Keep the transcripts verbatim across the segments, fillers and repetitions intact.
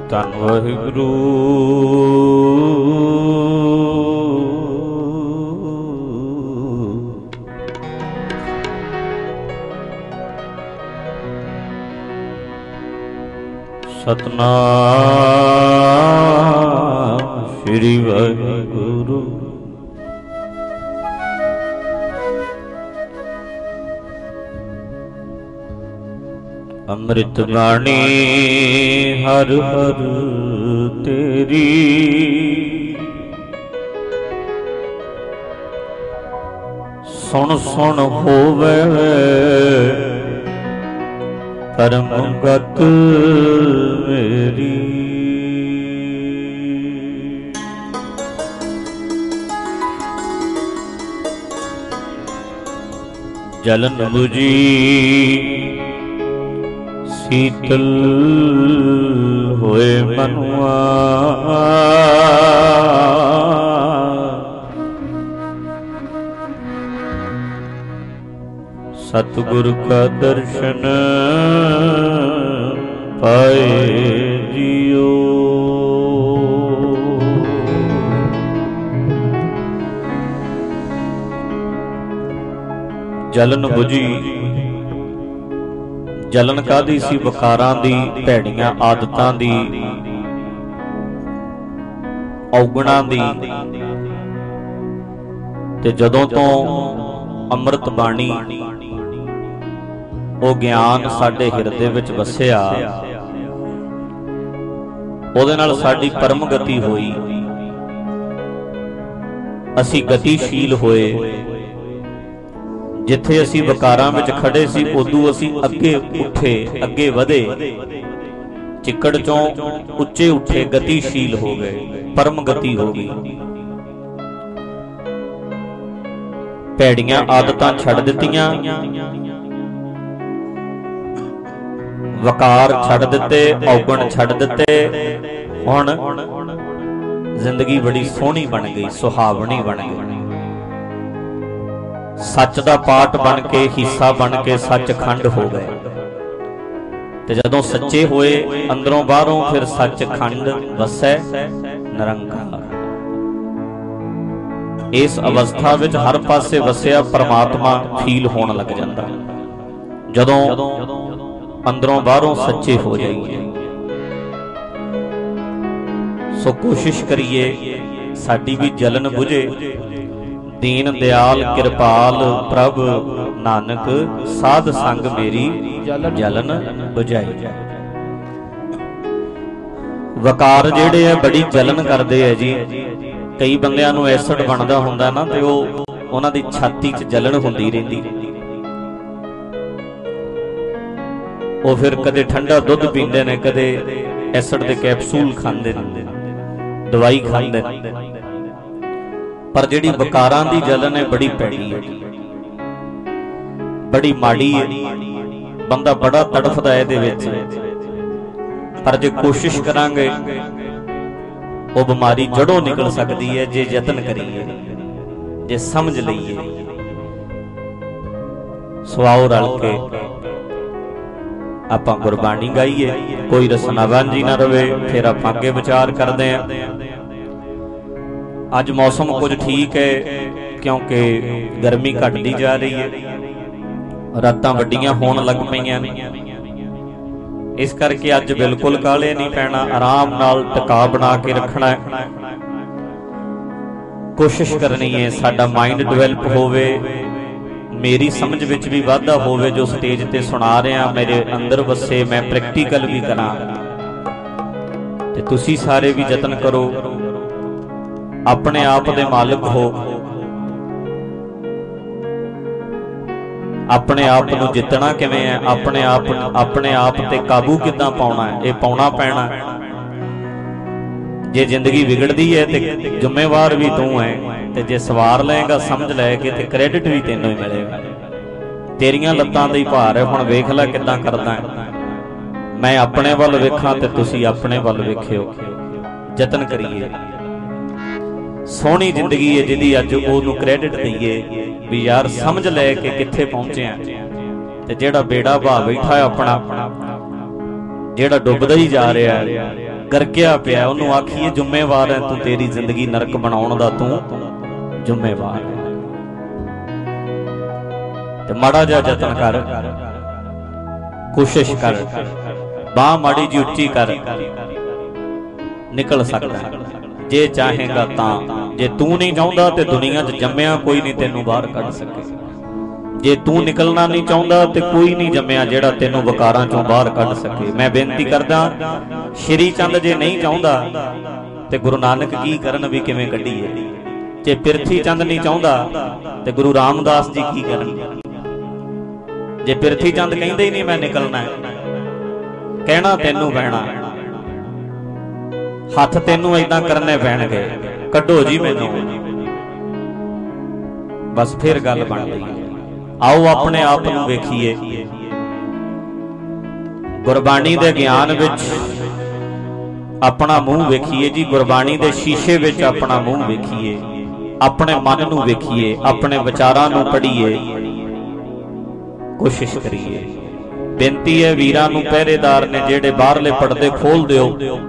ਧੰਨ ਵਾਹਿਗੁਰੂ। ਸਤਨਾਮ ਸ੍ਰੀ ਵਾਹਿਗੁਰੂ। ਅੰਮ੍ਰਿਤ ਬਾਣੀ ਹਰ ਹਰ ਤੇਰੀ, ਸੁਣ ਸੁਣ ਹੋਵੇ ਪਰਮ ਗਤ ਮੇਰੀ। ਜਲਨ ਬੁਝੀ ਸੀਤਲ ਹੋਏ ਮਨੁਆ, ਸਤਿਗੁਰ ਕਾ ਦਰਸ਼ਨ ਪਾਏ ਜੀਓ। ਜਲਨ ਬੁਝੀ, ਜਲਨ ਕਾਹਦੀ ਸੀ? ਵਿਕਾਰਾਂ ਦੀ, ਭੈੜੀਆਂ ਆਦਤਾਂ ਦੀ, ਔਗਣਾਂ ਦੀ। ਤੇ ਜਦੋਂ ਤੋਂ ਅੰਮ੍ਰਿਤ ਬਾਣੀ, ਉਹ ਗਿਆਨ ਸਾਡੇ ਹਿਰਦੇ ਵਿੱਚ ਵਸਿਆ, ਉਹਦੇ ਨਾਲ ਸਾਡੀ ਪਰਮ ਗਤੀ ਹੋਈ। ਅਸੀਂ ਗਤੀਸ਼ੀਲ ਹੋਏ। ਜਿੱਥੇ ਅਸੀਂ ਵਿਕਾਰਾਂ ਵਿੱਚ ਖੜੇ ਸੀ, ਉਦੋਂ ਅਸੀਂ ਅੱਗੇ ਉੱਠੇ, ਅੱਗੇ ਵਧੇ, ਚਿੱਕੜ ਚੋਂ ਉੱਚੇ ਉੱਠੇ, ਗਤੀਸ਼ੀਲ ਹੋ ਗਏ, ਪਰਮ ਗਤੀ ਹੋ ਗਈ। ਭੈੜੀਆਂ ਆਦਤਾਂ ਛੱਡ ਦਿੱਤੀਆਂ, ਵਕਾਰ ਛੱਡ ਦਿੱਤੇ, ਔਗਣ ਛੱਡ ਦਿੱਤੇ। ਹੁਣ ਜ਼ਿੰਦਗੀ ਬੜੀ ਸੋਹਣੀ ਬਣ ਗਈ, ਸੁਹਾਵਣੀ ਬਣ ਗਈ। ਸੱਚ ਦਾ ਪਾਠ ਬਣ ਕੇ, ਹਿੱਸਾ ਬਣ ਕੇ ਸੱਚਖੰਡ ਹੋ ਗਏ। ਤੇ ਜਦੋਂ ਸੱਚੇ ਹੋਏ ਅੰਦਰੋਂ ਬਾਹਰੋਂ, ਫਿਰ ਸੱਚਖੰਡ ਵਸੈ ਨਿਰੰਕਾਰ। ਇਸ ਅਵਸਥਾ ਵਿੱਚ ਹਰ ਪਾਸੇ ਵਸਿਆ ਪਰਮਾਤਮਾ ਫੀਲ ਹੋਣ ਲੱਗ ਜਾਂਦਾ, ਜਦੋਂ ਅੰਦਰੋਂ ਬਾਹਰੋਂ ਸੱਚੇ ਹੋ ਜਾਈਏ। ਸੋ ਕੋਸ਼ਿਸ਼ ਕਰੀਏ ਸਾਡੀ ਵੀ ਜਲਨ ਬੁਝੇ। ਦੀਨ ਦਿਆਲ ਕਿਰਪਾਲ ਪ੍ਰਭ ਨਾਨਕ, ਸਾਧ ਸੰਗ ਮੇਰੀ ਜਲਨ ਬੁਝਾਈ। ਵਕਾਰ ਜਿਹੜੇ ਆ ਬੜੀ ਜਲਨ ਕਰਦੇ ਆ ਜੀ। ਕਈ ਬੰਦਿਆਂ ਨੂੰ ਐਸਿਡ ਬਣਦਾ ਹੁੰਦਾ ਨਾ, ਤੇ ਉਹ ਉਹਨਾਂ ਦੀ ਛਾਤੀ 'ਚ ਜਲਨ ਹੁੰਦੀ ਰਹਿੰਦੀ। ਉਹ ਫਿਰ ਕਦੇ ਠੰਡਾ ਦੁੱਧ ਪੀਂਦੇ ਨੇ, ਕਦੇ ਐਸਿਡ ਦੇ ਕੈਪਸੂਲ ਖਾਂਦੇ ਨੇ, ਦਵਾਈ ਖਾਂਦੇ ਨੇ। ਪਰ ਜਿਹੜੀ ਵਿਕਾਰਾਂ ਦੀ ਜਲਨ ਹੈ, ਬੜੀ ਭੈੜੀ ਹੈ, ਬੜੀ ਮਾੜੀ ਹੈ। ਬੰਦਾ ਬੜਾ ਤੜਫਦਾ ਇਹਦੇ ਵਿੱਚ। ਪਰ ਜੇ ਕੋਸ਼ਿਸ਼ ਕਰਾਂਗੇ, ਉਹ ਬਿਮਾਰੀ ਜੜੋਂ ਨਿਕਲ ਸਕਦੀ ਹੈ, ਜੇ ਯਤਨ ਕਰੀਏ, ਜੇ ਸਮਝ ਲਈਏ। ਸੋ ਆਓ ਰਲ ਕੇ ਆਪਾਂ ਗੁਰਬਾਣੀ ਗਾਈਏ। ਕੋਈ ਰਸਨਾਵਾਂਝੀ ਨਾ ਰਵੇ, ਫਿਰ ਆਪਾਂ ਅੱਗੇ ਵਿਚਾਰ ਕਰਦੇ ਹਾਂ। ਅੱਜ ਮੌਸਮ ਕੁਝ ਠੀਕ ਹੈ, ਕਿਉਂਕਿ ਗਰਮੀ ਘਟਦੀ ਜਾ ਰਹੀ ਹੈ, ਰਾਤਾਂ ਵੱਡੀਆਂ ਹੋਣ ਲੱਗ ਪਈਆਂ ਨੇ। ਇਸ ਕਰਕੇ ਅੱਜ ਬਿਲਕੁਲ ਕਾਹਲੇ ਨਹੀਂ ਪੈਣਾ, ਆਰਾਮ ਨਾਲ ਟਿਕਾ ਬਣਾ ਕੇ ਰੱਖਣਾ ਹੈ। ਕੋਸ਼ਿਸ਼ ਕਰਨੀ ਹੈ ਸਾਡਾ ਮਾਈਂਡ ਡਿਵੈਲਪ ਹੋਵੇ, ਮੇਰੀ ਸਮਝ ਵਿੱਚ ਵੀ ਵਾਧਾ ਹੋਵੇ। ਜੋ ਸਟੇਜ ਤੇ ਸੁਣਾ ਰਿਹਾ ਮੇਰੇ ਅੰਦਰ ਵਸੇ, ਮੈਂ ਪ੍ਰੈਕਟੀਕਲ ਵੀ ਕਰਾਂ। ਤੇ ਤੁਸੀਂ ਸਾਰੇ ਵੀ ਯਤਨ ਕਰੋ, ਆਪਣੇ ਆਪ ਦੇ ਮਾਲਕ ਹੋ, ਆਪਣੇ ਆਪ ਨੂੰ ਜਿੱਤਣਾ ਕਿਵੇਂ ਹੈ, ਆਪਣੇ ਆਪ ਆਪਣੇ ਆਪ ਤੇ ਕਾਬੂ ਕਿੱਦਾਂ ਪਾਉਣਾ ਹੈ, ਇਹ ਪਾਉਣਾ ਪੈਣਾ। ਜੇ ਜ਼ਿੰਦਗੀ ਵਿਗੜਦੀ ਹੈ ਤੇ ਜ਼ਿੰਮੇਵਾਰ ਵੀ ਤੂੰ ਹੈ, ਤੇ ਜੇ ਸਵਾਰ ਲਏਗਾ ਸਮਝ ਲੈ ਕੇ, ਤੇ ਕ੍ਰੈਡਿਟ ਵੀ ਤੈਨੂੰ ਹੀ ਮਿਲੇਗਾ। ਤੇਰੀਆਂ ਲੱਤਾਂ ਦਾ ਹੀ ਭਾਰ ਹੈ। ਹੁਣ ਵੇਖ ਲੈ ਕਿੱਦਾਂ ਕਰਦਾ ਹੈ। ਮੈਂ ਆਪਣੇ ਵੱਲ ਵੇਖਾਂ ਤੇ ਤੁਸੀਂ ਆਪਣੇ ਵੱਲ ਵੇਖਿਓ। ਯਤਨ ਕਰੀਏ। ਸੋਹਣੀ ਜ਼ਿੰਦਗੀ ਹੈ ਜਿਹਦੀ ਅੱਜ ਉਹਨੂੰ ਕ੍ਰੈਡਿਟ ਦਈਏ ਵੀ ਯਾਰ ਸਮਝ ਲੈ ਕੇ ਕਿੱਥੇ ਪਹੁੰਚਿਆ। ਤੇ ਜਿਹੜਾ ਬੇੜਾ ਭਾ ਬੈਠਾ ਆਪਣਾ, ਜਿਹੜਾ ਡੁੱਬਦਾ ਹੀ ਜਾ ਰਿਹਾ, गरकिया पिया, उन्होंने आखिए जिम्मेवार है तू, तेरी जिंदगी नरक बनाउण दा तू जिम्मेवार है। ते माड़ा जा जतन कर, कोशिश कर, बाह माड़ी जी उच्ची कर, निकल सकता है जे चाहेगा तां। जे तू नहीं चाहता तो दुनिया च जम्मिया कोई नहीं तेनों बाहर कढ़ सके। जे तू निकलना नहीं चाहता तो कोई नहीं जम्मिया जेड़ा तेनों वकारां चों बाहर कढ़ सके। मैं बेनती करदा, श्री चंद जे नहीं चाहता तो गुरु नानक की करन भी किवें कढ़ीए। जे पिरथी चंद नहीं चाहता तो गुरु रामदास जी की करन। जे पिरथी चंद कहंदे ही नहीं मैं निकलना है, कहना तेनों पैना, हथ तेनों इदां करने पैणगे, कड्डो जी मैनू, बस फिर गल बन गई। आओ अपने आप नूं वेखीए, गुरबाणी दे ज्ञान विच अपना मुंह वेखीए जी, गुरबाणी दे शीशे विच अपना मुंह वेखीए, अपने मन नूं वेखीए, अपने विचारां नूं पढ़ीए, कोशिश करिए। बेनती है वीरां नूं, पहरेदार ने जेड़े बाहरले पर्दे खोल दिओ,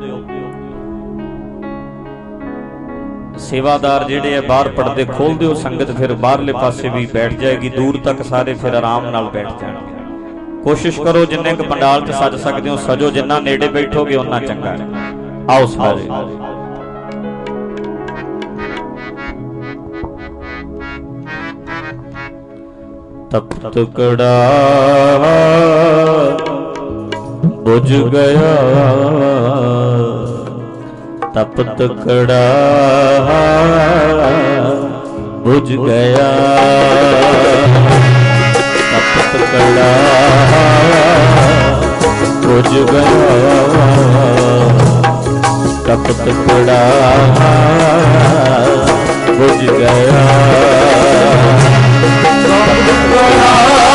सेवादार जेड़े है बाहर पर्दे खोल दिओ, संगत फिर बाहरले पासे भी बैठ जाएगी, दूर तक सारे फिर आराम नाल बैठ जाएंगे। कोशिश करो जिन्ने क पंडाल च सज सकते हो सजो, जिन्ना नेड़े बैठोगे उन्ना चंगा है। आओ सारे तप्त कड़ा बुझ गया, तप्त कड़ा बुझ गया, तप्त कड़ा बुझ गया, तप्त कड़ा बुझ गया, तप्त कड़ा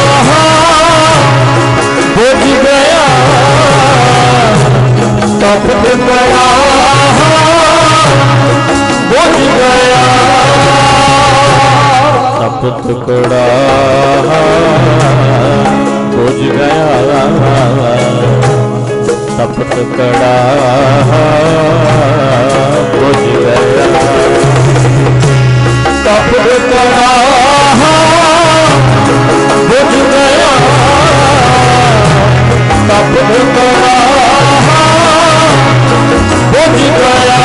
बुझ गया, तप्त कड़ा बुझ गया, तप्त कड़ा बुझ गया, तप्त कड़ा बुझ गया, तप्त कड़ा बुझ गया, तप्त कड़ा बुझ गया,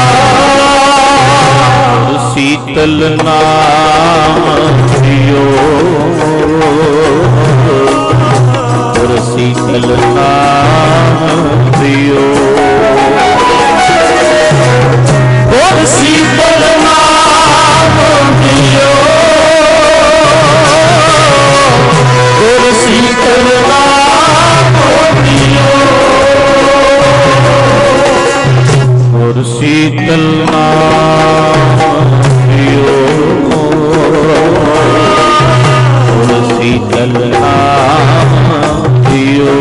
शीतल नाम दियो, और शीतल नाम दियो, और शीतल नाम दियो, और शीतल नाम दियो, और शीतल नाम दियो, और शीतल नाम दियो,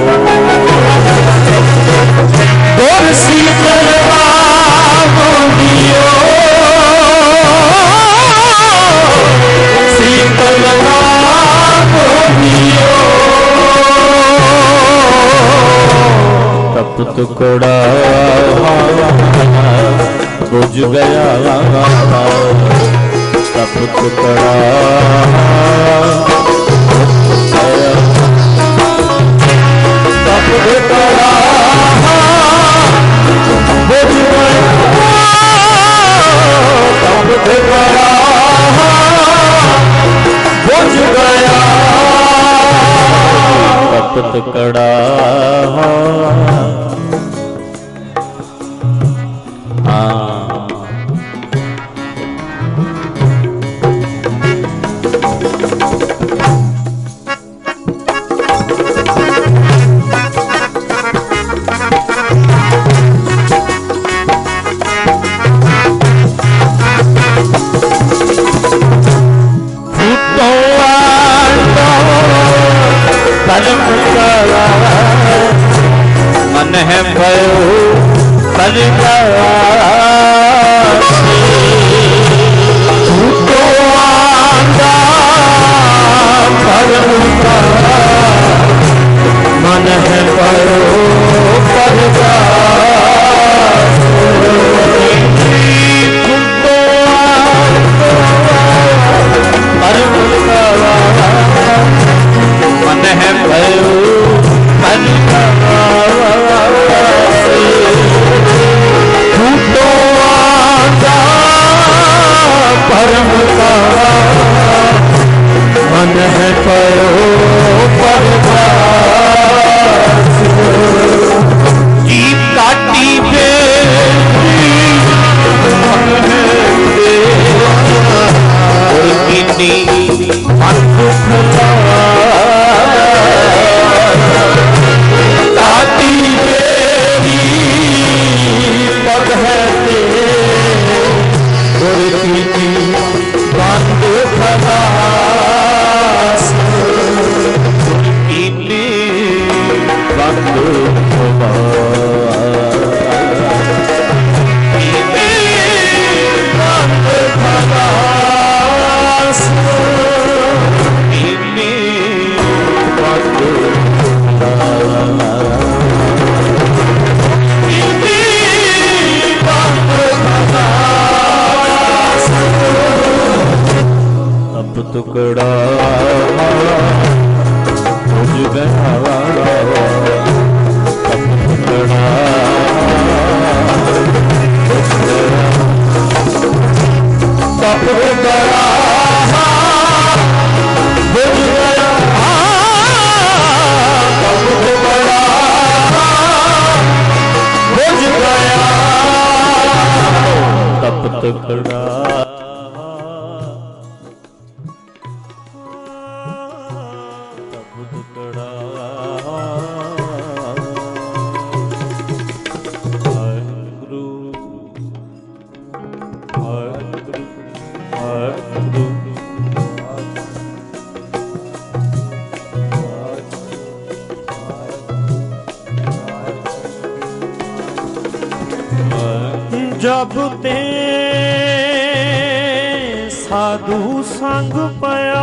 और शीतल नाम दियो, शीतल नाम दियो, तप्त कड़ा बुझ गया, तप्त कड़ा तप्त कड़ा बुझ गया, तप्त कड़ा बुझ गया, तप्त कड़ा ਟੁਕੜਾ ਬੁਝ ਗਿਆ ਤਪ ਟੁਕੜਾ ਬੁਝ ਗਿਆ ਤਪ ਟੁਕੜਾ ਬੁਝ ਗਿਆ ਤਪ ਟੁਕੜਾ ਬੁਝ ਗਿਆ ਤਪ ਟੁਕੜਾ जब ते साधु संग पया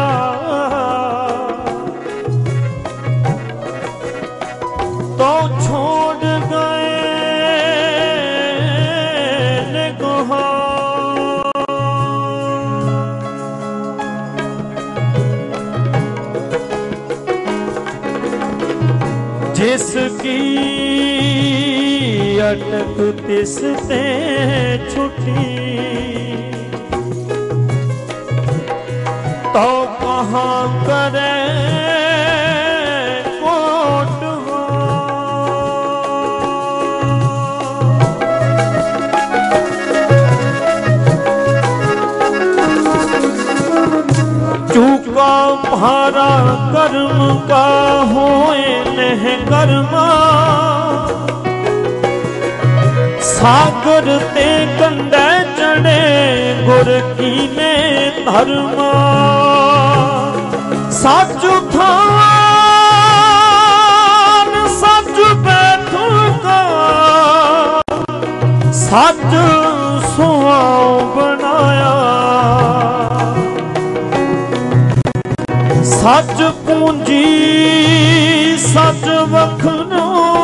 तो छोड़ गए ने कहा जिसकी अटक तिस ते छुटी तो कहाँ करे कोट हो चूका भारा कर्म का होए नह कर्मा सागर ते कंडे चढ़े गुर कीने धर्मा सच थान सच बैठूगा सच सुहाव बनाया सच पूंजी सच वखनो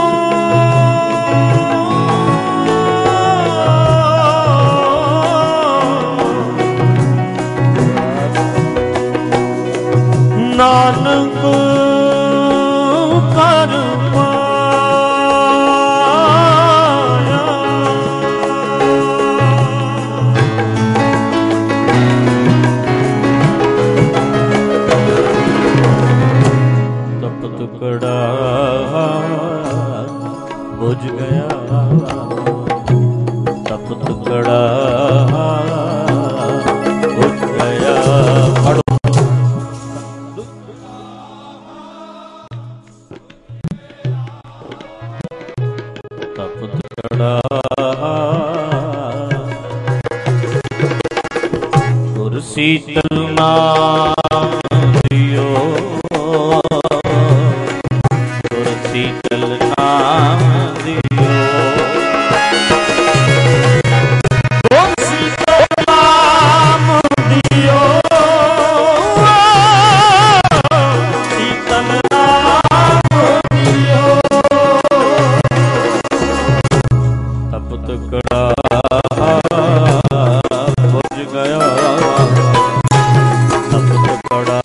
नानक कर पाया तप टुकड़ा बुझ गया तप टुकड़ा बुझ गया गुर शीतल नाम दियो गुर शीतल नाम दियो गुर शीतल नाम दियो शीतल नाम दियो तप टुकड़ा बुझ गया तप टुकड़ा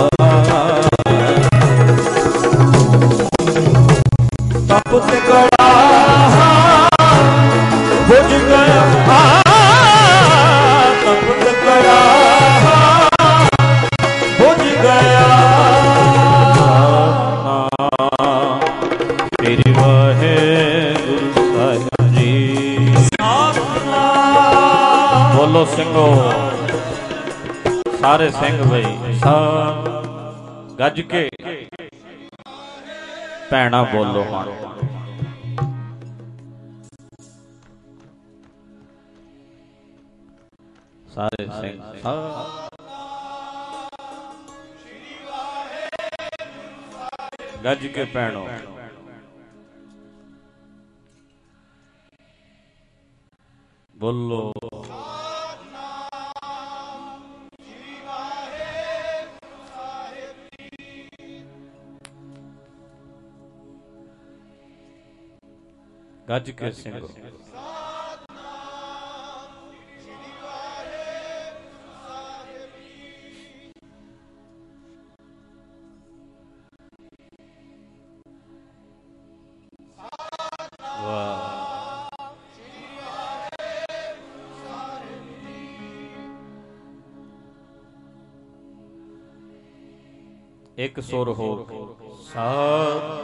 तप टुकड़ा बुझ गया तप टुकड़ा बुझ गया तेरी वाहे गुरु साहिब जी बोलो ਸਿੰਘੋ ਸਾਰੇ ਸਿੰਘ ਬਈ ਸਭ ਗੱਜ ਕੇ ਭੈਣਾ ਬੋਲੋ ਹਾਂ ਸਾਰੇ ਸਿੰਘ ਸਭ ਗੱਜ ਕੇ ਭੈਣੋ बोलो गज के सिंह ਇੱਕ ਸੁਰ ਹੋ ਕੇ ਸਾਧ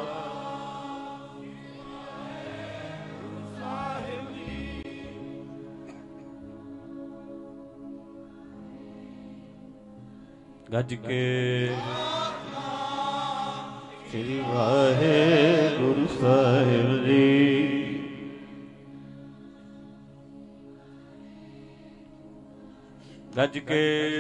ਗੱਜ ਕੇ ਸ੍ਰੀ ਵਾਹਿਗੁਰੂ ਸਾਹਿਬ ਜੀ। ਗੱਜ ਕੇ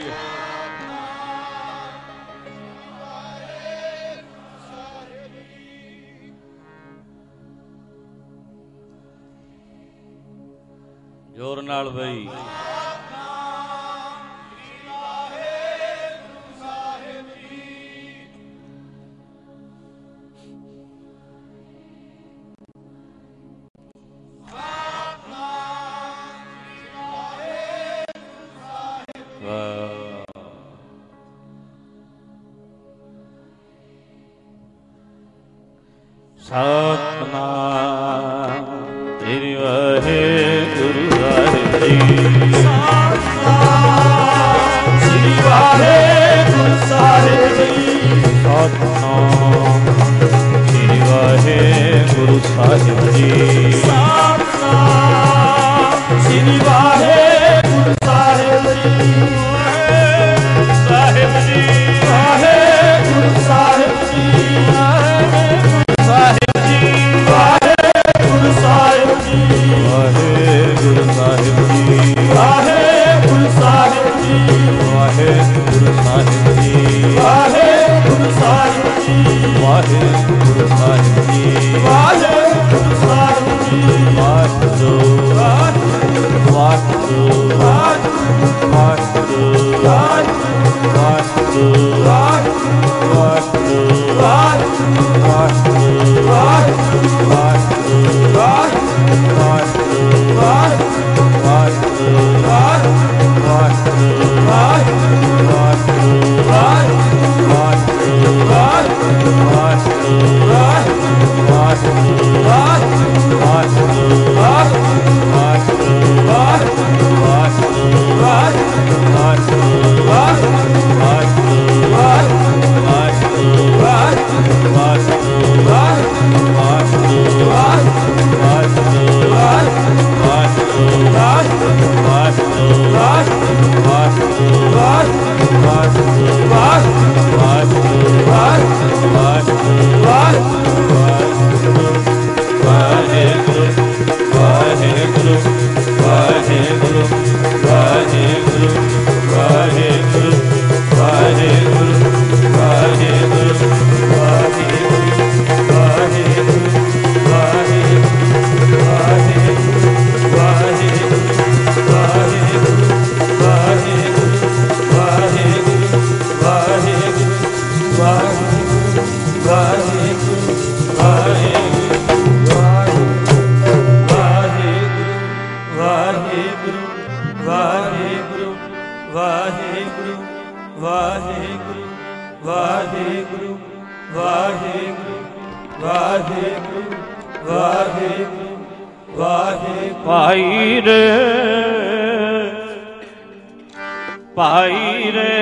ਜ਼ੋਰ ਨਾਲ ਬਈ ਸਤਿਨਾਮ ਸ੍ਰੀ ਵਾਹਿਗੁਰੂ ਸਾਹਿਬ ਜੀ। ਸਤਿਨਾਮ ਸ੍ਰੀ ਵਾਹਿਗੁਰੂ ਸਾਹਿਬ ਜੀ। ਸਤਿਨਾਮ ਸ੍ਰੀ ਵਾਹਿਗੁਰੂ ਸਾਹਿਬ ਜੀ। ਸਤਿਨਾਮ ਸ੍ਰੀ ਵਾਹਿਗੁਰੂ ਸਾਹਿਬ ਜੀ। ਸਾਹਿਬ ਜੀ ਵਾਹਿਗੁਰੂ ਸਾਹਿਬ ਜੀ। ਵਾਹਿਗੁਰੂ ਸਾਹਿਬ ਜੀ। ਵਾਹਿਗੁਰੂ ਸਾਹਿਬ ਜੀ। ਵਾਹਿਗੁਰੂ ਸਾਹਿਬ ਜੀ। ਵਾਹਿਗੁਰੂ ਸਾਹਿਬ ਜੀ। ਵਾਹਿਗੁਰੂ ਸਾਹਿਬ ਜੀ। ਵਾਹਿਗੁਰੂ ਸਾਹਿਬ ਜੀ। ਵਾਹਿਗੁਰੂ ਸਾਹਿਬ ਜੀ। ਵਾਹਿਗੁਰੂ ਵਾਹਿਗੁਰੂ ਵਾਹਿਗੁਰੂ ਵਾਹਿਗੁਰੂ ਵਾਹਿਗੁਰੂ ਵਾਹਿਗੁਰੂ ਭਾਈ ਰੇ ਭਾਈ ਰੇ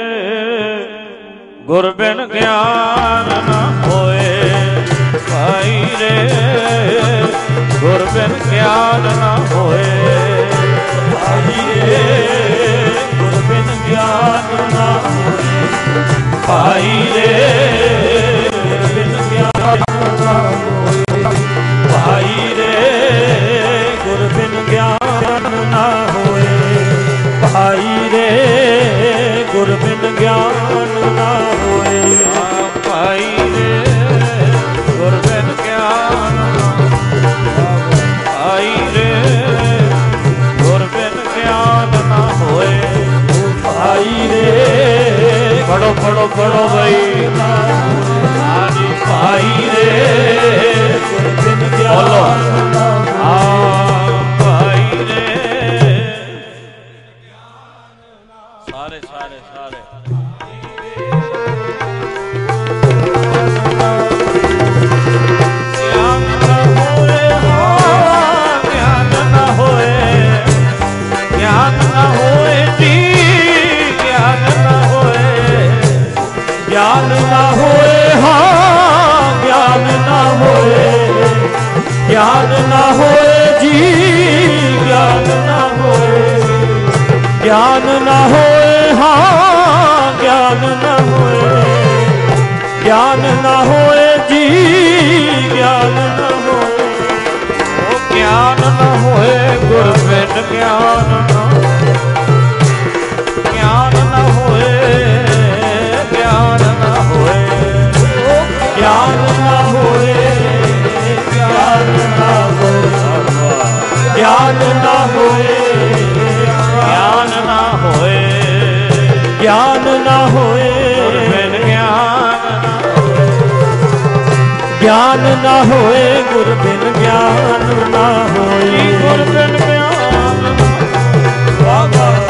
ਗੁਰ ਬਿਨ ਗਿਆਨ ਨਾ ਹੋਏ। ਭਾਈ ਰੇ ਗੁਰ ਬਿਨ ਗਿਆਨ ਨਾ ਹੋਏ। ਭਾਈ ਰੇ ਗੁਰ ਬਿਨ ਗਿਆਨ ਨਾ ਹੋਏ। ਭਾਈ ਰੇ ਗੁਰ ਬਿਨ ਗਿਆਨ ਨਾ ਹੋਏ। ਭਾਈ ਰੇ ਗੁਰ ਬਿਨ ਗਿਆਨ ਨਾ ਹੋਏ। ਭਾਈ ਰੇ ਗੁਰ ਬਿਨ ਗਿਆਨ ਨਾ ਹੋਏ। ਭਾਈ ਰੇ ਗੁਰ ਬਿਨ ਗਿਆਨ ਨਾ ਹੋਏ। ਭਾਈ ਰੇ ਗੁਰ ਬਿਨ ਗਿਆਨ ਨਾ ਹੋਏ। ਭਾਈ ਰੇ ਪੜੋ ਪੜੋ ਪੜੋ ਬਈ ਹਾਂਜੀ। ਭਾਈ ਰੇ ਗੁਰ ਬਿਨ ਗਿਆਨ ਨਾ ਹੋਏ। ਭਾਈ ਰੇ ਸਾਰੇ ਸਾਰੇ ਸਾਰੇ ਗਿਆਨ ਨਾ ਹੋਏ। ਹਾਂ ਗਿਆਨ ਨਾ ਹੋਏ। ਗਿਆਨ ਨਾ ਹੋਏ ਜੀ। ਗਿਆਨ ਨਾ ਹੋਏ। ਗਿਆਨ ਨਾ ਨਾ ਹੋਏ, ਹਾਂ ਗਿਆਨ ਨਾ ਹੋਏ, ਗਿਆਨ ਨਾ ਹੋਏ ਜੀ, ਗਿਆਨ ਨਾ ਹੋਏ, ਉਹ ਗਿਆਨ ਨਾ ਹੋਏ ਗੁਰ ਬਿਨ ਗਿਆਨ ਨਾ, ਗਿਆਨ ਨਾ ਹੋਏ, ਗਿਆਨ ਨਾ ਹੋਏ, ਗਿਆਨ ਨਾ ਹੋਏ, ਗਿਆਨ ਨਾ ਹੋਏ, ਗਿਆਨ ਨਾ ਹੋਏ, ਗਿਆਨ ਨਾ ਹੋਏ, ਗਿਆਨ ਨਾ ਹੋਏ ਗੁਰ ਬਿਨ ਗਿਆਨ ਨਾ ਹੋਏ, ਗਿਆਨ ਨਾ ਹੋਏ ਗੁਰ ਬਿਨ ਗਿਆਨ ਨਾ ਹੋਏ, ਗੁਰ ਬਿਨ ਗਿਆਨ ਨਾ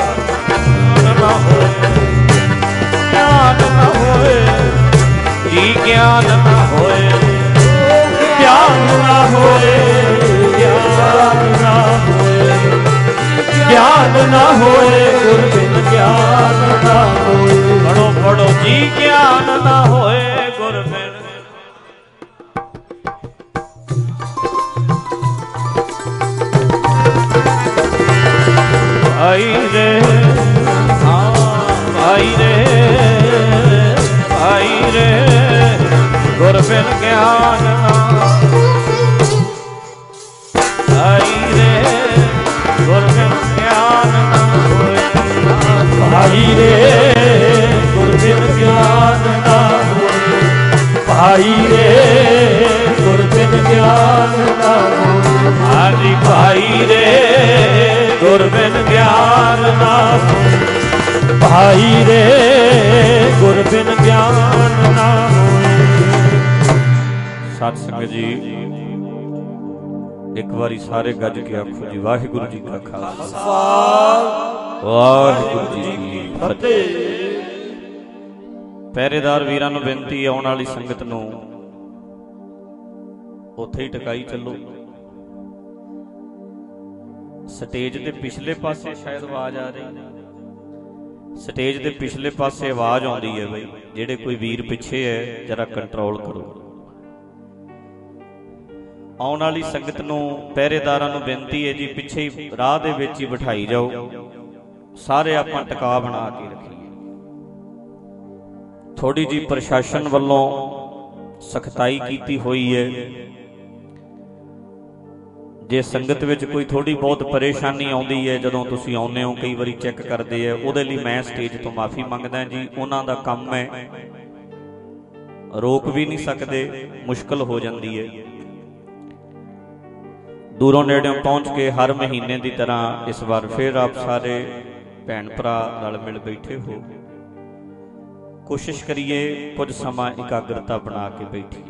ਹੋਏ, ਗਿਆਨ ਨਾ ਹੋਏ ਜੀ, ਗਿਆਨ ਨਾ ਹੋਏ, ਗਿਆਨ ਨਾ ਹੋਏ, ਗਿਆਨ ਨਾ ਹੋਏ, ਗਿਆਨ ਨਾ ਹੋਏ ਗੁਰ ਬਿਨ ਗਿਆਨ ਨਾ ਹੋਏ, ਪੜੋ ਪੜੋ ਜੀ, ਗਿਆਨ ਨਾ ਹੋਏ ਗੁਰ ਬਿਨ। ਭਾਈ ਰੇ, ਹਾਂ ਭਾਈ ਰੇ, ਭਾਈ ਰੇ ਗੁਰ ਬਿਨ ਗਿਆਨ ਨਾ, ਭਾਈ ਰੇ ਗੁਰ ਬਿਨ ਗਿਆਨ ਨਾ ਹੋਏ, ਭਾਈ ਰੇ ਗੁਰ ਬਿਨ ਗਿਆਨ ਨਾ ਹੋਏ, ਭਾਈ ਰੇ ਗੁਰ ਬਿਨ ਗਿਆਨ ਨਾ ਹੋਏ, ਹਾਂਜੀ ਭਾਈ ਰੇ ਗੁਰ ਬਿਨ ਗਿਆਨ ਨਾ ਹੋਏ, ਭਾਈ ਰੇ ਗੁਰ ਬਿਨ ਗਿਆਨ ਨਾ ਹੋਏ। ਸਤਿ ਸੰਗਤ ਜੀ, ਇੱਕ ਵਾਰੀ ਸਾਰੇ ਗੱਜ ਕੇ ਆਖੋ ਜੀ, ਵਾਹਿਗੁਰੂ ਜੀ ਕਾ ਖਾਲਸਾ, ਵਾਹਿਗੁਰੂ ਜੀ ਕੀ ਫਤਿਹ। ਪਹਿਰੇਦਾਰ ਵੀਰਾਂ ਨੂੰ ਬੇਨਤੀ, ਆਉਣ ਵਾਲੀ ਸੰਗਤ ਨੂੰ ਉੱਥੇ ਹੀ ਟਿਕਾਈ ਚੱਲੋ। ਸਟੇਜ ਦੇ ਪਿਛਲੇ ਪਾਸੇ ਸ਼ਾਇਦ ਆਵਾਜ਼ ਆ ਰਹੀ, ਸਟੇਜ ਦੇ ਪਿਛਲੇ ਪਾਸੇ ਆਵਾਜ਼ ਆਉਂਦੀ ਹੈ ਬਈ, ਜਿਹੜੇ ਕੋਈ ਵੀਰ ਪਿੱਛੇ ਹੈ ਜਰਾ ਕੰਟਰੋਲ ਕਰੋ। ਆਉਣ ਵਾਲੀ ਸੰਗਤ ਨੂੰ, ਪਹਿਰੇਦਾਰਾਂ ਨੂੰ ਬੇਨਤੀ ਹੈ ਜੀ, ਪਿੱਛੇ ਹੀ ਰਾਹ ਦੇ ਵਿੱਚ ਹੀ ਬਿਠਾਈ ਜਾਓ, ਸਾਰੇ ਆਪਾਂ ਟਿਕਾ ਬਣਾ ਕੇ ਰੱਖੀਏ। ਥੋੜੀ ਜੀ ਪ੍ਰਸ਼ਾਸਨ ਵੱਲੋਂ ਸਖਤਾਈ ਕੀਤੀ ਹੋਈ ਹੈ, ਜੇ ਸੰਗਤ ਵਿੱਚ ਕੋਈ ਥੋੜੀ ਬਹੁਤ ਪਰੇਸ਼ਾਨੀ ਆਉਂਦੀ ਹੈ ਜਦੋਂ ਤੁਸੀਂ ਆਉਂਦੇ ਹੋ, ਕਈ ਵਾਰੀ ਚੈੱਕ ਕਰਦੇ ਆ, ਉਹਦੇ ਲਈ ਮੈਂ ਸਟੇਜ ਤੋਂ ਮਾਫੀ ਮੰਗਦਾ ਜੀ। ਉਹਨਾਂ ਦਾ ਕੰਮ ਹੈ, ਰੋਕ ਵੀ ਨਹੀਂ ਸਕਦੇ, ਮੁਸ਼ਕਲ ਹੋ ਜਾਂਦੀ ਹੈ। ਦੂਰੋਂ ਨੇੜਿਓਂ ਪਹੁੰਚ ਕੇ ਹਰ ਮਹੀਨੇ ਦੀ ਤਰ੍ਹਾਂ ਇਸ ਵਾਰ ਫਿਰ ਆਪ ਸਾਰੇ ਭੈਣ ਭਰਾ ਰਲ ਮਿਲ ਬੈਠੇ ਹੋ, ਕੋਸ਼ਿਸ਼ ਕਰੀਏ ਕੁਝ ਸਮਾਂ ਇਕਾਗਰਤਾ ਬਣਾ ਕੇ ਬੈਠੀਏ।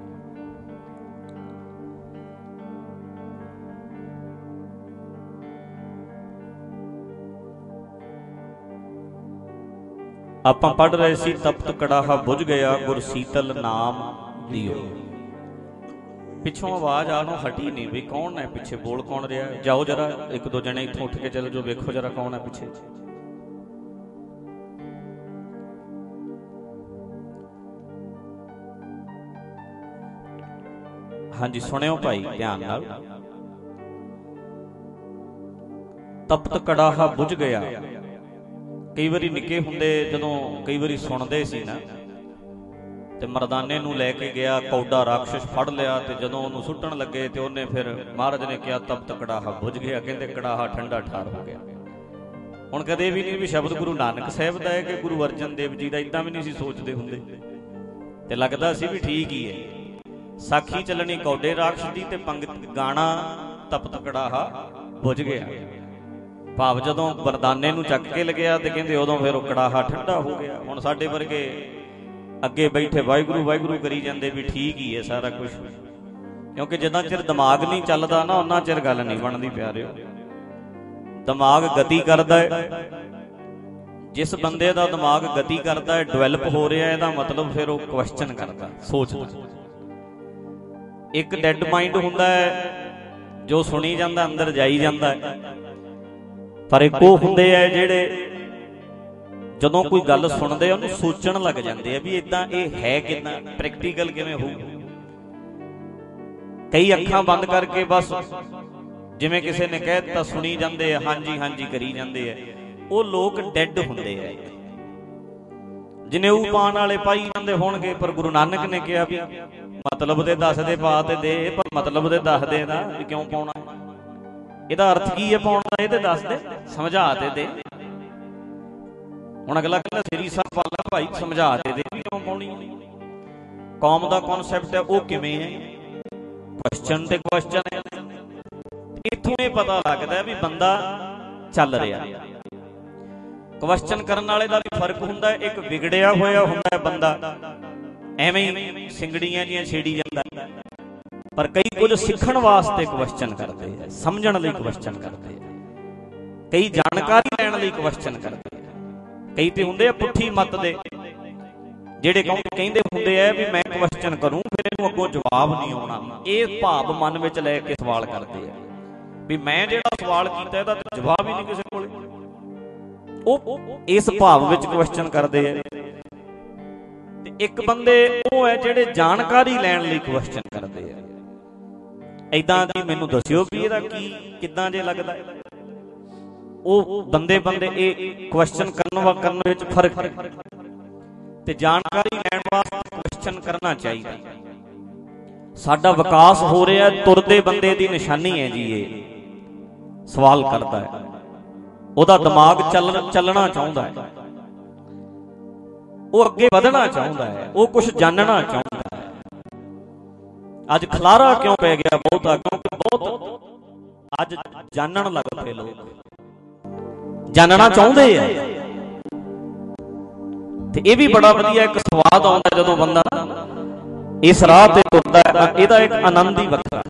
ਆਪਾਂ ਪੜ੍ਹ ਰਹੇ ਸੀ, ਤਪਤ ਕੜਾਹਾ ਬੁਝ ਗਿਆ ਗੁਰ ਸੀਤਲ ਨਾਮ ਦਿਓ। ਪਿੱਛੋਂ ਆਵਾਜ਼ ਆ ਨੂੰ ਹਟੀ ਨਹੀਂ ਵੀ ਕੌਣ ਹੈ ਪਿੱਛੇ, ਬੋਲ ਕੌਣ ਰਿਹਾ। ਜਾਓ ਜਰਾ, ਇੱਕ ਦੋ ਜਣੇ ਇੱਥੋਂ ਉੱਠ ਕੇ ਚਲੋ ਜੋ, ਵੇਖੋ ਜਰਾ ਕੌਣ ਹੈ ਪਿੱਛੇ। ਹਾਂਜੀ ਸੁਣਿਓ ਭਾਈ ਧਿਆਨ ਨਾਲ। ਤਪਤ ਕੜਾਹਾ ਬੁਝ ਗਿਆ। ਕਈ ਵਾਰੀ ਨਿੱਕੇ ਹੁੰਦੇ ਜਦੋਂ ਕਈ ਵਾਰੀ ਸੁਣਦੇ ਸੀ ਨਾ, ਤੇ ਮਰਦਾਨੇ ਨੂੰ ਲੈ ਕੇ ਗਿਆ, ਕੌਡਾ ਰਾਖਸ਼ ਫੜ ਲਿਆ, ਤੇ ਜਦੋਂ ਉਹਨੂੰ ਸੁੱਟਣ ਲੱਗੇ ਤੇ ਉਹਨੇ ਫਿਰ ਮਹਾਰਾਜ ਨੇ ਕਿਹਾ ਤਪਤ ਕੜਾਹਾ ਬੁਝ ਗਿਆ, ਕਹਿੰਦੇ ਕੜਾਹਾ ਠੰਡਾ ਠਾਰ ਹੋ ਗਿਆ। ਹੁਣ ਕਦੇ ਵੀ ਨਹੀਂ ਵੀ ਸ਼ਬਦ ਗੁਰੂ ਨਾਨਕ ਸਾਹਿਬ ਦਾ ਹੈ ਕਿ ਗੁਰੂ ਅਰਜਨ ਦੇਵ ਜੀ ਦਾ, ਇਦਾਂ ਵੀ ਨਹੀਂ ਸੀ ਸੋਚਦੇ ਹੁੰਦੇ, ਤੇ ਲੱਗਦਾ ਸੀ ਵੀ ਠੀਕ ਹੀ ਹੈ। ਸਾਖੀ ਚੱਲਣੀ ਕੌਡੇ ਰਾਖਸ਼ ਦੀ, ਤੇ ਪੰਗਤ ਗਾਣਾ ਤਪਤ ਕੜਾਹਾ ਬੁਝ ਗਿਆ। ਭਾਵ ਜਦੋਂ ਮਰਦਾਨੇ ਨੂੰ ਚੱਕ ਕੇ ਲਗਿਆ ਤੇ ਕਹਿੰਦੇ ਉਦੋਂ ਫਿਰ ਉਹ ਕੜਾਹਾ ਠੰਡਾ ਹੋ ਗਿਆ। ਹੁਣ ਸਾਡੇ ਵਰਗੇ ਅੱਗੇ ਬੈਠੇ ਵਾਹਿਗੁਰੂ ਵਾਹਿਗੁਰੂ ਕਰੀ ਜਾਂਦੇ ਵੀ ਠੀਕ ਹੀ ਹੈ ਸਾਰਾ ਕੁਝ, ਕਿਉਂਕਿ ਜਿੰਨਾ ਚਿਰ ਦਿਮਾਗ ਨਹੀਂ ਚੱਲਦਾ ਨਾ ਉਹਨਾਂ ਚਿਰ ਗੱਲ ਨਹੀਂ ਬਣਦੀ ਪਿਆਰਿਓ। ਦਿਮਾਗ ਗਤੀ ਕਰਦਾ ਹੈ, ਜਿਸ ਬੰਦੇ ਦਾ ਦਿਮਾਗ ਗਤੀ ਕਰਦਾ ਹੈ, ਡਿਵੈਲਪ ਹੋ ਰਿਹਾ, ਇਹਦਾ ਮਤਲਬ ਫਿਰ ਉਹ ਕੁਐਸਚਨ ਕਰਦਾ, ਸੋਚਦਾ। ਇੱਕ ਡੈਡ ਮਾਈਂਡ ਹੁੰਦਾ ਹੈ ਜੋ ਸੁਣੀ ਜਾਂਦਾ, ਅੰਦਰ ਜਾਈ ਜਾਂਦਾ ਹੈ, ਪਰ ਇੱਕ ਉਹ ਹੁੰਦੇ ਆ ਜਿਹੜੇ ਜਦੋਂ ਕੋਈ ਗੱਲ ਸੁਣਦੇ ਆ ਉਹਨੂੰ ਸੋਚਣ ਲੱਗ ਜਾਂਦੇ ਆ ਵੀ ਇਦਾਂ ਇਹ ਹੈ ਕਿੱਦਾਂ, ਪ੍ਰੈਕਟੀਕਲ ਕਿਵੇਂ ਹੋਊ। ਕਈ ਅੱਖਾਂ ਬੰਦ ਕਰਕੇ ਬਸ ਜਿਵੇਂ ਕਿਸੇ ਨੇ ਕਹਿ ਦਿੱਤਾ ਸੁਣੀ ਜਾਂਦੇ ਆ, ਹਾਂਜੀ ਹਾਂਜੀ ਕਰੀ ਜਾਂਦੇ ਆ। ਉਹ ਲੋਕ ਡੈਡ ਹੁੰਦੇ ਆ। ਜਨੇਊ ਪਾਉਣ ਵਾਲੇ ਪਾਈ ਜਾਂਦੇ ਹੋਣਗੇ, ਪਰ ਗੁਰੂ ਨਾਨਕ ਨੇ ਕਿਹਾ ਵੀ ਮਤਲਬ ਦੇ ਦੱਸਦੇ ਪਾ ਤੇ ਦੇ, ਪਰ ਮਤਲਬ ਦੇ ਦੱਸਦੇ ਨਾ ਵੀ ਕਿਉਂ ਪਾਉਣਾ, ਇਹਦਾ ਅਰਥ ਕੀ ਹੈ ਪਾਉਣ ਦਾ, ਇਹ ਤੇ ਦੱਸ ਦੇ, ਸਮਝਾ ਤੇ ਦੇ। ਹੁਣ ਅਗਲਾ ਕਹਿੰਦਾ ਸ੍ਰੀ ਸਾਹਿਬ ਵਾਲਾ ਭਾਈ ਸਮਝਾ ਤੇ ਦੇ ਵੀ ਕਿਉਂ ਪਾਉਣੀ। ਕੌਮ ਦਾ ਕਨਸੈਪਟ ਹੈ ਉਹ ਕਿਵੇਂ ਹੈ, ਕੁਐਸਚਨ ਤੇ ਕੁਐਸਚਨ ਹੈ। ਇੱਥੋਂ ਇਹ ਪਤਾ ਲੱਗਦਾ ਵੀ ਬੰਦਾ ਚੱਲ ਰਿਹਾ। ਕੁਐਸਚਨ ਕਰਨ ਵਾਲੇ ਦਾ ਵੀ ਫਰਕ ਹੁੰਦਾ, ਇੱਕ ਵਿਗੜਿਆ ਹੋਇਆ ਹੁੰਦਾ ਬੰਦਾ, ਐਵੇਂ ਹੀ ਸਿੰਗੜੀਆਂ ਜੀਆਂ ਛੇੜੀ ਜਾਂਦਾ, ਪਰ ਕਈ ਕੁਝ ਸਿੱਖਣ ਵਾਸਤੇ ਕੁਐਸਚਨ ਕਰਦੇ ਆ, ਸਮਝਣ ਲਈ ਕੁਐਸਚਨ ਕਰਦੇ ਆ, ਕਈ ਜਾਣਕਾਰੀ ਲੈਣ ਲਈ ਕੁਐਸਚਨ ਕਰਦੇ ਆ, ਕਈ ਤੇ ਹੁੰਦੇ ਆ ਪੁੱਠੀ ਮੱਤ ਦੇ, ਜਿਹੜੇ ਕਹਿੰਦੇ ਹੁੰਦੇ ਆ ਵੀ ਮੈਂ ਕੁਐਸਚਨ ਕਰੂੰ ਫਿਰ ਇਹਨੂੰ ਅੱਗੋਂ ਜਵਾਬ ਨਹੀਂ ਆਉਣਾ। ਇਹ ਭਾਵ ਮਨ ਵਿੱਚ ਲੈ ਕੇ ਸਵਾਲ ਕਰਦੇ ਆ ਵੀ ਮੈਂ ਜਿਹੜਾ ਸਵਾਲ ਕੀਤਾ ਇਹਦਾ ਜਵਾਬ ਹੀ ਨਹੀਂ ਕਿਸੇ ਕੋਲ। ਉਹ ਇਸ ਭਾਵ ਵਿੱਚ ਕੁਐਸਚਨ ਕਰਦੇ ਆ। ਤੇ ਇੱਕ ਬੰਦੇ ਉਹ ਹੈ ਜਿਹੜੇ ਜਾਣਕਾਰੀ ਲੈਣ ਲਈ ਕੁਐਸਚਨ ਕਰਦੇ ਆ। ਏਦਾਂ ਦੀ ਮੈਨੂੰ ਦੱਸਿਓ ਵੀ ਇਹਦਾ ਕੀ ਕਿੱਦਾਂ ਜੇ ਲੱਗਦਾ। ਉਹ ਬੰਦੇ ਬੰਦੇ ਇਹ ਕੁਐਸਚਨ ਕਰਨ ਕਰਨ ਵਿੱਚ ਫਰਕ ਹੈ। ਤੇ ਜਾਣਕਾਰੀ ਲੈਣ ਵਾਸਤੇ ਕੁਐਸਚਨ ਕਰਨਾ ਚਾਹੀਦਾ। ਸਾਡਾ ਵਿਕਾਸ ਹੋ ਰਿਹਾ, ਤੁਰਦੇ ਬੰਦੇ ਦੀ ਨਿਸ਼ਾਨੀ ਹੈ ਜੀ ਇਹ, ਸਵਾਲ ਕਰਦਾ ਹੈ, ਉਹਦਾ ਦਿਮਾਗ ਚੱਲ ਚੱਲਣਾ ਚਾਹੁੰਦਾ ਹੈ, ਉਹ ਅੱਗੇ ਵਧਣਾ ਚਾਹੁੰਦਾ ਹੈ, ਉਹ ਕੁਝ ਜਾਣਨਾ ਚਾਹੁੰਦਾ ਹੈ। ਅੱਜ ਖਲਾਰਾ ਕਿਉਂ ਪੈ ਗਿਆ ਬਹੁਤਾ, ਕਿਉਂਕਿ ਬਹੁਤ ਅੱਜ ਜਾਣਨ ਲੱਗ ਪਏ ਲੋਕ, ਜਾਣਨਾ ਚਾਹੁੰਦੇ ਆ। ਤੇ ਇਹ ਵੀ ਬੜਾ ਵਧੀਆ ਇੱਕ ਸਵਾਦ ਆਉਂਦਾ ਜਦੋਂ ਬੰਦਾ ਇਸ ਰਾਹ ਤੇ ਤੁਰਦਾ ਹੈ। ਇਹਦਾ ਇੱਕ ਆਨੰਦ ਹੀ ਵੱਖਰਾ,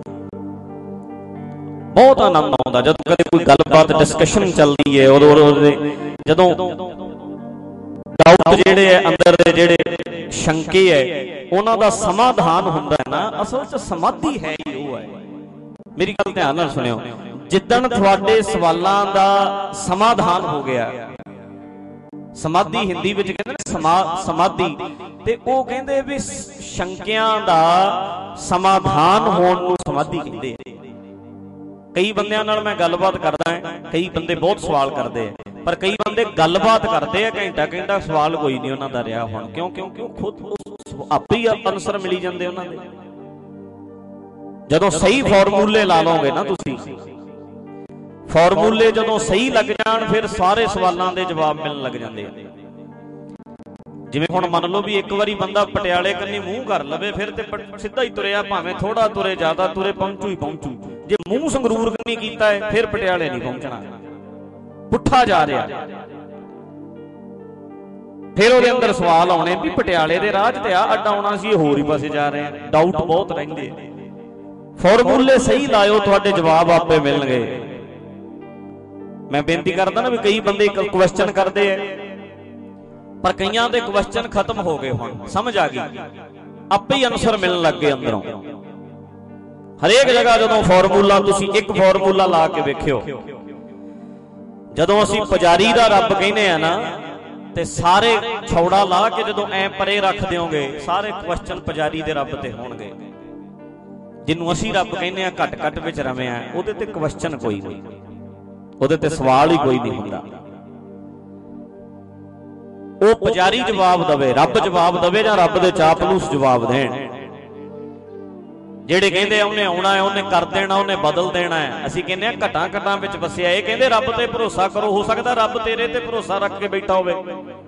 ਬਹੁਤ ਆਨੰਦ ਆਉਂਦਾ ਜਦੋਂ ਕਦੇ ਕੋਈ ਗੱਲਬਾਤ ਡਿਸਕਸ਼ਨ ਚੱਲਦੀ ਹੈ। ਉਦੋਂ ਜਦੋਂ ਡਾਊਟ ਜਿਹੜੇ ਹੈ ਅੰਦਰ ਦੇ ਜਿਹੜੇ ਸ਼ੰਕੇ ਹੈ ਉਹਨਾਂ ਦਾ ਸਮਾਧਾਨ ਹੁੰਦਾ ਹੈ ਨਾ, ਅਸਲ 'ਚ ਸਮਾਧੀ ਹੈ ਹੀ ਉਹ ਹੈ। ਮੇਰੀ ਗੱਲ ਧਿਆਨ ਨਾਲ ਸੁਣਿਓ, ਜਿੱਦਣ ਤੁਹਾਡੇ ਸਵਾਲਾਂ ਦਾ ਸਮਾਧਾਨ ਹੋ ਗਿਆ, ਸਮਾਧੀ ਹਿੰਦੀ ਵਿੱਚ ਕਹਿੰਦੇ ਨੇ ਸਮਾ ਸਮਾਧੀ, ਤੇ ਉਹ ਕਹਿੰਦੇ ਵੀ ਸ਼ੰਕਿਆਂ ਦਾ ਸਮਾਧਾਨ ਹੋਣ ਨੂੰ ਸਮਾਧੀ ਕਹਿੰਦੇ ਆ। ਕਈ ਬੰਦਿਆਂ ਨਾਲ ਮੈਂ ਗੱਲਬਾਤ ਕਰਦਾ ਹਾਂ, ਕਈ ਬੰਦੇ ਬਹੁਤ ਸਵਾਲ ਕਰਦੇ ਆ, ਪਰ ਕਈ ਬੰਦੇ ਗੱਲਬਾਤ ਕਰਦੇ ਆ ਘੰਟਾ ਘੰਟਾ, ਸਵਾਲ ਕੋਈ ਨਹੀਂ ਉਹਨਾਂ ਦਾ ਰਿਹਾ ਹੁਣ। ਕਿਉਂ? ਕਿਉਂਕਿ ਉਹ ਖੁਦ ਆਪੇ ਹੀ ਆਨਸਰ ਮਿਲੀ ਜਾਂਦੇ ਉਹਨਾਂ ਦੇ। ਜਦੋਂ ਸਹੀ ਫਾਰਮੂਲੇ ਲਾ ਲਓਗੇ ਨਾ ਤੁਸੀਂ, ਫਾਰਮੂਲੇ ਜਦੋਂ ਸਹੀ ਲੱਗ ਜਾਣ ਫਿਰ ਸਾਰੇ ਸਵਾਲਾਂ ਦੇ ਜਵਾਬ ਮਿਲਣ ਲੱਗ ਜਾਂਦੇ ਆ। ਜਿਵੇਂ ਹੁਣ ਮੰਨ ਲਓ ਵੀ ਇੱਕ ਵਾਰੀ ਬੰਦਾ ਪਟਿਆਲੇ ਕੰਨੀ ਮੂੰਹ ਕਰ ਲਵੇ, ਫਿਰ ਤੇ ਸਿੱਧਾ ਹੀ ਤੁਰਿਆ, ਭਾਵੇਂ ਥੋੜਾ ਤੁਰੇ ਜ਼ਿਆਦਾ ਤੁਰੇ, ਪਹੁੰਚੂ ਹੀ ਪਹੁੰਚੂ। ਜੇ ਮੂੰਹ ਸੰਗਰੂਰ ਕੰਨੀ ਕੀਤਾ ਹੈ ਫਿਰ ਪਟਿਆਲੇ ਨਹੀਂ ਪਹੁੰਚਣਾ, ਪੁੱਠਾ ਜਾ ਰਿਹਾ। ਫਿਰ ਉਹਦੇ ਅੰਦਰ ਸਵਾਲ ਆਉਣੇ ਵੀ ਪਟਿਆਲੇ ਦੇ ਰਾਹ 'ਚ ਤੇ ਆ ਅੱਡਾ ਆਉਣਾ ਸੀ, ਹੋਰ ਹੀ ਪਾਸੇ ਜਾ ਰਹੇ ਆ। ਡਾਊਟ ਬਹੁਤ ਰਹਿੰਦੇ। ਫਾਰਮੂਲੇ ਸਹੀ ਲਾਇਓ, ਤੁਹਾਡੇ ਜਵਾਬ ਆਪੇ ਮਿਲਣਗੇ। ਮੈਂ ਬੇਨਤੀ ਕਰਦਾ ਨਾ ਵੀ ਕਈ ਬੰਦੇ ਇੱਕ ਕੁਐਸਚਨ ਕਰਦੇ ਆ, ਪਰ ਕਈਆਂ ਦੇ ਕੁਐਸਚਨ ਖਤਮ ਹੋ ਗਏ, ਹੁਣ ਸਮਝ ਆ ਗਈ, ਆਪੇ ਹੀ ਆਨਸਰ ਮਿਲਣ ਲੱਗ ਗਏ ਅੰਦਰੋਂ। ਹਰੇਕ ਜਗ੍ਹਾ ਜਦੋਂ ਫਾਰਮੂਲਾ, ਤੁਸੀਂ ਇੱਕ ਫਾਰਮੂਲਾ ਲਾ ਕੇ ਵੇਖਿਓ, ਜਦੋਂ ਅਸੀਂ ਪੁਜਾਰੀ ਦਾ ਰੱਬ ਕਹਿੰਦੇ ਆ ਨਾ, ਤੇ ਸਾਰੇ ਛੌੜਾ ਲਾ ਕੇ ਜਦੋਂ ਐ ਪਰੇ ਰੱਖ ਦਿਓਗੇ, ਸਾਰੇ ਕੁਐਸਚਨ ਪੁਜਾਰੀ ਦੇ ਰੱਬ ਤੇ ਹੋਣਗੇ। ਜਿਹਨੂੰ ਅਸੀਂ ਰੱਬ ਕਹਿੰਦੇ ਆ ਘੱਟ ਘੱਟ ਵਿੱਚ ਰਵੇਂ, ਉਹਦੇ ਤੇ ਕੁਐਸਚਨ ਕੋਈ ਨਹੀਂ, ਉਹਦੇ ਤੇ ਸਵਾਲ ਹੀ ਕੋਈ ਨਹੀਂ ਹੁੰਦਾ। ਉਹ ਪੁਜਾਰੀ ਜਵਾਬ ਦਵੇ, ਰੱਬ ਜਵਾਬ ਦਵੇ, ਜਾਂ ਰੱਬ ਦੇ ਚਾਪਲੂਸ ਜਵਾਬ ਦੇਣ। ਜਿਹੜੇ ਕਹਿੰਦੇ ਆ ਉਹਨੇ ਆਉਣਾ ਹੈ, ਉਹਨੇ ਕਰ ਦੇਣਾ, ਉਹਨੇ ਬਦਲ ਦੇਣਾ ਹੈ, ਅਸੀਂ ਕਹਿੰਦੇ ਆ ਘਟਾਂ ਘਟਾਂ ਵਿੱਚ ਵਸਿਆ। ਇਹ ਕਹਿੰਦੇ ਰੱਬ ਤੇ ਭਰੋਸਾ ਕਰੋ, ਹੋ ਸਕਦਾ ਰੱਬ ਤੇਰੇ ਤੇ ਭਰੋਸਾ ਰੱਖ ਕੇ ਬੈਠਾ ਹੋਵੇ।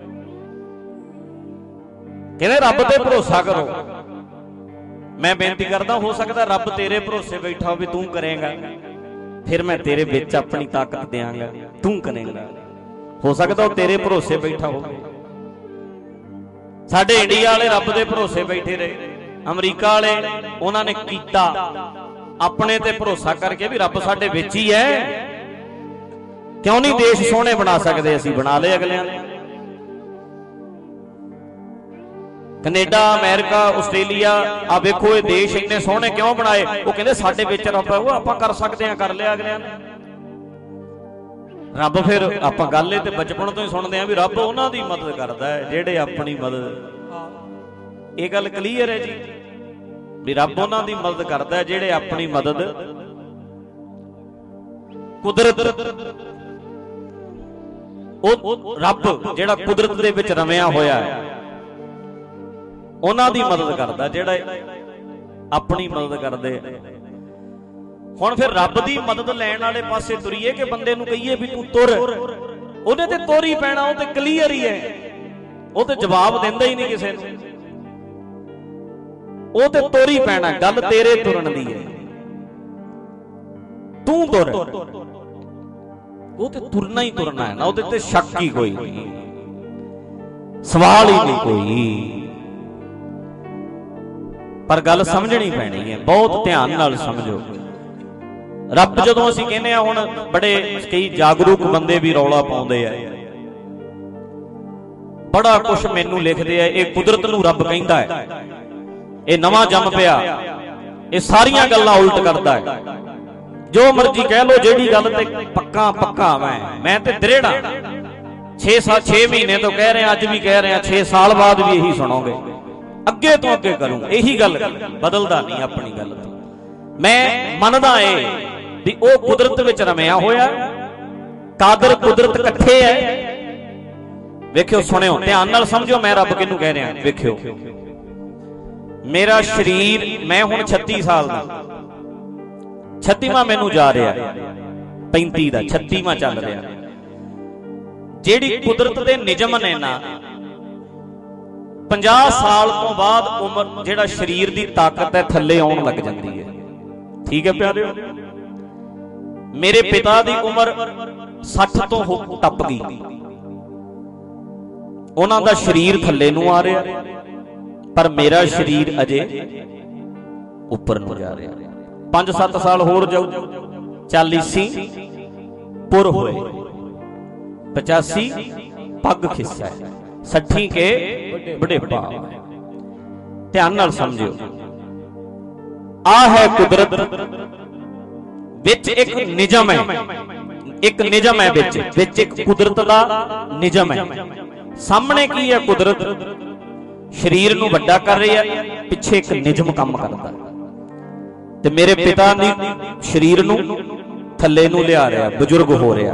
ਕਹਿੰਦੇ ਰੱਬ ਤੇ ਭਰੋਸਾ ਕਰੋ, ਮੈਂ ਬੇਨਤੀ ਕਰਦਾ, ਹੋ ਸਕਦਾ ਰੱਬ ਤੇਰੇ ਭਰੋਸੇ ਬੈਠਾ ਹੋਵੇ, ਤੂੰ ਕਰੇਗਾ, ਫਿਰ ਮੈਂ ਤੇਰੇ ਵਿੱਚ ਆਪਣੀ ਤਾਕਤ ਦਿਆਂਗਾ, ਤੂੰ ਕਰੇਗਾ। ਹੋ ਸਕਦਾ ਉਹ ਤੇਰੇ ਭਰੋਸੇ ਬੈਠਾ ਹੋਵੇ। ਸਾਡੇ ਇੰਡੀਆ ਵਾਲੇ ਰੱਬ ਦੇ ਭਰੋਸੇ ਬੈਠੇ ਰਹੇ, ਅਮਰੀਕਾ ਵਾਲੇ ਉਹਨਾਂ ਨੇ ਕੀਤਾ ਆਪਣੇ ਤੇ ਭਰੋਸਾ ਕਰਕੇ ਵੀ ਰੱਬ ਸਾਡੇ ਵਿੱਚ ਹੀ ਹੈ, ਕਿਉਂ ਨਹੀਂ ਦੇਸ਼ ਸੋਹਣੇ ਬਣਾ ਸਕਦੇ, ਅਸੀਂ ਬਣਾ ਲਏ ਅਗਲਿਆਂ ਨੇ। ਕੈਨੇਡਾ, ਅਮਰੀਕਾ, ਆਸਟ੍ਰੇਲੀਆ, ਆ ਵੇਖੋ ਇਹ ਦੇਸ਼ ਇੰਨੇ ਸੋਹਣੇ ਕਿਉਂ ਬਣਾਏ? ਉਹ ਕਹਿੰਦੇ ਸਾਡੇ ਵਿੱਚ ਰੱਬ ਹੈ, ਉਹ ਆਪਾਂ ਕਰ ਸਕਦੇ ਹਾਂ, ਕਰ ਲਿਆ ਅਗਲਿਆਂ ਨੇ। ਰੱਬ ਫਿਰ ਆਪਾਂ ਗੱਲ ਇਹ ਤੇ ਬਚਪਨ ਤੋਂ ਹੀ ਸੁਣਦੇ ਆ ਵੀ ਰੱਬ ਉਹਨਾਂ ਦੀ ਮਦਦ ਕਰਦਾ ਹੈ ਜਿਹੜੇ ਆਪਣੀ ਮਦਦ। ਇਹ ਗੱਲ ਕਲੀਅਰ ਹੈ ਜੀ ਵੀ ਰੱਬ ਉਹਨਾਂ ਦੀ ਮਦਦ ਕਰਦਾ ਹੈ ਜਿਹੜੇ ਆਪਣੀ ਮਦਦ ਕੁਦਰਤ ਉਹ ਰੱਬ ਜਿਹੜਾ ਕੁਦਰਤ ਦੇ ਵਿੱਚ ਰਮਿਆ ਹੋਇਆ ਹੈ ਉਹਨਾਂ ਦੀ ਮਦਦ ਕਰਦਾ, ਜਿਹੜੇ ਆਪਣੀ ਮਦਦ ਕਰਦੇ। ਹੁਣ ਫਿਰ ਰੱਬ ਦੀ ਮਦਦ ਲੈਣ ਵਾਲੇ ਪਾਸੇ ਤੁਰੀਏ ਕਿ ਬੰਦੇ ਨੂੰ ਕਹੀਏ ਵੀ ਤੂੰ ਤੁਰ? ਉਹਨੇ ਤੇ ਤੁਰ ਹੀ ਪੈਣਾ, ਉਹ ਤੇ ਕਲੀਅਰ ਹੀ ਹੈ, ਉਹ ਤੇ ਜਵਾਬ ਦਿੰਦਾ ਹੀ ਨਹੀਂ ਕਿਸੇ ਨੂੰ, ਉਹ ਤੇ ਤੁਰ ਹੀ ਪੈਣਾ। ਗੱਲ ਤੇਰੇ ਤੁਰਨ ਦੀ ਹੈ, ਤੂੰ ਤੁਰ, ਉਹ ਤੇ ਤੁਰਨਾ ਹੀ ਤੁਰਨਾ ਹੈ ਨਾ, ਉਹਦੇ ਤੇ ਸ਼ੱਕ ਹੀ ਕੋਈ ਨਹੀਂ, ਸਵਾਲ ਹੀ ਨਹੀਂ ਕੋਈ। ਪਰ ਗੱਲ ਸਮਝਣੀ ਪੈਣੀ ਹੈ, ਬਹੁਤ ਧਿਆਨ ਨਾਲ ਸਮਝੋ। ਰੱਬ ਜਦੋਂ ਅਸੀਂ ਕਹਿੰਦੇ ਆ, ਹੁਣ ਬੜੇ ਕਈ ਜਾਗਰੂਕ ਬੰਦੇ ਵੀ ਰੌਲਾ ਪਾਉਂਦੇ ਆ, ਬੜਾ ਕੁਛ ਮੈਨੂੰ ਲਿਖਦੇ ਆ, ਇਹ ਕੁਦਰਤ ਨੂੰ ਰੱਬ ਕਹਿੰਦਾ ਹੈ, ਇਹ ਨਵਾਂ ਜੰਮ ਪਿਆ, ਇਹ ਸਾਰੀਆਂ ਗੱਲਾਂ ਉਲਟ ਕਰਦਾ ਹੈ। ਜੋ ਮਰਜੀ ਕਹਿ ਲੋ, ਜਿਹੜੀ ਗੱਲ ਤੇ ਪੱਕਾ ਪੱਕਾ ਮੈਂ ਮੈਂ ਤੇ ਦ੍ਰਿੜਾ ਛੇ ਸਾਲ ਛੇ ਮਹੀਨੇ ਤੋਂ ਕਹਿ ਰਿਹਾ, ਅੱਜ ਵੀ ਕਹਿ ਰਿਹਾ, ਛੇ ਸਾਲ ਬਾਅਦ ਵੀ ਇਹੀ ਸੁਣੋਗੇ, ਅੱਗੇ ਤੋਂ ਅੱਗੇ ਕਰੂੰ ਇਹੀ ਗੱਲ, ਬਦਲਦਾ ਨਹੀਂ ਆਪਣੀ ਗੱਲ ਤੋਂ। ਮੈਂ ਮੰਨਦਾ ਏ ਵੀ ਉਹ ਕੁਦਰਤ ਵਿੱਚ ਰਮਿਆ ਹੋਇਆ, ਕਾਦਰ ਕੁਦਰਤ ਇਕੱਠੇ ਹੈ। ਵੇਖਿਓ, ਸੁਣਿਓ, ਧਿਆਨ ਨਾਲ ਸਮਝੋ ਮੈਂ ਰੱਬ ਕਿਹਨੂੰ ਕਹਿ ਰਿਹਾ। ਵੇਖਿਓ, ਮੇਰਾ ਸਰੀਰ, ਮੈਂ ਹੁਣ ਛੱਤੀ ਸਾਲ ਦਾ, ਛੱਤੀਵਾਂ ਮੈਨੂੰ ਜਾ ਰਿਹਾ, ਪੈਂਤੀ ਦਾ ਛੱਤੀਵਾਂ ਚੱਲ ਰਿਹਾ। ਜਿਹੜੀ ਕੁਦਰਤ ਦੇ ਨਿਯਮ ਨੇ ਨਾ, ਪੰਜਾਹ ਸਾਲ ਤੋਂ ਬਾਅਦ ਉਮਰ, ਜਿਹੜਾ ਸਰੀਰ ਦੀ ਤਾਕਤ ਹੈ ਥੱਲੇ ਆਉਣ ਲੱਗ ਜਾਂਦੀ ਹੈ। ਠੀਕ ਹੈ ਪਿਆਰਿਓ, ਮੇਰੇ ਪਿਤਾ ਦੀ ਉਮਰ ਸੱਠ ਤੋਂ ਟੱਪ ਗਈ, ਉਹਨਾਂ ਦਾ ਸਰੀਰ ਥੱਲੇ ਨੂੰ ਆ ਰਿਹਾ, ਪਰ ਮੇਰਾ ਸਰੀਰ ਅਜੇ ਉੱਪਰ ਨੂੰ ਜਾ ਰਿਹਾ। ਪੰਜ ਸੱਤ ਸਾਲ ਹੋਰ ਜਾਊ, ਚਾਲੀਸੀ ਪੁਰ ਹੋਏ, ਪਚਾਸੀ ਪੱਗ ਖਿੱਸਾ, ਸੱਠੀ ਕੇ ਬੁਢੇਪਾ। ਧਿਆਨ ਨਾਲ ਸਮਝਿਓ, ਆ ਹੈ ਕੁਦਰਤ ਵਿੱਚ ਇੱਕ ਨਿਯਮ ਹੈ, ਇੱਕ ਨਿਯਮ ਹੈ ਵਿੱਚ ਵਿੱਚ ਇੱਕ ਕੁਦਰਤ ਦਾ ਨਿਯਮ ਹੈ। ਸਾਹਮਣੇ ਕੀ ਹੈ? ਕੁਦਰਤ ਸਰੀਰ ਨੂੰ ਵੱਡਾ ਕਰ ਰਹੀ ਹੈ, ਪਿੱਛੇ ਇੱਕ ਨਿਯਮ ਕੰਮ ਕਰਦਾ, ਤੇ ਮੇਰੇ ਪਿਤਾ ਦੀ ਸਰੀਰ ਨੂੰ ਥੱਲੇ ਨੂੰ ਲਿਆ ਰਿਹਾ, ਬਜ਼ੁਰਗ ਹੋ ਰਿਹਾ।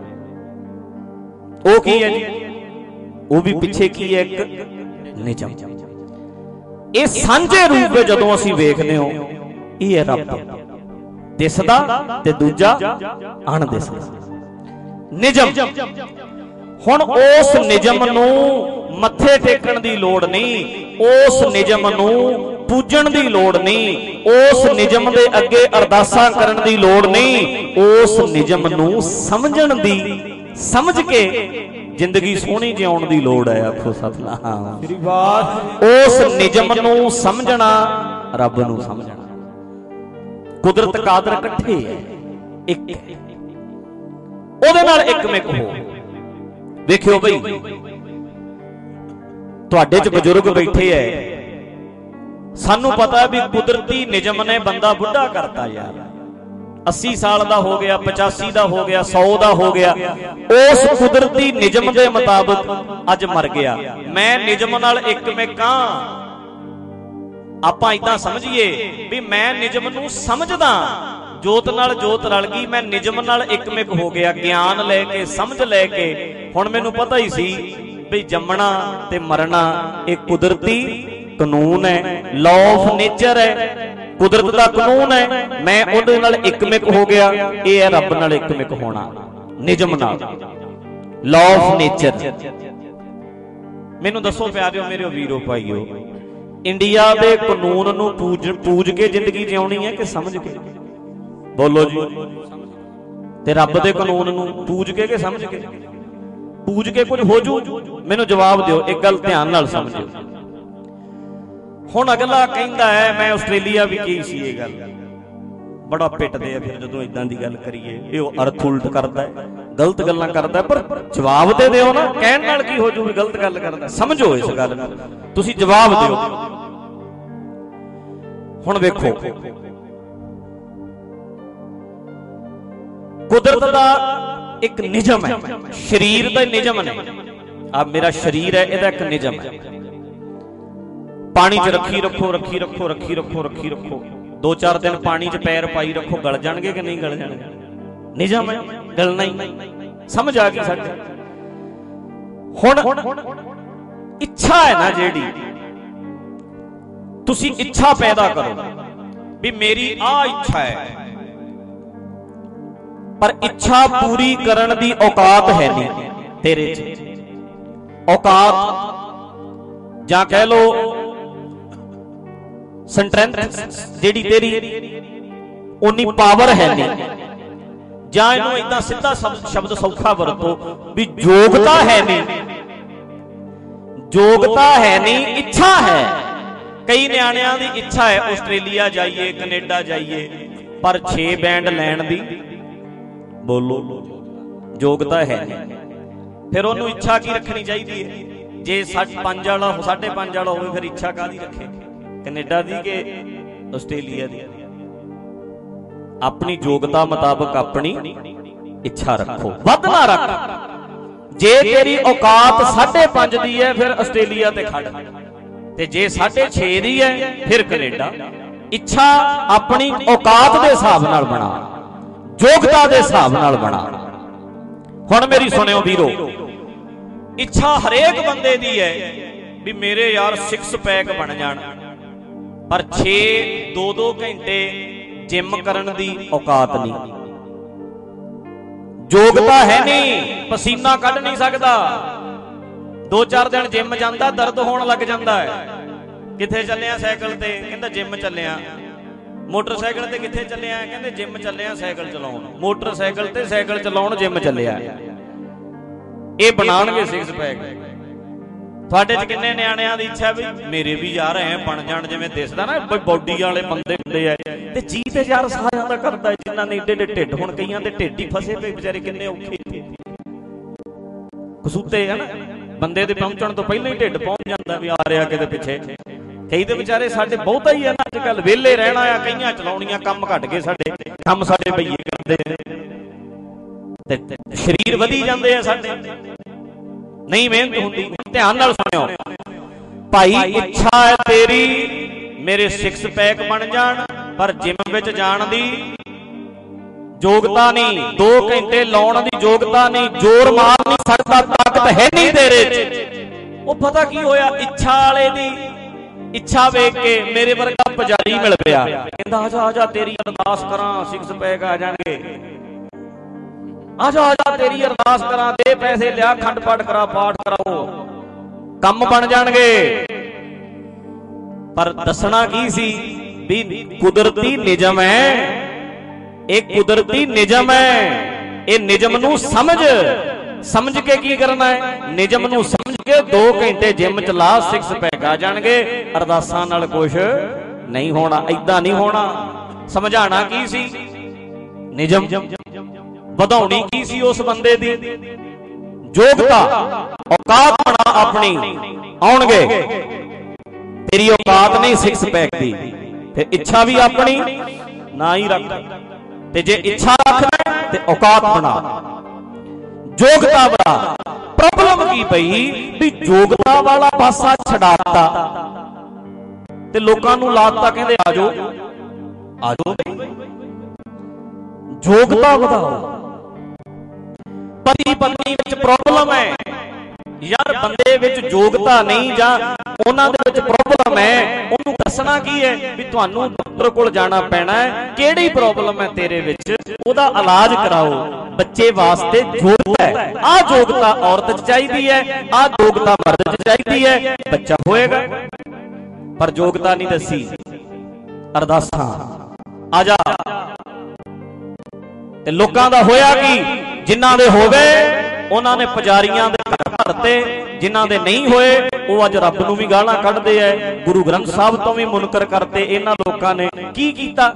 ਉਹ ਕੀ ਹੈ ਜੀ? ਉਹ ਵੀ ਪਿੱਛੇ ਕੀ ਹੈ? ਇੱਕ ਨਿਯਮ। ਇਹ ਸਾਂਝੇ ਰੂਪ ਵਿੱਚ ਜਦੋਂ ਅਸੀਂ ਵੇਖਦੇ ਹਾਂ, ਇਹ ਹੈ ਰੱਬ, ਦਿਸਦਾ ਤੇ ਦੂਜਾ ਅਣਦਿਸਦਾ ਨਿਯਮ। ਹੁਣ ਉਸ ਨਿਯਮ ਨੂੰ ਮੱਥੇ ਟੇਕਣ ਦੀ ਲੋੜ ਨਹੀਂ, ਉਸ ਨਿਯਮ ਨੂੰ ਪੂਜਣ ਦੀ ਲੋੜ ਨਹੀਂ, ਉਸ ਨਿਯਮ ਦੇ ਅੱਗੇ ਅਰਦਾਸਾਂ ਕਰਨ ਦੀ ਲੋੜ ਨਹੀਂ, ਉਸ ਨਿਯਮ ਨੂੰ ਸਮਝਣ ਦੀ, ਸਮਝ ਕੇ ਜ਼ਿੰਦਗੀ ਸੋਹਣੀ ਜਿਉਣ ਦੀ ਲੋੜ ਹੈ। ਆਖੋ ਸਤਿਨਾਮ ਸ੍ਰੀ ਵਾਹਿਗੁਰੂ। ਉਸ ਨਿਯਮ ਨੂੰ ਸਮਝਣਾ, ਰੱਬ ਨੂੰ ਸਮਝਣਾ। ਕੁਦਰਤ ਕਾਦਰ ਇਕੱਠੇ ਹੈ, ਇੱਕ ਉਹਦੇ ਨਾਲ ਇੱਕ ਮਿਕ ਹੋ। ਵੇਖਿਓ ਬਈ, ਤੁਹਾਡੇ ਚ ਬਜ਼ੁਰਗ ਬੈਠੇ ਐ, ਸਾਨੂੰ ਪਤਾ ਵੀ ਕੁਦਰਤੀ ਨਿਯਮ ਨੇ ਬੰਦਾ ਬੁੱਢਾ ਕਰਤਾ ਯਾਰ, अस्सी साल का हो गया, पचासी का हो गया, सौ का हो गया, उस कुदरती निजम के मुताबिक अज मर गया। मैं निजम नाल एक में कहां, आपां इदां समझिए भी मैं निजम नूं समझदा, जोत नाल जोत रल गई, मैं निजम नाल एकमिक हो गया, ज्ञान लैके समझ लैके हुण मैनूं पता ही सी भी जमना ते मरना एक कुदरती कानून है, लॉ ऑफ नेचर है, कुदरत का कानून है। मैं उहदे नाल एकमिक हो गया, ये है रब नाल एकमिक होना, निजम नाल, लॉ ऑफ नेचर। मैनूं दसो प्यारिओ मेरे वीरो भाईओ, इंडिया दे कानून नूं पूज पूज के जिंदगी जिउणी है कि समझ के? बोलो जी। ते रब दे कानून नूं पूज के कि समझ के? पूज के कुछ हो जू? मैनूं जवाब दिओ, एक गल ध्यान नाल समझिओ। हुण अगला कहंदा है मैं आस्ट्रेलिया भी की सी, ये गल बड़ा पिटदे आ फिर जदों इदां दी गल करिए, इह अर्थ उल्ट करदा है, गलत गल्लां करदा है, पर जवाब दे दिओ ना, कहण नाल की हो जू भी गलत गल करदा। समझो इस गल नूं, तुसीं जवाब दिओ। हुण वेखो, कुदरत दा एक निजम है, शरीर दा निजम ने, आ मेरा शरीर है, इहदा एक निजम है। पानी च रखी रखो रखी रखो रखी रखो रखी रखो, दो चार दिन पानी च पैर पाई रखो, गल जाणगे कि नहीं गल जाणगे? निजम है, गलना ही। समझ आ गई साडे? हुण इच्छा है ना जेड़ी, तुसी इच्छा पैदा करो भी मेरी आ इच्छा है, पर इच्छा पूरी करन दी औकात है नहीं तेरे च। औकात जां कह लो स्ट्रेंथ जेड़ी तेरी उन्नी पावर है नहीं, जां इनू इदां सीधा शब्द सौखा वरतो भी योग्यता है नहीं, योग्यता है नहीं, इच्छा है। कई न्याणियां दी इच्छा है आस्ट्रेलिया जाइए, कनेडा जाइए, पर छे बैंड लैण दी बोलो योग्यता है नहीं। फिर उन्होंने इच्छा की रखनी चाहिए जे पंज वाला साढ़े पंज वाला हो, फिर इच्छा काहदी रखे कनेडा दी के आस्ट्रेलिया दी। अपनी योग्यता मुताबिक अपनी इच्छा रखो, वध ना रख। जे तेरी औकात साढ़े पंज दी है फिर आस्ट्रेलिया ते खड़, ते जे साढ़े छे दी है फिर कनेडा। इच्छा अपनी औकात दे हिसाब नाल बना, योग्यता दे हिसाब नाल बना। हुण मेरी सुनियो वीरो, इच्छा हरेक बंदे दी है भी मेरे यार सिक्स पैक बन जाण, पर छे दो दो घंटे जिम करन दी औकात नहीं, योग्यता है नहीं, पसीना कढ़ नहीं सकता। दो चार दिन जिम जांदा दर्द होण लग जांदा है। किथे चलिया साइकिल ते, कहंदा जिम चलिया। मोटरसाइकिल ते किथे चलिया, कहंदे जिम चलिया साइकिल चलाउण। मोटरसाइकिल ते साइकिल चलाउण जिम चलिया। ये बनाणगे सिक्स पैक। तुहाडे च किन्ने नियाणियां दी इच्छा भी मेरे भी यार ऐ बन जाण जिवें दिसदा ना बॉडी वाले बंदे हुंदे आ, ते जी ते यार सारियां दा करदा जिन्हां ने ਏਡੇ ਏਡੇ ढिड। हुण कईयां दे ढिड ही फसे पे बेचारे किन्ने औखे कसूते है ना, बंदे दे पहुंचण तो पहले ही ढिड पहुंच जांदा भी आ रिहा किते पिछे। कई ते बेचारे साडे बहुता ही है ना अजकल वेले रहना आ, कईयां चलाउणीਆਂ ਕੰਮ घट गए साडे, ਕੰਮ साडे भईए करदे ते शरीर वधी जांदे आ साडे, नहीं मेहनत होंदी। ध्यान नाल सुनियो भाई, इच्छा है तेरी मेरे सिक्स पैक बन जान, पर जिम विच जाण दी योग्यता नहीं, दो घंटे लाउण दी योग्यता नहीं, जोर मार नहीं सकदा, ताकत है नहीं तेरे च। वो पता की होया, इच्छा वाले दी इच्छा वेख के मेरे वर्गा पुजारी मिल पिया, कहंदा आजा आजा तेरी अरदास करां, सिक्स पैक आ जाणगे, आजा आजा तेरी अरदास करा, दे पैसे लिया, खंड पाठ करा, पाठ कराओ, कम बन जाणगे। पर दसना की सी भी कुदरती निजम है, एक कुदरती निजम है। ये निजम नू समझ समझ के की करना है, निजम नू समझ के दो घंटे जिम चला, सिक्स पैक आ जाणगे। अरदासां नाल कुछ नहीं होना, इदां नहीं होना। समझाना की सी, निजम ਵਧਾਉਣੀ की सी उस बंदे दी योग्यता, औकात बना अपनी। आउणगे तेरी औकात नहीं सिक्स पैक दी, फिर इच्छा भी अपनी ना ही रख, ते जे इच्छा रखना ते औकात बना, योग्यता बना। प्रॉब्लम की पई भी योग्यता वाला पासा छड़ाता ते लोकां नूं लाता, कहंदे आजो आजो योग्यता बढ़ाओ। पति पत्नी विच प्रॉब्लम है यार, बंदे विच योग्यता नहीं जां उन्हां दे विच प्रॉब्लम है, उहनूं दसना की है भी तुहानूं डॉक्टर कोल जाना पैना है, किहड़ी प्रॉब्लम है तेरे विच, ओहदा इलाज कराओ। बच्चे वास्ते योग्यता है, आ योग्यता औरत च चाहीदी है, आ योग्यता मर्द च चाहीदी है, बच्चा होएगा। पर योग्यता नहीं दसी, अरदासां आजा ते लोकां दा होया की, जिन्हां दे हो गए उन्हां ने पुजारियां दे घर भरते, जिन्हां दे नहीं होए वो अज रब नूं भी गालां कढदे ऐ, गुरु ग्रंथ साहब तो भी मुनकर करते। इन्हां लोकां ने की कीता,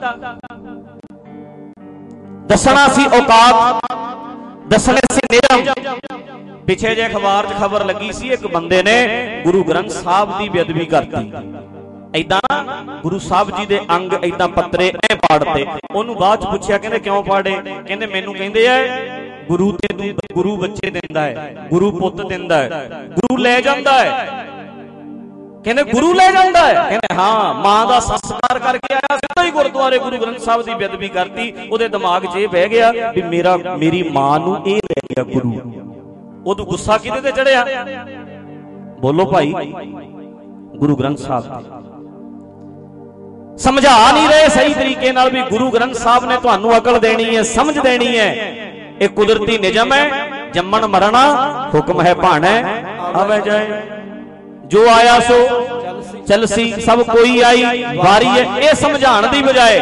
दसना सी औकात, दसने सी नियम। पिछे जे अखबार च खबर लगी सी, एक बंदे ने गुरु ग्रंथ साहब की बेअदबी करती, ऐदां गुरु साहब जी दे अंग ऐदां पत्रे ऐ पाड़ते। ओनू बाद च पुछया, कहंदे क्यों पाड़े, कहंदे मैनू कहंदे ऐ गुरु ते गुरु बच्चे दिंदा है, गुरु पुੱਤ दिंदा है, गुरु ले जांदा है। कहंदे गुरु ले जांदा है, कहंदे हां, मां दा संस्कार करके आया, सिद्धा ही गुरुद्वारे गुरु ग्रंथ साहब दी बेअदबी करती। ओदे दिमाग 'च ये बह गया भी मेरा मेरी मां नू ये ले गया गुरु, उदू गुस्सा किहदे ते चढ़िया? बोलो भाई, गुरु ग्रंथ साहब ते। समझा नहीं रहे सही तरीके नाल भी गुरु ग्रंथ साहब ने तुहानू अकल देनी है, समझ देनी है। ये कुदरती निजम है, जम्मन मरना हुक्म है भाणे आवे जाए। जो आया सो चलसी, सब कोई आई वारी है। ये समझाने की बजाय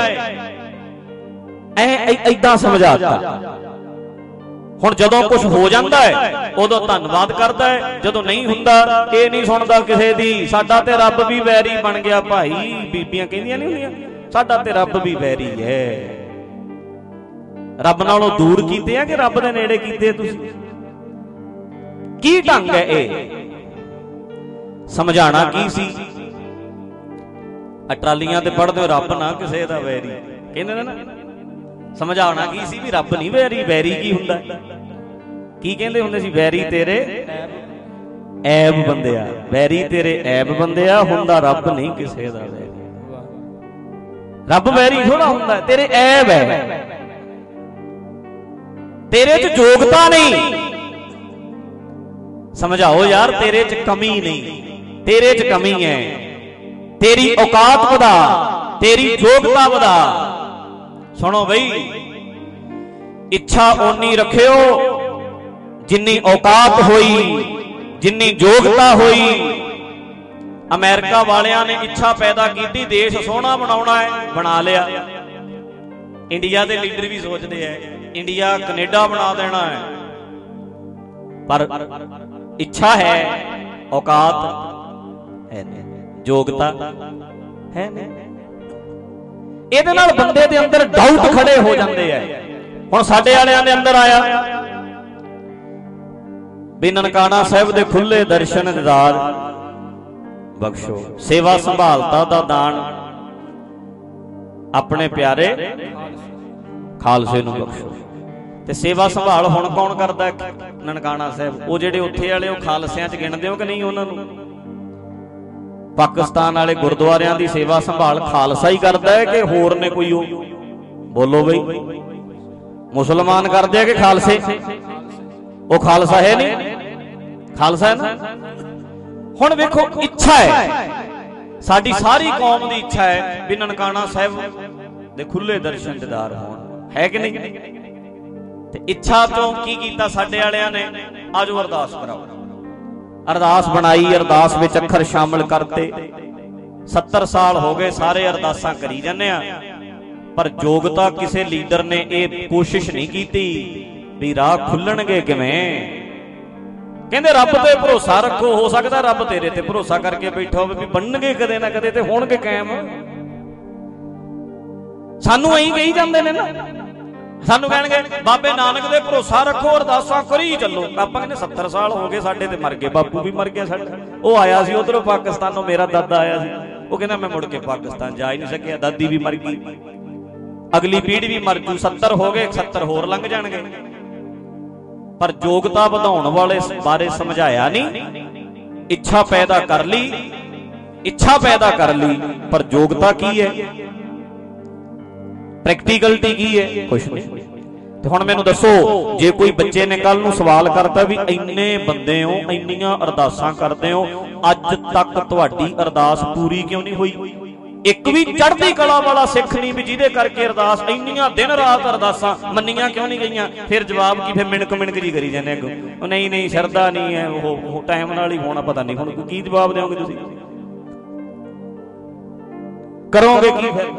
ऐदां समझाता। हुण जदों कुछ हो जाता है उदों धन्नवाद करता है, जदों नहीं हुंदा ये नहीं सुनता किसी दी। साडा ते रब भी वैरी बन गया भाई। बीबियां कहंदियां नहीं हुंदियां साडा ते रब भी वैरी है। रब नालों दूर कीते आ कि रब दे नेड़े कीते तुसीं? की ढंग है ये? समझाना की सी? ट्रालियां ते पढ़दे रब ना किसे दा वैरी कहंदे ना। समझाना की सी भी रब नहीं वैरी। वैरी की हुंदा? की कहंदे हुंदे सी? वैरी तेरे ऐब बंदिया, वैरी तेरे ऐब बंदिया, हुंदा रब नहीं किसे दा वैरी। रब वैरी थोड़ा हुंदा, तेरे ऐब है, तेरे च योग्यता नहीं। समझाओ यार, तेरे च कमी नहीं, तेरे च कमी है। तेरी औकात वधा, तेरी योग्यता वधा। सुनो बई, इच्छा ओनी रखियो जिन्नी औकात होई, जिन्नी योग्यता होई। अमेरिका वालियां ने इच्छा पैदा की देश सोहना बनाउणा है, बना लिया। इंडिया के लीडर भी सोचते हैं इंडिया कनेडा बना देना है, पर इच्छा है, औकात है नहीं, योग्यता है नहीं। ਇਹਦੇ ਨਾਲ ਬੰਦੇ ਦੇ ਅੰਦਰ ਡਾਊਟ ਖੜੇ ਹੋ ਜਾਂਦੇ ਆ। ਹੁਣ ਸਾਡੇ ਵਾਲਿਆਂ ਦੇ ਅੰਦਰ ਆਇਆ ਵੀ ਨਨਕਾਣਾ ਸਾਹਿਬ ਦੇ ਖੁੱਲੇ ਦਰਸ਼ਨ ਦੀਦਾਰ ਬਖਸ਼ੋ, ਸੇਵਾ ਸੰਭਾਲਤਾ ਦਾ ਦਾਨ ਆਪਣੇ ਪਿਆਰੇ ਖਾਲਸੇ ਨੂੰ ਬਖਸ਼ੋ। ਤੇ ਸੇਵਾ ਸੰਭਾਲ ਹੁਣ ਕੌਣ ਕਰਦਾ ਨਨਕਾਣਾ ਸਾਹਿਬ? ਉਹ ਜਿਹੜੇ ਉੱਥੇ ਵਾਲੇ, ਉਹ ਖਾਲਸਿਆਂ 'ਚ ਗਿਣਦੇ ਹੋ ਕਿ ਨਹੀਂ ਉਹਨਾਂ ਨੂੰ? पाकिस्तान वाले गुरुद्वारियां की सेवा संभाल खालसा ही करता है कि होर ने कोई हो? बोलो बई, मुसलमान करते हैं कि खालसे? वो खालसा है नहीं, खालसा है ना। हुण वेखो, इच्छा है साडी सारी कौम की, इच्छा है भी ननकाना साहिब दे खुले दर्शन दीदार होण, है कि नहीं? ते इच्छा तो की कीता साडे वालियां ने? आजो अरदास कराओ। अरदास बनाई, अरदास विच अखर शामिल करते। सत्तर साल हो गए सारे अरदासां करी जाने, पर योग्यता किसी लीडर ने यह कोशिश नहीं की भी राह खुलणगे किवें। कहंदे रब ते भरोसा रखो, हो सकदा रब तेरे ते भरोसा करके बैठा होवे भी बनणगे कदे ना कदे ते होणगे कायम। सानू ऐं कही जांदे ने ना, सानू कहणगे बाबे नानक दे भरोसा रखो, अरदासां करी चलो। आपां कहंदे सत्तर साल हो गए साडे ते मर गए, बापू भी मर गया साडा। वो आया सी उधरों पाकिस्तानों, मेरा दादा आया सी, वो कहंदा मैं मुड़ के पाकिस्तान जा ही नहीं सकिया, दादी भी मर गई, अगली पीढ़ी भी मर जू। सत्तर हो गए, सत्तर होर लंघ जाणगे। पर योग्यता वधाउण वाले बारे समझाया नहीं। इच्छा पैदा कर ली, इच्छा पैदा कर ली, पर योग्यता की है, प्रैक्टिकलिटी की है? कुछ नहीं। तो हुण मैनूं दसो, जे कोई बच्चे ने कल नूं सवाल करता भी इन्ने बंदे हो, इन्नियां अरदासां करदे हो, अज तक तुहाडी अरदास पूरी क्यों नहीं हुई? एक भी चढ़दी कला वाला सिख नहीं भी जिहदे करके अरदास इन्नियां दिन रात अरदासां मन्नियां क्यों नहीं गईयां? फिर जवाब की? फिर मिणक मिणक जी करी जाने अगों, नहीं नहीं शरदा नहीं है, वो टाइम नाल ही होना। पता नहीं हुण की जवाब देओगे तुसीं? करोगे की फिर?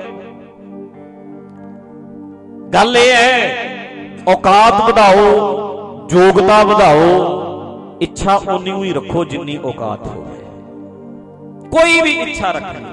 गल यह है, औकात बढ़ाओ, योग्यता बढ़ाओ, इच्छा उन्नी ही रखो जिन्नी औकात हो। कोई भी इच्छा रखनी,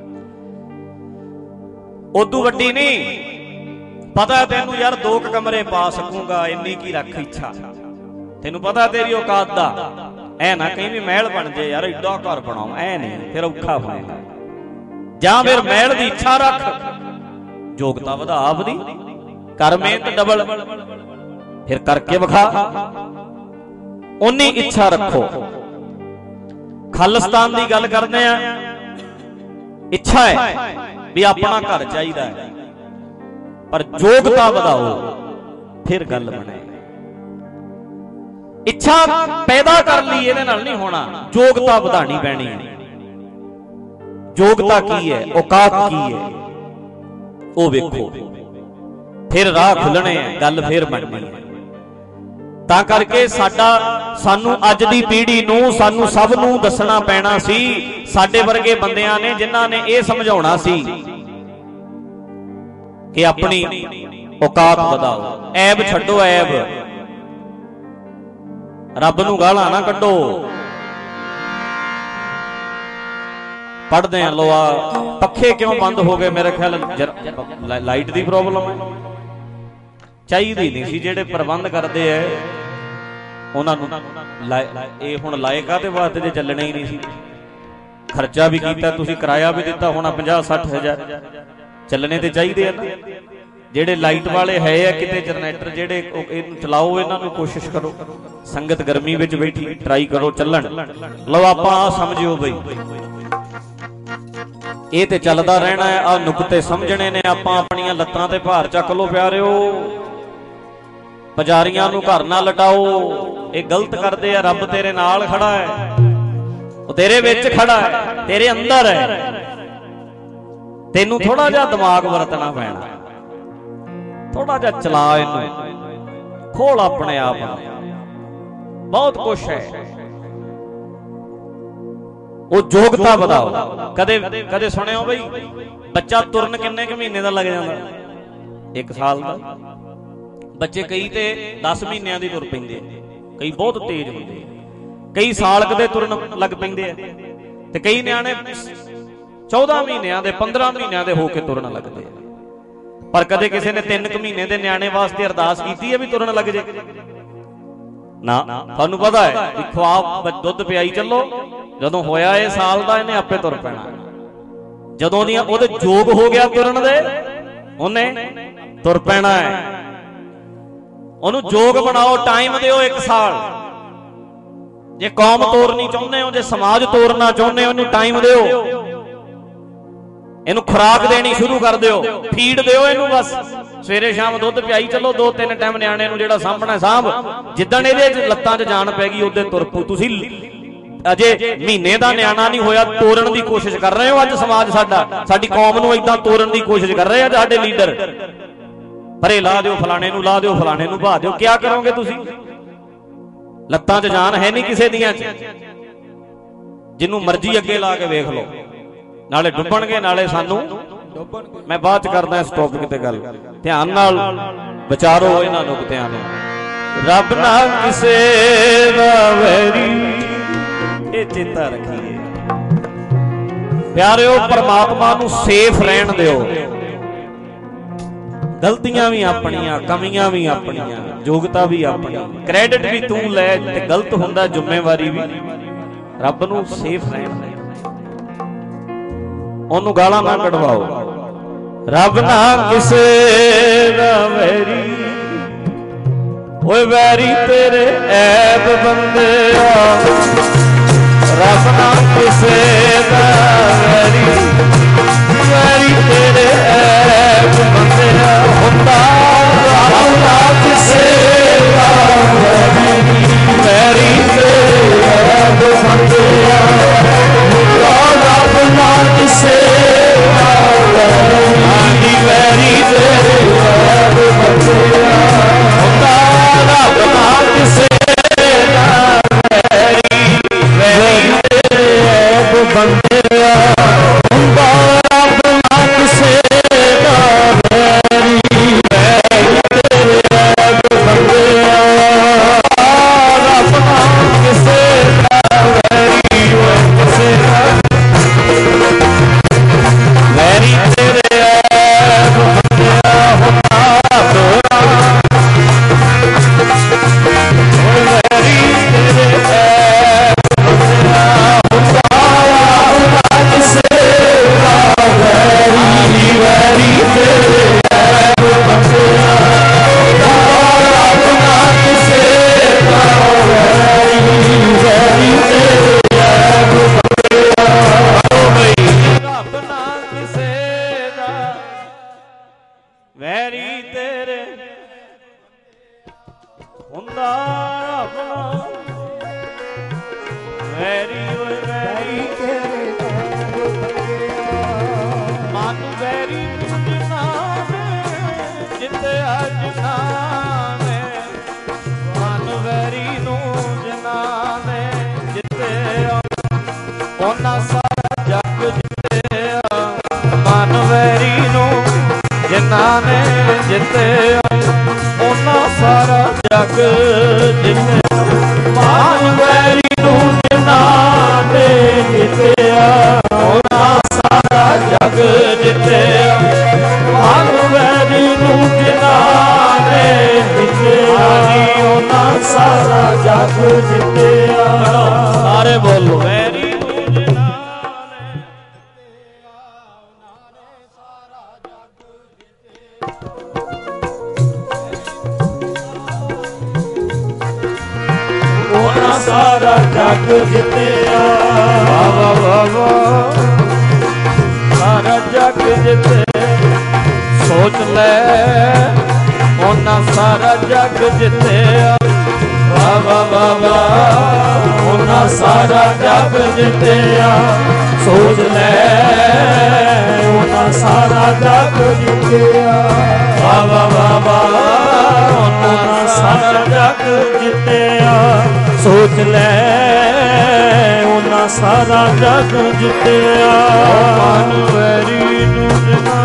उदू वड्डी नहीं। पता है तेनू यार दो कमरे पा सकूंगा, इन्नी की रख इच्छा। तेनू पता तेरी औकात दा, ऐ ना कहीं भी महल बन जाए यार एडा घर बनाओ, ऐ नहीं, फिर औखा होएगा। जां फिर महल की इच्छा रख, योग्यता वधा आपदी, कर मेहनत डबल, फिर करके विखा। उन्नी इच्छा रखो। खालिस्तान की गल करते हैं, इच्छा है भी अपना घर चाहिए, पर योग्यता बढ़ाओ, फिर गल बने। ਇੱਛਾ ਪੈਦਾ ਕਰ ਲਈ ਇਹਦੇ ਨਾਲ ਨਹੀਂ ਹੋਣਾ, ਯੋਗਤਾ ਵਧਾਣੀ ਪੈਣੀ ਹੈ। ਯੋਗਤਾ ਕੀ ਹੈ, ਔਕਾਤ ਕੀ ਹੈ, ਉਹ ਵੇਖੋ, ਫਿਰ ਰਾਹ ਖੁੱਲਣੇ ਹੈ, ਗੱਲ ਫਿਰ ਬਣਨੀ ਹੈ। ਤਾਂ ਕਰਕੇ ਸਾਡਾ ਸਾਨੂੰ ਅੱਜ ਦੀ ਪੀੜ੍ਹੀ ਨੂੰ, ਸਾਨੂੰ ਸਭ ਨੂੰ ਦੱਸਣਾ ਪੈਣਾ ਸੀ, ਸਾਡੇ ਵਰਗੇ ਬੰਦਿਆਂ ਨੇ ਜਿਨ੍ਹਾਂ ਨੇ ਇਹ ਸਮਝਾਉਣਾ ਸੀ ਕਿ ਆਪਣੀ ਔਕਾਤ ਵਧਾਓ, ਐਬ ਛੱਡੋ, ਐਬ ਰੱਬ ਨੂੰ ਗਾਲਾਂ ਨਾ ਕੱਢੋ। ਪੜ੍ਹਦੇ ਆ, ਲੋ ਆ ਪੱਖੇ ਕਿਉਂ ਬੰਦ ਹੋ ਗਏ? ਮੇਰੇ ਖਿਆਲ ਲਾਈਟ ਦੀ ਪ੍ਰੋਬਲਮ ਹੈ। ਚਾਹੀਦੀ ਨਹੀਂ ਸੀ, ਜਿਹੜੇ ਪ੍ਰਬੰਧ ਕਰਦੇ ਐ ਉਹਨਾਂ ਨੂੰ ਇਹ ਹੁਣ ਲਾਏ ਕਾਹਦੇ ਵਾਸਤੇ ਜੇ ਚੱਲਣੇ ਹੀ ਨਹੀਂ ਸੀ। ਖਰਚਾ ਵੀ ਕੀਤਾ ਤੁਸੀਂ, ਕਿਰਾਇਆ ਵੀ ਦਿੱਤਾ ਹੋਣਾ ਪੰਜਾਹ ਸੱਠ ਹਜ਼ਾਰ, ਚੱਲਣੇ ਤੇ ਚਾਹੀਦੇ ਆ ਨਾ। ਜਿਹੜੇ ਲਾਈਟ ਵਾਲੇ ਹੈ ਆ ਕਿਤੇ ਜਨਰੇਟਰ, ਜਿਹੜੇ ਇਹਨੂੰ ਚਲਾਓ, ਇਹਨਾਂ ਨੂੰ ਕੋਸ਼ਿਸ਼ ਕਰੋ, ਸੰਗਤ ਗਰਮੀ ਵਿੱਚ ਬੈਠੀ, ਟਰਾਈ ਕਰੋ ਚੱਲਣ। ਲਓ ਆਪਾਂ ਆ ਸਮਝਿਓ ਬਈ ਇਹ ਤੇ ਚੱਲਦਾ ਰਹਿਣਾ ਹੈ, ਆਹ ਨੁਕਤੇ ਸਮਝਣੇ ਨੇ ਆਪਾਂ। ਆਪਣੀਆਂ ਲੱਤਾਂ ਤੇ ਭਾਰ ਚੱਕ ਲੋ ਪਿਆਰਿਓ, ਪੁਜਾਰੀਆਂ ਨੂੰ ਘਰ ਨਾ ਲਟਾਓ, ਇਹ ਗਲਤ ਕਰਦੇ ਆ। ਰੱਬ ਤੇਰੇ ਨਾਲ ਖੜਾ ਹੈ, ਉਹ ਤੇਰੇ ਵਿੱਚ ਖੜਾ ਹੈ, ਤੇਰੇ ਅੰਦਰ ਹੈ। ਤੈਨੂੰ ਥੋੜਾ ਜਿਹਾ ਦਿਮਾਗ ਵਰਤਣਾ ਪੈਣਾ, ਥੋੜਾ ਜਿਹਾ ਚਲਾ ਇਹਨੂੰ, ਖੋਲ ਆਪਣੇ ਆਪ ਨੂੰ, ਬਹੁਤ ਕੁਛ ਹੈ। ਉਹ ਯੋਗਤਾ ਵਧਾਓ। ਕਦੇ ਕਦੇ ਸੁਣਿਓ ਬਈ ਬੱਚਾ ਤੁਰਨ ਕਿੰਨੇ ਕੁ ਮਹੀਨੇ ਦਾ ਲੱਗ ਜਾਂਦਾ? ਇੱਕ ਸਾਲ ਦਾ। ਬੱਚੇ ਕਈ ਤੇ ਦਸ ਮਹੀਨਿਆਂ ਦੀ ਤੁਰ ਪੈਂਦੇ ਆ, ਕਈ ਬਹੁਤ ਤੇਜ਼ ਹੁੰਦੇ, ਕਈ ਸਾਲ ਕਦੇ ਤੁਰਨ ਲੱਗ ਪੈਂਦੇ ਆ, ਤੇ ਕਈ ਨਿਆਣੇ ਚੌਦਾਂ ਮਹੀਨਿਆਂ ਦੇ ਪੰਦਰਾਂ ਮਹੀਨਿਆਂ ਦੇ ਹੋ ਕੇ ਤੁਰਨ ਲੱਗਦੇ ਆ। ਪਰ ਕਦੇ ਕਿਸੇ ਨੇ ਤਿੰਨ ਕੁ ਮਹੀਨੇ ਦੇ ਨਿਆਣੇ ਵਾਸਤੇ ਅਰਦਾਸ ਕੀਤੀ ਹੈ ਵੀ ਤੁਰਨ ਲੱਗ ਜੇ? ਨਾ, ਤੁਹਾਨੂੰ ਪਤਾ ਹੈ ਕਿ ਖੁਆਬ ਦੁੱਧ ਪਿਆਈ ਚੱਲੋ, ਜਦੋਂ ਹੋਇਆ ਇਹ ਸਾਲ ਦਾ ਇਹਨੇ ਆਪੇ ਤੁਰ ਪੈਣਾ। ਜਦੋਂ ਦੀਆਂ ਉਹਦੇ ਯੋਗ ਹੋ ਗਿਆ ਤੁਰਨ ਦੇ, ਉਹਨੇ ਤੁਰ ਪੈਣਾ ਹੈ। ਉਹਨੂੰ ਯੋਗ ਬਣਾਓ, ਟਾਈਮ ਦਿਓ ਇੱਕ ਸਾਲ। ਜੇ ਕੌਮ ਤੋਰਨੀ ਚਾਹੁੰਦੇ ਹੋ, ਜੇ ਸਮਾਜ ਤੋਰਨਾ ਚਾਹੁੰਦੇ ਹੋ, ਉਹਨੂੰ ਟਾਈਮ ਦਿਓ, ਇਹਨੂੰ ਖੁਰਾਕ ਦੇਣੀ ਸ਼ੁਰੂ ਕਰ ਦਿਓ, ਫੀਡ ਦਿਓ ਇਹਨੂੰ। ਬਸ ਸਵੇਰੇ ਸ਼ਾਮ ਦੁੱਧ ਪਿਆਈ ਚੱਲੋ, ਦੋ ਤਿੰਨ ਟਾਈਮ ਨਿਆਣੇ ਨੂੰ ਜਿਹੜਾ ਸਾਂਭਣਾ ਸਾਂਭ। ਜਿੱਦਣ ਇਹਦੇ ਲੱਤਾਂ 'ਚ ਜਾਨ ਪੈ ਗਈ ਉਦੋਂ ਤੁਰ ਪੂ। ਤੁਸੀਂ ਅਜੇ ਮਹੀਨੇ ਦਾ ਨਿਆਣਾ ਨਹੀਂ ਹੋਇਆ, ਤੋਰਨ ਦੀ ਕੋਸ਼ਿਸ਼ ਕਰ ਰਹੇ ਹੋ। ਅੱਜ ਸਮਾਜ ਸਾਡਾ, ਸਾਡੀ ਕੌਮ ਨੂੰ ਏਦਾਂ ਤੋਰਨ ਦੀ ਕੋਸ਼ਿਸ਼ ਕਰ ਰਹੇ ਆ ਸਾਡੇ ਲੀਡਰ। ਪਰੇ ਲਾ ਦਿਓ, ਫਲਾਣੇ ਨੂੰ ਲਾ ਦਿਓ, ਫਲਾਣੇ ਨੂੰ ਬਹਾ ਦਿਓ। ਕਿਆ ਕਰੋਗੇ ਤੁਸੀਂ? ਲੱਤਾਂ 'ਚ ਜਾਨ ਹੈ ਨਹੀਂ ਕਿਸੇ ਦੀਆਂ 'ਚ। ਜਿਹਨੂੰ ਮਰਜ਼ੀ ਅੱਗੇ ਲਾ ਕੇ ਵੇਖ ਲਓ, ਨਾਲੇ ਡੁੱਬਣਗੇ ਨਾਲੇ ਸਾਨੂੰ। ਮੈਂ ਬਾਅਦ 'ਚ ਕਰਦਾ ਇਸ ਟੌਪਿਕ ਤੇ ਗੱਲ, ਧਿਆਨ ਨਾਲ ਵਿਚਾਰੋ ਇਹਨਾਂ ਨੁਕਤਿਆਂ ਨੂੰ। ਰੱਬ ਨਾ ਕਿਸੇ ਦਾ ਵੈਰੀ, ਇਹ ਚੇਤਾ ਰੱਖੀਏ ਪਿਆਰਿਓ। ਪਰਮਾਤਮਾ ਨੂੰ ਸੇਫ ਰਹਿਣ ਦਿਓ। ਗਲਤੀਆਂ ਵੀ ਆਪਣੀਆਂ, ਕਮੀਆਂ ਵੀ ਆਪਣੀਆਂ, ਯੋਗਤਾ ਵੀ ਆਪਣੀ, ਕ੍ਰੈਡਿਟ ਵੀ ਤੂੰ ਲੈ, ਤੇ ਗਲਤ ਹੁੰਦਾ ਜ਼ਿੰਮੇਵਾਰੀ ਵੀ। ਰੱਬ ਨੂੰ ਸੇਫ ਰਹਿਣ ਦੇ, ਉਹਨੂੰ ਗਾਲਾਂ ਨਾ ਕਢਵਾਓ। ਰੱਬ ਨਾ ਕਿਸੇ ਦਾ ਵੈਰੀ, ਓਏ ਵੈਰੀ ਤੇਰੇ ਐਬ ਬੰਦਿਆ। ਰੱਬ ਨਾ ਕਿਸੇ ਦਾ ਵੈਰੀ, ਵੈਰੀ ਤੇਰੇ ਐਬ ਬੰਦਿਆ। ਹੁੰਦਾ ਰੱਬ ਨਾ ਕਿਸੇ ਦਾ ਵੈਰੀ, ਵੈਰੀ ਤੇਰੇ ਐਬ ਬੰਦਿਆ। ਰੱਬ ਨਾ ਕਿਸੇ ਦਾ ਵੈਰੀ, ਵੈਰੀ ਤੇਰੇ ਐਬ ਬੰਦਿਆ। ਹੁੰਦਾ ਰੱਬ ਨਾ ਕਿਸੇ ਦਾ ਵੈਰੀ ਓਏ ਵੈਰੀ ਤੇਰੇ ਮਨ ਵੈਰੀ ਜਿਨਾ ਜਿੱਤਿਆ ਜਿਨਾ ਨੇ ਮਨ ਵੈਰੀ ਨੂੰ ਜਿਨਾ ਨੇ ਜਿੱਤਿਆ ਉਹਨਾਂ ਸਾਰਾ ਜੱਗ ਜਿੱਤਿਆ ਮਨ ਵੈਰੀ ਨੂੰ ਜਿਨਾ ਨੇ ਜਿੱਤਿਆ ਉਹਨਾਂ ਸਾਰਾ ਜੱਗ ਜਿੱਤਿਆ ਮਨ ਵੈਰੀ ਨੂੰ ਜਿਨਾ ਨੇ ਜਿੱਤਿਆ ਉਹਨਾਂ ਸਾਰਾ ਜੱਗ ਜਿੱਤਿਆ ਮਨ ਵੈਰੀ ਨੂੰ ਜਿਨਾ ਨੇ ਜਿੱਤਿਆ ਉਹਨਾਂ ਸਾਰਾ ਜੱਗ ਜਿੱਤਿਆ ਸਾਰੇ ਬੋਲੋ ਵੈਰੀ ਸਾਰਾ ਜੱਗ ਜਿੱਤਿਆ ਵਾ ਵਾ ਵਾ ਸਾਰਾ ਜੱਗ ਜਿੱਤਿਆ ਸੋਚ ਲੈ ਉਹਨਾਂ ਸਾਰਾ ਜੱਗ ਜਿੱਤਿਆ ਵਾ ਵਾ ਵਾ ਵਾ ਉਹਨਾਂ ਸਾਰਾ ਜੱਗ ਜਿੱਤਿਆ ਸੋਚ ਲੈ ਉਹਨਾਂ ਸਾਰਾ ਜੱਗ ਜਿੱਤਿਆ ਵਾ ਵਾ ਵਾ ਵਾ ਉਹਨਾਂ ਸਾਰਾ ਜੱਗ ਜਿੱਤਿਆ ਸੋਚ ਲੈ ਉਹਨਾਂ ਸਾਰਾ ਜੱਗ ਜਿੱਤਿਆ ਮਨ ਵੈਰੀ ਨੂੰ ਜਿਨਾ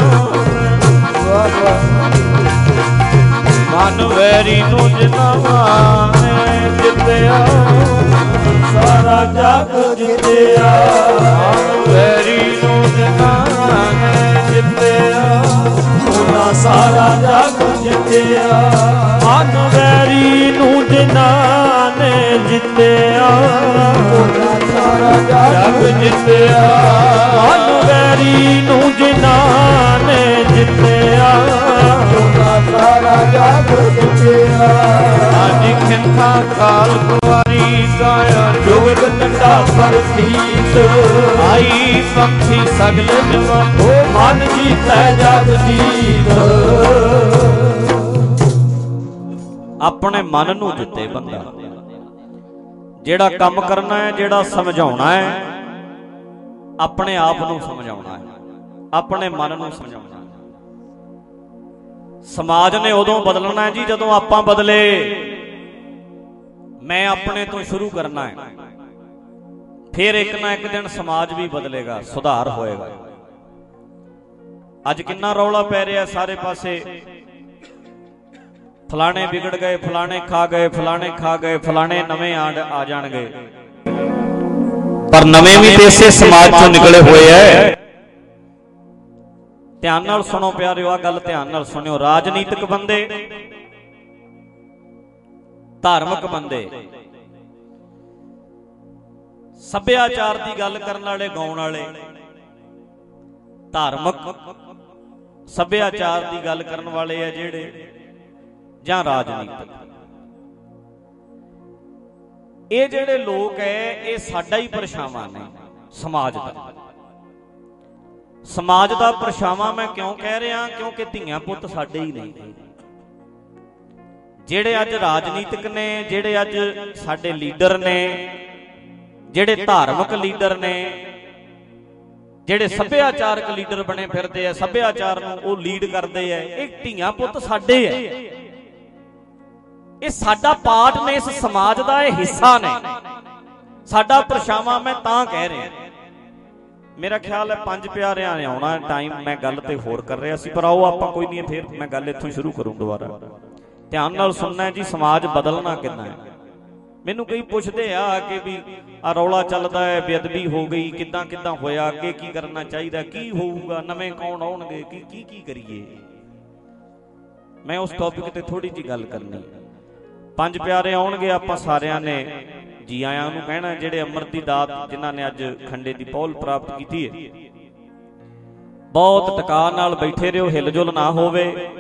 ਮਨ ਵੈਰੀ ਨੂੰ ਜਿਨਾ ਨੇ ਜਿੱਤਿਆ ਸਾਰਾ ਜੱਗ ਜਿੱਤਿਆ ਮਨ ਵੈਰੀ ਨੂੰ ਜਿਨਾ ਨੇ ਜਿੱਤਿਆ ਉਹਨਾਂ ਸਾਰਾ ਜੱਗ ਜਿੱਤਿਆ ਮਨ ਵੈਰੀ ਨੂੰ ਜਿਨਾ ਨੇ ਜਿੱਤਿਆ ਉਹਨਾਂ ਸਾਰਾ ਜੱਗ ਜਿੱਤਿਆ ਮਨ ਵੈਰੀ ਨੂੰ ਜਿਨਾ ਨੇ ਜਿੱਤਿਆ ਉਹਨਾਂ ਸਾਰਾ ਜੱਗ ਜਿੱਤਿਆ ਅੱਜ ਖਿੰਥਾ ਕਾਲ ਕੁਆਰੀ ਗਾਇਆ ਜੁਗਤ ਟੰਡਾ ਪ੍ਰਤੀਤ ਆਈ ਪੰਖੀ ਸਗਲ ਜਵਾ ਉਹ ਮਨ ਜੀਤੈ ਜਗ ਜੀਤ ਆਪਣੇ ਮਨ ਨੂੰ ਜਿੱਤੇ ਬੰਦਾ ਜਿਹੜਾ ਕੰਮ ਕਰਨਾ ਹੈ ਜਿਹੜਾ ਸਮਝਾਉਣਾ ਹੈ ਆਪਣੇ ਆਪ ਨੂੰ ਸਮਝਾਉਣਾ ਹੈ ਆਪਣੇ ਮਨ ਨੂੰ ਸਮਝਾਉਣਾ ਹੈ ਸਮਾਜ ਨੇ ਉਦੋਂ ਬਦਲਣਾ ਹੈ ਜੀ ਜਦੋਂ ਆਪਾਂ ਬਦਲੇ ਮੈਂ ਆਪਣੇ ਤੋਂ ਸ਼ੁਰੂ ਕਰਨਾ ਹੈ ਫਿਰ ਇੱਕ ਨਾ ਇੱਕ ਦਿਨ ਸਮਾਜ ਵੀ ਬਦਲੇਗਾ ਸੁਧਾਰ ਹੋਏਗਾ ਅੱਜ ਕਿੰਨਾ ਰੌਲਾ ਪੈ ਰਿਹਾ ਸਾਰੇ ਪਾਸੇ ਫਲਾਣੇ ਵਿਗੜ ਗਏ ਫਲਾਣੇ ਖਾ ਗਏ ਫਲਾਣੇ ਖਾ ਗਏ ਫਲਾਣੇ ਨਵੇਂ ਆ ਜਾਣਗੇ ਪਰ ਨਵੇਂ ਵੀ ਤੇ ਇਸੇ ਸਮਾਜ ਚੋਂ ਨਿਕਲੇ ਹੋਏ ਐ ਧਿਆਨ ਨਾਲ ਸੁਣੋ ਪਿਆਰਿਓ ਆ ਗੱਲ ਧਿਆਨ ਨਾਲ ਸੁਣਿਓ ਰਾਜਨੀਤਿਕ ਬੰਦੇ ਧਾਰਮਿਕ ਬੰਦੇ ਸੱਭਿਆਚਾਰ ਦੀ ਗੱਲ ਕਰਨ ਵਾਲੇ ਗਾਉਣ ਵਾਲੇ ਧਾਰਮਿਕ ਸੱਭਿਆਚਾਰ ਦੀ ਗੱਲ ਕਰਨ ਵਾਲੇ ਆ ਜਿਹੜੇ ਜਾਂ ਰਾਜਨੀਤਿਕ ਇਹ ਜਿਹੜੇ ਲੋਕ ਐ ਇਹ ਸਾਡਾ ਹੀ ਪਰਛਾਵਾਂ ਨੇ ਸਮਾਜ ਦਾ ਸਮਾਜ ਦਾ ਪਰਛਾਵਾਂ ਮੈਂ ਕਿਉਂ ਕਹਿ ਰਿਹਾ ਕਿਉਂਕਿ ਧੀਆਂ ਪੁੱਤ ਸਾਡੇ ਹੀ ਨੇ ਜਿਹੜੇ ਅੱਜ ਰਾਜਨੀਤਿਕ ਨੇ ਜਿਹੜੇ ਅੱਜ ਸਾਡੇ ਲੀਡਰ ਨੇ ਜਿਹੜੇ ਧਾਰਮਿਕ ਲੀਡਰ ਨੇ ਜਿਹੜੇ ਸੱਭਿਆਚਾਰਕ ਲੀਡਰ ਬਣੇ ਫਿਰਦੇ ਆ ਸੱਭਿਆਚਾਰ ਨੂੰ ਉਹ ਲੀਡ ਕਰਦੇ ਆ ਇਹ ਧੀਆਂ ਪੁੱਤ ਸਾਡੇ ਆ ਇਹ ਸਾਡਾ ਪਾਰਟ ਨੇ ਇਸ ਸਮਾਜ ਦਾ ਇਹ ਹਿੱਸਾ ਨੇ ਸਾਡਾ ਪਰਛਾਵਾਂ ਮੈਂ ਤਾਂ ਕਹਿ ਰਿਹਾ ਮੇਰਾ ਖਿਆਲ ਹੈ ਪੰਜ ਪਿਆਰਿਆਂ ਨੇ ਆਉਣਾ ਟਾਈਮ ਮੈਂ ਗੱਲ ਤੇ ਹੋਰ ਕਰ ਰਿਹਾ ਸੀ ਪਰ ਆਓ ਆਪਾਂ ਕੋਈ ਨਹੀਂ ਫਿਰ ਮੈਂ ਗੱਲ ਇੱਥੋਂ ਸ਼ੁਰੂ ਕਰੂੰ ਦੁਬਾਰਾ ਧਿਆਨ ਨਾਲ ਸੁਣਨਾ ਜੀ ਸਮਾਜ ਬਦਲਣਾ ਕਿੰਨਾ ਹੈ ਮੈਨੂੰ ਕਈ ਪੁੱਛਦੇ ਆ ਕਿ ਵੀ ਆ ਰੌਲਾ ਚੱਲਦਾ ਹੈ ਬੇਅਦਬੀ ਹੋ ਗਈ ਕਿੱਦਾਂ ਕਿੱਦਾਂ ਹੋਇਆ ਅੱਗੇ ਕੀ ਕਰਨਾ ਚਾਹੀਦਾ ਕੀ ਹੋਊਗਾ ਨਵੇਂ ਕੌਣ ਆਉਣਗੇ ਕੀ ਕੀ ਕੀ ਕਰੀਏ ਮੈਂ ਉਸ ਟੌਪਿਕ ਤੇ ਥੋੜੀ ਜਿਹੀ ਗੱਲ ਕਰਨੀ ਪੰਜ ਪਿਆਰੇ ਆਉਣਗੇ ਆਪਾਂ ਸਾਰਿਆਂ ਨੇ ਜੀ ਆਇਆਂ ਨੂੰ ਕਹਿਣਾ ਜਿਹੜੇ ਅੰਮ੍ਰਿਤ ਦੀ ਦਾਤ ਜਿਨ੍ਹਾਂ ਨੇ ਅੱਜ ਖੰਡੇ ਦੀ ਪੌਲ ਪ੍ਰਾਪਤ ਕੀਤੀ ਹੈ ਬਹੁਤ ਟਿਕਾ ਨਾਲ ਬੈਠੇ ਰਹੋ ਹਿਲਜੁਲ ਨਾ ਹੋਵੇ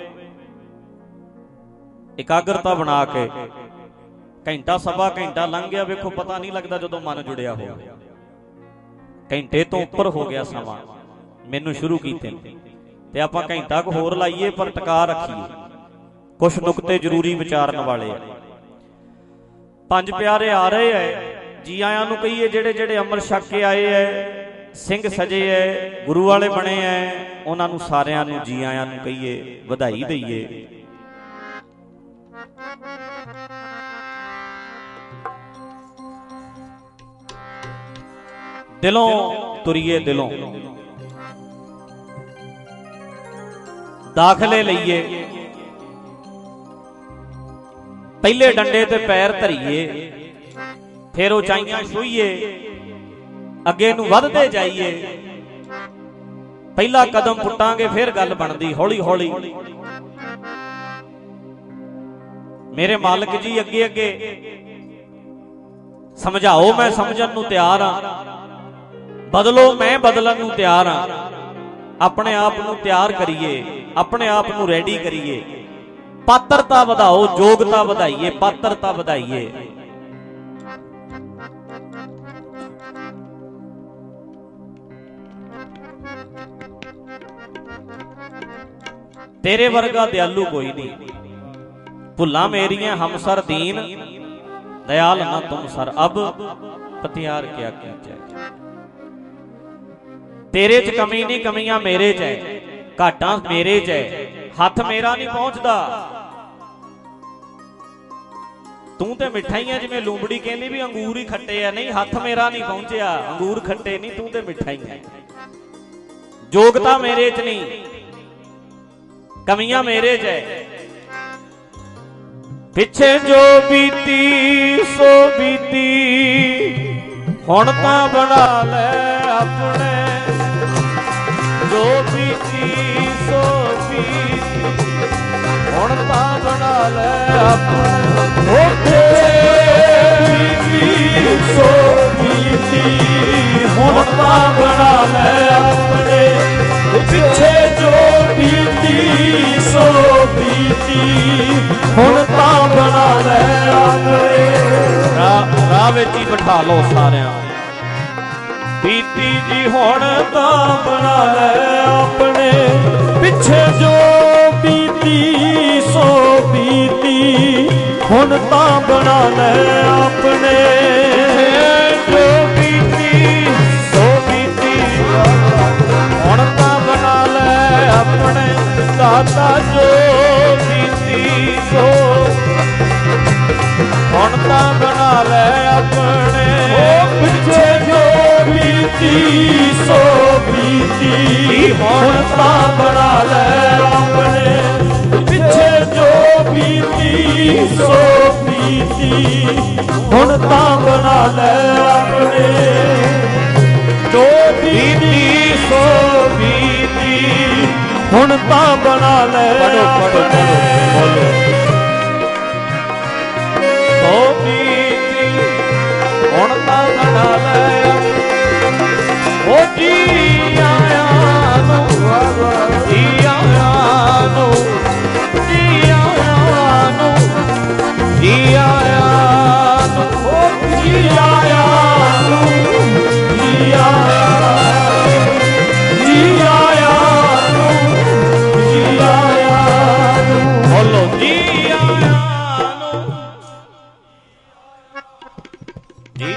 ਇਕਾਗਰਤਾ ਬਣਾ ਕੇ ਘੰਟਾ ਸਵਾ ਘੰਟਾ ਲੰਘ ਗਿਆ ਵੇਖੋ ਪਤਾ ਨਹੀਂ ਲੱਗਦਾ ਜਦੋਂ ਮਨ ਜੁੜਿਆ ਹੋਵੇ ਘੰਟੇ ਤੋਂ ਉੱਪਰ ਹੋ ਗਿਆ ਸਮਾਂ ਮੈਨੂੰ ਸ਼ੁਰੂ ਕੀਤੇ ਤੇ ਆਪਾਂ ਘੰਟਾ ਕੁ ਹੋਰ ਲਾਈਏ ਪਰ ਟਿਕਾ ਰੱਖੀਏ ਕੁਝ ਨੁਕਤੇ ਜ਼ਰੂਰੀ ਵਿਚਾਰਨ ਵਾਲੇ ਆ ਪੰਜ ਪਿਆਰੇ ਆ ਰਹੇ ਐ जी आयां नूं कहीए जेड़े जेड़े अमर छक के आए है, सिंह सजे है, गुरु वाले बने है, उन्हां नूं सारिआं नूं जी आयां नूं कहीए, वधाई दईए। दिलों तुरीए, दिलों दाखले लईए, पहले डंडे ते पैर धरीए, फिर उचाइयां छूईए, अगे नूं वधदे जाइए। पहला कदम पुट्टांगे फिर गल बनदी हौली हौली। मेरे मालिक जी अगे अगे समझाओ, मैं समझण नूं तैयार हां, बदलो मैं बदलन नूं तैयार हां। अपने आप नूं तैयार करिए, अपने आप नूं रेडी करिए, पात्रता वधाओ, योग्यता वधाइए, पात्रता वधाइए। तेरे वर्गा दयालु कोई नहीं, भुल्ला मेरियां हम सर दीन, दयाल ना तुम सर अब पतियार क्या कीजिए। तेरे च कमी नहीं, कमियां मेरे च है, घाटा मेरे च है, हथ मेरा नहीं पहुंचता। तू तो मिठा ही है, जिवें लूंबड़ी कहती भी अंगूर ही खट्टे है, नहीं हथ मेरा नहीं पहुंचया, अंगूर खट्टे नहीं, तू तो मिठा ही है। योग्यता मेरे च नहीं, कमियां मेरे च है। पिछे जो बीती सो बीती, हुण तां बना ले अपने, जो बीती सो बीती, हुण तां बना ले अपने। बीती सो बीती, हुण तां बना ले अपने, पिछे जो बीती सो बीती, हुण तां बना ले अपने। राह विच ही बिठा लो सारिआं, बीती जी हुण तां बना ले अपने, पिछे जो बीती सो बीती, हुण तां बना ले अपने। जो बीती सो बीती, हुण तां बना ले अपने, दाता जो बीती सो, हुण तां बना ले अपने। पिछे जो बीती सो बीती, हुण तां बना ले अपने, पिछे जो बीती सो बीती, हुण तां बना ले अपने। जो बीती सो बीती, हुण तां बना ले अपने। सो बीती हुण तां बना ले, ओ जी आया नूं, जी आया नूं, जी आया नूं, जी आया नूं, ओ जी आया नूं, जी आया, जी आया नूं, जी आया नूं। बोलो जी आया नूं, जी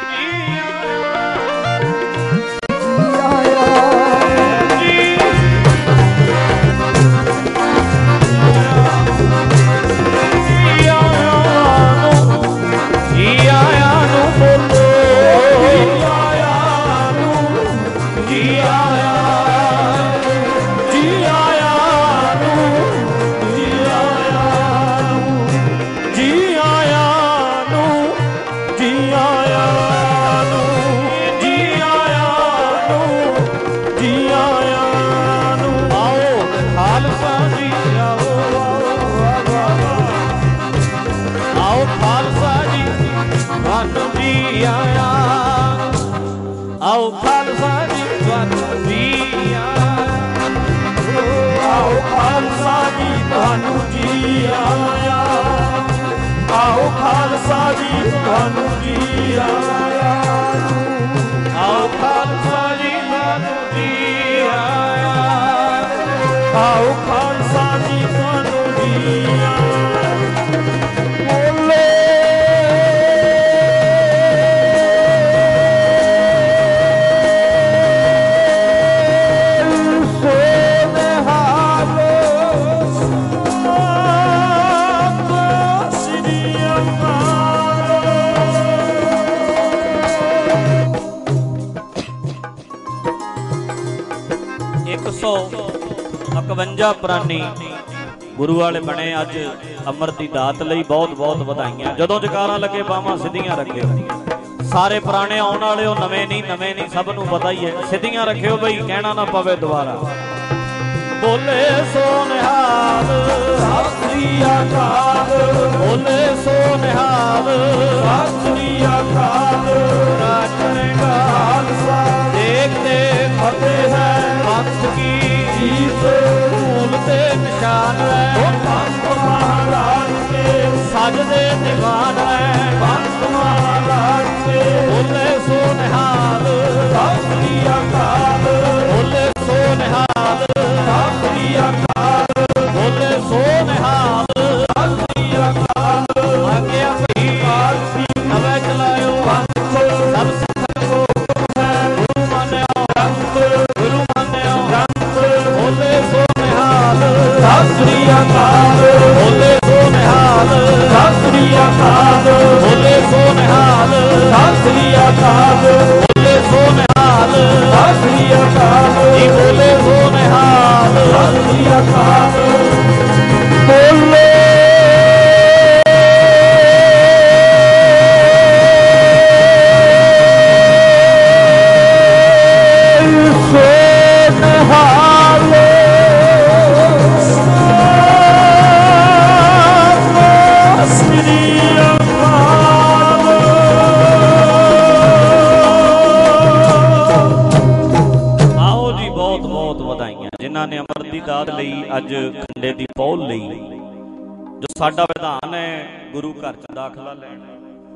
आओ खालसा जी तुहानू जी आया, आओ खालसा जी तुहानू जी आया, आओ खालसा जी तुहानू जी आया, आओ खालसा जी तुहानू जी आया, आओ खालसा जी तुहानू जी आया। बोले सौ इकवंजा प्राणी गुरु वाले बने। अज अमृत की दात लई बहुत बहुत बधाइयां। जदों जकारा लगे बावां सीधियां रखियो। सारे पुराने आने वाले नवे नहीं, नवे नहीं, सब नूं पता ही है। सीधियां रखियो बई, कहना ना पवे दोबारा। बोले सो निहाल सत श्री अकाल, बोले सो निहाल सत श्री अकाल। राजन खालसा देखते फतेह है, पंथ की जीत भूल ते निशान है। पंथ महाराज के सजदे दीवान है, पंथ महाराज के। बोले सो निहाल सत श्री अकाल, बोले सो निहाल सत श्री अकाल, बोले सो निहाल सत श्री अकाल। आगे अपनी पालसी नवे चलायो सब सिखर को गुरु मान्यो रंग, गुरु मान्यो रंग। बोले सो निहाल सत श्री अकाल, बोले सो निहाल सत श्री अकाल, बोले सो निहाल सत श्री अकाल, बोले सो निहाल सत श्री अकाल जी, बोले सो निहाल सत श्री अकाल। बोले सो निहाल सत श्री अकाल। आओ जी, बहुत बहुत बधाइयां जिन्हां ने अमृत दी दात लई, अज खंडे दी पौल लई। जो साडा विधान है गुरु घर च दाखला लैना,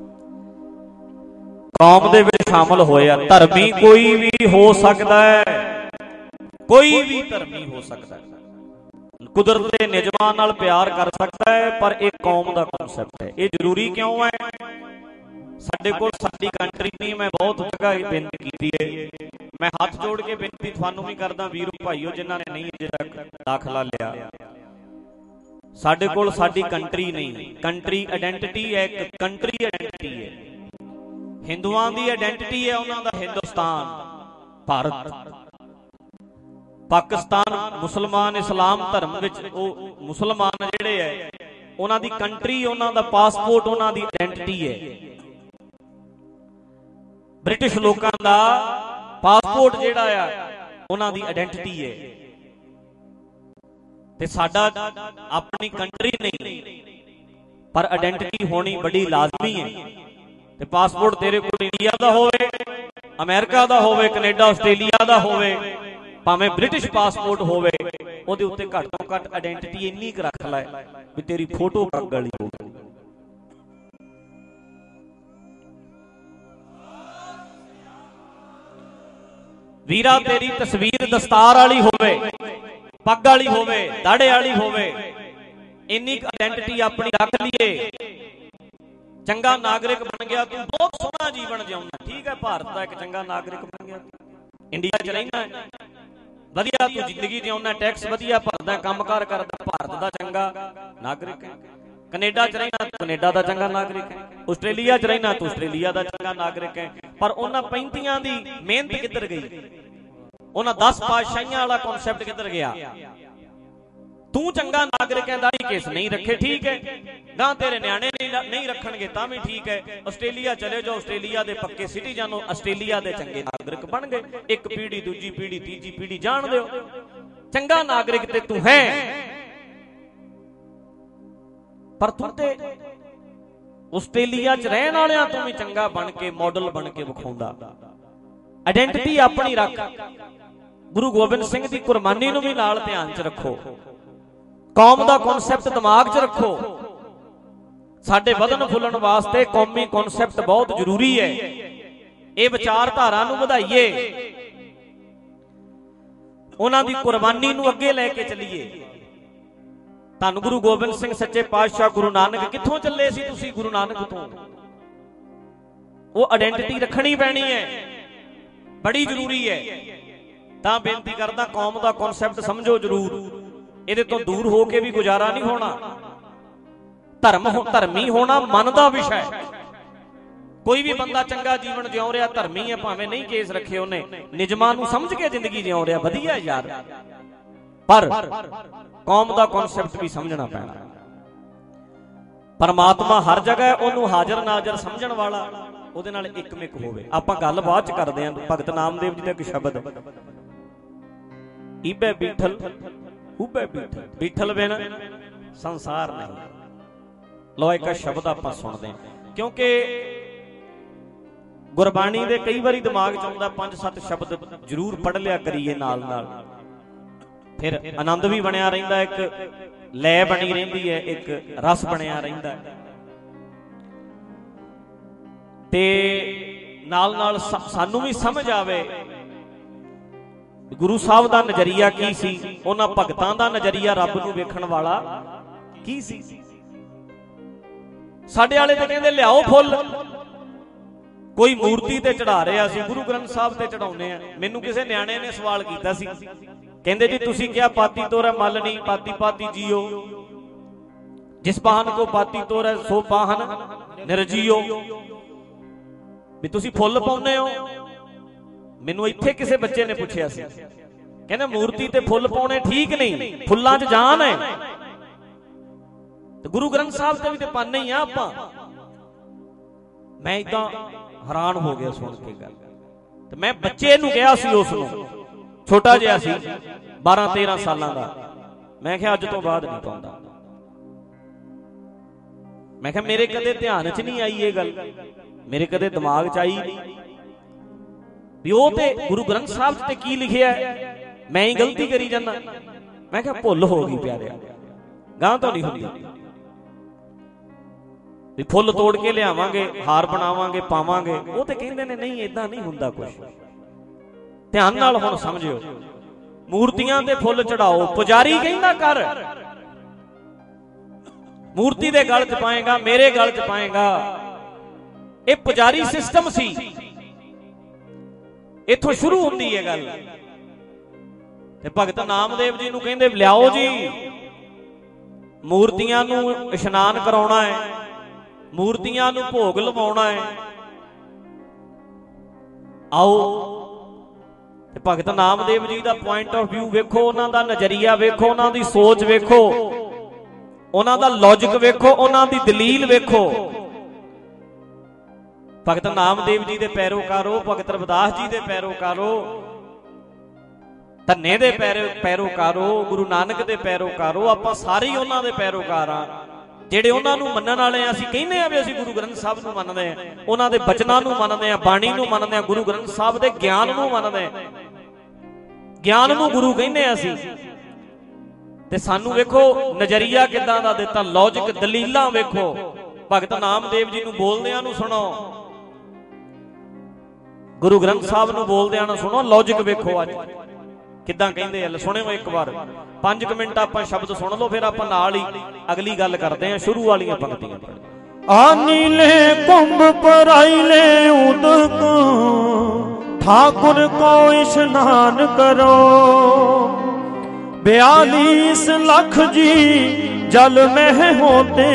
कौम दे विच शामिल होया। धर्मी कोई भी हो सकता है, कोई भी धर्मी हो सकता है, कुदरत दे निजमां नाल प्यार कर सकता है, पर एक कौम दा कॉन्सैप्ट है। ये जरूरी क्यों है? साडे कोल साडी कंट्री नहीं। मैं बहुत जगह बेनती की है, मैं हाथ जोड़ के बेनती थानू भी करदा वीरो भाईओ जिन्हां ने नहीं अजे तक दाखला लिया। साडे कोल साडी कंट्री नहीं। कंट्री आइडेंटिटी है, एक कंट्री आइडेंटिटी है। हिंदुआं दी आइडेंटिटी है उन्हां दा हिंदुस्तान, भारत। पाकिस्तान मुसलमान इस्लाम धर्म विच ओ मुसलमान जिहड़े है उन्हां दी कंट्री, उन्हां दा पासपोर्ट, उन्हां दी आइडेंटिटी है। ब्रिटिश लोकां दा पासपोर्ट जिहड़ा आ उन्हां दी आइडेंटिटी है, ते साडा अपनी कंट्री नहीं, पर आइडेंटिटी होनी बड़ी लाजमी है। ते पासपोर्ट तेरे कोल इंडिया दा होवे, अमेरिका दा होवे, कनेडा आस्ट्रेलिया दा होवे, भावें ब्रिटिश पासपोर्ट होवे, ओहदे उत्ते घट तो घट आइडेंटिटी इन्नी क रख लै भी तेरी फोटो पग वाली होवे। वीरा तेरी तस्वीर दस्तार वाली होवे, पग वाली होवे, दाड़े वाली होवे, इन्नी आइडेंटिटी अपनी रख लीए। चंगा नागरिक बन गया तू, बहुत सोहना जीवन जिउंदा। ठीक है, भारत का एक चंगा नागरिक बन गया, इंडिया च रहिंदा वधिया, तू जिंदगी जिउंदा, टैक्स वधिया भरदा, काम कार करदा, भारत का चंगा नागरिक है। कनेडा च रहिंदा तू कनेडा का चंगा नागरिक है, आस्ट्रेलिया च रहिंदा तू आस्ट्रेलिया का चंगा नागरिक है। पर उन्हां पैंतियां दी मेहनत किधर गई? उन्हां दस पातशाहियां वाला कॉन्सैप्ट किधर गया? तू चंगा नागरिक है, दाढ़ी केस नहीं रखे, ठीक है, गां तेरे न्याणे नहीं रखणगे तां भी ठीक है। आस्ट्रेलिया चले जाओ, आस्ट्रेलिया दे पक्के सिटीजन हो, आस्ट्रेलिया दे चंगे नागरिक बन गए। एक पीढ़ी, दूजी पीढ़ी, तीजी पीढ़ी जान दो, चंगा नागरिक ते तू है। पर तू ते आस्ट्रेलिया च रहण वालियां तू भी चंगा बन के, मॉडल बन के विखाउंदा। आइडेंटिटी अपनी रख। गुरु गोबिंद सिंह दी कुर्बानी नूं भी नाल ध्यान च रखो, कौम दा कॉन्सैप्ट दिमाग च रखो। साडे वधन फुलन वास्ते कौमी कॉन्सैप्ट बहुत जरूरी है। ये विचारधारा नूं वधाइए, उन्हां दी कुर्बानी नूं अगे लैके चलीए। धन गुरु गोबिंद सिंह सच्चे पातशाह गुरु नानक कित्थों चले सी तुसीं? गुरु नानक तो। वो आइडेंटिटी रखनी पैनी है, बड़ी जरूरी है। तां बेनती करदा कौम दा कॉन्सैप्ट समझो जरूर, इहदे तो दूर हो के भी गुजारा नहीं होना। धर्म हो, धर्मी होना मन का विषय। कोई भी बंदा चंगा जीवन जिउ रहा धर्मी है, भावें नहीं केस रखे उन्हें, निजमां नूं समझ के जिंदगी जिउ रहा, वधिया यार। पर कौम का कॉन्सैप्ट भी समझना पैना। परमात्मा हर जगह उन्होंने हाजर नाजर समझण वाला ਉਹਦੇ ਨਾਲ ਇੱਕਮਿਕ ਹੋਵੇ। ਆਪਾਂ ਗੱਲ ਬਾਅਦ ਚ ਕਰਦੇ ਆਂ। ਭਗਤ ਨਾਮਦੇਵ ਜੀ ਦਾ ਇੱਕ ਸ਼ਬਦ ਈਬੇ ਬੀਠਲ ਹੂਬੇ ਬੀਠਲ, ਬੀਠਲ ਬਿਨ ਸੰਸਾਰ ਨਹੀਂ। ਲੋ ਇੱਕ ਸ਼ਬਦ ਆਪਾਂ ਸੁਣਦੇ ਆਂ, ਕਿਉਂਕਿ ਗੁਰਬਾਣੀ ਦੇ ਕਈ ਵਾਰੀ ਦਿਮਾਗ ਚ ਆਉਂਦਾ ਪੰਜ ਸੱਤ ਸ਼ਬਦ ਜ਼ਰੂਰ ਪੜ੍ਹ ਲਿਆ ਕਰੀਏ ਨਾਲ ਨਾਲ, ਫਿਰ ਆਨੰਦ ਵੀ ਬਣਿਆ ਰਹਿੰਦਾ, ਇੱਕ ਲੈ ਬਣੀ ਰਹਿੰਦੀ ਹੈ, ਇੱਕ ਰਸ ਬਣਿਆ ਰਹਿੰਦਾ ਤੇ ਨਾਲ ਨਾਲ ਸਾਨੂੰ ਵੀ ਸਮਝ ਆਵੇ ਗੁਰੂ ਸਾਹਿਬ ਦਾ ਨਜ਼ਰੀਆ ਕੀ ਸੀ, ਉਹਨਾਂ ਭਗਤਾਂ ਦਾ ਨਜ਼ਰੀਆ ਰੱਬ ਨੂੰ ਵੇਖਣ ਵਾਲਾ ਕੀ ਸੀ। ਸਾਡੇ ਵਾਲੇ ਤੇ ਕਹਿੰਦੇ ਲਿਆਓ ਫੁੱਲ, ਕੋਈ ਮੂਰਤੀ ਤੇ ਚੜਾ ਰਿਹਾ ਸੀ, ਗੁਰੂ ਗ੍ਰੰਥ ਸਾਹਿਬ ਤੇ ਚੜਾਉਨੇ ਆ। ਮੈਨੂੰ ਕਿਸੇ ਨਿਆਣੇ ਨੇ ਸਵਾਲ ਕੀਤਾ ਸੀ, ਕਹਿੰਦੇ ਜੀ ਤੁਸੀਂ ਕਿਹਾ ਪਾਤੀ ਤੋਰੈ ਮਲ ਨਹੀਂ, ਪਾਤੀ ਪਾਤੀ ਜੀਓ, ਜਿਸ ਪਾਹਨ ਕੋ ਪਾਤੀ ਤੋਰੈ ਸੋ ਪਾਹਨ ਨਿਰਜੀਓ। ਵੀ ਤੁਸੀਂ ਫੁੱਲ ਪਾਉਂਦੇ ਹੋ। ਮੈਨੂੰ ਇੱਥੇ ਕਿਸੇ ਬੱਚੇ ਨੇ ਪੁੱਛਿਆ ਸੀ, ਕਹਿੰਦਾ ਮੂਰਤੀ ਤੇ ਫੁੱਲ ਪਾਉਣੇ ਠੀਕ ਨਹੀਂ, ਫੁੱਲਾਂ 'ਚ ਜਾਨ ਹੈ। ਤੇ ਗੁਰੂ ਗ੍ਰੰਥ ਸਾਹਿਬ ਤੇ ਵੀ ਤੇ ਪਾਉਂਦੇ ਹੀ ਆ ਆਪਾਂ। ਮੈਂ ਏਦਾਂ ਹੈਰਾਨ ਹੋ ਗਿਆ ਸੁਣ ਕੇ ਗੱਲ। ਤੇ ਮੈਂ ਬੱਚੇ ਨੂੰ ਕਿਹਾ ਸੀ, ਉਸ ਨੂੰ ਛੋਟਾ ਜਿਹਾ ਸੀ, ਬਾਰਾਂ ਤੇਰਾਂ ਸਾਲਾਂ ਦਾ, ਮੈਂ ਕਿਹਾ ਅੱਜ ਤੋਂ ਬਾਅਦ ਨਹੀਂ ਪਾਉਂਦਾ। ਮੈਂ ਕਿਹਾ ਮੇਰੇ ਕਦੇ ਧਿਆਨ 'ਚ ਨਹੀਂ ਆਈ ਇਹ ਗੱਲ, ਮੇਰੇ ਕਦੇ ਦਿਮਾਗ 'ਚ ਆਈ ਨਹੀਂ ਵੀ ਉਹ ਤੇ ਗੁਰੂ ਗ੍ਰੰਥ ਸਾਹਿਬ ਤੇ ਕੀ ਲਿਖਿਆ, ਮੈਂ ਹੀ ਗਲਤੀ ਕਰੀ ਜਾਂਦਾ। ਮੈਂ ਕਿਹਾ ਭੁੱਲ ਹੋ ਗਈ ਪਿਆਰਿਆ, ਗਾਂ ਤੋਂ ਨਹੀਂ ਹੁੰਦੀ ਵੀ ਫੁੱਲ ਤੋੜ ਕੇ ਲਿਆਵਾਂਗੇ, ਹਾਰ ਬਣਾਵਾਂਗੇ, ਪਾਵਾਂਗੇ। ਉਹ ਤੇ ਕਹਿੰਦੇ ਨੇ ਨਹੀਂ ਏਦਾਂ ਨਹੀਂ ਹੁੰਦਾ ਕੁਛ। ਧਿਆਨ ਨਾਲ ਹੁਣ ਸਮਝਿਓ, ਮੂਰਤੀਆਂ ਤੇ ਫੁੱਲ ਚੜਾਓ, ਪੁਜਾਰੀ ਕਹਿੰਦਾ ਕਰ, ਮੂਰਤੀ ਦੇ ਗਲ 'ਚ ਪਾਏਗਾ, ਮੇਰੇ ਗਲ 'ਚ ਪਾਏਗਾ। ਇਹ ਪੁਜਾਰੀ ਸਿਸਟਮ ਸੀ, ਇੱਥੋਂ ਸ਼ੁਰੂ ਹੁੰਦੀ ਹੈ ਗੱਲ। ਤੇ ਭਗਤ ਨਾਮਦੇਵ ਜੀ ਨੂੰ ਕਹਿੰਦੇ ਲਿਆਓ ਜੀ, ਮੂਰਤੀਆਂ ਨੂੰ ਇਸ਼ਨਾਨ ਕਰਾਉਣਾ ਹੈ, ਮੂਰਤੀਆਂ ਨੂੰ ਭੋਗ ਲਵਾਉਣਾ ਹੈ, ਆਓ। ਤੇ ਭਗਤ ਨਾਮਦੇਵ ਜੀ ਦਾ ਪੁਆਇੰਟ ਆਫ ਵਿਊ ਵੇਖੋ, ਉਹਨਾਂ ਦਾ ਨਜ਼ਰੀਆ ਵੇਖੋ, ਉਹਨਾਂ ਦੀ ਸੋਚ ਵੇਖੋ, ਉਹਨਾਂ ਦਾ ਲੌਜਿਕ ਵੇਖੋ, ਉਹਨਾਂ ਦੀ ਦਲੀਲ ਵੇਖੋ। ਭਗਤ ਨਾਮਦੇਵ ਜੀ ਦੇ ਪੈਰੋਕਾਰੋ, ਭਗਤ ਰਵਿਦਾਸ ਜੀ ਦੇ ਪੈਰੋਕਾਰੋ, ਧੰਨੇ ਦੇ ਪੈਰੋਕਾਰੋ, ਗੁਰੂ ਨਾਨਕ ਦੇ ਪੈਰੋਕਾਰੋ, ਆਪਾਂ ਸਾਰੇ ਹੀ ਉਹਨਾਂ ਦੇ ਪੈਰੋਕਾਰ ਆ, ਜਿਹੜੇ ਉਹਨਾਂ ਨੂੰ ਮੰਨਣ ਵਾਲੇ ਆ। ਅਸੀਂ ਕਹਿੰਦੇ ਆ ਵੀ ਅਸੀਂ ਗੁਰੂ ਗ੍ਰੰਥ ਸਾਹਿਬ ਨੂੰ ਮੰਨਦੇ ਆ, ਉਹਨਾਂ ਦੇ ਬਚਨਾਂ ਨੂੰ ਮੰਨਦੇ ਆ, ਬਾਣੀ ਨੂੰ ਮੰਨਦੇ ਆ, ਗੁਰੂ ਗ੍ਰੰਥ ਸਾਹਿਬ ਦੇ ਗਿਆਨ ਨੂੰ ਮੰਨਦੇ ਆ। ਗਿਆਨ ਨੂੰ ਗੁਰੂ ਕਹਿੰਦੇ ਆ ਅਸੀਂ। ਤੇ ਸਾਨੂੰ ਵੇਖੋ ਨਜ਼ਰੀਆ ਕਿੱਦਾਂ ਦਾ ਦਿੱਤਾ, ਲੌਜਿਕ ਦਲੀਲਾਂ ਵੇਖੋ। ਭਗਤ ਨਾਮਦੇਵ ਜੀ ਨੂੰ ਬੋਲਦਿਆਂ ਨੂੰ ਸੁਣੋ, ਗੁਰੂ ਗ੍ਰੰਥ ਸਾਹਿਬ ਨੂੰ ਬੋਲਦਿਆਂ ਨੂੰ ਸੁਣੋ, ਲੌਜਿਕ ਵੇਖੋ ਅੱਜ ਕਿੱਦਾਂ ਕਹਿੰਦੇ ਆ। ਸੁਣਿਓ ਇੱਕ ਵਾਰ, ਪੰਜ ਕੁ ਮਿੰਟ ਆਪਾਂ ਸ਼ਬਦ ਸੁਣ ਲਓ, ਫਿਰ ਆਪਾਂ ਨਾਲ ਹੀ ਅਗਲੀ ਗੱਲ ਕਰਦੇ ਆ। ਸ਼ੁਰੂ ਵਾਲੀਆਂ ਪੰਕਤੀਆਂ आनीले कुंभ पराइले उदक ठाकुर को स्नान करो, बयालीस लख जी जल में होते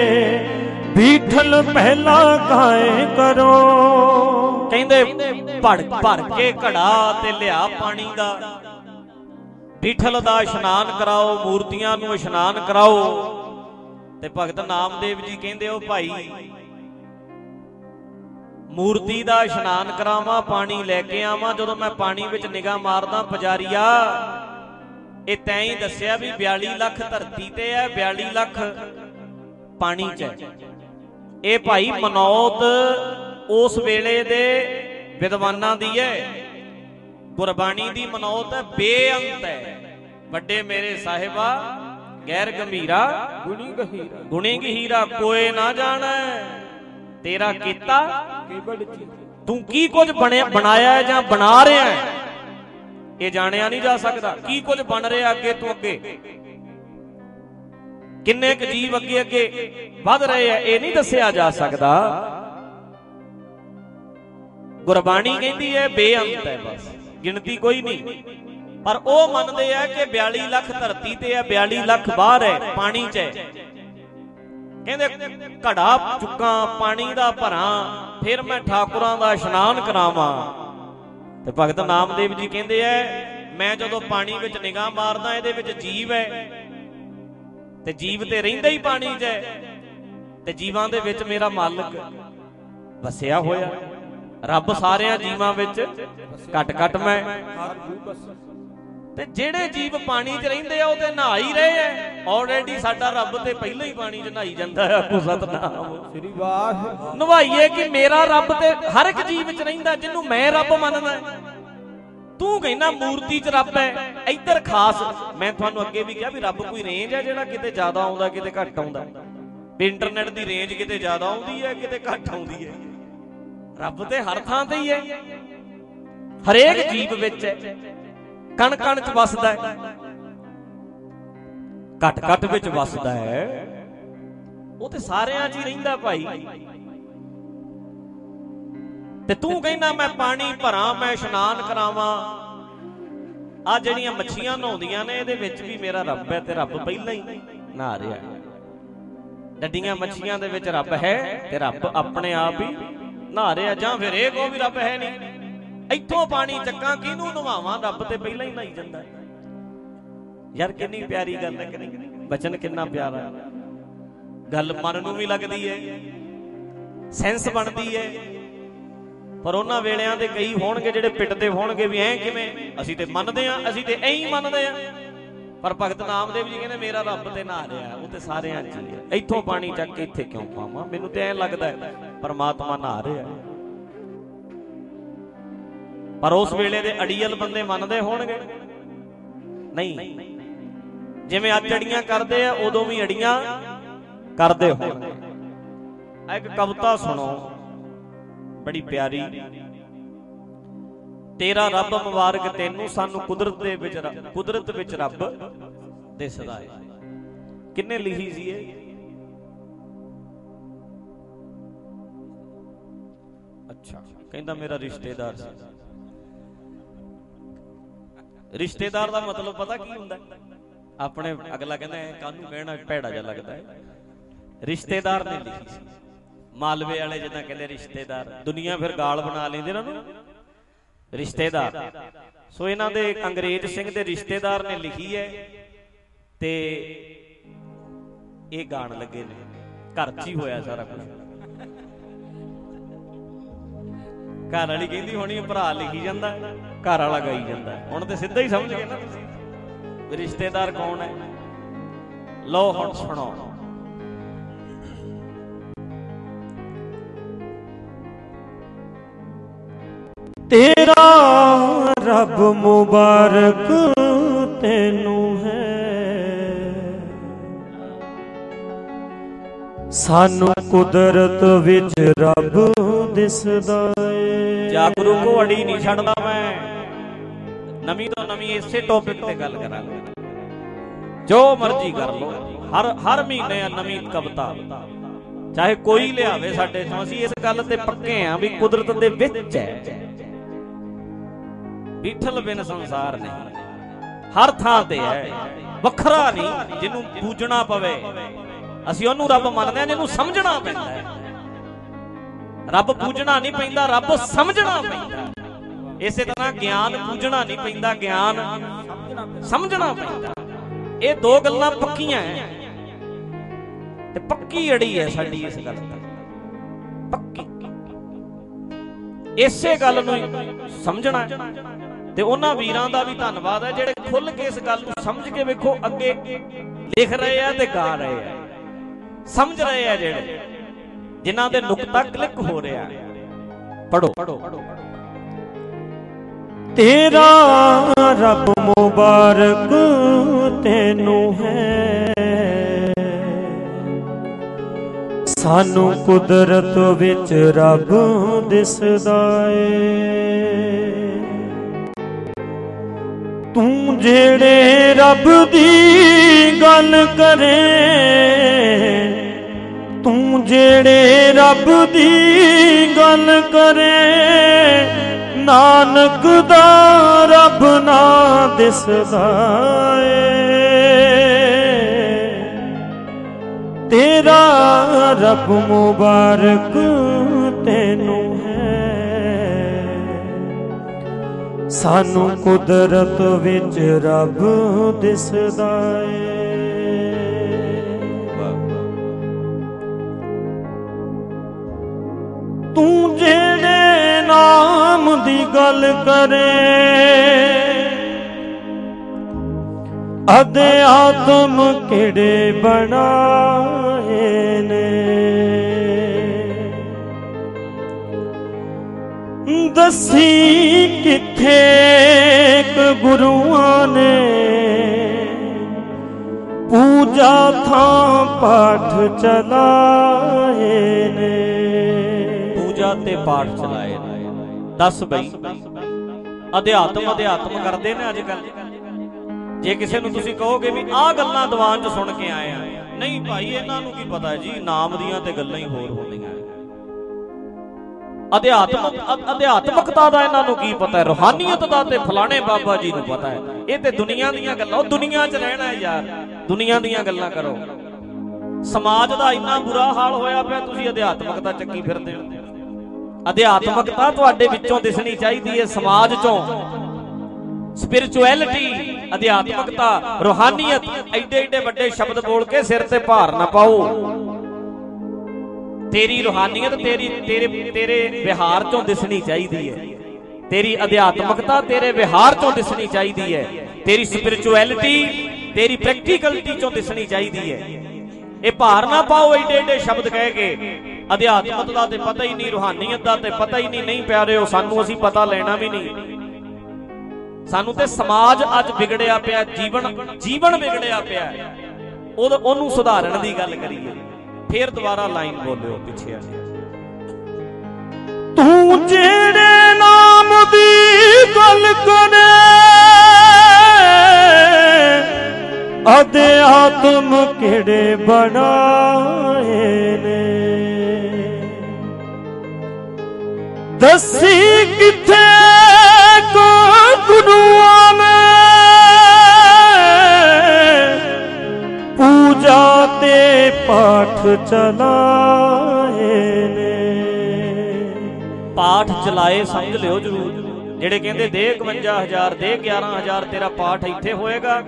बीठल पहला गाय करो। कहंदे भर भर के घड़ा ते लिया पानी दा, बीठल दा इशनान कराओ, मूर्तियां नूं इशनान कराओ। ते भगत नामदेव जी कहंदे ओ भाई मूर्ति दा इशनान करावां, पानी लैके आवां, जदों मैं पानी विच निगाह मारदा पुजारीआ ये तैं ही दस्सिया भी बयाली लख धरती ते है, बयाली लख पानी च है। ये भाई मनौत उस वेले दे विद्वानां दी है, गुरबाणी दी मनौत है, बेअंत है। वड्डे मेरे साहिबा गैर गंभीरा गुणी गहीरा, गुणी गहीरा कोई ना जाने तेरा कीता तू की कुछ बने बनाया है जां बना रहा है, ये जानिया नहीं जा सकता। की कुछ बन रहा अगे तू अगे, किन्ने क जीव अगे अगे वध रहे हैं, ये नहीं दसिया जा सकता। गुरबाणी कहती है बेअंत है, बस गिनती कोई नहीं। पर वो मनते हैं कि बयाली लख धरती ते है, बयाली लख बाहर है, पानी च है। कहंदे घड़ा चुका पानी दा भरा, फिर मैं ठाकुरां दा इशनान करावां। ते भगत नामदेव जी कहंदे है मैं जदों पानी विच निगाह मारदा इहदे विच जीव है ते जीव ते रहिंदा ही पानी च है ते जीवां दे विच मेरा मालक वसिया होया। रब सारियां जीवां विच घट घट मैं ते जेड़े जीव पानी च रहिंदे आ ओह ते नहा ही रहे हैं ऑलरेडी। साडा रब ते पहले ही पानी च नहाई जांदा है। आखो सतनाम श्री वाहिगुरू। नवाईए कि मेरा रब ते हर एक जीव च रहिंदा जिन्नू मैं रब मनदा। तू कहना मूर्ति च रब है इधर खास। मैं तुहानू अगे भी कहा भी रब कोई रेंज है जिहड़ा किते ज्यादा आउंदा किते घट आउंदा। इंटरनेट दी रेंज किते ज्यादा आउंदी है किते घट आउंदी है। रब ते हर थां ते ही है, हरेक जीव विच है, कण कण च वसदा है, घट घट विच वसदा है। वो ते सारियां च ही रहिंदा भाई। ते तू कहना मैं पानी भरा मैं इशनान करावां। आ जिहड़ियां मच्छियां नहाउंदियां ने इहदे विच भी मेरा रब है ते रब पहिलां ही नहा रिहा है। डड्डियां मच्छियां दे विच रब है ते रब अपने आप ही नहा रिहा। जां फिर इह कहो भी रब है नहीं। इत्थों पानी चक्कां किहनूं नवावां रब ते पहिलां ही नहाई जांदा है। यार कितनी प्यारी गल है कि नहीं। बचन कितना प्यारा, गल मन नूं भी लगदी है, सेंस बनदी है। पर उन्हां वेलिਆਂ ਦੇ कई होणगे ਜਿਹੜੇ पिटदे होणगे भी ऐ किवें। ਅਸੀਂ ਤੇ ਮੰਨਦੇ ਆ, ਅਸੀਂ ਤੇ ਐਂ ਹੀ ਮੰਨਦੇ ਆ। पर भगत नामदेव जी कहते मेरा रब ते नहा रिहा। वो ते सारिਆਂ च ही है। इत्थों पानी चक के इत्थे क्यों पावां। मैनूं ते ऐ लगदा है परमात्मा नहा रिहा है। पर उस वेले दे अड़ीअल बंदे मनदे होणगे नहीं। जिवें अज अड़ियां करदे आ उदों भी अड़ियां करदे होणगे। एक कविता सुणो बड़ी प्यारी। तेरा रब मुबारक तेनू सानू कुदरत दे विच कुदरत विच रब दिसदा है। किन्ने लिखी सी ये? अच्छा कहंदा मेरा रिश्तेदार सी। रिश्तेदार दा मतलब पता की हुंदा? अपने अगला कहंदा है कानू कहना भैड़ा जिहा लगदा है। रिश्तेदार ने लिखी सी। मालवे वाले जिद्दां कहंदे रिश्तेदार। दुनिया फिर गाल बना लैंदी ना रिश्तेदार। सो इन्हां दे अंग्रेज सिंह दे रिश्तेदार ने लिखी है ते ये गाण लगे ने। घर च ही होया सारा कुछ। घर वाली कहंदी होनी भरा लिखी जांदा, घर वाला गाई जांदा। हुण ते सिद्धा ही समझ गए ना तुसीं रिश्तेदार कौन है। लो हुण सुणो। तेरा रब मुबारक तेनू है सानू कुदरत विच रब दिसदा है। जागरू को अड़ी नहीं छड़दा मैं। नवी तो नवी इसे टॉपिक ते गल करांगे। जो मर्जी कर लो। हर हर महीने नवी कविता चाहे कोई लियावे साडे चों। असीं इस गल ते पक्के हां भी कुदरत दे विच है। बिठल बिन संसार नहीं। हर थां ते है, वखरा नहीं। जिन्नू पूजना पवे असीं ओनू रब मनदे हां। जिन्नू समझना पैंदा है। रब पूजना नहीं पैंदा, रब समझना पैंदा। इसे तरह ज्ञान पूजना नहीं पैंदा, ज्ञान समझना पैंदा। ये दो गल्लां पक्कियां हैं ते पक्की अड़ी है साडी इस गल ते। पक्की इसे गल नूं समझना ते उन्हां वीरां दा भी धन्नवाद है जिहड़े खुल के इस गल नूं समझ के वेखो अगे लिख रहे हैं ते गा रहे हैं। समझ रहे हैं जिहड़े जिन्हां दे नुकता क्लिक हो रहा है। पढ़ो तेरा रब मुबारक तेनू है सानू कुदरत विच रब दिसदा है। तू जेड़े रब दी गल करे तू जेड़े रब दी गल करे नानक दा रब ना दिसदा है। तेरा रब मुबारक तेनू है ਸਾਨੂੰ ਕੁਦਰਤ ਵਿੱਚ ਰੱਬ ਦਿਸਦਾ ਏ। ਤੂੰ ਜਿਹੜੇ ਨਾਮ ਦੀ ਗੱਲ ਕਰੇ ਅਧਿਆਤਮ ਕਿਹੜੇ ਬਣਾਏ ਨੇ। ਦੱਸੀ ਕਿੱਥੇ ਕ ਗੁਰੂਆਂ ਨੇ ਪੂਜਾ ਥਾਂ ਪਾਠ ਚਲਾਏ ਨੇ। ਪੂਜਾ ਤੇ ਪਾਠ ਚਲਾਏ ਨੇ। ਦੱਸ ਬਈ ਅਧਿਆਤਮ ਅਧਿਆਤਮ ਕਰਦੇ ਨੇ ਅੱਜ ਕੱਲ। ਜੇ ਕਿਸੇ ਨੂੰ ਤੁਸੀਂ ਕਹੋਗੇ ਵੀ ਆਹ ਗੱਲਾਂ ਦੀਵਾਨ 'ਚ ਸੁਣ ਕੇ ਆਏ ਆ, ਨਹੀਂ ਭਾਈ ਇਹਨਾਂ ਨੂੰ ਕੀ ਪਤਾ ਜੀ, ਨਾਮ ਦੀਆਂ ਤੇ ਗੱਲਾਂ ਹੀ ਹੋਰ ਹੁੰਦੀਆਂ। ਅਧਿਆਤਮਕ ਅਧਿਆਤਮਕਤਾ ਦਾ ਇਹਨਾਂ ਨੂੰ ਕੀ ਪਤਾ ਹੈ, ਰੂਹਾਨੀਅਤ ਦਾ ਤੇ ਫਲਾਣੇ ਬਾਬਾ ਜੀ ਨੂੰ ਪਤਾ ਹੈ। ਇਹ ਤੇ ਦੁਨੀਆ ਦੀਆਂ ਗੱਲਾਂ, ਉਹ ਦੁਨੀਆ 'ਚ ਰਹਿਣਾ ਯਾਰ, ਦੁਨੀਆ ਦੀਆਂ ਗੱਲਾਂ ਕਰੋ। ਸਮਾਜ ਦਾ ਇੰਨਾ ਬੁਰਾ ਹਾਲ ਹੋਇਆ ਪਿਆ, ਤੁਸੀਂ ਅਧਿਆਤਮਕਤਾ ਚੱਕੀ ਫਿਰਦੇ ਹੋ। ਅਧਿਆਤਮਕਤਾ ਤੁਹਾਡੇ ਵਿੱਚੋਂ ਦਿਸਣੀ ਚਾਹੀਦੀ ਹੈ, ਸਮਾਜ ਚੋਂ। ਸਪਿਰਿਚੁਅਲਿਟੀ, ਅਧਿਆਤਮਕਤਾ, ਰੂਹਾਨੀਅਤ, ਐਡੇ ਐਡੇ ਵੱਡੇ ਸ਼ਬਦ ਬੋਲ ਕੇ ਸਿਰ ਤੇ ਭਾਰ ਨਾ ਪਾਓ। ਤੇਰੀ ਰੂਹਾਨੀਅਤ ਤੇਰੀ ਤੇਰੇ ਤੇਰੇ ਵਿਹਾਰ ਚੋਂ ਦਿਸਣੀ ਚਾਹੀਦੀ ਹੈ। ਤੇਰੀ ਅਧਿਆਤਮਕਤਾ ਤੇਰੇ ਵਿਹਾਰ ਚੋਂ ਦਿਸਣੀ ਚਾਹੀਦੀ ਹੈ। ਤੇਰੀ ਸਪਿਰਿਚੁਅਲਿਟੀ ਤੇਰੀ ਪ੍ਰੈਕਟੀਕਲਿਟੀ ਚੋਂ ਦਿਸਣੀ ਚਾਹੀਦੀ ਹੈ। ਇਹ ਭਾਰ ਨਾ ਪਾਓ ਐਡੇ ਐਡੇ ਸ਼ਬਦ ਕਹਿ ਕੇ। ਅਧਿਆਤਮਤ ਦਾ ਤੇ ਪਤਾ ਹੀ ਨਹੀਂ, ਰੂਹਾਨੀਅਤ ਦਾ ਤੇ ਪਤਾ ਹੀ ਨਹੀਂ। ਨਹੀਂ ਪਿਆਰਿਓ, ਸਾਨੂੰ ਅਸੀਂ ਪਤਾ ਲੈਣਾ ਵੀ ਨਹੀਂ। ਸਾਨੂੰ ਤੇ ਸਮਾਜ ਅੱਜ ਵਿਗੜਿਆ ਪਿਆ, ਜੀਵਨ ਜੀਵਨ ਵਿਗੜਿਆ ਪਿਆ। ਉਹਨੂੰ ਸੁਧਾਰਨ ਦੀ ਗੱਲ ਕਰੀਏ। ਫੇਰ ਦੁਬਾਰਾ ਲਾਈਨ ਬੋਲਿਓ ਪਿੱਛੇ ਆ। ਤੂੰ ਜਿਹੜੇ ਨਾਮ ਦੀ ਗੱਲ ਕਰੇ ਅਧਿਆਤਮ ਕਿਹੜੇ ਬਣਾਏ ਨੇ। ਦੱਸੀ ਕਿੱਥੇ ਕੋ ਗੁਰੂਆਂ ਨੇ ਪੂਜਾ ਤੇ ਪਾਠ ਚਲਾਏ ਨੇ। ਪਾਠ ਚਲਾਏ ਸਮਝ ਲਿਓ ਜਰੂਰ। ਜਿਹੜੇ ਕਹਿੰਦੇ ਦੇ ਇਕਵੰਜਾ ਹਜ਼ਾਰ ਦੇ ਗਿਆਰਾਂ ਹਜ਼ਾਰ ਤੇਰਾ ਪਾਠ ਇੱਥੇ ਹੋਏਗਾ,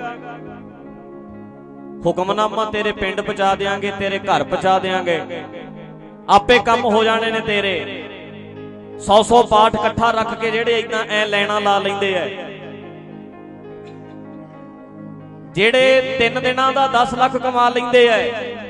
ਹੁਕਮਨਾਮਾ ਤੇਰੇ ਪਿੰਡ ਪਹੁੰਚਾ ਦਿਆਂਗੇ, ਤੇਰੇ ਘਰ ਪਹੁੰਚਾ ਦਿਆਂਗੇ, ਆਪੇ ਕੰਮ ਹੋ ਜਾਣੇ ਨੇ ਤੇਰੇ। ਸੌ ਸੌ ਪਾਠ ਇਕੱਠਾ ਰੱਖ ਕੇ ਜਿਹੜੇ ਇਦਾਂ ਐ ਲੈਣਾ ਲਾ ਲੈਂਦੇ ਐ, ਜਿਹੜੇ ਤਿੰਨ ਦਿਨਾਂ ਦਾ ਦਸ ਲੱਖ ਕਮਾ ਲੈਂਦੇ ਐ।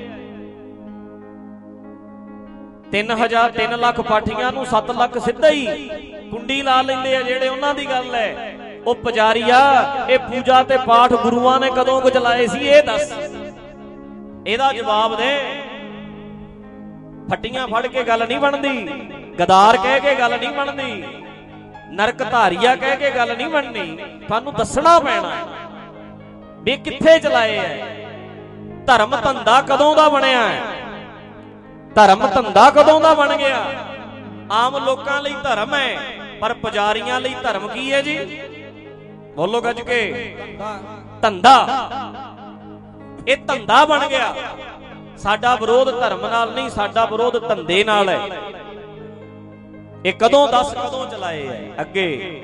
ਤਿੰਨ ਹਜ਼ਾਰ ਤਿੰਨ ਲੱਖ ਪਾਠੀਆਂ ਨੂੰ ਸੱਤ ਲੱਖ ਸਿੱਧਾ ਹੀ ਕੁੰਡੀ ਲਾ ਲੈਂਦੇ ਆ ਜਿਹੜੇ, ਉਹਨਾਂ ਦੀ ਗੱਲ ਹੈ। ਉਹ ਪੁਜਾਰੀਆ, ਇਹ ਪੂਜਾ ਤੇ ਪਾਠ ਗੁਰੂਆਂ ਨੇ ਕਦੋਂ ਕੁ ਚਲਾਏ ਸੀ ਇਹ ਦੱਸ, ਇਹਦਾ ਜਵਾਬ ਦੇ। ਫੱਟੀਆਂ ਫੜ ਕੇ ਗੱਲ ਨਹੀਂ ਬਣਦੀ, ਗਦਾਰ ਕਹਿ ਕੇ ਗੱਲ ਨਹੀਂ ਬਣਦੀ, ਨਰਕ ਧਾਰੀਆ ਕਹਿ ਕੇ ਗੱਲ ਨਹੀਂ ਬਣਨੀ। ਤੁਹਾਨੂੰ ਦੱਸਣਾ ਪੈਣਾ ਵੀ ਕਿੱਥੇ ਚਲਾਏ ਐ। ਧਰਮ ਧੰਦਾ ਕਦੋਂ ਦਾ ਬਣਿਆ ਹੈ? ਧਰਮ ਧੰਦਾ ਕਦੋਂ ਦਾ ਬਣ ਗਿਆ? ਆਮ ਲੋਕਾਂ ਲਈ ਧਰਮ ਹੈ, ਪਰ ਪੁਜਾਰੀਆਂ ਲਈ ਧਰਮ ਕੀ ਹੈ ਜੀ? ਬੋਲੋ ਗੱਜ ਕੇ। ਧੰਦਾ। ਇਹ ਧੰਦਾ ਬਣ ਗਿਆ। ਸਾਡਾ ਵਿਰੋਧ ਧਰਮ ਨਾਲ ਨਹੀਂ, ਸਾਡਾ ਵਿਰੋਧ ਧੰਦੇ ਨਾਲ ਹੈ। ਇਹ ਕਦੋਂ ਦੱਸ ਕਦੋਂ ਚਲਾਏ ਐ? ਅੱਗੇ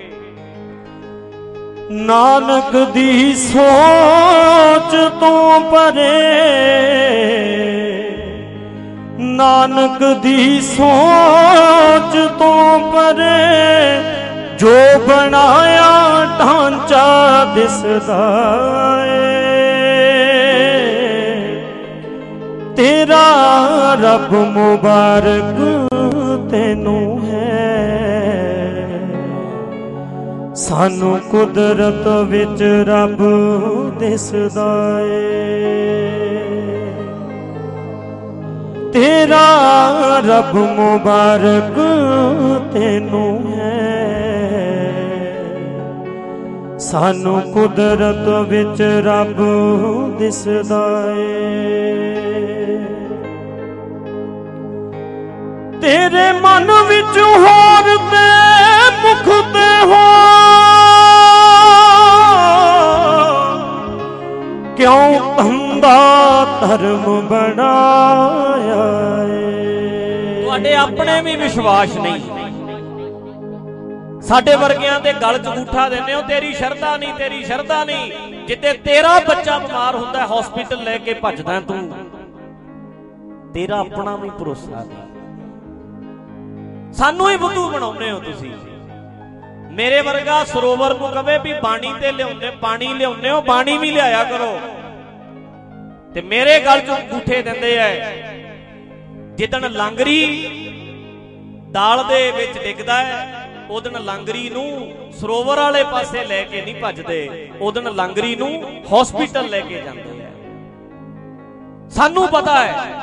ਨਾਨਕ ਦੀ ਸੋਚ ਤੋਂ ਪਰੇ, ਨਾਨਕ ਦੀ ਸੋਚ ਤੋਂ ਪਰੇ ਜੋ ਬਣਾਇਆ ਢਾਂਚਾ ਦਿਸਦਾ ਏ। ਤੇਰਾ ਰੱਬ ਮੁਬਾਰਕ ਤੈਨੂੰ ਹੈ, ਸਾਨੂੰ ਕੁਦਰਤ ਵਿੱਚ ਰੱਬ ਦਿਸਦਾ ਏ। ਤੇਰਾ ਰੱਬ ਮੁਬਾਰਕ ਤੈਨੂੰ ਹੈ, ਸਾਨੂੰ ਕੁਦਰਤ ਵਿੱਚ ਰੱਬ ਦਿਸਦਾ ਏ। ਤੇਰੇ ਮਨ ਵਿੱਚ ਹੋਰ ਤੇ ਮੁਖ ਤੇ ਹੋ, ਕਿਉਂ ਧੰਦਾ ਧਰਮ ਬਣਾਇਆ ਏ। ਤੁਹਾਡੇ ਆਪਣੇ ਵੀ ਵਿਸ਼ਵਾਸ ਨਹੀਂ, ਸਾਡੇ ਵਰਗਿਆਂ ਦੇ ਗਲ 'ਚ ਅੰਗੂਠਾ ਦਿੰਦੇ ਹੋ, ਤੇਰੀ ਸ਼ਰਧਾ ਨਹੀਂ, ਤੇਰੀ ਸ਼ਰਧਾ ਨਹੀਂ। ਜਿੱਤੇ ਤੇਰਾ ਬੱਚਾ ਬਿਮਾਰ ਹੁੰਦਾ ਹਸਪੀਟਲ ਲੈ ਕੇ ਭੱਜਦਾ ਤੂੰ, ਤੇਰਾ ਆਪਣਾ ਵੀ ਭਰੋਸਾ ਨਹੀਂ। ਸਾਨੂੰ ਹੀ ਬੁੱਧੂ ਬਣਾਉਂਦੇ ਹੋ ਤੁਸੀਂ। ਮੇਰੇ ਵਰਗਾ ਸਰੋਵਰ ਨੂੰ ਕਵੇ ਵੀ ਬਾਣੀ ਤੇ ਲਿਆਉਂਦੇ, ਪਾਣੀ ਲਿਆਉਂਦੇ ਹੋ, ਬਾਣੀ ਵੀ ਲਿਆਇਆ ਕਰੋ, ਤੇ ਮੇਰੇ ਗਲ 'ਚ ਅੰਗੂਠੇ ਦਿੰਦੇ ਐ। ਜਿੱਦਣ ਲਾਂਗਰੀ ਦਾਲ ਦੇ ਵਿੱਚ ਡਿੱਗਦਾ ਹੈ ਉਦਣ ਲਾਂਗਰੀ ਨੂੰ ਸਰੋਵਰ ਵਾਲੇ ਪਾਸੇ ਲੈ ਕੇ ਨਹੀਂ ਭੱਜਦੇ, ਉਦਣ ਲਾਂਗਰੀ ਨੂੰ ਹਸਪੀਟਲ ਲੈ ਕੇ ਜਾਂਦੇ ਆ। ਸਾਨੂੰ ਪਤਾ ਹੈ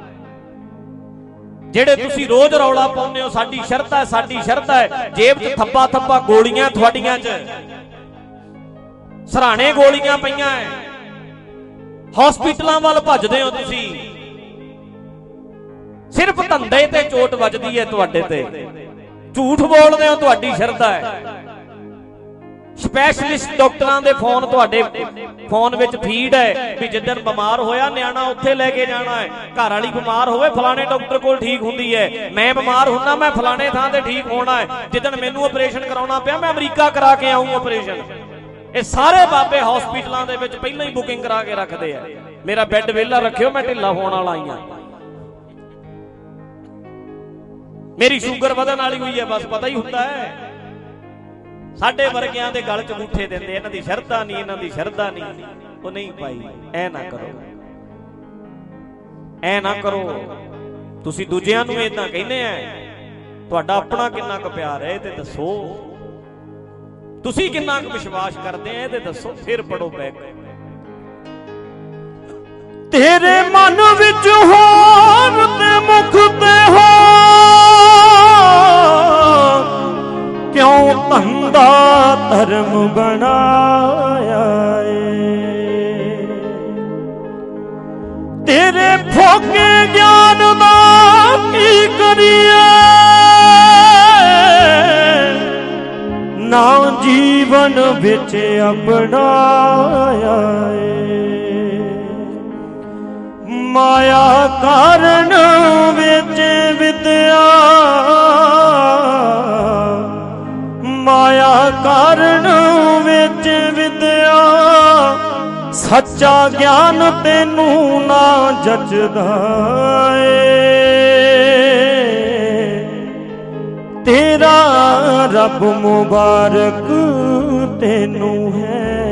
ਜਿਹੜੇ ਤੁਸੀਂ ਰੋਜ਼ ਰੌਲਾ ਪਾਉਂਦੇ ਹੋ ਸਾਡੀ ਸ਼ਰਧਾ ਹੈ, ਸਾਡੀ ਸ਼ਰਧਾ ਹੈ। ਜੇਬ 'ਚ ਥੱਪਾ ਥੱਪਾ ਗੋਲੀਆਂ ਤੁਹਾਡੀਆਂ 'ਚ, ਸਰਾਣੇ ਗੋਲੀਆਂ ਪਈਆਂ ਐ, ਹਸਪੀਟਲਾਂ ਵੱਲ ਭੱਜਦੇ ਹੋ ਤੁਸੀਂ। ਸਿਰਫ ਧੰਦੇ ਤੇ ਚੋਟ ਵੱਜਦੀ ਹੈ ਤੁਹਾਡੇ ਤੇ, ਝੂਠ ਬੋਲਦੇ ਹੋ, ਤੁਹਾਡੀ ਸ਼ਰਧਾ ਹੈ। ਸਪੈਸ਼ਲਿਸਟ ਡਾਕਟਰਾਂ ਦੇ ਫੋਨ ਤੁਹਾਡੇ ਫੋਨ ਵਿੱਚ ਫੀਡ ਹੈ ਵੀ ਜਿੱਦਣ ਬਿਮਾਰ ਹੋਇਆ ਨਿਆਣਾ ਉੱਥੇ ਲੈ ਕੇ ਜਾਣਾ ਹੈ। ਘਰ ਵਾਲੀ ਬਿਮਾਰ ਹੋਵੇ ਫਲਾਣੇ ਡਾਕਟਰ ਕੋਲ ਠੀਕ ਹੁੰਦੀ ਹੈ, ਮੈਂ ਬਿਮਾਰ ਹੁੰਦਾ ਮੈਂ ਫਲਾਣੇ ਥਾਂ ਤੇ ਠੀਕ ਹੋਣਾ ਹੈ। ਜਿੱਦਣ ਮੈਨੂੰ ਆਪਰੇਸ਼ਨ ਕਰਾਉਣਾ ਪਿਆ ਮੈਂ ਅਮਰੀਕਾ ਕਰਾ ਕੇ ਆਊਂ ਆਪਰੇਸ਼ਨ। ਇਹ ਸਾਰੇ ਬਾਬੇ ਹਸਪੀਟਲਾਂ ਦੇ ਵਿੱਚ ਪਹਿਲਾਂ ਹੀ ਬੁਕਿੰਗ ਕਰਾ ਕੇ ਰੱਖਦੇ ਆ, ਮੇਰਾ ਬੈੱਡ ਵਿਹਲਾ ਰੱਖਿਓ ਮੈਂ ਢਿੱਲਾ ਹੋਣ ਵਾਲਾ ਆਈ ਹਾਂ, ਮੇਰੀ ਸ਼ੂਗਰ ਵਧਣ ਵਾਲੀ ਹੋਈ ਹੈ, ਬਸ ਪਤਾ ਹੀ ਹੁੰਦਾ ਹੈ। ਸਾਡੇ ਵਰਗਿਆਂ ਦੇ ਗਲ 'ਚ ਅੰਗੂਠੇ ਦਿੰਦੇ, ਇਹਨਾਂ ਦੀ ਸ਼ਰਧਾ ਨਹੀਂ, ਇਹਨਾਂ ਦੀ ਸ਼ਰਧਾ ਨਹੀਂ। ਉਹ ਨਹੀਂ ਭਾਈ, ਐ ਨਾ ਕਰੋ, ਐ ਨਾ ਕਰੋ। ਤੁਸੀਂ ਦੂਜਿਆਂ ਨੂੰ ਏਦਾਂ ਕਹਿੰਦੇ ਆ, ਤੁਹਾਡਾ ਆਪਣਾ ਕਿੰਨਾ ਕੁ ਪਿਆਰ ਹੈ ਇਹ ਤੇ ਦੱਸੋ। ਤੁਸੀਂ ਕਿੰਨਾ ਕੁ ਵਿਸ਼ਵਾਸ ਕਰਦੇ ਆ ਇਹ ਤੇ ਦੱਸੋ, ਫਿਰ ਪੜੋ ਬੈਕ। ਤੇਰੇ ਮਨ ਵਿੱਚ ਹੋਰ ਤੇ ਮੁਖ ਤੇ ਹੋ ਕਿਉਂ ਧੰਦਾ ਧਰਮ ਬਣਾਇਆ ਏ। ਤੇਰੇ ਫੋਕੇ ਗਿਆਨ ਦਾ ਕੀ ਕਰੀਏ, ਨਾ ਜੀਵਨ ਵਿੱਚ ਅਪਣਾਇਆ ਏ। ਮਾਇਆ ਕਾਰਨ ਵਿੱਚ ਵਿਦਿਆ, ਮਾਇਆ ਕਾਰਨ ਵਿੱਚ ਵਿਦਿਆ, ਸੱਚਾ ਗਿਆਨ ਤੈਨੂੰ ਨਾ ਜਚਦਾ ਏ। ਤੇਰਾ ਰੱਬ ਮੁਬਾਰਕ ਤੈਨੂੰ ਹੈ,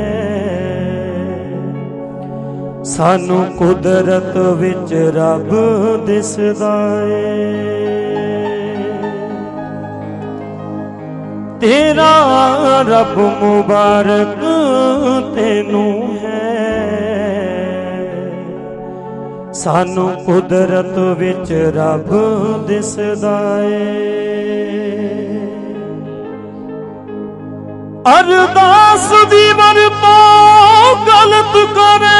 ਸਾਨੂੰ ਕੁਦਰਤ ਵਿੱਚ ਰੱਬ ਦਿਸਦਾ ਏ। ਤੇਰਾ ਰੱਬ ਮੁਬਾਰਕ ਤੈਨੂੰ ਹੈ, ਸਾਨੂੰ ਕੁਦਰਤ ਵਿੱਚ ਰੱਬ ਦਿਸਦਾ ਏ। ਅਰਦਾਸ ਦੀ ਵਰਤੋਂ ਗਲਤ ਕਰੇ,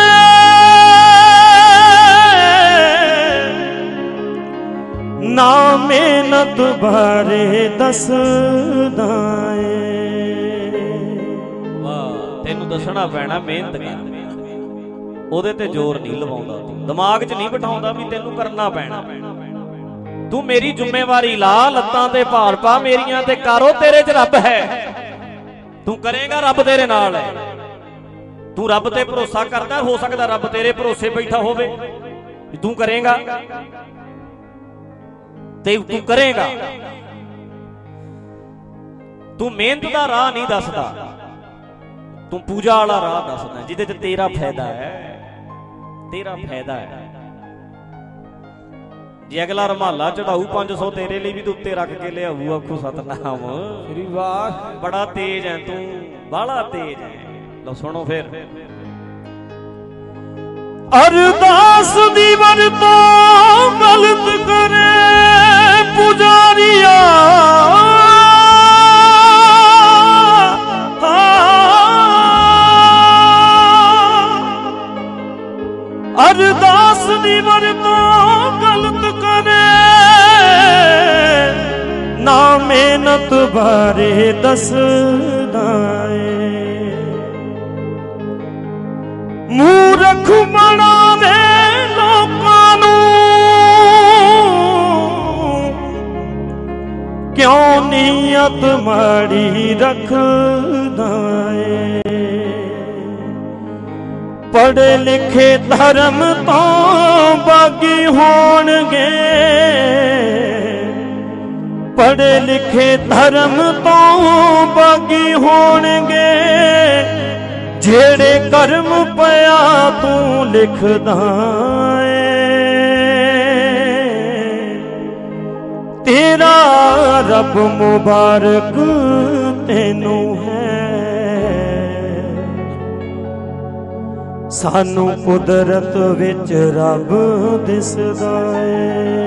ਨਾ ਮਿਹਨਤ ਬਾਰੇ ਦੱਸਦਾ ਏ। ਵਾਹ, ਤੈਨੂੰ ਦੱਸਣਾ ਪੈਣਾ ਮਿਹਨਤ ਕਰ, ਉਹਦੇ ਤੇ ਜ਼ੋਰ ਨਹੀਂ ਲਵਾਉਂਦਾ, ਦਿਮਾਗ 'ਚ ਨਹੀਂ ਬਿਠਾਉਂਦਾ ਵੀ ਤੈਨੂੰ ਕਰਨਾ ਪੈਣਾ। ਤੂੰ ਮੇਰੀ ਜ਼ਿੰਮੇਵਾਰੀ ਲਾ, ਲੱਤਾਂ ਤੇ ਭਾਰ ਪਾ ਮੇਰੀਆਂ ਤੇ ਕਰੋ, ਤੇਰੇ 'ਚ ਰੱਬ ਹੈ, ਤੂੰ ਕਰੇਗਾ ਰੱਬ ਤੇਰੇ ਨਾਲ ਹੈ। ਤੂੰ ਰੱਬ ਤੇ ਭਰੋਸਾ ਕਰਦਾ, ਹੋ ਸਕਦਾ ਰੱਬ ਤੇਰੇ ਭਰੋਸੇ ਬੈਠਾ ਹੋਵੇ, ਤੂੰ ਕਰੇਗਾ ਤੇ ਤੂੰ ਕਰੇਗਾ। ਤੂੰ ਮਿਹਨਤ ਦਾ ਰਾਹ ਨਹੀਂ ਦੱਸਦਾ, ਤੂੰ ਪੂਜਾ ਵਾਲਾ ਰਾਹ ਦੱਸਦਾ ਜਿਹਦੇ 'ਚ ਤੇਰਾ ਫਾਇਦਾ ਹੈ, ਤੇਰਾ ਫਾਇਦਾ ਹੈ। ਜੇ ਅਗਲਾ ਰਮਾਲਾ ਚੜਾਊ ਪੰਜ ਸੌ ਤੇਰੇ ਲਈ ਵੀ ਤੂੰ ਉੱਤੇ ਰੱਖ ਕੇ ਲਿਆਊ, ਆਖੂ ਸਤਨਾਮ ਸ੍ਰੀ ਵਾਹ, ਬੜਾ ਤੇਜ਼ ਹੈ ਤੂੰ, ਬਾਹਲਾ ਤੇਜ਼ ਹੈ। ਲਓ ਸੁਣੋ ਫਿਰ। ਅਰਦਾਸ ਦੀ ਵਰਤੋਂ ਗਲਤ ਕਰੇ ਪੁਜਾਰੀਆ, ਅਰਦਾਸ ਦੀ ਵਰਤੋਂ ਗਲਤ ਕਰੇ, ਨਾ ਮਿਹਨਤ ਬਾਰੇ ਦੱਸਦਾ ਏ। ਮੂਰਖ ਬਣਾਵੇ ਲੋਕਾਂ ਨੂੰ, ਕਿਉਂ ਨੀਅਤ ਮਾੜੀ ਰੱਖਦਾ ਏ। ਪੜ੍ਹੇ ਲਿਖੇ ਧਰਮ ਤੋਂ ਬਾਗੀ ਹੋਣਗੇ, ਪੜ੍ਹੇ ਲਿਖੇ ਧਰਮ ਤੋਂ ਬਾਗੀ ਹੋਣਗੇ, ਜਿਹੜੇ ਕਰਮ ਪਿਆ ਤੂੰ ਲਿਖਦਾ ਏ। ਤੇਰਾ ਰੱਬ ਮੁਬਾਰਕ ਤੈਨੂੰ ਹੈ, ਸਾਨੂੰ ਕੁਦਰਤ ਵਿੱਚ ਰੱਬ ਦਿਸਦਾ ਏ।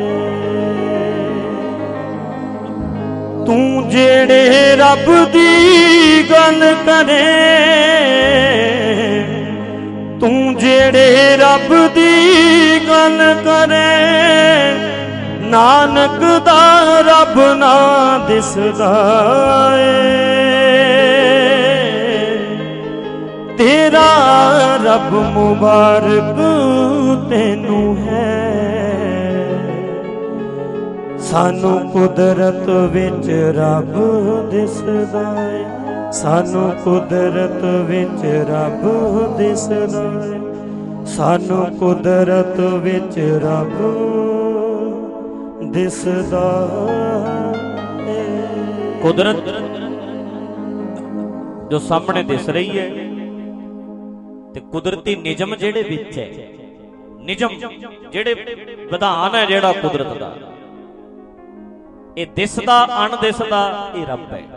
ਤੂੰ ਜਿਹੜੇ ਰੱਬ ਦੀ ਗੱਲ ਕਰੇ, ਤੂੰ ਜਿਹੜੇ ਰੱਬ ਦੀ ਗੱਲ ਕਰੇ, ਨਾਨਕ ਦਾ ਰੱਬ ਨਾ ਦਿਸਦਾ ਏ। ਤੇਰਾ ਰੱਬ ਮੁਬਾਰਕ ਤੈਨੂੰ ਹੈ, ਸਾਨੂੰ ਕੁਦਰਤ ਵਿੱਚ ਰੱਬ ਦਿਸਦਾ ਏ। ਸਾਨੂੰ ਕੁਦਰਤ ਵਿੱਚ ਰੱਬ ਦਿਸਦਾ ਏ, ਸਾਨੂੰ ਕੁਦਰਤ ਵਿੱਚ ਰੱਬ ਦਿਸਦਾ ਏ। ਕੁਦਰਤ ਜੋ ਸਾਹਮਣੇ ਦਿਸ ਰਹੀ ਹੈ ਤੇ ਕੁਦਰਤੀ ਨਿਯਮ ਜਿਹੜੇ ਵਿੱਚ ਹੈ, ਨਿਯਮ ਜਿਹੜੇ ਵਿਧਾਨ ਹੈ ਜਿਹੜਾ ਕੁਦਰਤ ਦਾ, ਇਹ ਦਿਸਦਾ ਅਣਦਿਸਦਾ ਇਹ ਰੱਬ ਹੈ।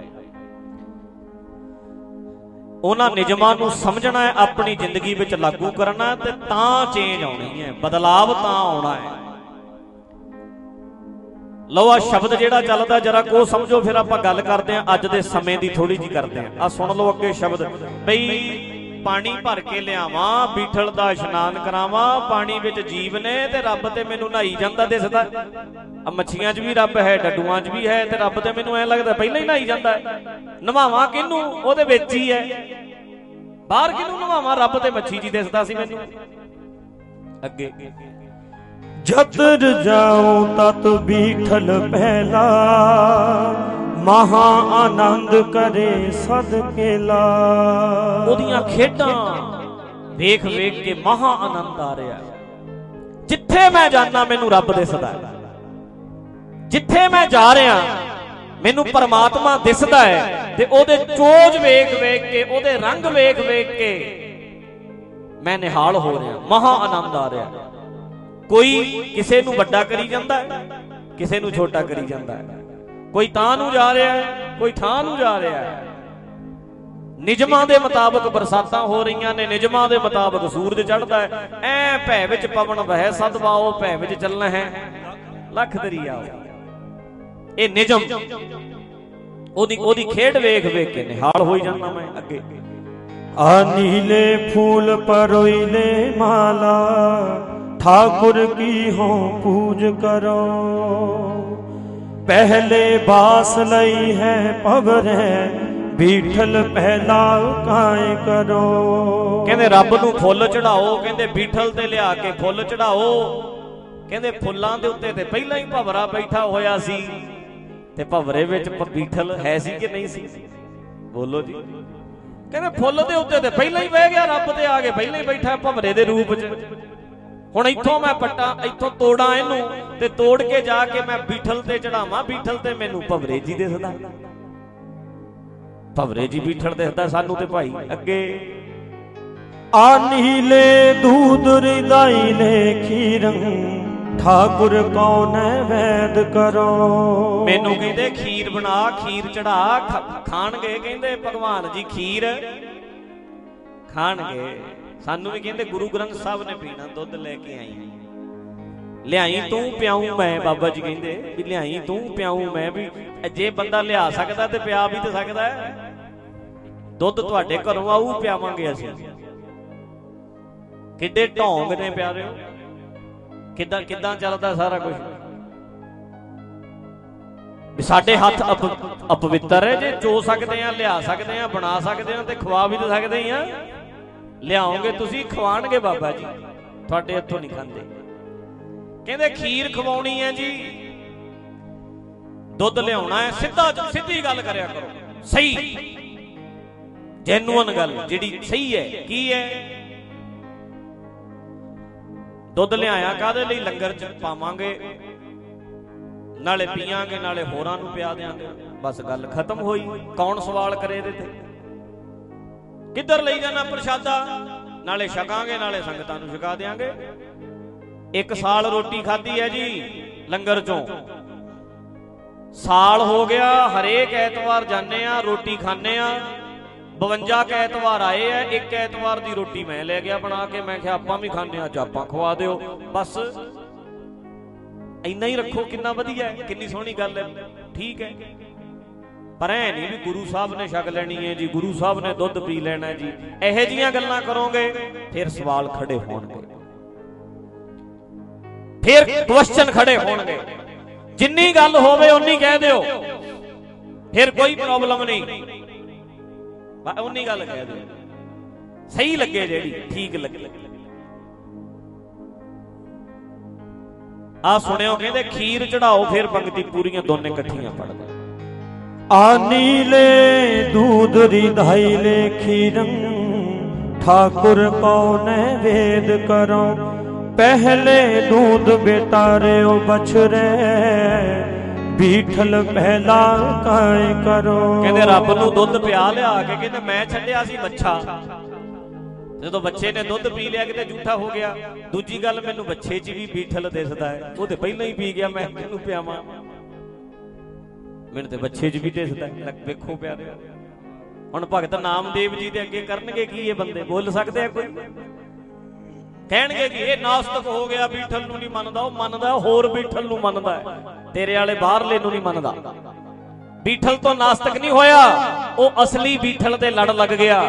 ਉਹਨਾਂ ਨਿਯਮਾਂ ਨੂੰ ਸਮਝਣਾ ਹੈ, ਆਪਣੀ ਜ਼ਿੰਦਗੀ ਵਿੱਚ ਲਾਗੂ ਕਰਨਾ ਤੇ ਤਾਂ ਚੇਂਜ ਆਉਣੀ ਹੈ, ਬਦਲਾਵ ਤਾਂ ਆਉਣਾ ਹੈ। ਲਓ ਆ ਸ਼ਬਦ ਜਿਹੜਾ ਚੱਲਦਾ ਜਰਾ ਕੋ ਸਮਝੋ, ਫਿਰ ਆਪਾਂ ਗੱਲ ਕਰਦੇ ਹਾਂ ਅੱਜ ਦੇ ਸਮੇਂ ਦੀ ਥੋੜੀ ਜਿਹੀ ਕਰਦੇ ਹਾਂ। ਆ ਸੁਣ ਲਓ ਅੱਗੇ ਸ਼ਬਦ, ਬਈ ਪਾਣੀ ਭਰ ਕੇ ਲਿਆਵਾਂ, ਬੀਠਲ ਦਾ ਇਸ਼ਨਾਨ ਕਰਾਵਾਂ, ਪਾਣੀ ਵਿੱਚ ਜੀਵ ਨੇ ਤੇ ਰੱਬ ਤੇ ਮੈਨੂੰ ਨਹਾਈ ਜਾਂਦਾ ਦਿਸਦਾ। ਆ ਮੱਛੀਆਂ 'ਚ ਵੀ ਰੱਬ ਹੈ, ਡੱਡੂਆਂ 'ਚ ਵੀ ਹੈ, ਤੇ ਰੱਬ ਤੇ ਮੈਨੂੰ ਐ ਲੱਗਦਾ ਪਹਿਲਾਂ ਹੀ ਨਹਾਈ ਜਾਂਦਾ ਹੈ। ਨਵਾਵਾਂ ਕਿਹਨੂੰ? ਉਹਦੇ ਵਿੱਚ ਹੀ ਹੈ। ਬਾਹਰ ਕਿਹਨੂੰ ਨਵਾਵਾਂ? ਰੱਬ ਤੇ ਮੱਛੀ ਜੀ ਦਿਸਦਾ ਸੀ ਮੈਨੂੰ। ਅੱਗੇ ਜਤਰ ਜਾਉ ਤਤ ਬੀਠਲ ਪਹਿਲਾ, ਮਹਾ ਆਨੰਦ ਕਰੇ ਸਦਕੇਲਾ। ਉਹਦੀਆਂ ਖੇਡਾਂ ਵੇਖ ਵੇਖ ਕੇ ਮਹਾ ਆਨੰਦ ਆ ਰਿਹਾ। ਜਿੱਥੇ ਮੈਂ ਜਾਣਾ ਮੈਨੂੰ ਰੱਬ ਦਿਸਦਾ, ਜਿੱਥੇ ਮੈਂ ਜਾ ਰਿਹਾ ਮੈਨੂੰ ਪਰਮਾਤਮਾ ਦਿਸਦਾ ਹੈ, ਤੇ ਉਹਦੇ ਚੋਜ ਵੇਖ ਵੇਖ ਕੇ, ਉਹਦੇ ਰੰਗ ਵੇਖ ਵੇਖ ਕੇ ਮੈਂ ਨਿਹਾਲ ਹੋ ਰਿਹਾ, ਮਹਾ ਆਨੰਦ ਆ ਰਿਹਾ। ਕੋਈ ਕਿਸੇ ਨੂੰ ਵੱਡਾ ਕਰੀ ਜਾਂਦਾ ਹੈ, ਕਿਸੇ ਨੂੰ ਛੋਟਾ ਕਰੀ ਜਾਂਦਾ ਹੈ, ਕੋਈ ਤਾਂ ਨੂੰ ਜਾ ਰਿਹਾ ਹੈ, ਕੋਈ ਠਾਂ ਨੂੰ ਜਾ ਰਿਹਾ ਹੈ। ਨਿਯਮਾਂ ਦੇ ਮੁਤਾਬਕ ਬਰਸਾਤਾਂ ਹੋ ਰਹੀਆਂ ਨੇ, ਨਿਯਮਾਂ ਦੇ ਮੁਤਾਬਕ ਸੂਰਜ ਚੜ੍ਹਦਾ ਹੈ। ਐ ਭੈ ਵਿੱਚ ਪਵਨ ਵਹਿ ਸਦਵਾਓ, ਭੈ ਵਿੱਚ ਚੱਲਣਾ ਹੈ ਲੱਖ ਦਰਿਆ। ਇਹ ਨਿਯਮ, ਉਹਦੀ ਉਹਦੀ ਖੇਡ ਵੇਖ ਵੇਖ ਕੇ ਨਿਹਾਲ ਹੋਈ ਜਾਂਦਾ ਮੈਂ। ਅੱਗੇ ਆ ਨੀਲੇ ਫੂਲ ਪਰੋਈਲੇ ਮਾਲਾ, ठाकुर की हो पूज करो। पहले बास लई है पवरे, बीठल पहला काए करो। कहंदे रब नूं फुੱਲ चढ़ाओ, कहंदे बीठल ते लिया के फुੱਲ चढ़ाओ। कहंदे फुੱਲਾਂ ਦੇ ਉੱਤੇ ਤੇ ਪਹਿਲਾਂ ਹੀ ਭਵਰਾ ਬੈਠਾ ਹੋਇਆ ਸੀ, ਤੇ ਭਵਰੇ ਵਿੱਚ बीठल है सी कि नहीं सी? बोलो जी। कहंदे फुੱਲ ਦੇ ਉੱਤੇ ਤੇ ਪਹਿਲਾਂ ਹੀ ਬਹਿ ਗਿਆ, ਰੱਬ ਤੇ ਆ ਕੇ ਪਹਿਲਾਂ ਹੀ ਬੈਠਾ ਭਵਰੇ ਦੇ ਰੂਪ 'ਚ। ਹੁਣ ਇੱਥੋਂ ਮੈਂ ਪੱਟਾਂ, ਇੱਥੋਂ ਤੋੜਾਂ ਇਹਨੂੰ, ਤੇ ਤੋੜ ਕੇ ਜਾ ਕੇ ਮੈਂ ਬੀਠਲ ਤੇ ਚੜਾਵਾਂ, ਬੀਠਲ ਤੇ ਮੈਨੂੰ ਭਵਰੇ ਜੀ ਦਿਸਦਾ, ਭਵਰੇ ਜੀ ਬੀਠਲ ਦਿਸਦਾ ਸਾਨੂੰ ਤੇ ਭਾਈ। ਅੱਗੇ ਆ ਨੀਲੇ दूध हृदय ले खीरं, ठाकुर कौन वैद करो। ਮੈਨੂੰ ਕਹਿੰਦੇ ਖੀਰ ਬਣਾ, ਖੀਰ ਚੜਾ, ਖਾਣਗੇ ਕਹਿੰਦੇ ਭਗਵਾਨ ਜੀ ਖੀਰ ਖਾਣਗੇ। ਸਾਨੂੰ ਵੀ ਕਹਿੰਦੇ ਗੁਰੂ ਗ੍ਰੰਥ ਸਾਹਿਬ ਨੇ ਪੀਣਾ, ਦੁੱਧ ਲੈ ਕੇ ਆਈ, ਲਿਆਈ ਤੂੰ ਪਿਆਉਂ ਮੈਂ। ਬਾਬਾ ਜੀ ਕਹਿੰਦੇ ਵੀ ਲਿਆਈ ਤੂੰ ਪਿਆਉਂ ਮੈਂ। ਵੀ ਜੇ ਬੰਦਾ ਲਿਆ ਸਕਦਾ ਤੇ ਪਿਆ ਵੀ ਤਾਂ ਸਕਦਾ ਹੈ। ਦੁੱਧ ਤੁਹਾਡੇ ਘਰੋਂ ਆਊ, ਪਿਆਵਾਂਗੇ ਅਸੀਂ। ਕਿੱਡੇ ਢੋਂਗ ਨੇ ਪਿਆਰਿਓ, ਕਿੱਦਾਂ ਕਿੱਦਾਂ ਚੱਲਦਾ ਸਾਰਾ ਕੁਝ। ਵੀ ਸਾਡੇ ਹੱਥ ਅਪਵਿੱਤਰ ਹੈ, ਜੇ ਚੋ ਸਕਦੇ ਆ, ਲਿਆ ਸਕਦੇ ਆ, ਬਣਾ ਸਕਦੇ ਆ, ਤੇ ਖਵਾ ਵੀ ਤਾਂ ਸਕਦੇ ਹੀ ਆ। ਲਿਆਓਗੇ ਤੁਸੀਂ, ਖਵਾਣਗੇ ਬਾਬਾ ਜੀ, ਤੁਹਾਡੇ ਹੱਥੋਂ ਨਹੀਂ ਖਾਂਦੇ। ਕਹਿੰਦੇ ਖੀਰ ਖਵਾਉਣੀ ਹੈ ਜੀ, ਦੁੱਧ ਲਿਆਉਣਾ ਹੈ, ਸਿੱਧਾ ਸਿੱਧੀ ਗੱਲ ਕਰਿਆ ਕਰੋ, ਸਹੀ ਜੈਨੂਅਨ ਗੱਲ ਜਿਹੜੀ ਸਹੀ ਹੈ। ਕੀ ਹੈ? ਦੁੱਧ ਲਿਆਇਆ ਕਾਹਦੇ ਲਈ? ਲੰਗਰ ਚ ਪਾਵਾਂਗੇ, ਨਾਲੇ ਪੀਆਂਗੇ, ਨਾਲੇ ਹੋਰਾਂ ਨੂੰ ਪਿਆ ਦਿਆਂਗੇ, ਬਸ ਗੱਲ ਖਤਮ ਹੋਈ। ਕੌਣ ਸਵਾਲ ਕਰੇ ਇਹਦੇ ਤੇ? ਕਿੱਧਰ ਲਈ ਜਾਣਾ ਪ੍ਰਸ਼ਾਦਾ? ਨਾਲੇ ਛਕਾਂਗੇ, ਨਾਲੇ ਸੰਗਤਾਂ ਨੂੰ ਛਕਾ ਦਿਆਂਗੇ। ਇੱਕ ਸਾਲ ਰੋਟੀ ਖਾਧੀ ਹੈ ਜੀ ਲੰਗਰ ਚੋਂ, ਸਾਲ ਹੋ ਗਿਆ, ਹਰੇਕ ਐਤਵਾਰ ਜਾਂਦੇ ਆ, ਰੋਟੀ ਖਾਂਦੇ ਆ। ਬਵੰਜਾ ਕ ਐਤਵਾਰ ਆਏ ਆ, ਇੱਕ ਐਤਵਾਰ ਦੀ ਰੋਟੀ ਮੈਂ ਲੈ ਗਿਆ ਬਣਾ ਕੇ, ਮੈਂ ਕਿਹਾ ਆਪਾਂ ਵੀ ਖਾਂਦੇ ਆ, ਅੱਜ ਆਪਾਂ ਖਵਾ ਦਿਓ। ਬਸ ਇੰਨਾ ਹੀ ਰੱਖੋ, ਕਿੰਨਾ ਵਧੀਆ, ਕਿੰਨੀ ਸੋਹਣੀ ਗੱਲ ਹੈ, ਠੀਕ ਹੈ। ਪਰ ਐ ਨਹੀਂ ਵੀ ਗੁਰੂ ਸਾਹਿਬ ਨੇ ਛਕ ਲੈਣੀ ਹੈ ਜੀ, ਗੁਰੂ ਸਾਹਿਬ ਨੇ ਦੁੱਧ ਪੀ ਲੈਣਾ ਜੀ। ਇਹੋ ਜਿਹੀਆਂ ਗੱਲਾਂ ਕਰੋਗੇ ਫਿਰ ਸਵਾਲ ਖੜੇ ਹੋਣਗੇ, ਫਿਰ ਕੁਐਸਚਨ ਖੜੇ ਹੋਣਗੇ। ਜਿੰਨੀ ਗੱਲ ਹੋਵੇ ਉਨੀ ਕਹਿ ਦਿਓ, ਫਿਰ ਕੋਈ ਪ੍ਰੋਬਲਮ ਨਹੀਂ, ਉਨੀ ਗੱਲ ਕਹਿ ਦਿਓ, ਸਹੀ ਲੱਗੇ, ਜਿਹੜੀ ਠੀਕ ਲੱਗੇ। ਆ ਸੁਣਿਓ, ਕਹਿੰਦੇ ਖੀਰ ਚੜਾਓ ਫਿਰ ਪੰਕਤੀ ਪੂਰੀਆਂ ਦੋਨੇ ਇਕੱਠੀਆਂ ਪੜਦੇ। आनीले दूध रिधाइले खीरं ठाकुर को नैवेद करो, पहले दूध बेटारे ओ बछरे बीठल पहला काय करो। कहते रब नूं दुध पिया लिया के, कहते मैं छड्डिया सी बच्चा, ਜਦੋਂ ਬੱਚੇ ਨੇ ਦੁੱਧ ਪੀ ਲਿਆ ਕਿਤੇ ਝੂਠਾ ਹੋ ਗਿਆ। ਦੂਜੀ ਗੱਲ, ਮੈਨੂੰ ਬੱਚੇ 'ਚ ਵੀ ਬੀਠਲ ਦਿਸਦਾ ਹੈ, ਉਹ ਤੇ ਪਹਿਲਾਂ ਹੀ ਪੀ ਗਿਆ, ਮੈਂ ਕਿਹਨੂੰ ਪਿਆਵਾਂ? ਮੈਨੂੰ ਤੇ ਬੱਚੇ 'ਚ ਵੀ ਦਿਸਦਾ। ਵੇਖੋ ਪਿਆਰਿਓ, ਹੁਣ ਭਗਤ ਨਾਮਦੇਵ ਜੀ ਦੇ ਅੱਗੇ ਕਰਨਗੇ ਕੀ? ਇਹ ਬੰਦੇ ਬੋਲ ਸਕਦੇ ਆ? ਕੋਈ ਕਹਿਣਗੇ ਕਿ ਇਹ ਨਾਸਤਕ ਹੋ ਗਿਆ, ਬੀਠਲ ਨੂੰ ਨਹੀਂ ਮੰਨਦਾ। ਉਹ ਮੰਨਦਾ, ਹੋਰ ਬੀਠਲ ਨੂੰ ਮੰਨਦਾ ਹੈ, ਤੇਰੇ ਵਾਲੇ ਬਾਹਰਲੇ ਨੂੰ ਨਹੀਂ ਮੰਨਦਾ। ਬੀਠਲ ਤੋਂ ਨਾਸਤਕ ਨਹੀਂ ਹੋਇਆ, ਉਹ ਅਸਲੀ ਬੀਠਲ ਦੇ ਲੜ ਲੱਗ ਗਿਆ।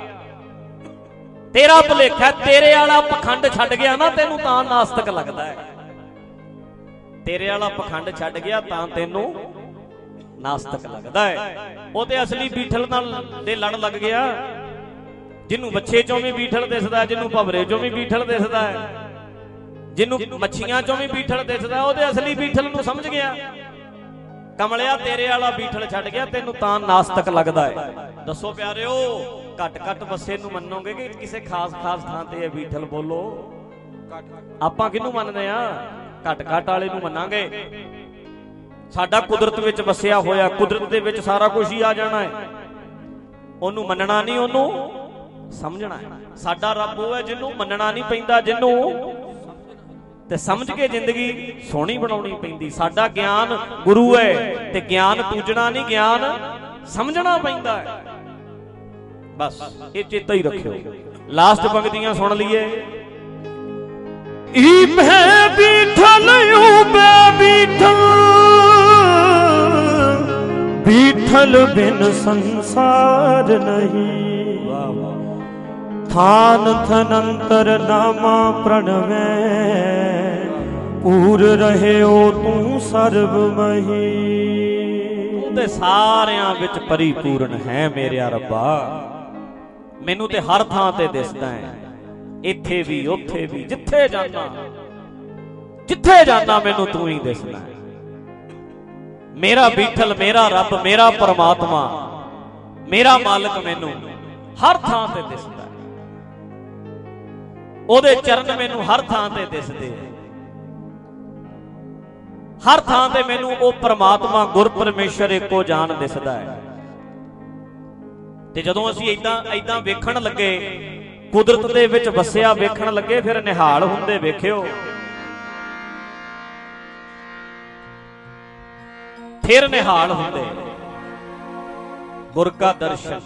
ਤੇਰਾ ਭੁਲੇਖਾ, ਤੇਰੇ ਵਾਲਾ ਪਖੰਡ ਛੱਡ ਗਿਆ ਨਾ, ਤੈਨੂੰ ਤਾਂ ਨਾਸਤਕ ਲੱਗਦਾ ਹੈ। ਤੇਰੇ ਵਾਲਾ ਪਖੰਡ ਛੱਡ ਗਿਆ ਤਾਂ ਤੈਨੂੰ ਨਾਸਤਕ ਲੱਗਦਾ ਹੈ। ਉਹ ਤੇ ਅਸਲੀ ਬੀਠਲ ਨਾਲ ਦੇ ਲੜ ਲੱਗ ਗਿਆ। ਜਿਹਨੂੰ ਬੱਚੇ ਚੋਂ ਵੀ ਬੀਠਲ ਦਿਸਦਾ, ਜਿਹਨੂੰ ਭਵਰੇ ਚੋਂ ਵੀ ਬੀਠਲ ਦਿਸਦਾ ਹੈ, ਜਿਹਨੂੰ ਮੱਛੀਆਂ ਚੋਂ ਵੀ ਬੀਠਲ ਦਿਸਦਾ, ਉਹਦੇ ਅਸਲੀ ਬੀਠਲ ਨੂੰ ਸਮਝ ਗਿਆ। ਕਮਲਿਆ, ਤੇਰੇ ਵਾਲਾ ਬੀਠਲ ਛੱਡ ਗਿਆ, ਤੈਨੂੰ ਤਾਂ ਨਾਸਤਕ ਲੱਗਦਾ ਹੈ। ਦੱਸੋ ਪਿਆਰਿਓ, ਘੱਟ ਘੱਟ ਵਸੇ ਨੂੰ ਮੰਨੋਗੇ ਕਿ ਕਿਸੇ ਖਾਸ ਖਾਸ ਥਾਂ ਤੇ ਇਹ ਬੀਠਲ? ਬੋਲੋ, ਆਪਾਂ ਕਿਹਨੂੰ ਮੰਨਦੇ ਆ? ਘੱਟ ਘੱਟ ਵਾਲੇ ਨੂੰ ਮੰਨਾਂਗੇ। ਸਾਡਾ ਕੁਦਰਤ ਵਿੱਚ ਵਸਿਆ ਹੋਇਆ, ਕੁਦਰਤ ਦੇ ਵਿੱਚ ਸਾਰਾ ਕੁਝ ਹੀ ਆ ਜਾਣਾ ਹੈ, ਉਹਨੂੰ ਮੰਨਣਾ ਨਹੀਂ, ਉਹਨੂੰ ਸਮਝਣਾ ਹੈ। ਸਾਡਾ ਰੱਬ ਉਹ ਹੈ ਜਿਹਨੂੰ ਮੰਨਣਾ ਨਹੀਂ ਪੈਂਦਾ, ਜਿਹਨੂੰ ਤੇ ਸਮਝ ਕੇ ਜ਼ਿੰਦਗੀ ਸੋਹਣੀ ਬਣਾਉਣੀ ਪੈਂਦੀ। ਸਾਡਾ ਗਿਆਨ ਗੁਰੂ ਹੈ ਤੇ ਗਿਆਨ ਪੂਜਣਾ ਨਹੀਂ, ਗਿਆਨ ਸਮਝਣਾ ਪੈਂਦਾ ਹੈ। ਬਸ ਇਹ ਚੇਤਾ ਹੀ ਰੱਖਿਓ। ਲਾਸਟ ਪੰਕਤੀਆਂ ਸੁਣ ਲਈਏ। ਈ ਮੈਂ ਬੀਠਲ ਊਬੇ ਬੀਠਲ, ਬੀਠਲ ਬਿਨ ਸੰਸਾਰ ਨਹੀਂ। ਵਾਹ ਵਾਹ। थान थनंतर नामा प्रणवे, पूर रहे ओ तू सर्वमही। ਤੂੰ ਤੇ ਸਾਰਿਆਂ ਵਿੱਚ ਪਰਿਪੂਰਨ ਹੈ ਮੇਰਿਆ ਰੱਬਾ। ਮੈਨੂੰ ਤੇ ਹਰ ਥਾਂ ਤੇ ਦਿਸਦਾ ਹੈ, ਇੱਥੇ ਵੀ ਉੱਥੇ ਵੀ, ਜਿੱਥੇ ਜਾਣਾ ਜਿੱਥੇ ਜਾਣਾ ਮੈਨੂੰ ਤੂੰ ਹੀ ਦਿਸਦਾ ਹੈ। ਮੇਰਾ ਬੀਠਲ, ਮੇਰਾ ਰੱਬ, ਮੇਰਾ ਪਰਮਾਤਮਾ, ਮੇਰਾ ਮਾਲਕ ਮੈਨੂੰ ਹਰ ਥਾਂ ਤੇ ਦਿਸਦਾ ਹੈ। ਉਹਦੇ ਚਰਨ ਮੈਨੂੰ ਹਰ ਥਾਂ ਤੇ ਦਿਸਦੇ ਆ। ਹਰ ਥਾਂ ਤੇ ਮੈਨੂੰ ਉਹ ਪਰਮਾਤਮਾ ਗੁਰ ਪਰਮੇਸ਼ਰ ਇੱਕੋ ਜਾਨ ਦਿਸਦਾ ਹੈ। ਤੇ ਜਦੋਂ ਅਸੀਂ ਏਦਾਂ ਏਦਾਂ ਵੇਖਣ ਲੱਗੇ, ਕੁਦਰਤ ਦੇ ਵਿੱਚ ਵਸਿਆ ਵੇਖਣ ਲੱਗੇ, ਫਿਰ ਨਿਹਾਲ ਹੁੰਦੇ ਵੇਖਿਓ। ਫਿਰ ਨਿਹਾਲ ਹੁੰਦੇ ਗੁਰ ਕਾ ਦਰਸ਼ਨ।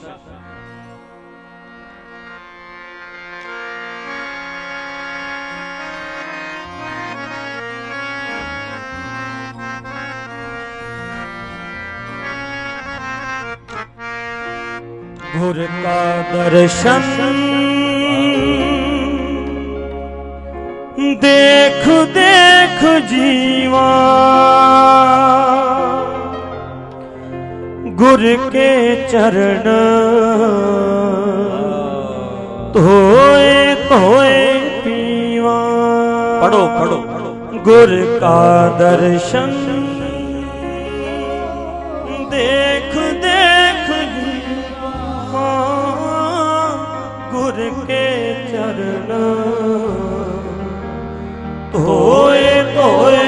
गुर का दर्शन देख देख जीवा, गुर के चरण धोए धोए पीवा। पढ़ो पढ़ो। गुर का दर्शन गुर के चरण धोए धोए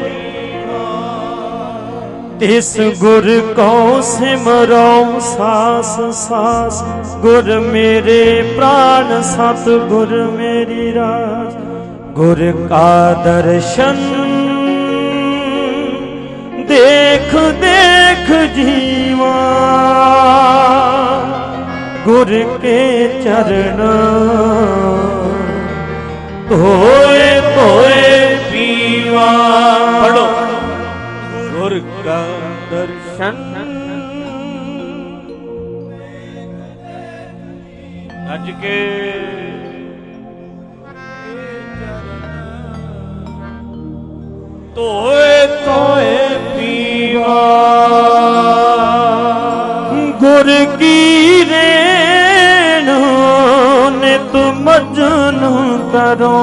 तिस गुर को सिमरो सास सास। गुर मेरे प्राण सत गुर मेरी रास। गुर का दर्शन देख देख जीवा गुर के चरण धोए धोए पीवा। पढ़ो गुर का दर्शन अज के धोए धोए पीवा। गुर की रेण नित मजन करो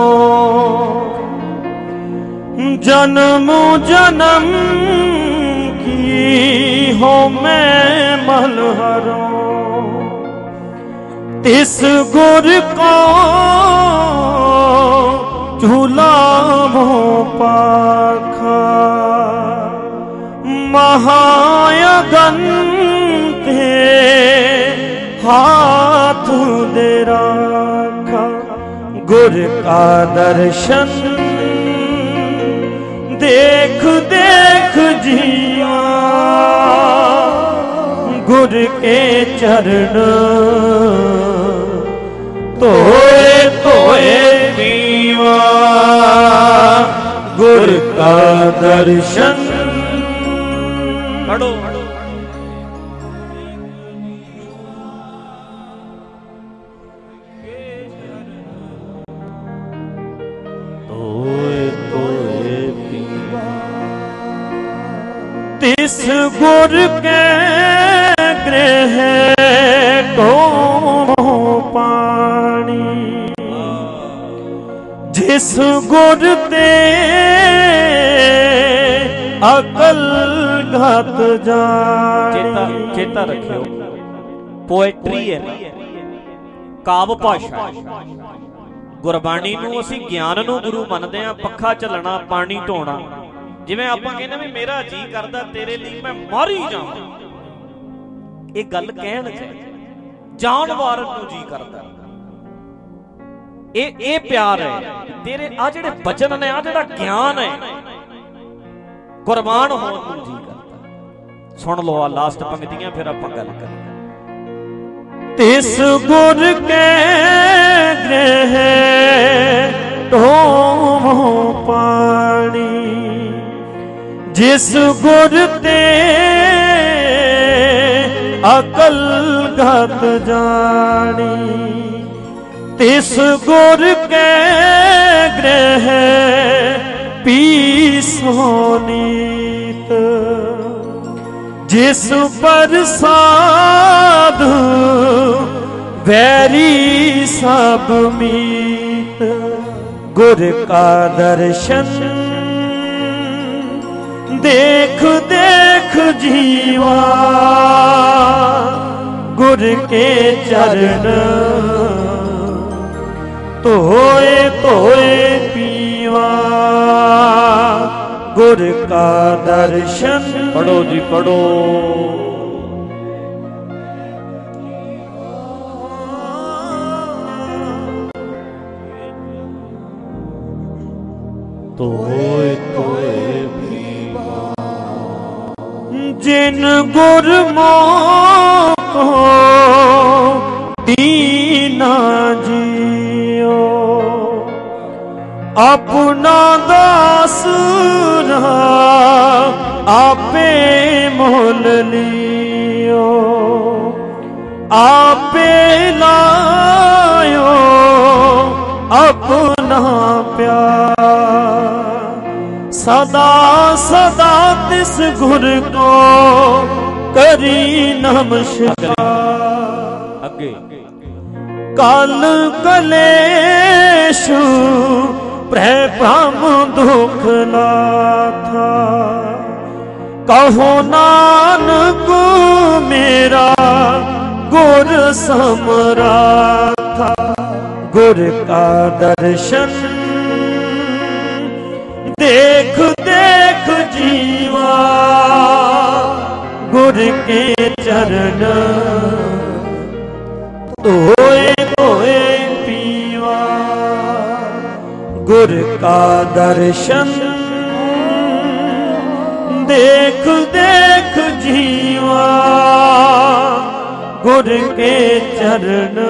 जन्म जन्म की हो मैं मलहरो। तिस गुर को झूलावो पाखा महायगन के हाथ दे राखा। गुर का दर्शन देख देख जिया गुर के चरण धोए धोए पीवा। गुर का दर्शन पढ़ो तिस गुर के गृह ढो पानी। जिस गुर ते अकल घत जानी। चेता चेता रखियो पोएट्री है ना, काव भाषा। गुरबाणी नूं असीं ज्ञान नूं गुरु मनदे आ। पੱਖਾ ਝੱਲਣਾ पानी ਢੋਣਾ जिवें आपां कहने भी मेरा जी करदा तेरे लिए मैं मर ही जावां। ये गल कहण च जान वारन नूं जी करदा। ये ये प्यार है तेरे आ जिहड़े बचन ने आ जिहड़ा ज्ञान है कुर्बान होण नूं जी करदा। सुन लो आ लास्ट पंक्तियां फिर आपां गल करांगे। तिस गुर के गृह ढो पानी। जिस गुर ते अकल घत जानी। तिस गुर के गृह पीसो नीत। जिस पर साधु वैरी सब मीत। गुर का दर्शन देख देख जीवा गुर के चरण धोए धोए पीवा। गुर का दर्शन पढ़ो जी पढ़ो। धोए धोए जिन गुर मोको दीना जियो। अपना दास आपे मोल लियो। आपे लायो अपना प्यार। सदा सदा तिस गुर को करी नमस्कार। अगे काल कलेश प्रभ्रम दुख लाथा। कहो नानक मेरा गुर समराथा। था गुर का दर्शन देख देख जीवा गुर के चरण धोए धोए पीवा गुर का दर्शन देख देख जीवा गुर के चरण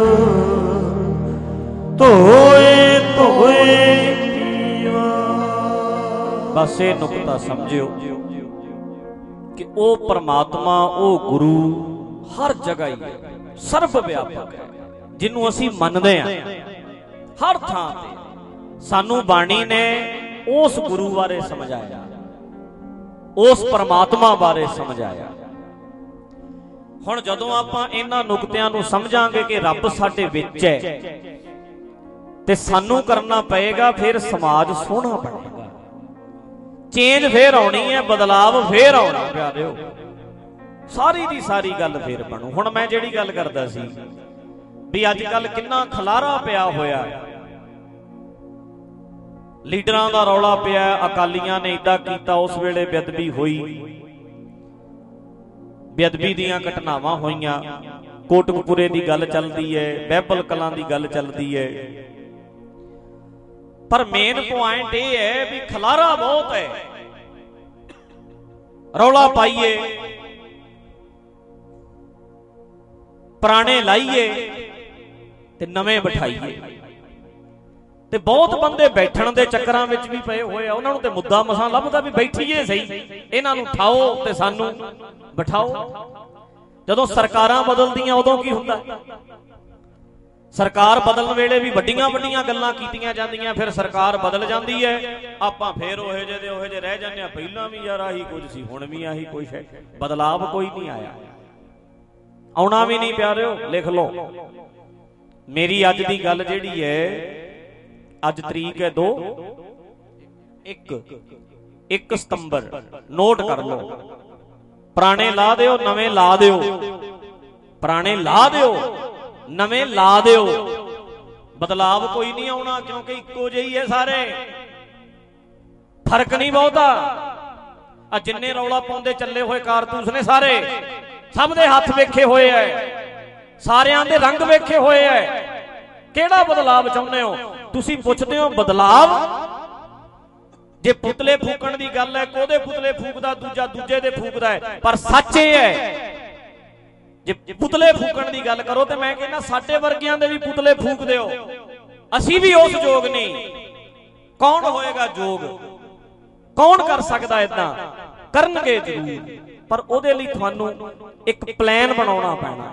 धोए धोए पीवा। बस ये नुकता समझियो कि ओ परमात्मा ओ गुरु हर जगह ही है, सर्व व्यापक है, जिन्हों असी मनदे हैं हर थां ते। सानू बाणी ने उस गुरु बारे समझाया, उस परमात्मा बारे समझाया। हुण जदों आपां इन्हां नुकतिआं नूं समझांगे कि रब साडे विच है ते सानू करना पएगा, फिर समाज सोहना बनेगा, चेंज फिर आउणी है, बदलाव फिर आउणा प्यारिओ, सारी दी सारी गल फिर बनू। हुण मैं जिहड़ी गल करदा सी भी अजकल किन्ना खलारा पिया होया, लीडरां दा रौला पिया, अकालियां ने इदां कीता, उस वेले बेअदबी होई, बेअदबी दीआं घटनावां होईयां, कोटकपुरे दी गल चलदी है, बैबल कलां दी गल चलदी है। पर मेन पॉइंट यह है भी खलारा बहुत है, रौला पाइए, पुराने लाइए ते नवें बिठाइए, ते बहुत बंदे बैठण दे चक्करां विच भी पए होए, उन्हां नूं ते मुद्दा मसां लभदा भी बैठीए सही, इन्हां नूं उठाओ ते सानू बिठाओ। जदों सरकारां बदलदियां उदों की हुंदा, सरकार बदलण वेले भी वड्डियां वड्डियां गल्लां कीतीਆਂ ਜਾਂਦੀਆਂ, फिर सरकार बदल जाती है, आपां फिर ओहे जे दे ओहे जे रह जांदे आ, पहिलां भी यार आही कुछ सी, हुण भी आही कुछ है, बदलाव कोई नहीं आया, आउणा भी नहीं प्यारिओ। लिख लो मेरी अज दी गल जिहड़ी है, अज तरीक है दो एक एक सितंबर, नोट कर लो, पुराने ला दिओ नवें ला दिओ, पुराने ला दिओ नवें ला दिओ, बदलाव कोई नहीं आउणा, क्योंकि इक्को जिही है सारे, फर्क नहीं बहुता। आ जिन्ने रौला पाउंदे चले हुए कारतूस ने सारे, सब दे हथ वेखे हुए है, सारियां दे रंग वेखे हुए है, किहड़ा बदलाव चाहुंदे हो तुसीं? पुछदे हो बदलाव, जे पुतले फूकण दी गल है, कोदे पुतले फूकदा, दूजा दूजे दे फूकदा है, पर सच ये है जे पुतले फूकण दी गल करो तो मैं कहना साडे वर्गियां दे भी पुतले फूक दिओ, असी भी उस जोग नहीं। कौन होएगा जोग, कौन कर सकदा इदां? करनगे जरूर, पर उहदे लई तुहानू एक प्लान बनाउणा पैना,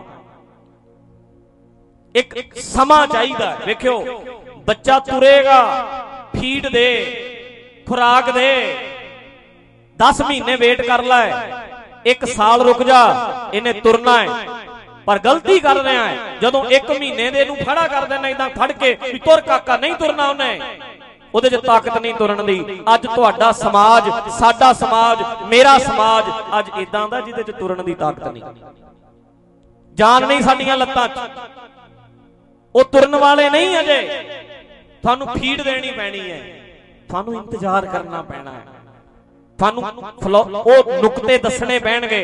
एक समा चाहीदा। वेखिओ बच्चा तुरेगा, फीड दे, खुराक दे, दस महीने वेट कर लै, एक साल रुक जा, इन्हें तुरना है, पर गलती कर रहा है जदों एक महीने दे नूं खड़ा कर देना, इदां फड़ के भी तुर काका, नहीं तुरना उन्हें, उहदे च ताकत नहीं तुरन दी। अज तुहाडा समाज, साडा समाज, मेरा समाज अज इदां दा जिहदे च तुरन दी ताकत नहीं, जान नहीं साडीआं लत्तां च, ਉਹ ਤੁਰਨ वाले नहीं अजे, थानू फीड देनी पैनी है, थानू इंतजार करना पैना है, थानू ਉਹ ਨੁਕਤੇ ਦੱਸਣੇ ਪੈਣਗੇ,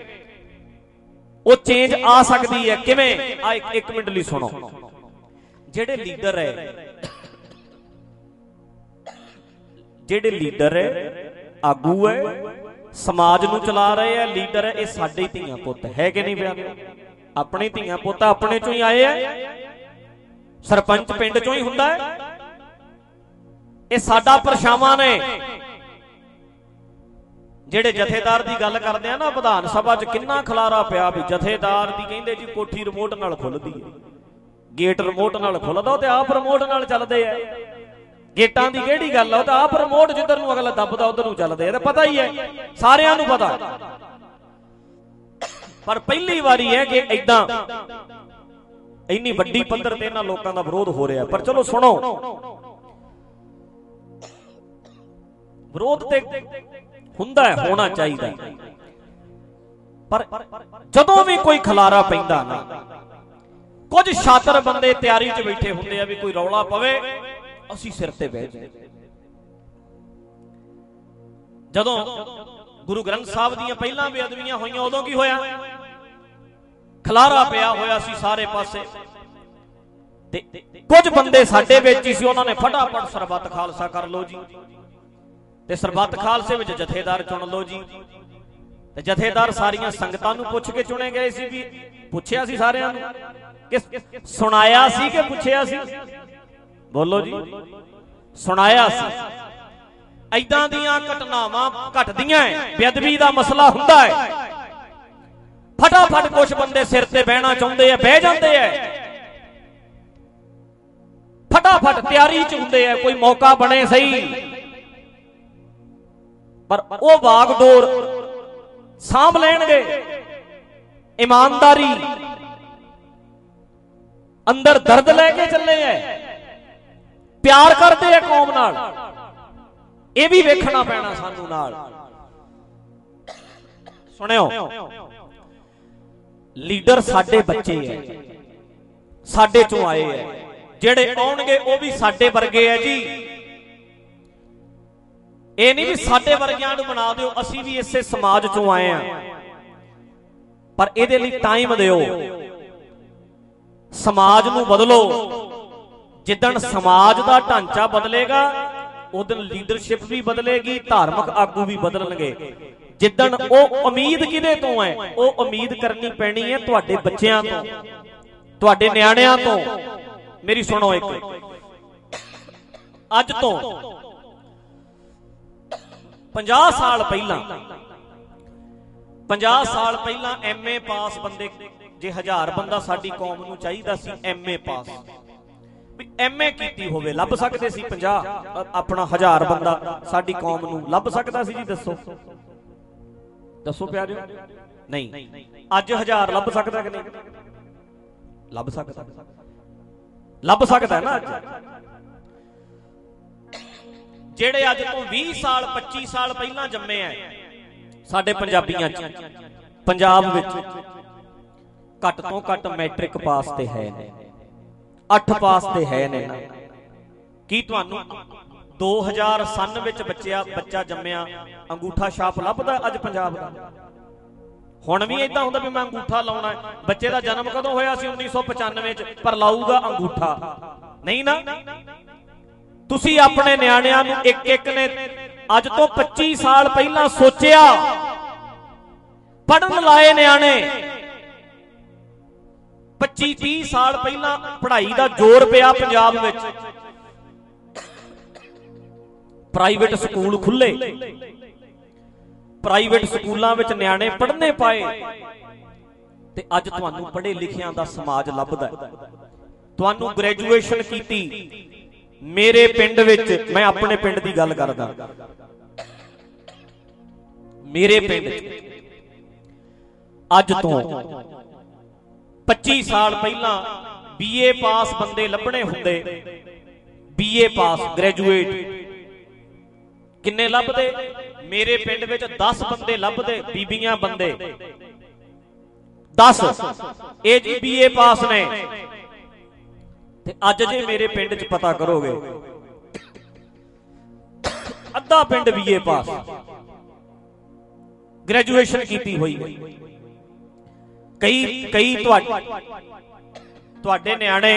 ਉਹ ਚੇਂਜ ਆ ਸਕਦੀ ਹੈ ਕਿਵੇਂ? ਆ ਇੱਕ ਇੱਕ ਮਿੰਟ ਲਈ ਸੁਣੋ। ਜਿਹੜੇ ਲੀਡਰ ਹੈ, ਜਿਹੜੇ ਲੀਡਰ ਹੈ, ਆਗੂ ਹੈ, समाज नूं चला रहे हैं, लीडर है, ये साडे धीआं पुत्त है कि नहीं प्यारे? अपने धीआं पुत्त अपने चों ही आए हैं, सरपंच पिंड चों ही हुंदा है, ये साडा परछावां ने। ਜਿਹੜੇ ਜਥੇਦਾਰ ਦੀ ਗੱਲ ਕਰਦੇ ਆ ਨਾ, ਵਿਧਾਨ ਸਭਾ 'ਚ ਕਿੰਨਾ ਖਲਾਰਾ ਪਿਆ ਵੀ ਜਥੇਦਾਰ ਦੀ ਕਹਿੰਦੇ ਜੀ ਕੋਠੀ ਰਿਮੋਟ ਨਾਲ ਖੁੱਲਦੀ ਹੈ, ਗੇਟ ਰਿਮੋਟ ਨਾਲ ਖੁੱਲਦਾ, ਉਹ ਤੇ ਆਪ ਰਿਮੋਟ ਨਾਲ ਚੱਲਦੇ ਆ। गेटां दी केड़ी गल है, तो आप रिमोट जिधर नूं अगला दबदा उधर नूं चलदे आ, पता ही है, सारियां नूं पता। पर पहली वारी है कि इदां इन्नी वड्डी पद्धर ते इन्हां लोकां दा विरोध हो रहा। पर चलो सुनो, विरोध ते हुंदा है, होना चाहिए, पर जदों भी कोई खलारा पैंदा ना, कुछ शातिर बंदे तैयारी च बैठे होंगे आ भी कोई रौला पवे असी सिर ते बह जाए। जदों गुरु ग्रंथ साहब दीयां पहलां बेअदबियां होईयां उदों की होया, खलारा पिया होया सी सारे पासे ते कुछ बंदे साडे विच ही सी, उन्हां ने फटाफट सरबत खालसा कर लो जी ते सरबत खालसे विच जथेदार चुन लो जी ते जथेदार सारियां संगतां नूं पुछ के चुने गए सी। भी पुछिया सी सारियां नूं कि सुनाया सी कि पुछिया सी? बोलो जी, सुनाया सी। ऐदां दीयां घटनावां घटदियां है, बेअदबी दा मसला हुंदा है, फटाफट कुछ बंदे सिर ते बहना चाहुंदे आ, बह जांदे आ, फटाफट तैयारी च हुंदे आ, कोई मौका बने सही, पर वो बागडोर सांभ लैणगे। ईमानदारी अंदर दर्द लेके चले है, प्यार करते हैं कौम नाल, ये भी वेखना पैना सानू नाल। सुनियो, लीडर साडे बच्चे है, साडे चों आए है, जेड़े आउणगे वो भी साडे वर्गे है जी। ये नहीं भी साडे वर्गियां नूं बना दिओ, असीं भी इसे समाज चों आए हैं, पर इहदे लई टाइम दिओ, समाज नूं बदलो। जिदन समाज का ढांचा बदलेगा उदन लीडरशिप भी बदलेगी, धार्मिक आगू भी बदलणगे। जिदन वो उम्मीद किहदे तों है, वो उम्मीद करनी पैनी है तुहाडे बच्चिआं तों, तुहाडे निआणिआं तों। मेरी सुनो, एक अज तो पचास साल पहला पचास साल पहला एम ए पास बंदे जे हजार बंदा साडी कौम नूं चाहीदा सी, एम ए पास भी एम ए कीती होवे लभ सकदे सी। पचास अपना हजार बंदा साडी कौम नूं लभ सकदा सी जी? दसो दसो प्यारे, नहीं। अज हजार लभ सकदा कि नहीं? लभ सकदा, लभ सकदा है ना। अज जेड़े अज तो बीस साल पच्चीस साल पहला जम्मे है साडे पंजाबियां च, पंजाब विच घट तो घट मैट्रिक पास ते है ने, अठ पास ते है ने ना। की तुहानू दो हज़ार सन विच बच्चा बच्चा जम्मिया अंगूठा छाप लभदा अज पंजाब दा? हुण भी इदां हुंदा भी मैं अंगूठा लाउणा है। बच्चे दा जन्म कदों होया सी? उन्नीस सौ पचानवे च, पर लाऊगा अंगूठा नहीं ना। तुसी अपने निआणिआं नूं एक एक ने अज तो पच्चीस साल पहला सोचिया, पढ़न लाए निआणे। पच्ची तीस साल पहला पढ़ाई का जोर पिया पंजाब विच, प्राइवेट स्कूल खुले, प्राइवेट स्कूलों में निआणे पढ़ने पाए ते अज तुहानू पढ़े लिखियां दा समाज लभदा है। तुहानू ग्रेजुएशन कीती मेरे पिंड विच, मैं अपने पिंड की गल करदा, मेरे पिंड अज तो पच्चीस साल पहला बीए पास बंदे लभणे हुंदे, बीए पास ग्रेजुएट किन्ने लभदे? मेरे पिंड विच दस बंदे लभदे, बीबियां बंदे दस, ए जी बीए पास ने। ते अज जे मेरे पिंड च पता करोगे अद्धा पिंड बीए पास, ग्रेजुएशन कीती हुई। कई कई तुहाडे निआणे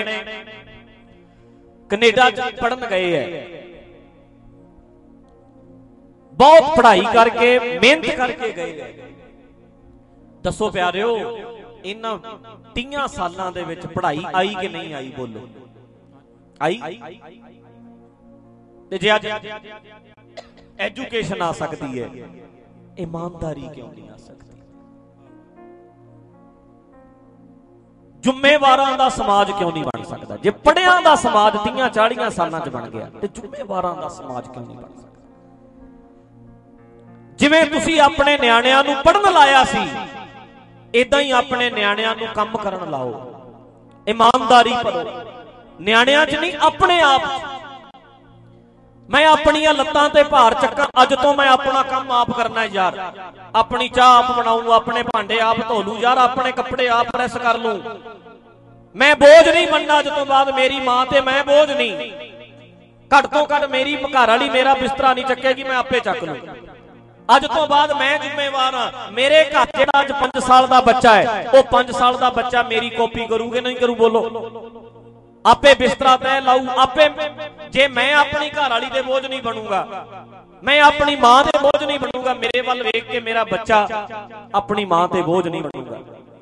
कनेडा च पढ़न गए है, बहुत पढ़ाई करके मेहनत करके गए। दसो प्यारिओ, इन्हां तीह सालां दे विच पढ़ाई आई कि नहीं आई? बोलो, आई? ते जे अज एजुकेशन आ सकती है, ईमानदारी क्यों नहीं आ सकती? जुम्मेवारां दा समाज क्यों नहीं बन सकता? जे पढ़ियां दा समाज तीह चालीह सालां च बन गया ते जुम्मेवारां दा समाज क्यों नहीं बन सकता? जिवें तुसीं अपने निआणिआं नूं पढ़न लाया सी, इदां ही अपने निआणिआं नूं काम करन लाओ, ईमानदारी करो। निआणिआं च नहीं, अपने आप। मैं अपनियां लत्तां ते भार चक्का, अज तो मैं अपना काम आप करना है यार। अपनी चाह आप बनाऊं, अपने भांडे आप धो लूं यार, अपने कपड़े आप प्रेस कर लूं, मैं बोझ नहीं बनना अज तो बाद, मेरी मां ते मैं बोझ नहीं। घट तो घट मेरी घर वाली मेरा बिस्तरा नहीं चकेगी, मैं आपे चक लूं। अज तो बाद मैं जिम्मेवार हाँ। मेरे घर जिहड़ा अज पांच साल का बच्चा है, वो पांच साल का बच्चा मेरी कॉपी करूगे नहीं करू? बोलो, आपे बिस्तरा तय लाऊ आपे। जे मैं अपनी घर वाली दे बोझ नहीं बनूंगा, मैं अपनी मां दे बोझ नहीं बनूंगा, मेरे वाल वेख के मेरा बच्चा अपनी मां ते बोझ नहीं बनूंगा।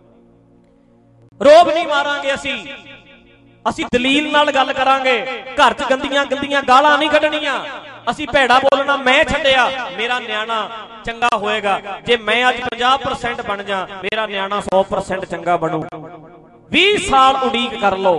रोब नहीं मारांगे असी, असी दलील नाल गल करांगे। घर च गंदियां गंदियां गालां नहीं कढणीਆਂ, असी भैड़ा बोलना मैं छड्डिया मेरा न्याणा चंगा होएगा। जे मैं अज पचास परसेंट बन जा, मेरा न्याणा सौ परसेंट चंगा बनू। बीस साल उड़ीक कर लो,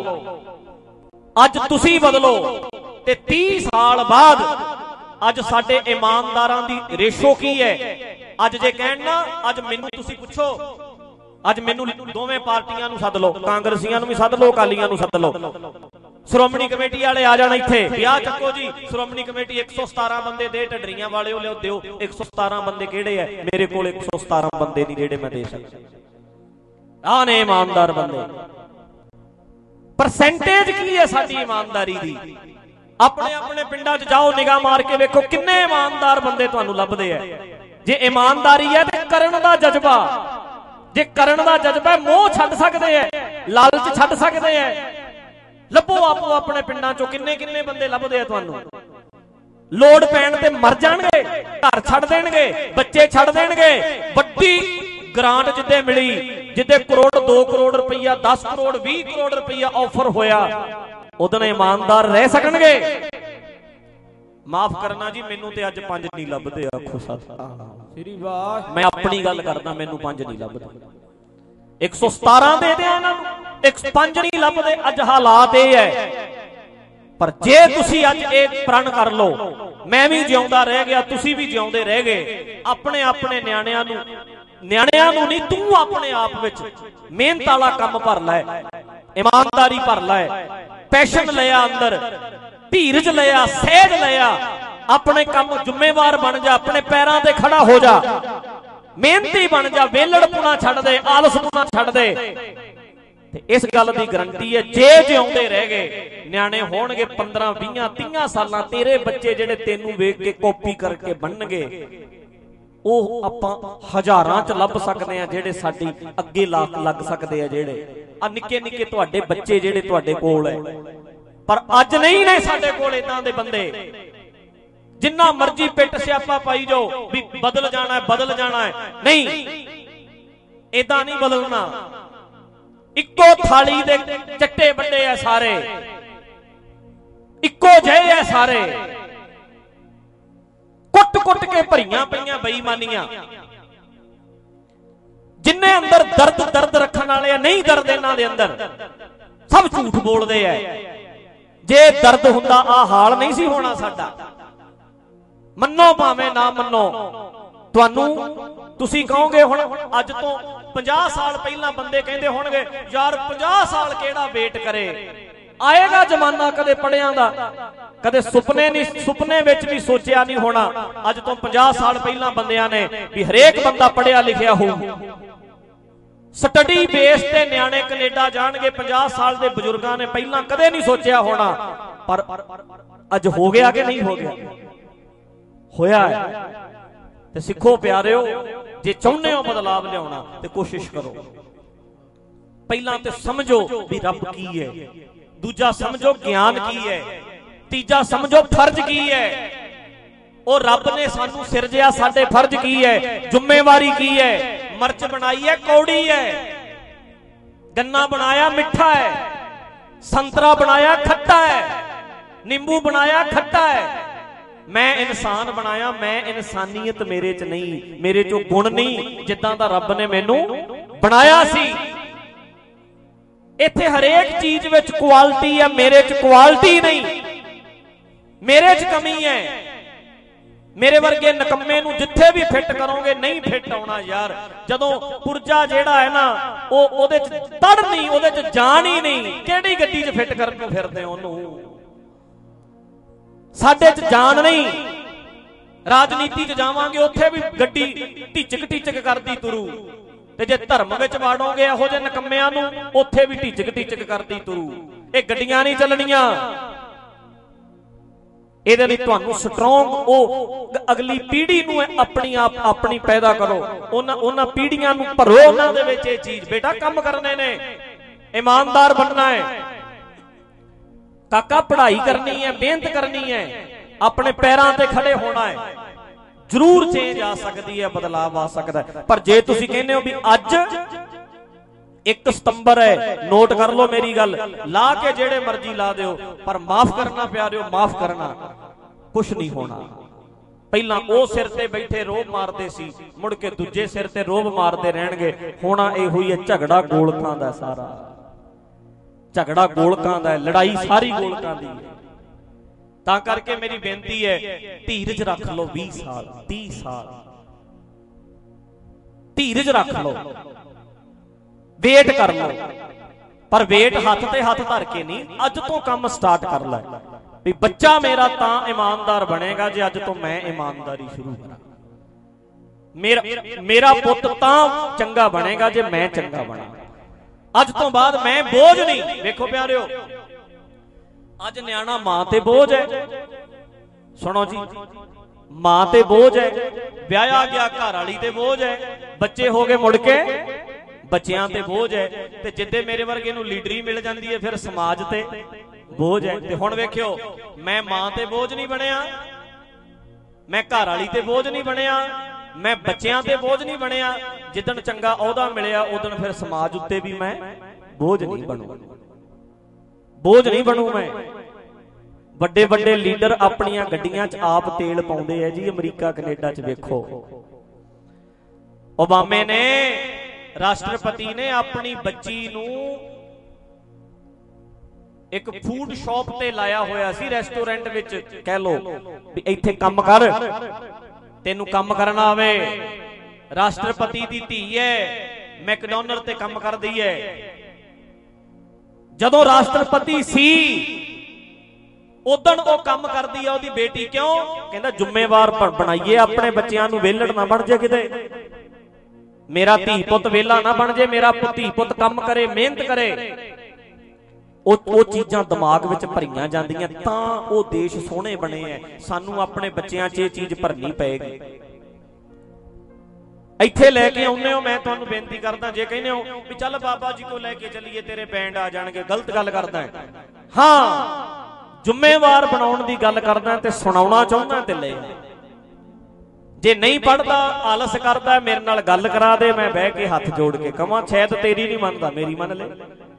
अज तुसी बदलो ते तीस साल बाद अज साडे ईमानदारां दी रेशो की है। अज जे कहण ना, अज मैनूं तुसी पुछो, अज मैनूं दोवें पार्टियां नूं सद लो, कांग्रेसियां नूं भी सद लो, अकालीआं नूं सद लो, श्रोमणी कमेटी वाले आ जाण इत्थे, विआह चक्को जी। श्रोमणी कमेटी एक सौ सतारा बंदे दे, ढडरियां वाले लिओ दिओ। एक सौ सतारा बंदे किहड़े है? मेरे कोल एक सौ सतारा बंदे नहीं जिहड़े मैं दे सकदा। आ ने ईमानदार बंदे। परसेंटेज की है साडी ईमानदारी दी? अपने अपने पिंडां च जाओ, निगाह मार के वेखो किन्ने ईमानदार बंदे तुहानूं लभदे है। जे ईमानदारी है ते करन दा जज्बा, जे करन दा जज्बा, मोह छड्ड सकदे है, लालच छड्ड सकदे है। लभो आपो अपने पिंडां चों किन्ने किन्ने बंदे लभदे आ तुहानूं। लोड़ पैण ते मर जाणगे, घर छड्ड देणगे, बच्चे छड्ड देणगे। वड्डी ग्रांट जिद्दे मिली, जिद्दे करोड़ दो करोड़ रुपया, दस करोड़ बीस करोड़ रुपया ऑफर होया, उदने ईमानदार रह सकणगे? माफ करना जी, मैनू ते अज पंज नहीं लभदे। आखो सत, मैं अपनी गल करदा, मैनू पंज नहीं लभदे। एक सौ सतारा दे दिया इन्हां नूं, एक सौ पंज नहीं लभदे। अज हालात ये है, पर जे तुसी अज एक प्रण कर लो, मैं भी जिउंदा रह गया, तुसी भी जिउंदे रह गए। अपने अपने न्याणिਆਂ ਨੂੰ, न्याणिਆਂ ਨੂੰ नहीं, तू अपने आप विच मेहनत वाला काम भर लै, ईमानदारी भर लै, पैशन लिया अंदर, धीरज लिया, सहज लिया, अपने काम जिम्मेवार बन जा, अपने पैरां ते खड़ा हो जा, मेहनती बन जा, वेलड़पुणा छड्ड दे, आलसपुणा छड्ड दे। ते इस गल दी गारंटी है, जे जिउंदे रह गए, न्याणे होणगे पंद्रह बीस तीस सालां, तेरे बच्चे जिहड़े तैनूं वेख के कॉपी करके बनणगे, ਉਹ ਆਪਾਂ ਹਜ਼ਾਰਾਂ ਚ ਲੱਭ ਸਕਦੇ ਆ, ਜਿਹੜੇ ਸਾਡੀ ਅੱਗੇ ਲੱਗ ਲੱਗ ਸਕਦੇ ਆ, ਜਿਹੜੇ ਆ ਨਿੱਕੇ ਨਿੱਕੇ ਤੁਹਾਡੇ ਬੱਚੇ ਜਿਹੜੇ ਤੁਹਾਡੇ ਕੋਲ ਹੈ। ਪਰ ਅੱਜ ਨਹੀਂ ਨੇ ਸਾਡੇ ਕੋਲ ਇਦਾਂ ਦੇ ਬੰਦੇ। ਜਿੰਨਾ ਮਰਜ਼ੀ ਪਿੱਟ ਸਿਆਪਾ ਪਾਈ ਜਾਓ ਵੀ ਬਦਲ ਜਾਣਾ ਹੈ, ਬਦਲ ਜਾਣਾ ਹੈ, ਨਹੀਂ, ਇਦਾਂ ਨਹੀਂ ਬਦਲਣਾ। ਇੱਕੋ ਥਾਲੀ ਦੇ ਚੱਟੇ ਵੱਡੇ ਆ ਸਾਰੇ, ਇੱਕੋ ਜਿਹੇ ਆ ਸਾਰੇ, ਕੁੱਟ ਕੁੱਟ ਕੇ ਭਰੀਆਂ ਪਈਆਂ ਬੇਈਮਾਨੀਆਂ। ਜਿੰਨੇ ਅੰਦਰ ਦਰਦ ਦਰਦ ਰੱਖਣ ਵਾਲੇ ਆ, ਨਹੀਂ ਦਰਦ ਇਹਨਾਂ ਦੇ ਅੰਦਰ, ਸਭ ਝੂਠ ਬੋਲਦੇ ਆ। ਜੇ ਦਰਦ ਹੁੰਦਾ ਆ ਹਾਲ ਨਹੀਂ ਸੀ ਹੋਣਾ ਸਾਡਾ। ਮੰਨੋ ਭਾਵੇਂ ਨਾ ਮੰਨੋ, ਤੁਹਾਨੂੰ ਤੁਸੀਂ ਕਹੋਗੇ ਹੁਣ ਅੱਜ ਤੋਂ ਪੰਜਾਹ ਸਾਲ ਪਹਿਲਾਂ ਬੰਦੇ ਕਹਿੰਦੇ ਹੋਣਗੇ ਯਾਰ ਪੰਜਾਹ ਸਾਲ ਕਿਹੜਾ ਵੇਟ ਕਰੇ, ਆਏਗਾ ਜ਼ਮਾਨਾ ਕਦੇ ਪੜਿਆਂ ਦਾ, ਕਦੇ ਸੁਪਨੇ ਨਹੀਂ, ਸੁਪਨੇ ਵਿੱਚ ਵੀ ਸੋਚਿਆ ਨਹੀਂ ਹੋਣਾ। ਅੱਜ ਤੋਂ ਪੰਜਾਹ ਸਾਲ ਪਹਿਲਾਂ ਬੰਦਿਆਂ ਨੇ ਵੀ ਹਰੇਕ ਬੰਦਾ ਪੜਿਆ ਲਿਖਿਆ ਹੋਊ। ਸਟੱਡੀ ਬੇਸ ਤੇ ਨਿਆਣੇ ਕੈਨੇਡਾ ਜਾਣਗੇ, ਪੰਜਾਹ ਸਾਲ ਦੇ ਬਜ਼ੁਰਗਾਂ ਨੇ ਪਹਿਲਾਂ ਕਦੇ ਨਹੀਂ ਸੋਚਿਆ ਹੋਣਾ। ਪਰ ਅੱਜ ਹੋ ਗਿਆ ਕਿ ਨਹੀਂ ਹੋ ਗਿਆ? ਹੋਇਆ ਹੈ। ਤੇ ਸਿੱਖੋ ਪਿਆਰਿਓ, ਜੇ ਚਾਹੁੰਦੇ ਹੋ ਬਦਲਾਵ ਲਿਆਉਣਾ ਤੇ ਕੋਸ਼ਿਸ਼ ਕਰੋ। ਪਹਿਲਾਂ ਤੇ ਸਮਝੋ ਵੀ ਰੱਬ ਕੀ ਹੈ, ਦੂਜਾ ਸਮਝੋ ਗਿਆਨ ਕੀ ਹੈ, ਤੀਜਾ ਸਮਝੋ ਫਰਜ਼ ਕੀ ਹੈ। ਉਹ ਰੱਬ ਨੇ ਸਾਨੂੰ ਸਿਰਜਿਆ, ਸਾਡੇ ਫਰਜ਼ ਕੀ ਹੈ, ਜ਼ਿੰਮੇਵਾਰੀ ਕੀ ਹੈ। ਮਿਰਚ ਬਣਾਈ ਹੈ ਕੌੜੀ ਹੈ, ਗੰਨਾ ਬਣਾਇਆ ਮਿੱਠਾ ਹੈ, ਸੰਤਰਾ ਬਣਾਇਆ ਖੱਟਾ ਹੈ, ਨਿੰਬੂ ਬਣਾਇਆ ਖੱਟਾ ਹੈ। ਮੈਂ ਇਨਸਾਨ ਬਣਾਇਆ, ਮੈਂ ਇਨਸਾਨੀਅਤ ਮੇਰੇ ਚ ਨਹੀਂ, ਮੇਰੇ ਚੋਂ ਗੁਣ ਨਹੀਂ, ਜਿੱਦਾਂ ਦਾ ਰੱਬ ਨੇ ਮੈਨੂੰ ਬਣਾਇਆ ਸੀ। ਇੱਥੇ ਹਰੇਕ ਚੀਜ਼ ਵਿੱਚ ਕੁਆਲਿਟੀ ਹੈ, ਮੇਰੇ ਚ ਕੁਆਲਿਟੀ ਨਹੀਂ, ਮੇਰੇ ਚ ਕਮੀ ਹੈ। ਮੇਰੇ ਵਰਗੇ ਨਕੰਮੇ ਨੂੰ ਜਿੱਥੇ ਵੀ ਫਿੱਟ ਕਰੋਗੇ ਨਹੀਂ ਫਿੱਟ ਆਉਣਾ ਯਾਰ। ਜਦੋਂ ਪੁਰਜਾ ਜਿਹੜਾ ਹੈ ਨਾ, ਉਹ ਉਹਦੇ ਚ ਤੜ ਨਹੀਂ, ਉਹਦੇ ਚ ਜਾਨ ਹੀ ਨਹੀਂ। ਕਿਹੜੀ ਗੱਡੀ 'ਚ ਫਿੱਟ ਕਰਕੇ ਫਿਰਦੇ ਉਹਨੂੰ? ਸਾਡੇ 'ਚ ਜਾਨ ਨਹੀਂ। ਰਾਜਨੀਤੀ 'ਚ ਜਾਵਾਂਗੇ, ਉੱਥੇ ਵੀ ਗੱਡੀ ਢਿਚਕ ਢਿਚਕ ਕਰਦੀ ਤੁਰੂ। ਤੇ ਜੇ ਧਰਮ ਵਿੱਚ ਵਾੜੋਗੇ ਇਹੋ ਜਿਹੇ ਨਕੰਮਿਆਂ ਨੂੰ, ਉੱਥੇ ਵੀ ਢਿਚਕ ਢਿਚਕ ਕਰਦੀ ਤੁਰੂ। ਇਹ ਗੱਡੀਆਂ ਨਹੀਂ ਚੱਲਣੀਆਂ। ਇਹਦੇ ਲਈ ਤੁਹਾਨੂੰ ਸਟਰੋਂਗ ਉਹ ਅਗਲੀ ਪੀੜ੍ਹੀ ਨੂੰ ਆਪਣੀ ਆਪ ਆਪਣੀ ਪੈਦਾ ਕਰੋ। ਉਹਨਾਂ ਉਹਨਾਂ ਪੀੜ੍ਹੀਆਂ ਨੂੰ ਭਰੋ ਉਹਨਾਂ ਦੇ ਵਿੱਚ ਇਹ ਚੀਜ਼, ਬੇਟਾ ਕੰਮ ਕਰਨੇ ਨੇ, ਇਮਾਨਦਾਰ ਬਣਨਾ ਹੈ ਕਾਕਾ, ਪੜ੍ਹਾਈ ਕਰਨੀ ਹੈ, ਮਿਹਨਤ ਕਰਨੀ ਹੈ, ਆਪਣੇ ਪੈਰਾਂ ਤੇ ਖੜੇ ਹੋਣਾ ਹੈ। ਜ਼ਰੂਰ ਚੇਂਜ ਆ ਸਕਦੀ ਹੈ, ਬਦਲਾਵ ਆ ਸਕਦਾ ਹੈ। ਪਰ ਜੇ ਤੁਸੀਂ ਕਹਿੰਦੇ ਹੋ ਵੀ ਅੱਜ ਇੱਕ ਸਤੰਬਰ ਹੈ, ਨੋਟ ਕਰ ਲਓ ਮੇਰੀ ਗੱਲ, ਲਾ ਕੇ ਜਿਹੜੇ ਮਰਜ਼ੀ ਲਾ ਦਿਓ, ਪਰ ਮਾਫ ਕਰਨਾ ਪਿਆਰਿਓ, ਮਾਫ ਕਰਨਾ, ਕੁਛ ਨਹੀਂ ਹੋਣਾ। ਪਹਿਲਾਂ ਉਹ ਸਿਰ ਤੇ ਬੈਠੇ ਰੋਬ ਮਾਰਦੇ ਸੀ, ਮੁੜ ਕੇ ਦੂਜੇ ਸਿਰ ਤੇ ਰੋਬ ਮਾਰਦੇ ਰਹਿਣਗੇ। ਹੋਣਾ ਇਹੋ ਹੀ ਹੈ, ਝਗੜਾ ਗੋਲਕਾਂ ਦਾ, ਸਾਰਾ ਝਗੜਾ ਗੋਲਕਾਂ ਦਾ, ਲੜਾਈ ਸਾਰੀ ਗੋਲਕਾਂ ਦੀ ਹੈ। ਤਾਂ ਕਰਕੇ ਮੇਰੀ ਬੇਨਤੀ ਹੈ, ਧੀਰਜ ਰੱਖ ਲਓ। ਵੀਹ ਸਾਲ ਤੀਹ ਸਾਲ ਧੀਰਜ ਰੱਖ ਲਓ, ਵੇਟ ਕਰ ਲਓ, ਪਰ ਵੇਟ ਹੱਥ ਤੇ ਹੱਥ ਧਰ ਕੇ ਨਹੀਂ, ਅੱਜ ਤੋਂ ਕੰਮ ਸਟਾਰਟ ਕਰ ਲੈ ਵੀ ਬੱਚਾ ਮੇਰਾ ਤਾਂ ਇਮਾਨਦਾਰ ਬਣੇਗਾ ਜੇ ਅੱਜ ਤੋਂ ਮੈਂ ਇਮਾਨਦਾਰੀ ਸ਼ੁਰੂ ਕਰਾਂ। ਮੇਰਾ ਮੇਰਾ ਪੁੱਤ ਤਾਂ ਚੰਗਾ ਬਣੇਗਾ ਜੇ ਮੈਂ ਚੰਗਾ ਬਣਾ। ਅੱਜ ਤੋਂ ਬਾਅਦ ਮੈਂ ਬੋਝ ਨਹੀਂ। ਵੇਖੋ ਪਿਆਰਿਓ, ਅੱਜ ਨਿਆਣਾ ਮਾਂ ਤੇ ਬੋਝ ਹੈ। ਸੁਣੋ ਜੀ, ਮਾਂ ਤੇ ਬੋਝ ਹੈ, ਵਿਆਹਿਆ ਗਿਆ ਘਰ ਵਾਲੀ ਤੇ ਬੋਝ ਹੈ, ਬੱਚੇ ਹੋ ਗਏ ਮੁੜ ਕੇ ਬੱਚਿਆਂ ਤੇ ਬੋਝ ਹੈ। ਤੇ ਜਿੱਦੇ ਮੇਰੇ ਵਰਗੇ ਨੂੰ ਲੀਡਰੀ ਮਿਲ ਜਾਂਦੀ ਹੈ, ਫਿਰ ਸਮਾਜ ਤੇ ਬੋਝ ਹੈ। ਤੇ ਹੁਣ ਵੇਖਿਓ, ਮੈਂ ਮਾਂ ਤੇ ਬੋਝ ਨਹੀਂ ਬਣਿਆ, ਮੈਂ ਘਰ ਵਾਲੀ ਤੇ ਬੋਝ ਨਹੀਂ ਬਣਿਆ, ਮੈਂ ਬੱਚਿਆਂ ਤੇ ਬੋਝ ਨਹੀਂ ਬਣਿਆ। ਜਿੱਦਣ ਚੰਗਾ ਅਹੁਦਾ ਮਿਲਿਆ ਉਦਣ ਫਿਰ ਸਮਾਜ ਉੱਤੇ ਵੀ ਮੈਂ ਬੋਝ ਨਹੀਂ ਬਣੂ, ਬੋਝ ਨਹੀਂ ਬਣੂ ਮੈਂ। ਵੱਡੇ ਵੱਡੇ ਲੀਡਰ ਆਪਣੀਆਂ ਗੱਡੀਆਂ 'ਚ ਆਪ ਤੇਲ ਪਾਉਂਦੇ ਆ ਜੀ। ਅਮਰੀਕਾ ਕੈਨੇਡਾ 'ਚ ਵੇਖੋ, ਓਬਾਮੇ ਨੇ, ਰਾਸ਼ਟਰਪਤੀ ਨੇ ਆਪਣੀ ਬੱਚੀ ਨੂੰ ਇੱਕ ਫੂਡ ਸ਼ਾਪ ਤੇ ਲਾਇਆ ਹੋਇਆ ਸੀ, ਰੈਸਟੋਰੈਂਟ ਵਿੱਚ ਕਹਿ ਲੋ ਵੀ ਇੱਥੇ ਕੰਮ ਕਰ, ਤੈਨੂੰ ਕੰਮ ਕਰਨਾ ਆਵੇ। ਰਾਸ਼ਟਰਪਤੀ ਦੀ ਧੀ ਹੈ, ਮੈਕਡੋਨਲਡ ਤੇ ਕੰਮ ਕਰਦੀ ਹੈ। ਜਦੋਂ ਰਾਸ਼ਟਰਪਤੀ ਸੀ ਉਦਣ ਉਹ ਕੰਮ ਕਰਦੀ ਆ ਉਹਦੀ ਬੇਟੀ। ਕਿਉਂ? ਕਹਿੰਦਾ ਜ਼ਿੰਮੇਵਾਰ ਬਣਾਈਏ ਆਪਣੇ ਬੱਚਿਆਂ ਨੂੰ, ਵਿਹਲੜ ਨਾ ਬਣ ਜੇ ਕਿਤੇ, ਮੇਰਾ ਧੀ ਪੁੱਤ ਵਿਹਲਾ ਨਾ ਬਣ ਜੇ, ਮੇਰਾ ਧੀ ਪੁੱਤ ਕੰਮ ਕਰੇ, ਮਿਹਨਤ ਕਰੇ। ਉਹ ਉਹ ਚੀਜ਼ਾਂ ਦਿਮਾਗ ਵਿੱਚ ਭਰੀਆਂ ਜਾਂਦੀਆਂ ਤਾਂ ਉਹ ਦੇਸ਼ ਸੋਹਣੇ ਬਣੇ ਐ। ਸਾਨੂੰ ਆਪਣੇ ਬੱਚਿਆਂ 'ਚ ਇਹ ਚੀਜ਼ ਭਰਨੀ ਪਏਗੀ। ਇੱਥੇ ਲੈ ਕੇ ਆਉਂਦੇ ਹੋ, ਮੈਂ ਤੁਹਾਨੂੰ ਬੇਨਤੀ ਕਰਦਾ, ਜੇ ਕਹਿੰਦੇ ਹੋ ਵੀ ਚੱਲ ਬਾਬਾ ਜੀ ਕੋਲ ਲੈ ਕੇ ਚੱਲੀਏ ਤੇਰੇ ਬੈਂਡ ਆ ਜਾਣਗੇ, ਗਲਤ ਗੱਲ ਕਰਦਾ। ਹਾਂ, ਜ਼ਿੰਮੇਵਾਰ ਬਣਾਉਣ ਦੀ ਗੱਲ ਕਰਦਾ ਤੇ ਸੁਣਾਉਣਾ ਚਾਹੁੰਦਾ ਤੇ ਲੈ। ਜੇ ਨਹੀਂ ਪੜਦਾ, ਆਲਸ ਕਰਦਾ, ਮੇਰੇ ਨਾਲ ਗੱਲ ਕਰਾ ਦੇ, ਮੈਂ ਬਹਿ ਕੇ ਹੱਥ ਜੋੜ ਕੇ ਕਵਾਂ ਸ਼ਾਇਦ ਤੇਰੀ ਨਹੀਂ ਮੰਨਦਾ, ਮੇਰੀ ਮੰਨ ਲੈ।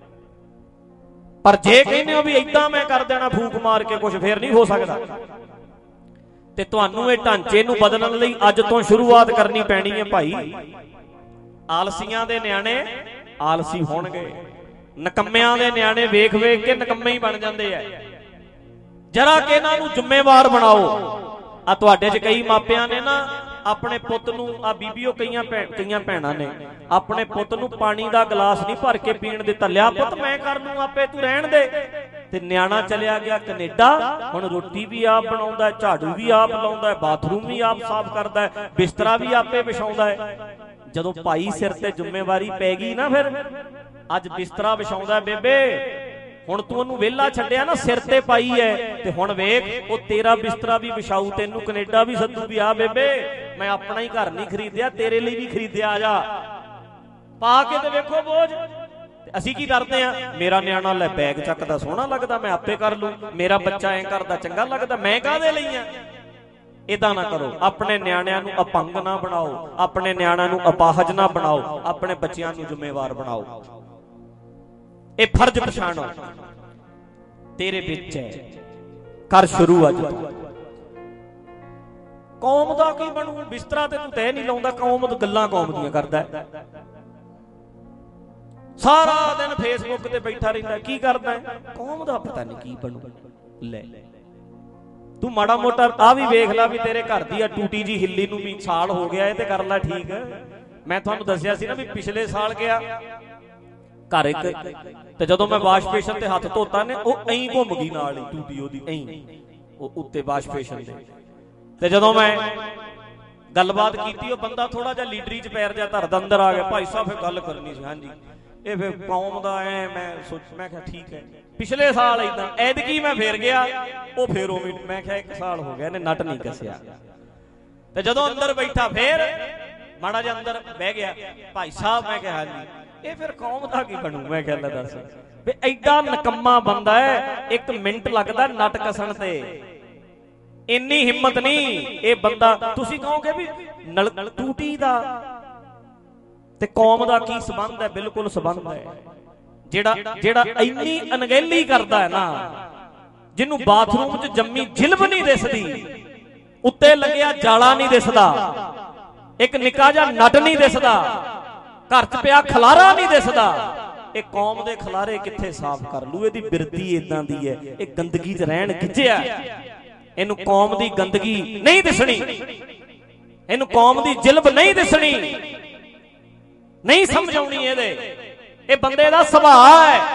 ਪਰ ਜੇ ਕਹਿੰਦੇ ਹੋ ਵੀ ਏਦਾਂ ਮੈਂ ਕਰ ਦੇਣਾ ਫੂਕ ਮਾਰ ਕੇ ਕੁਝ, ਫੇਰ ਨਹੀਂ ਹੋ ਸਕਦਾ। ਤੇ ਤੁਹਾਨੂੰ ਇਹ ਢਾਂਚੇ ਨੂੰ ਬਦਲਣ ਲਈ ਅੱਜ ਤੋਂ ਸ਼ੁਰੂਆਤ ਕਰਨੀ ਪੈਣੀ ਹੈ ਭਾਈ। ਆਲਸੀਆਂ ਦੇ ਨਿਆਣੇ ਆਲਸੀ ਹੋਣਗੇ, ਨਕੰਮਿਆਂ ਦੇ ਨਿਆਣੇ ਵੇਖ ਵੇਖ ਕੇ ਨਕੰਮੇ ਹੀ ਬਣ ਜਾਂਦੇ ਐ। ਜਰਾ ਕਿ ਇਹਨਾਂ ਨੂੰ ਜ਼ਿੰਮੇਵਾਰ ਬਣਾਓ। ਆ ਤੁਹਾਡੇ 'ਚ ਕਈ ਮਾਪਿਆਂ ਨੇ ਨਾ ਆਪਣੇ ਪੁੱਤ ਨੂੰ, ਆ ਬੀਬੀਓ ਕਈਆਂ ਕਈਆਂ ਭੈਣਾਂ ਨੇ ਆਪਣੇ ਪੁੱਤ ਨੂੰ ਪਾਣੀ ਦਾ ਗਲਾਸ ਨਹੀਂ ਭਰ ਕੇ ਪੀਣ ਦਿੱਤਾ। ਲਿਆ ਪੁੱਤ ਮੈਂ ਕਰ ਲੂੰ ਆਪੇ, ਤੂੰ ਰਹਿਣ ਦੇ। ਤੇ ਨਿਆਣਾ ਚਲਿਆ ਗਿਆ ਕੈਨੇਡਾ, ਹੁਣ ਰੋਟੀ ਵੀ ਆਪ ਬਣਾਉਂਦਾ, ਝਾੜੂ ਵੀ ਆਪ ਲਾਉਂਦਾ, ਬਾਥਰੂਮ ਵੀ ਆਪ ਸਾਫ਼ ਕਰਦਾ, ਬਿਸਤਰਾ ਵੀ ਆਪੇ ਵਿਛਾਉਂਦਾ ਹੈ। ਜਦੋਂ ਭਾਈ ਸਿਰ ਤੇ ਜ਼ਿੰਮੇਵਾਰੀ ਪੈ ਗਈ ਨਾ, ਫਿਰ ਅੱਜ ਬਿਸਤਰਾ ਵਿਛਾਉਂਦਾ। ਬੇਬੇ ਹੁਣ ਤੂੰ ਉਹਨੂੰ ਵਿਹਲਾ ਛੱਡਿਆ ਨਾ, ਸਿਰ ਤੇ ਪਾਈ ਐ, ਤੇ ਹੁਣ ਵੇਖ ਉਹ ਤੇਰਾ ਬਿਸਤਰਾ ਵੀ ਵਿਛਾਊ, ਤੈਨੂੰ ਕੈਨੇਡਾ ਵੀ ਸੱਦੂ ਵੀ ਆ ਬੇਬੇ ਮੈਂ ਆਪਣਾ ਹੀ ਘਰ ਨਹੀਂ ਖਰੀਦਿਆ, ਤੇਰੇ ਲਈ ਵੀ ਖਰੀਦਿਆ, ਆ ਜਾ ਪਾ ਕੇ। ਤੇ ਵੇਖੋ ਬੋਝ। ਅਸੀਂ ਕੀ ਕਰਦੇ ਆ, ਮੇਰਾ ਨਿਆਣਾ ਲੈ ਬੈਗ ਚੱਕਦਾ ਸੋਹਣਾ ਲੱਗਦਾ, ਮੈਂ ਆਪੇ ਕਰ ਲੂੰ, ਮੇਰਾ ਬੱਚਾ ਐਂ ਕਰਦਾ ਚੰਗਾ ਲੱਗਦਾ, ਮੈਂ ਕਾਹਦੇ ਲਈ ਆ। ਏਦਾਂ ਨਾ ਕਰੋ। ਆਪਣੇ ਨਿਆਣਿਆਂ ਨੂੰ ਅਪੰਗ ਨਾ ਬਣਾਓ, ਆਪਣੇ ਨਿਆਣਿਆਂ ਨੂੰ ਅਪਾਹਜ ਨਾ ਬਣਾਓ, ਆਪਣੇ ਬੱਚਿਆਂ ਨੂੰ ਜ਼ਿੰਮੇਵਾਰ ਬਣਾਓ। ਇਹ ਫਰਜ਼ ਪਛਾਣੋ ਤੇਰੇ ਵਿੱਚ ਹੈ, ਕਰ ਸ਼ੁਰੂ ਅੱਜ ਤੋਂ। ਕੌਮ ਦਾ ਕੀ ਬਣੂ? ਬਿਸਤਰਾ ਤੇ ਤੂੰ ਤੈਅ ਨਹੀਂ ਲਾਉਂਦਾ, ਕੌਮ ਗੱਲਾਂ ਕੌਮ ਦੀਆਂ ਕਰਦਾ, ਸਾਰਾ ਦਿਨ ਫੇਸਬੁੱਕ ਤੇ ਬੈਠਾ ਰਹਿੰਦਾ, ਕੀ ਕਰਦਾ? ਕੌਮ ਦਾ ਪਤਾ ਨਹੀਂ ਕੀ ਬਣੂ। ਲੈ ਤੂੰ ਮਾੜਾ ਮੋਟਾ ਆ ਵੀ ਵੇਖ ਲੈ ਵੀ ਤੇਰੇ ਘਰ ਦੀ ਆ ਟੂਟੀ ਜੀ ਹਿੱਲੀ ਨੂੰ ਵੀ ਸਾਲ ਹੋ ਗਿਆ, ਇਹ ਤੇ ਕਰ ਲੈ ਠੀਕ। ਮੈਂ ਤੁਹਾਨੂੰ ਦੱਸਿਆ ਸੀ ਨਾ ਵੀ ਪਿਛਲੇ ਸਾਲ ਗਿਆ ਘਰ ਇੱਕ, ਤੇ ਜਦੋਂ ਮੈਂ ਵਾਸ਼ ਬੇਸ਼ਨ ਤੇ ਹੱਥ ਧੋਤਾ ਨੇ ਉਹ ਐਂ ਘੁੰਮ ਗਈ ਨਾਲ ਹੀ ਟੂਟੀ ਉਹਦੀ, ਐਂ ਉਹ ਉੱਤੇ ਵਾਸ਼ ਬੇਸ਼ਨ ਦੇ। ਤੇ ਜਦੋਂ ਮੈਂ ਗੱਲਬਾਤ ਕੀਤੀ, ਉਹ ਬੰਦਾ ਥੋੜਾ ਜਿਹਾ ਲੀਡਰੀ ਚ ਪੈਰ ਜਿਹਾ ਧਰਦਾ ਅੰਦਰ ਆ ਗਿਆ। ਭਾਈ ਸਾਹਿਬ ਫਿਰ ਗੱਲ ਕਰਨੀ ਸੀ। ਹਾਂਜੀ ਇਹ ਫਿਰ ਕੌਮ ਦਾ ਐ ਮੈਂ ਸੋਚ ਮੈਂ ਕਿਹਾ ਠੀਕ ਹੈ। ਪਿਛਲੇ ਸਾਲ ਏਦਾਂ ਐਤਕੀ ਮੈਂ ਫੇਰ ਗਿਆ, ਉਹ ਫੇਰ ਉਵੇਂ ਮੈਂ ਕਿਹਾ ਇੱਕ ਸਾਲ ਹੋ ਗਿਆ ਇਹਨੇ ਨਟ ਨਹੀਂ ਕੱਸਿਆ। ਤੇ ਜਦੋਂ ਅੰਦਰ ਬੈਠਾ ਫੇਰ ਮਾੜਾ ਜਿਹਾ ਅੰਦਰ ਬਹਿ ਗਿਆ, ਭਾਈ ਸਾਹਿਬ ਮੈਂ ਕਿਹਾ ਹਾਂਜੀ ਇਹ ਫਿਰ ਕੌਮ ਦਾ ਕੀ ਬਣੂ? ਮੈਂ ਕਿਹਾ ਲੈ ਦੱਸ ਵੀ ਐਡਾ ਨਕੰਮਾ ਬੰਦਾ ਹੈ, ਇੱਕ ਮਿੰਟ ਲੱਗਦਾ ਨਟ ਕੱਸਣ ਤੇ। ਇੰਨੀ ਹਿੰਮਤ ਨਹੀਂ ਇਹ ਬੰਦਾ। ਤੁਸੀਂ ਕਹੋਗੇ ਵੀ ਨਲ ਟੂਟੀ ਦਾ ਤੇ ਕੌਮ ਦਾ ਕੀ ਸੰਬੰਧ ਹੈ? ਬਿਲਕੁਲ ਸੰਬੰਧ ਹੈ। ਜਿਹੜਾ ਜਿਹੜਾ ਇੰਨੀ ਅਣਗਹਿਲੀ ਕਰਦਾ ਹੈ ਨਾ, ਜਿਹਨੂੰ ਬਾਥਰੂਮ 'ਚ ਜੰਮੀ ਜਿਲਬ ਨਹੀਂ ਦਿਸਦੀ, ਉੱਤੇ ਲੱਗਿਆ ਜਾਲਾ ਨਹੀਂ ਦਿਸਦਾ, ਇੱਕ ਨਿੱਕਾ ਜਿਹਾ ਨਟ ਨਹੀਂ ਦਿਸਦਾ, ਘਰ 'ਚ ਪਿਆ ਖਲਾਰਾ ਨਹੀਂ ਦਿਸਦਾ, ਇਹ ਕੌਮ ਦੇ ਖਲਾਰੇ ਕਿੱਥੇ ਸਾਫ਼ ਕਰ ਲੂ? ਇਹਦੀ ਬਿਰਤੀ ਇਦਾਂ ਦੀ ਹੈ, ਇਹ ਗੰਦਗੀ 'ਚ ਰਹਿਣ ਗਿੱਝਿਆ। ਇਹਨੂੰ ਕੌਮ ਦੀ ਗੰਦਗੀ ਨਹੀਂ ਦਿਸਣੀ, ਇਹਨੂੰ ਕੌਮ ਦੀ ਜਿਲਬ ਨਹੀਂ ਦਿਸਣੀ, ਨਹੀਂ ਸਮਝ ਆਉਣੀ ਇਹਦੇ। ਇਹ ਬੰਦੇ ਦਾ ਸੁਭਾਅ ਹੈ,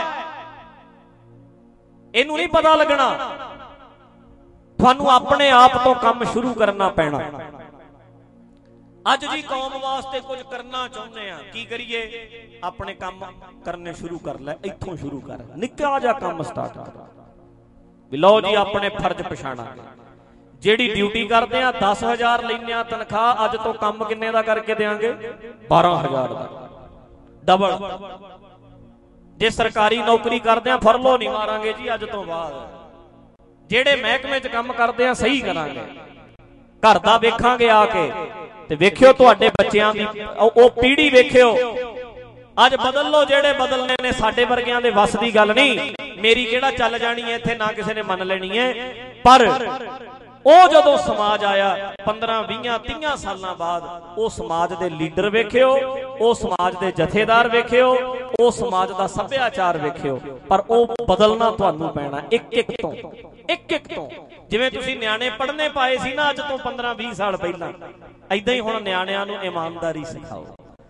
ਇਹਨੂੰ ਨਹੀਂ ਪਤਾ ਲੱਗਣਾ। ਤੁਹਾਨੂੰ ਆਪਣੇ ਆਪ ਤੋਂ ਕੰਮ ਸ਼ੁਰੂ ਕਰਨਾ ਪੈਣਾ। ਅੱਜ ਜੀ ਕੌਮ ਵਾਸਤੇ ਕੁਝ ਕਰਨਾ ਚਾਹੁੰਦੇ ਆ, ਕੀ ਕਰੀਏ? ਆਪਣੇ ਕੰਮ ਕਰਨੇ ਸ਼ੁਰੂ ਕਰ ਲੈ, ਇੱਥੋਂ ਸ਼ੁਰੂ ਕਰ, ਨਿੱਕਾ ਜਿਹਾ ਕੰਮ ਸਟਾਰਟ ਕਰ ਵੀ ਲਓ ਜੀ ਆਪਣੇ ਫਰਜ਼ ਪਛਾਣਾਂਗੇ। ਜਿਹੜੀ ਡਿਊਟੀ ਕਰਦੇ ਆ ਦਸ ਹਜ਼ਾਰ ਲੈਂਦੇ ਆ ਤਨਖਾਹ, ਅੱਜ ਤੋਂ ਕੰਮ ਕਿੰਨੇ ਦਾ ਕਰਕੇ ਦੇਾਂਗੇ? ਬਾਰਾਂ ਹਜ਼ਾਰ ਦਾ, ਡਬਲ। ਜੇ ਸਰਕਾਰੀ ਨੌਕਰੀ ਕਰਦੇ ਆ ਫਰਲੋ ਨਹੀਂ ਮਾਰਾਂਗੇ ਜੀ ਅੱਜ ਤੋਂ ਬਾਅਦ। ਜਿਹੜੇ ਮਹਿਕਮੇ 'ਚ ਕੰਮ ਕਰਦੇ ਆ ਸਹੀ ਕਰਾਂਗੇ, ਘਰ ਦਾ ਵੇਖਾਂਗੇ ਆ ਕੇ। ਤੇ ਵੇਖਿਓ ਤੁਹਾਡੇ ਬੱਚਿਆਂ ਦੀ ਉਹ ਪੀੜ੍ਹੀ ਵੇਖਿਓ, ਅੱਜ ਬਦਲ ਲੋ ਜਿਹੜੇ ਬਦਲਨੇ ਨੇ। ਸਾਡੇ ਵਰਗਿਆਂ ਦੇ ਵੱਸ ਦੀ ਗੱਲ ਨਹੀਂ। ਮੇਰੀ ਕਿਹੜਾ ਚੱਲ ਜਾਣੀ ਹੈ ਇੱਥੇ, ਨਾ ਕਿਸੇ ਨੇ ਮੰਨ ਲੈਣੀ ਹੈ। ਪਰ ਉਹ ਜਦੋਂ ਸਮਾਜ ਆਇਆ ਪੰਦਰਾਂ ਵੀਹਾਂ ਤੀਹਾਂ ਸਾਲਾਂ ਬਾਅਦ, ਉਹ ਸਮਾਜ ਦੇ ਲੀਡਰ ਵੇਖਿਓ, ਉਹ ਸਮਾਜ ਦੇ ਜਥੇਦਾਰ ਵੇਖਿਓ, ਉਹ ਸਮਾਜ ਦਾ ਸੱਭਿਆਚਾਰ ਵੇਖਿਓ। ਪਰ ਉਹ ਬਦਲਣਾ ਤੁਹਾਨੂੰ ਪੈਣਾ ਇੱਕ ਇੱਕ ਤੋਂ, ਇੱਕ ਇੱਕ ਤੋਂ। ਜਿਵੇਂ ਤੁਸੀਂ ਨਿਆਣੇ ਪੜ੍ਹਨੇ ਪਾਏ ਸੀ ਨਾ ਅੱਜ ਤੋਂ ਪੰਦਰਾਂ ਵੀਹ ਸਾਲ ਪਹਿਲਾਂ, ਏਦਾਂ ਹੀ ਹੁਣ ਨਿਆਣਿਆਂ ਨੂੰ ਇਮਾਨਦਾਰੀ ਸਿਖਾਓ।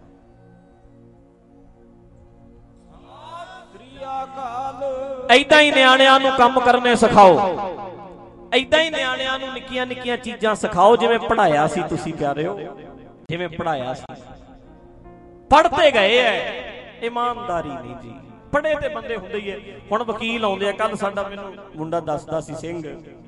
ਏਦਾਂ ਹੀ ਨਿਆਣਿਆਂ ਨੂੰ ਕੰਮ ਕਰਨੇ ਸਿਖਾਓ, ਏਦਾਂ ਹੀ ਨਿਆਣਿਆਂ ਨੂੰ ਨਿੱਕੀਆਂ ਨਿੱਕੀਆਂ ਚੀਜ਼ਾਂ ਸਿਖਾਓ। ਜਿਵੇਂ ਪੜ੍ਹਾਇਆ ਸੀ ਤੁਸੀਂ ਪਿਆਰਿਓ, ਜਿਵੇਂ ਪੜ੍ਹਾਇਆ ਸੀ, ਪੜ੍ਹਦੇ ਗਏ ਐ, ਇਮਾਨਦਾਰੀ ਨਹੀਂ ਜੀ। ਪੜ੍ਹੇ ਤੇ ਬੰਦੇ ਹੁੰਦੇ ਹੀ ਐ। ਹੁਣ ਵਕੀਲ ਆਉਂਦੇ ਆ, ਕੱਲ ਸਾਡਾ ਮੈਨੂੰ ਮੁੰਡਾ ਦੱਸਦਾ ਸੀ ਸਿੰਘ,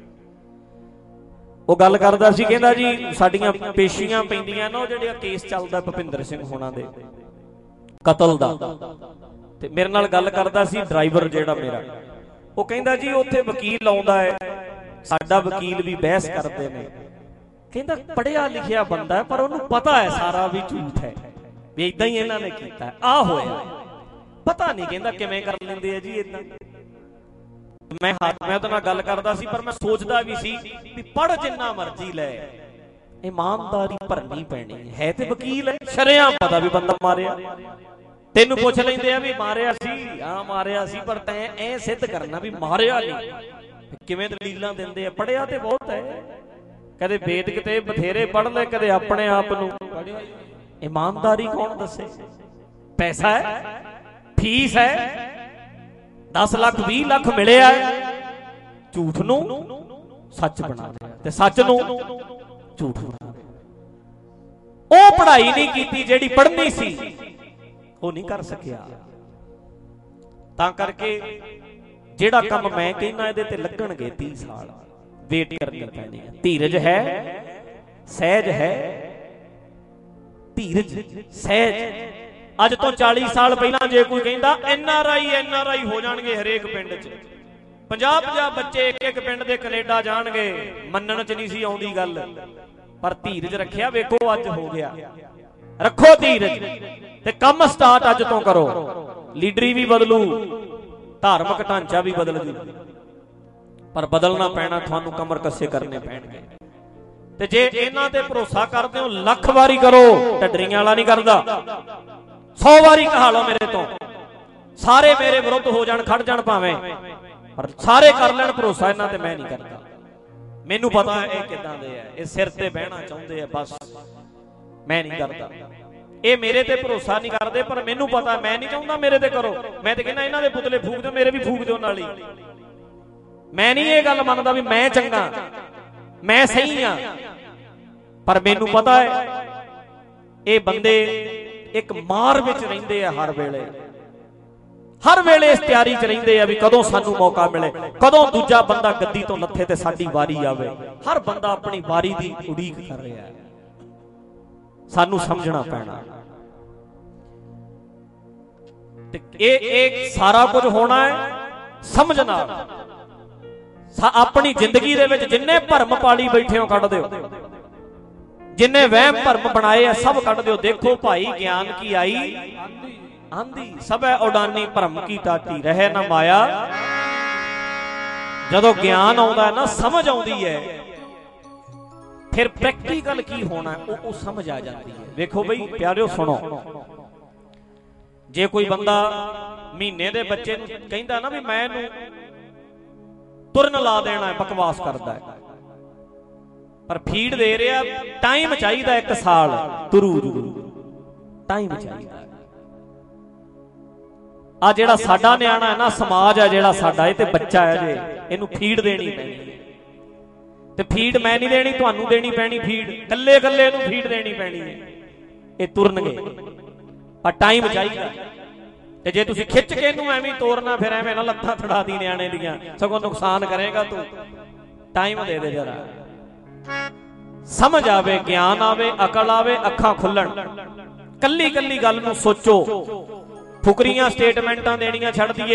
ਉਹ ਗੱਲ ਕਰਦਾ ਸੀ, ਕਹਿੰਦਾ ਜੀ ਸਾਡੀਆਂ ਪੇਸ਼ੀਆਂ ਪੈਂਦੀਆਂ ਨਾ, ਉਹ ਜਿਹੜਾ ਕੇਸ ਚੱਲਦਾ ਭੁਪਿੰਦਰ ਸਿੰਘ ਹੋਣਾ ਦੇ ਕਤਲ ਦਾ, ਤੇ ਮੇਰੇ ਨਾਲ ਗੱਲ ਕਰਦਾ ਸੀ ਡਰਾਈਵਰ ਜਿਹੜਾ ਮੇਰਾ, ਉਹ ਕਹਿੰਦਾ ਜੀ ਉੱਥੇ ਵਕੀਲ ਆਉਂਦਾ ਹੈ, ਸਾਡਾ ਵਕੀਲ ਵੀ ਬਹਿਸ ਕਰਦੇ ਨੇ। ਕਹਿੰਦਾ ਪੜ੍ਹਿਆ ਲਿਖਿਆ ਬੰਦਾ ਹੈ, ਪਰ ਉਹਨੂੰ ਪਤਾ ਹੈ ਸਾਰਾ ਵੀ ਝੂਠ ਹੈ, ਵੀ ਇਦਾਂ ਹੀ ਇਹਨਾਂ ਨੇ ਕੀਤਾ, ਆ ਹੋਇਆ। ਪਤਾ ਨਹੀਂ ਕਹਿੰਦਾ ਕਿਵੇਂ ਕਰ ਲੈਂਦੇ ਆ ਜੀ ਇਦਾਂ। ਮੈਂ ਮੈਂ ਉਹਦੇ ਨਾਲ ਗੱਲ ਕਰਦਾ ਸੀ, ਪਰ ਮੈਂ ਸੋਚਦਾ ਵੀ ਸੀ ਵੀ ਪੜ੍ਹ ਜਿੰਨਾ ਮਰਜ਼ੀ ਲੈ, ਇਮਾਨਦਾਰੀ ਭਰਨੀ ਪੈਣੀ ਹੈ। ਤੇ ਵਕੀਲ ਹੈ, ਸ਼ਰੇਆਮ ਪਤਾ ਵੀ ਬੰਦਾ ਮਾਰਿਆ। ਤੈਨੂੰ ਪੁੱਛ ਲੈਂਦੇ ਆ ਵੀ ਮਾਰਿਆ ਸੀ, ਹਾਂ ਮਾਰਿਆ ਸੀ, ਪਰ ਤੈਂ ਐ ਸਿੱਧ ਕਰਨਾ ਵੀ ਮਾਰਿਆ ਨਹੀਂ। ਕਿਵੇਂ ਦਲੀਲਾਂ ਦਿੰਦੇ ਆ? ਪੜ੍ਹਿਆ ਤੇ ਬਹੁਤ ਹੈ, ਕਦੇ ਵੇਦ ਕਿਤੇ ਬਥੇਰੇ ਪੜ੍ਹ ਲੈ, ਕਦੇ ਆਪਣੇ ਆਪ ਨੂੰ। ਇਮਾਨਦਾਰੀ ਕੌਣ ਦੱਸੇ? ਪੈਸਾ ਹੈ, ਫੀਸ ਹੈ, ਦਸ ਲੱਖ ਵੀਹ ਲੱਖ ਮਿਲਿਆ, ਝੂਠ ਨੂੰ ਸੱਚ ਬਣਾ ਲਿਆ ਤੇ ਸੱਚ ਨੂੰ ਝੂਠ ਬਣਾ ਲਿਆ। ਉਹ ਪੜ੍ਹਾਈ ਨਹੀਂ ਕੀਤੀ ਜਿਹੜੀ ਪੜ੍ਹਨੀ ਸੀ, ਉਹ ਨਹੀਂ ਕਰ ਸਕਿਆ। ਤਾਂ ਕਰਕੇ ਜਿਹੜਾ ਕੰਮ ਮੈਂ ਕਹਿੰਦਾ ਇਹਦੇ ਤੇ ਲੱਗਣਗੇ ਤੀਹ ਸਾਲ, ਵੇਟ ਕਰਨੀ ਪੈਣੀ ਹੈ। ਧੀਰਜ ਹੈ, ਸਹਿਜ ਹੈ, ਧੀਰਜ ਸਹਿਜ। ਅੱਜ ਤੋਂ ਚਾਲੀ ਸਾਲ ਪਹਿਲਾਂ ਜੇ ਕੋਈ ਕਹਿੰਦਾ N R I N R I ਹੋ ਜਾਣਗੇ ਹਰੇਕ ਪਿੰਡ 'ਚ, ਪੰਜਾਹ ਪੰਜਾਹ ਬੱਚੇ ਇੱਕ ਇੱਕ ਪਿੰਡ ਦੇ ਕੈਨੇਡਾ ਜਾਣਗੇ, ਮੰਨਣ 'ਚ ਨਹੀਂ ਸੀ ਆਉਂਦੀ ਗੱਲ। ਪਰ ਧੀਰਜ ਰੱਖਿਆ, ਵੇਖੋ ਅੱਜ ਹੋ ਗਿਆ। ਰੱਖੋ ਧੀਰਜ ਤੇ ਕੰਮ ਸਟਾਰਟ ਅੱਜ ਤੋਂ ਕਰੋ। ਲੀਡਰੀ ਵੀ ਬਦਲੂ, ਧਾਰਮਿਕ ਢਾਂਚਾ ਵੀ ਬਦਲ ਜੂ, ਪਰ ਬਦਲਣਾ ਪੈਣਾ ਤੁਹਾਨੂੰ, ਕਮਰ ਕੱਸੇ ਕਰਨੇ ਪੈਣਗੇ। ਤੇ ਜੇ ਇਹਨਾਂ ਤੇ ਭਰੋਸਾ ਕਰਦੇ ਹੋ, ਲੱਖ ਵਾਰੀ ਕਰੋ, ਢੱਡਰੀਆਂ ਵਾਲਾ ਨਹੀਂ ਕਰਦਾ। ਸੌ ਵਾਰੀ ਕਹਾ ਲਓ ਮੇਰੇ ਤੋਂ, ਸਾਰੇ ਮੇਰੇ ਵਿਰੁੱਧ ਹੋ ਜਾਣ, ਖੜ ਜਾਣ ਭਾਵੇਂ, ਪਰ ਸਾਰੇ ਕਰ ਲੈਣ ਭਰੋਸਾ ਇਹਨਾਂ ਤੇ। ਮੈਂ ਨਹੀਂ ਕਰਦਾ, ਮੈਨੂੰ ਪਤਾ ਇਹ ਕਿੱਦਾਂ ਦੇ ਆ, ਇਹ ਸਿਰ ਤੇ ਬਹਿਣਾ ਚਾਹੁੰਦੇ ਆ, ਬਸ ਮੈਂ ਨਹੀਂ ਕਰਦਾ। ਇਹ ਮੇਰੇ ਤੇ ਭਰੋਸਾ ਨਹੀਂ ਕਰਦੇ, ਪਰ ਮੈਨੂੰ ਪਤਾ ਮੈਂ ਨਹੀਂ ਚਾਹੁੰਦਾ ਮੇਰੇ ਤੇ ਕਰੋ। ਮੈਂ ਤੇ ਕਹਿੰਦਾ ਇਹਨਾਂ ਦੇ ਪੁਤਲੇ ਫੂਕ ਦਿਓ, ਮੇਰੇ ਵੀ ਫੂਕ ਦਿਓ ਨਾਲ ਹੀ। ਮੈਂ ਨਹੀਂ ਇਹ ਗੱਲ ਮੰਨਦਾ ਵੀ ਮੈਂ ਚੰਗਾ, ਮੈਂ ਸਹੀ ਆ। पर मैनू पता है ये बंदे एक मार विच रहिंदे आ, हर वेले हर वेले इस तैयारी च रहिंदे आ भी कदों सानू मौका मिले, कदों दूजा बंदा गद्दी तो लथे ते साडी वारी आवे। हर बंदा अपनी वारी दी उड़ीक कर रहा है। सानू समझना पैना ते ए एक सारा कुछ होना है समझना। अपनी जिंदगी दे विच जिन्ने भरम पाली बैठे हो कढ दिओ, जिन्ने वहम भरम बनाए है सब कढ दिओ। देखो भाई ज्ञान की आई आंधी, सब है उडानी भरम की टाटी, रहे ना माया। जदों ज्ञान आउंदा है ना, समझ आउंदी है, फिर प्रैक्टिकल की होना है वो समझ आ जाती है। देखो बई प्यारिओ सुनो, जे कोई बंदा महीने दे बच्चे नूं कहंदा ना भी मैं नूं तुरन ला देना है, बकवास करदा है, पर फीड दे रहा, टाइम चाहिए एक साल तुरू टाइम चाहिए। आ जेड़ा साडा न्याणा है ना, समाज है जेड़ा साडा, ये ते बच्चा है जे, इनू फीड देनी पैनी ते फीड मैं नहीं देनी, तुहानू देनी पैनी फीड, कल्ले कल्ले इनू फीड देनी पैनी है। ये तुरनगे पर टाइम चाहिए। ते जे तुसीं खिच के इनू एवें तोड़ना, फिर एवें ना लत्तां थड़ा दी न्याणे दियां, सगों नुकसान करेगा तू। टाइम दे दे जरा, समझ आवे, ज्ञान आवे, अकल आवे, अखां खुल्लण, कल्ली कल्ली गल नूं सोचो। फुकरियां स्टेटमेंटां देनियां छड़ दीए।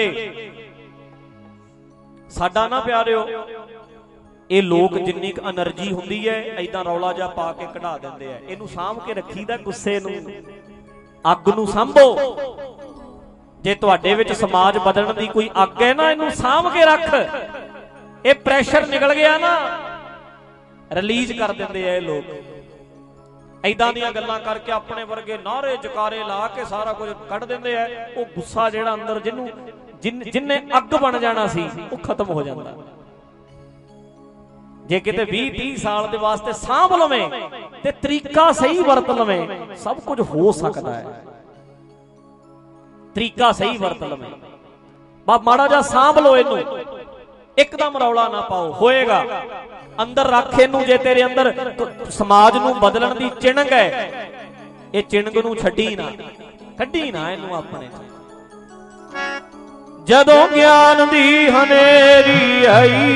साडा ना प्यारिओ ये लोग जिन्नी क एनर्जी हुंदी है ऐदां रौला जा पा के कढा दिंदे आ। इहनूं साਂਭ के रखीदा, गुस्से नूं अग नूं सांभो। जे तुहाडे विच समाज बदलण दी कोई अग है ना, इहनूं सांभ के रख। ये प्रैशर निकल गया ना, रिलीज कर दिंदे आ लोग। ऐदां दियां गल्लां करके अपने वर्गे नारे जकारे ला के सारा कुछ कढ़ दिंदे आ। वो गुस्सा जेड़ा अंदर जिन्नू जिन जिन्ने अग बन जाना सी वो खत्म हो जाता। जे किते बीस तीस साल दे वास्ते सांभ लवें ते तरीका सही वरत लवें, सब कुछ हो सकता है। तरीका सही वरत लवें, बा माड़ा जा सांभ लो इनू, एकदम रौला ना पाओ, होएगा। अंदर रख इनू, जे तेरे अंदर समाज नू बदलण दी चिणग है, ये चिणग नू छड्डी ना, कड्डी ना इनू अपने। जदों ज्ञान दी हनेरी आई,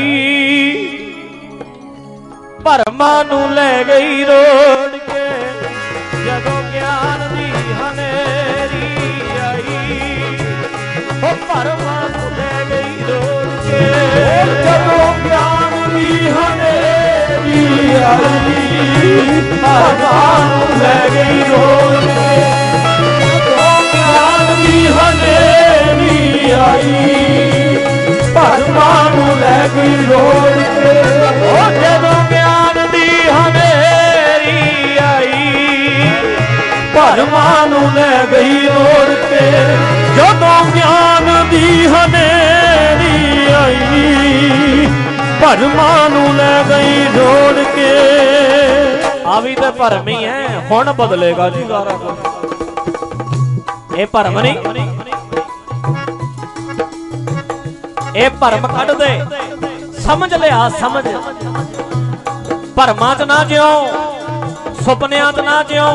भरमां नू लै गई रोड़ के। जदों ज्ञान दी हनेरी आई, ओ भरमां नू लै गई रोड़ के। जदों ज्ञान दी हनेरी आई, भरमां नू लै गई रोड़ के। जदों ज्ञान दी हनेरी आई, भरमां नू लै गई रोड़ के। ओ जदों ज्ञान दी हनेरी आई, भरमां नू लै गई रोड़ के। जदों ज्ञान दी हनेरी आई, भरमां नू लै गई रोड़ के। आ भी तो भरम ही है, हुण बदलेगा जी सारा कुछ। ये भरम नहीं, ये भरम कढ दे, समझ लिया, समझ। भरमां च ना जिओ, सुपनियां च ना जिओ,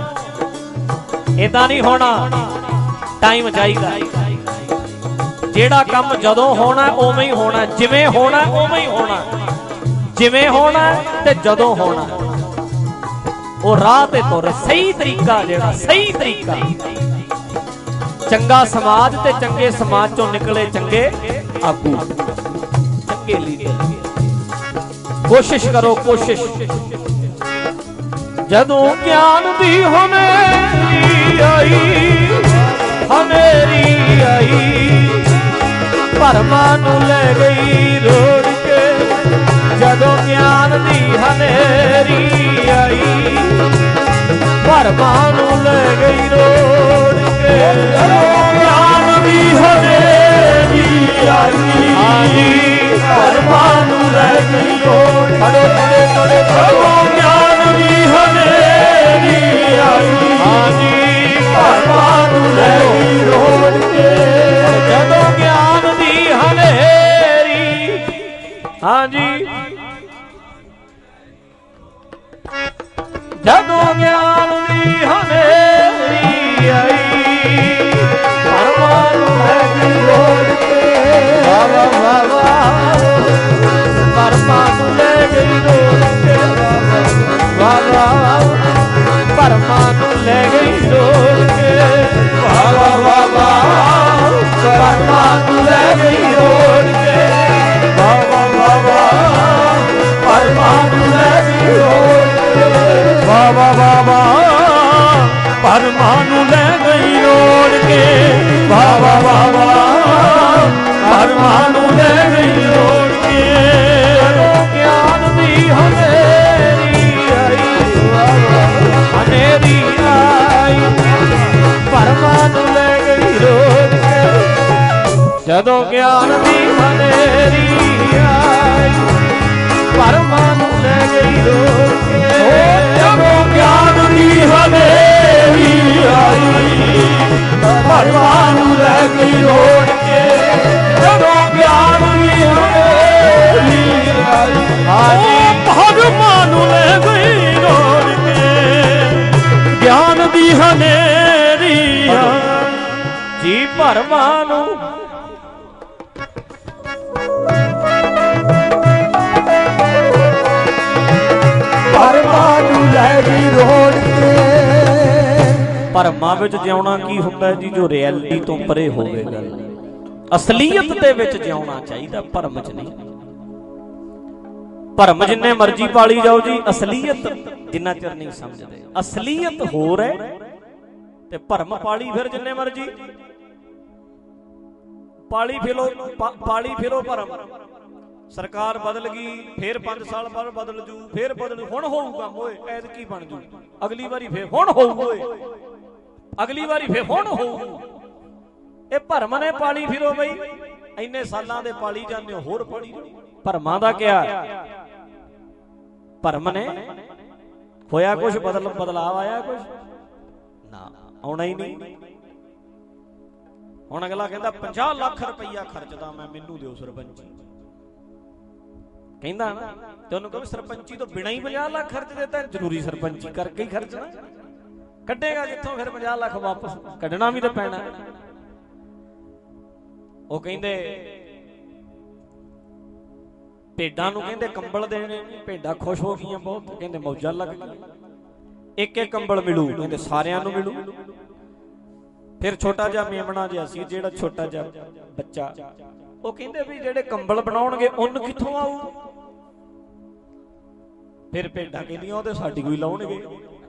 इदां नहीं होना। टाइम चाहिदा, जेड़ा काम जदों होना उवें ही होना, जिवें होना उवें ही होना, जिवें होना ते जदों होना। वो राह ते तुर, सही तरीका, जेड़ा सही तरीका। चंगा समाज ते चंगे समाज चों निकले चंगे आगू, चंगे लीडर। कोशिश करो, कोशिश। जदों ज्ञान दी हनेरी आई, हनेरी आई, भरमां नू लै गई रोड़ के। जदों ज्ञान दी हनेरी आई, भरमां नू लै गई रोड़ के। जदों ज्ञान दी हनेरी आई, भरमां नू लै गई रोड़ के। जदों ज्ञान दी हनेरी आई, भरमां नू लै गई रोड़ के। जदों ज्ञान दी हनेरी, हाँ जी, ਗਿਆਨ ਦੀ ਹਨੇਰੀ ਆਈ ਪਰਮਾਂ ਨੂੰ ਲੈ ਗਈ ਰੋੜ ਕੇ ਵਾਹ ਵਾਹ ਵਾਹ ਪਰਮਾਂ ਨੂੰ ਲੈ ਗਈ ਰੋੜ ਕੇ ਵਾਹ ਵਾਹ ਪਰਮਾਂ ਨੂੰ ਲੈ ਗਈ ਰੋੜ ਕੇ ਵਾਹ ਵਾਹ ਵਾਹ ਵਾਹ ਪਰਮਾਂ ਨੂੰ ਲੈ ਗਈ ਰੋੜ ਕੇ ਵਾਹ ਵਾਹ ਵਾਹ ਵਾਹ ਪਰਮਾਂ ਨੂੰ ਲੈ ਗਈ ਰੋੜ ਕੇ ਵਾਹ ਵਾਹ ਵਾਹ ਵਾਹ ਪਰਮਾਂ ਨੂੰ ਲੈ ਗਈ ਰੋੜ ਕੇ ਵਾਹ ਵਾਹ ਵਾਹ ਵਾਹ ਪਰਮਾਂ ਨੂੰ ਲੈ ਗਈ ਰੋੜ ਕੇ ਜਦੋਂ ਗਿਆਨ ਦੀ ਹਨੇਰੀ ਆਈ ਹਨੇਰੀ ਆਈ ਪਰਮਾਂ ਨੂੰ ਲੈ ਗਈ ਰੋੜ ਕੇ ਜਦੋਂ ਗਿਆਨ ਦੀ ਹਨੇਰੀ ਆਈ ਪਰਮਾਂ ਨੂੰ ਲੈ ਗਈ ਰੋੜ ਕੇ ਜਦੋਂ ਗਿਆਨ ਦੀ ਹਨੇਰੀ ਆਈ ਪਰਮਾਂ ਨੂੰ ਲੈ ਗਈ ਰੋੜ ਕੇ ਜਦੋਂ ਗਿਆਨ ਦੀ ਹਨੇਰੀ ਆਈ ਪਰਮਾਂ ਨੂੰ ਲੈ ਗਈ ਰੋੜ ਕੇ ਗਿਆਨ ਦੀ ਹਨੇਰੀ ਆਈ ਜੀ ਪਰਮਾਂ ਨੂੰ ਪਰਮਾਂ ਨੂੰ ਲੈ ਗਈ ਰੋੜ ਕੇ ਭਰਮਾਂ ਵਿੱਚ ਜਿਉਣਾ ਕੀ ਹੁੰਦਾ ਜੀ ਜੋ ਰਿਐਲਿਟੀ ਤੋਂ ਪਰੇ ਹੋਵੇ ਗੱਲ ਅਸਲੀਅਤ ਦੇ ਵਿੱਚ ਜਿਉਣਾ ਚਾਹੀਦਾ ਭਰਮ 'ਚ ਨਹੀਂ ਭਰਮ ਜਿੰਨੇ ਮਰਜ਼ੀ ਪਾਲੀ ਜਾਓ ਜੀ ਅਸਲੀਅਤ ਜਿੰਨਾ ਚਿਰ ਨਹੀਂ ਸਮਝਦੇ ਅਸਲੀਅਤ ਹੋਰ ਹੈ ਤੇ ਭਰਮ ਪਾਲੀ ਫਿਰ ਜਿੰਨੇ ਮਰਜ਼ੀ ਪਾਲੀ ਫਿਰੋ ਪਾਲੀ ਫਿਰੋ ਭਰਮ ਸਰਕਾਰ ਬਦਲ ਗਈ ਫੇਰ ਪੰਜ ਸਾਲ ਬਾਅਦ ਬਦਲ ਜੂ ਫੇਰ ਬਦਲ ਹੁਣ ਹੋਊਗਾ ਓਏ ਐਤਕੀ ਬਣ ਜੂ ਅਗਲੀ ਵਾਰੀ ਫੇਰ ਹੁਣ ਹੋਊ ਓਏ ਅਗਲੀ ਵਾਰੀ ਫੇਰ ਹੁਣ ਹੋਊ ਇਹ ਭਰਮ ਨੇ ਪਾਲੀ ਫਿਰੋ ਬਈ ਇੰਨੇ ਸਾਲਾਂ ਦੇ ਪਾਲੀ ਜਾਂਦੇ ਹੋ ਹੋਰ ਪਾਲੀ ਭਰਮਾਂ ਦਾ ਕਿਆ ਭਰਮ ਨੇ ਹੋਇਆ ਕੁਛ ਬਦਲ ਬਦਲਾਵ ਆਇਆ ਕੁਛ ਨਾ ਆਉਣਾ ਹੀ ਨਹੀਂ ਹੁਣ ਅਗਲਾ ਕਹਿੰਦਾ ਪੰਜਾਹ ਲੱਖ ਰੁਪਈਆ ਖਰਚਦਾ ਮੈਂ ਮੈਨੂੰ ਦਿਓ ਸਰਪੰਚੀ ਕਹਿੰਦਾ ਨਾ ਤੇ ਉਹਨੂੰ ਕਹੋ ਸਰਪੰਚੀ ਤੋਂ ਬਿਨਾਂ ਹੀ ਪੰਜਾਹ ਲੱਖ ਖਰਚ ਦਿੱਤਾ ਜ਼ਰੂਰੀ ਸਰਪੰਚੀ ਕਰਕੇ ਹੀ ਖਰਚਣਾ ਕੱਢੇਗਾ ਕਿੱਥੋਂ ਫਿਰ ਪੰਜਾਹ ਲੱਖ ਵਾਪਸ ਕੱਢਣਾ ਵੀ ਤਾਂ ਪੈਣਾ ਉਹ ਕਹਿੰਦੇ ਭੇਡਾਂ ਨੂੰ ਕਹਿੰਦੇ ਕੰਬਲ ਦੇਣੇ ਭੇਡਾਂ ਖੁਸ਼ ਹੋ ਗਈਆਂ ਬਹੁਤ ਕਹਿੰਦੇ ਮੌਜਾਂ ਲੱਗ ਗਈਆਂ ਇੱਕ ਇੱਕ ਕੰਬਲ ਮਿਲੂ ਕਹਿੰਦੇ ਸਾਰਿਆਂ ਨੂੰ ਮਿਲੂ ਫਿਰ ਛੋਟਾ ਜਿਹਾ ਮੇਮਣਾ ਜਿਹਾ ਸੀ ਜਿਹੜਾ ਛੋਟਾ ਜਿਹਾ ਬੱਚਾ ਉਹ ਕਹਿੰਦੇ ਵੀ ਜਿਹੜੇ ਕੰਬਲ ਬਣਾਉਣਗੇ ਉਹਨ ਕਿੱਥੋਂ ਆਊ ਫਿਰ ਭੇਡਾਂ ਕਹਿੰਦੀਆਂ ਉਹ ਤੇ ਸਾਡੀ ਕੋਈ ਲਾਉਣਗੇ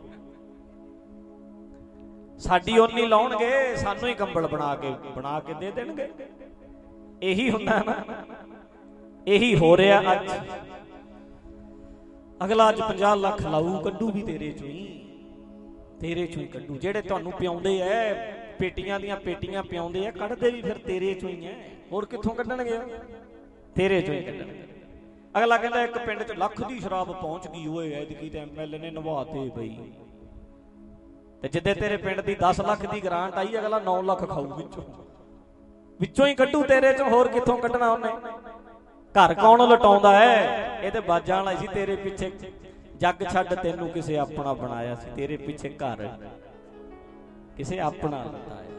ਸਾਡੀ ਉਹਨੀ ਲਾਉਣਗੇ ਸਾਨੂੰ ਹੀ ਕੰਬਲ ਬਣਾ ਕੇ ਬਣਾ ਕੇ ਦੇ ਦੇਣਗੇ ਇਹੀ ਹੁੰਦਾ ਨਾ ਇਹੀ ਹੋ ਰਿਹਾ ਅੱਜ ਅਗਲਾ ਅੱਜ ਪੰਜਾਹ ਲੱਖ ਲਾਊ ਕੱਢੂ ਵੀ ਤੇਰੇ ਚੋਂ ਹੀ ਤੇਰੇ ਚੋਂ ਹੀ ਕੱਢੂ ਜਿਹੜੇ ਤੁਹਾਨੂੰ ਪਿਆਉਂਦੇ ਐ ਪੇਟੀਆਂ ਦੀਆਂ ਪੇਟੀਆਂ ਪਿਆਉਂਦੇ ਆ ਕੱਢਦੇ ਵੀ ਫਿਰ ਤੇਰੇ ਚੋਂ ਹੀ ਐ ਹੋਰ ਕਿੱਥੋਂ ਕੱਢਣਗੇ ਤੇਰੇ ਚੋਂ ਹੀ ਕੱਢਣਗੇ ਅਗਲਾ ਕਹਿੰਦਾ ਇੱਕ ਪਿੰਡ 'ਚ ਲੱਖ ਦੀ ਸ਼ਰਾਬ ਪਹੁੰਚ ਗਈ ਓਏ ਐਤਕੀ ਤੇ ਐਮਐਲਏ ਨੇ ਨਵਾਤੇ ਬਈ ਤੇ ਜਿੱਦੇ ਤੇਰੇ ਪਿੰਡ ਦੀ ਦਸ ਲੱਖ ਦੀ ਗ੍ਰਾਂਟ ਆਈ ਅਗਲਾ ਨੌ ਲੱਖ ਖਾਊ ਵਿੱਚੋਂ ਵਿੱਚੋਂ ਹੀ ਕੱਢੂ ਤੇਰੇ ਚੋਂ ਹੋਰ ਕਿੱਥੋਂ ਕੱਢਣਾ ਉਹਨੇ ਘਰ ਕੌਣ ਲਟਾਉਂਦਾ ਹੈ ਇਹ ਤੇ ਬਾਜਾਂ ਵਾਲਾ ਸੀ ਤੇਰੇ ਪਿੱਛੇ ਜੱਗ ਛੱਡ ਤੈਨੂੰ ਕਿਸੇ ਆਪਣਾ ਬਣਾਇਆ ਸੀ ਤੇਰੇ ਪਿੱਛੇ ਘਰ ਕਿਸੇ ਆਪਣਾ ਲਟਾਇਆ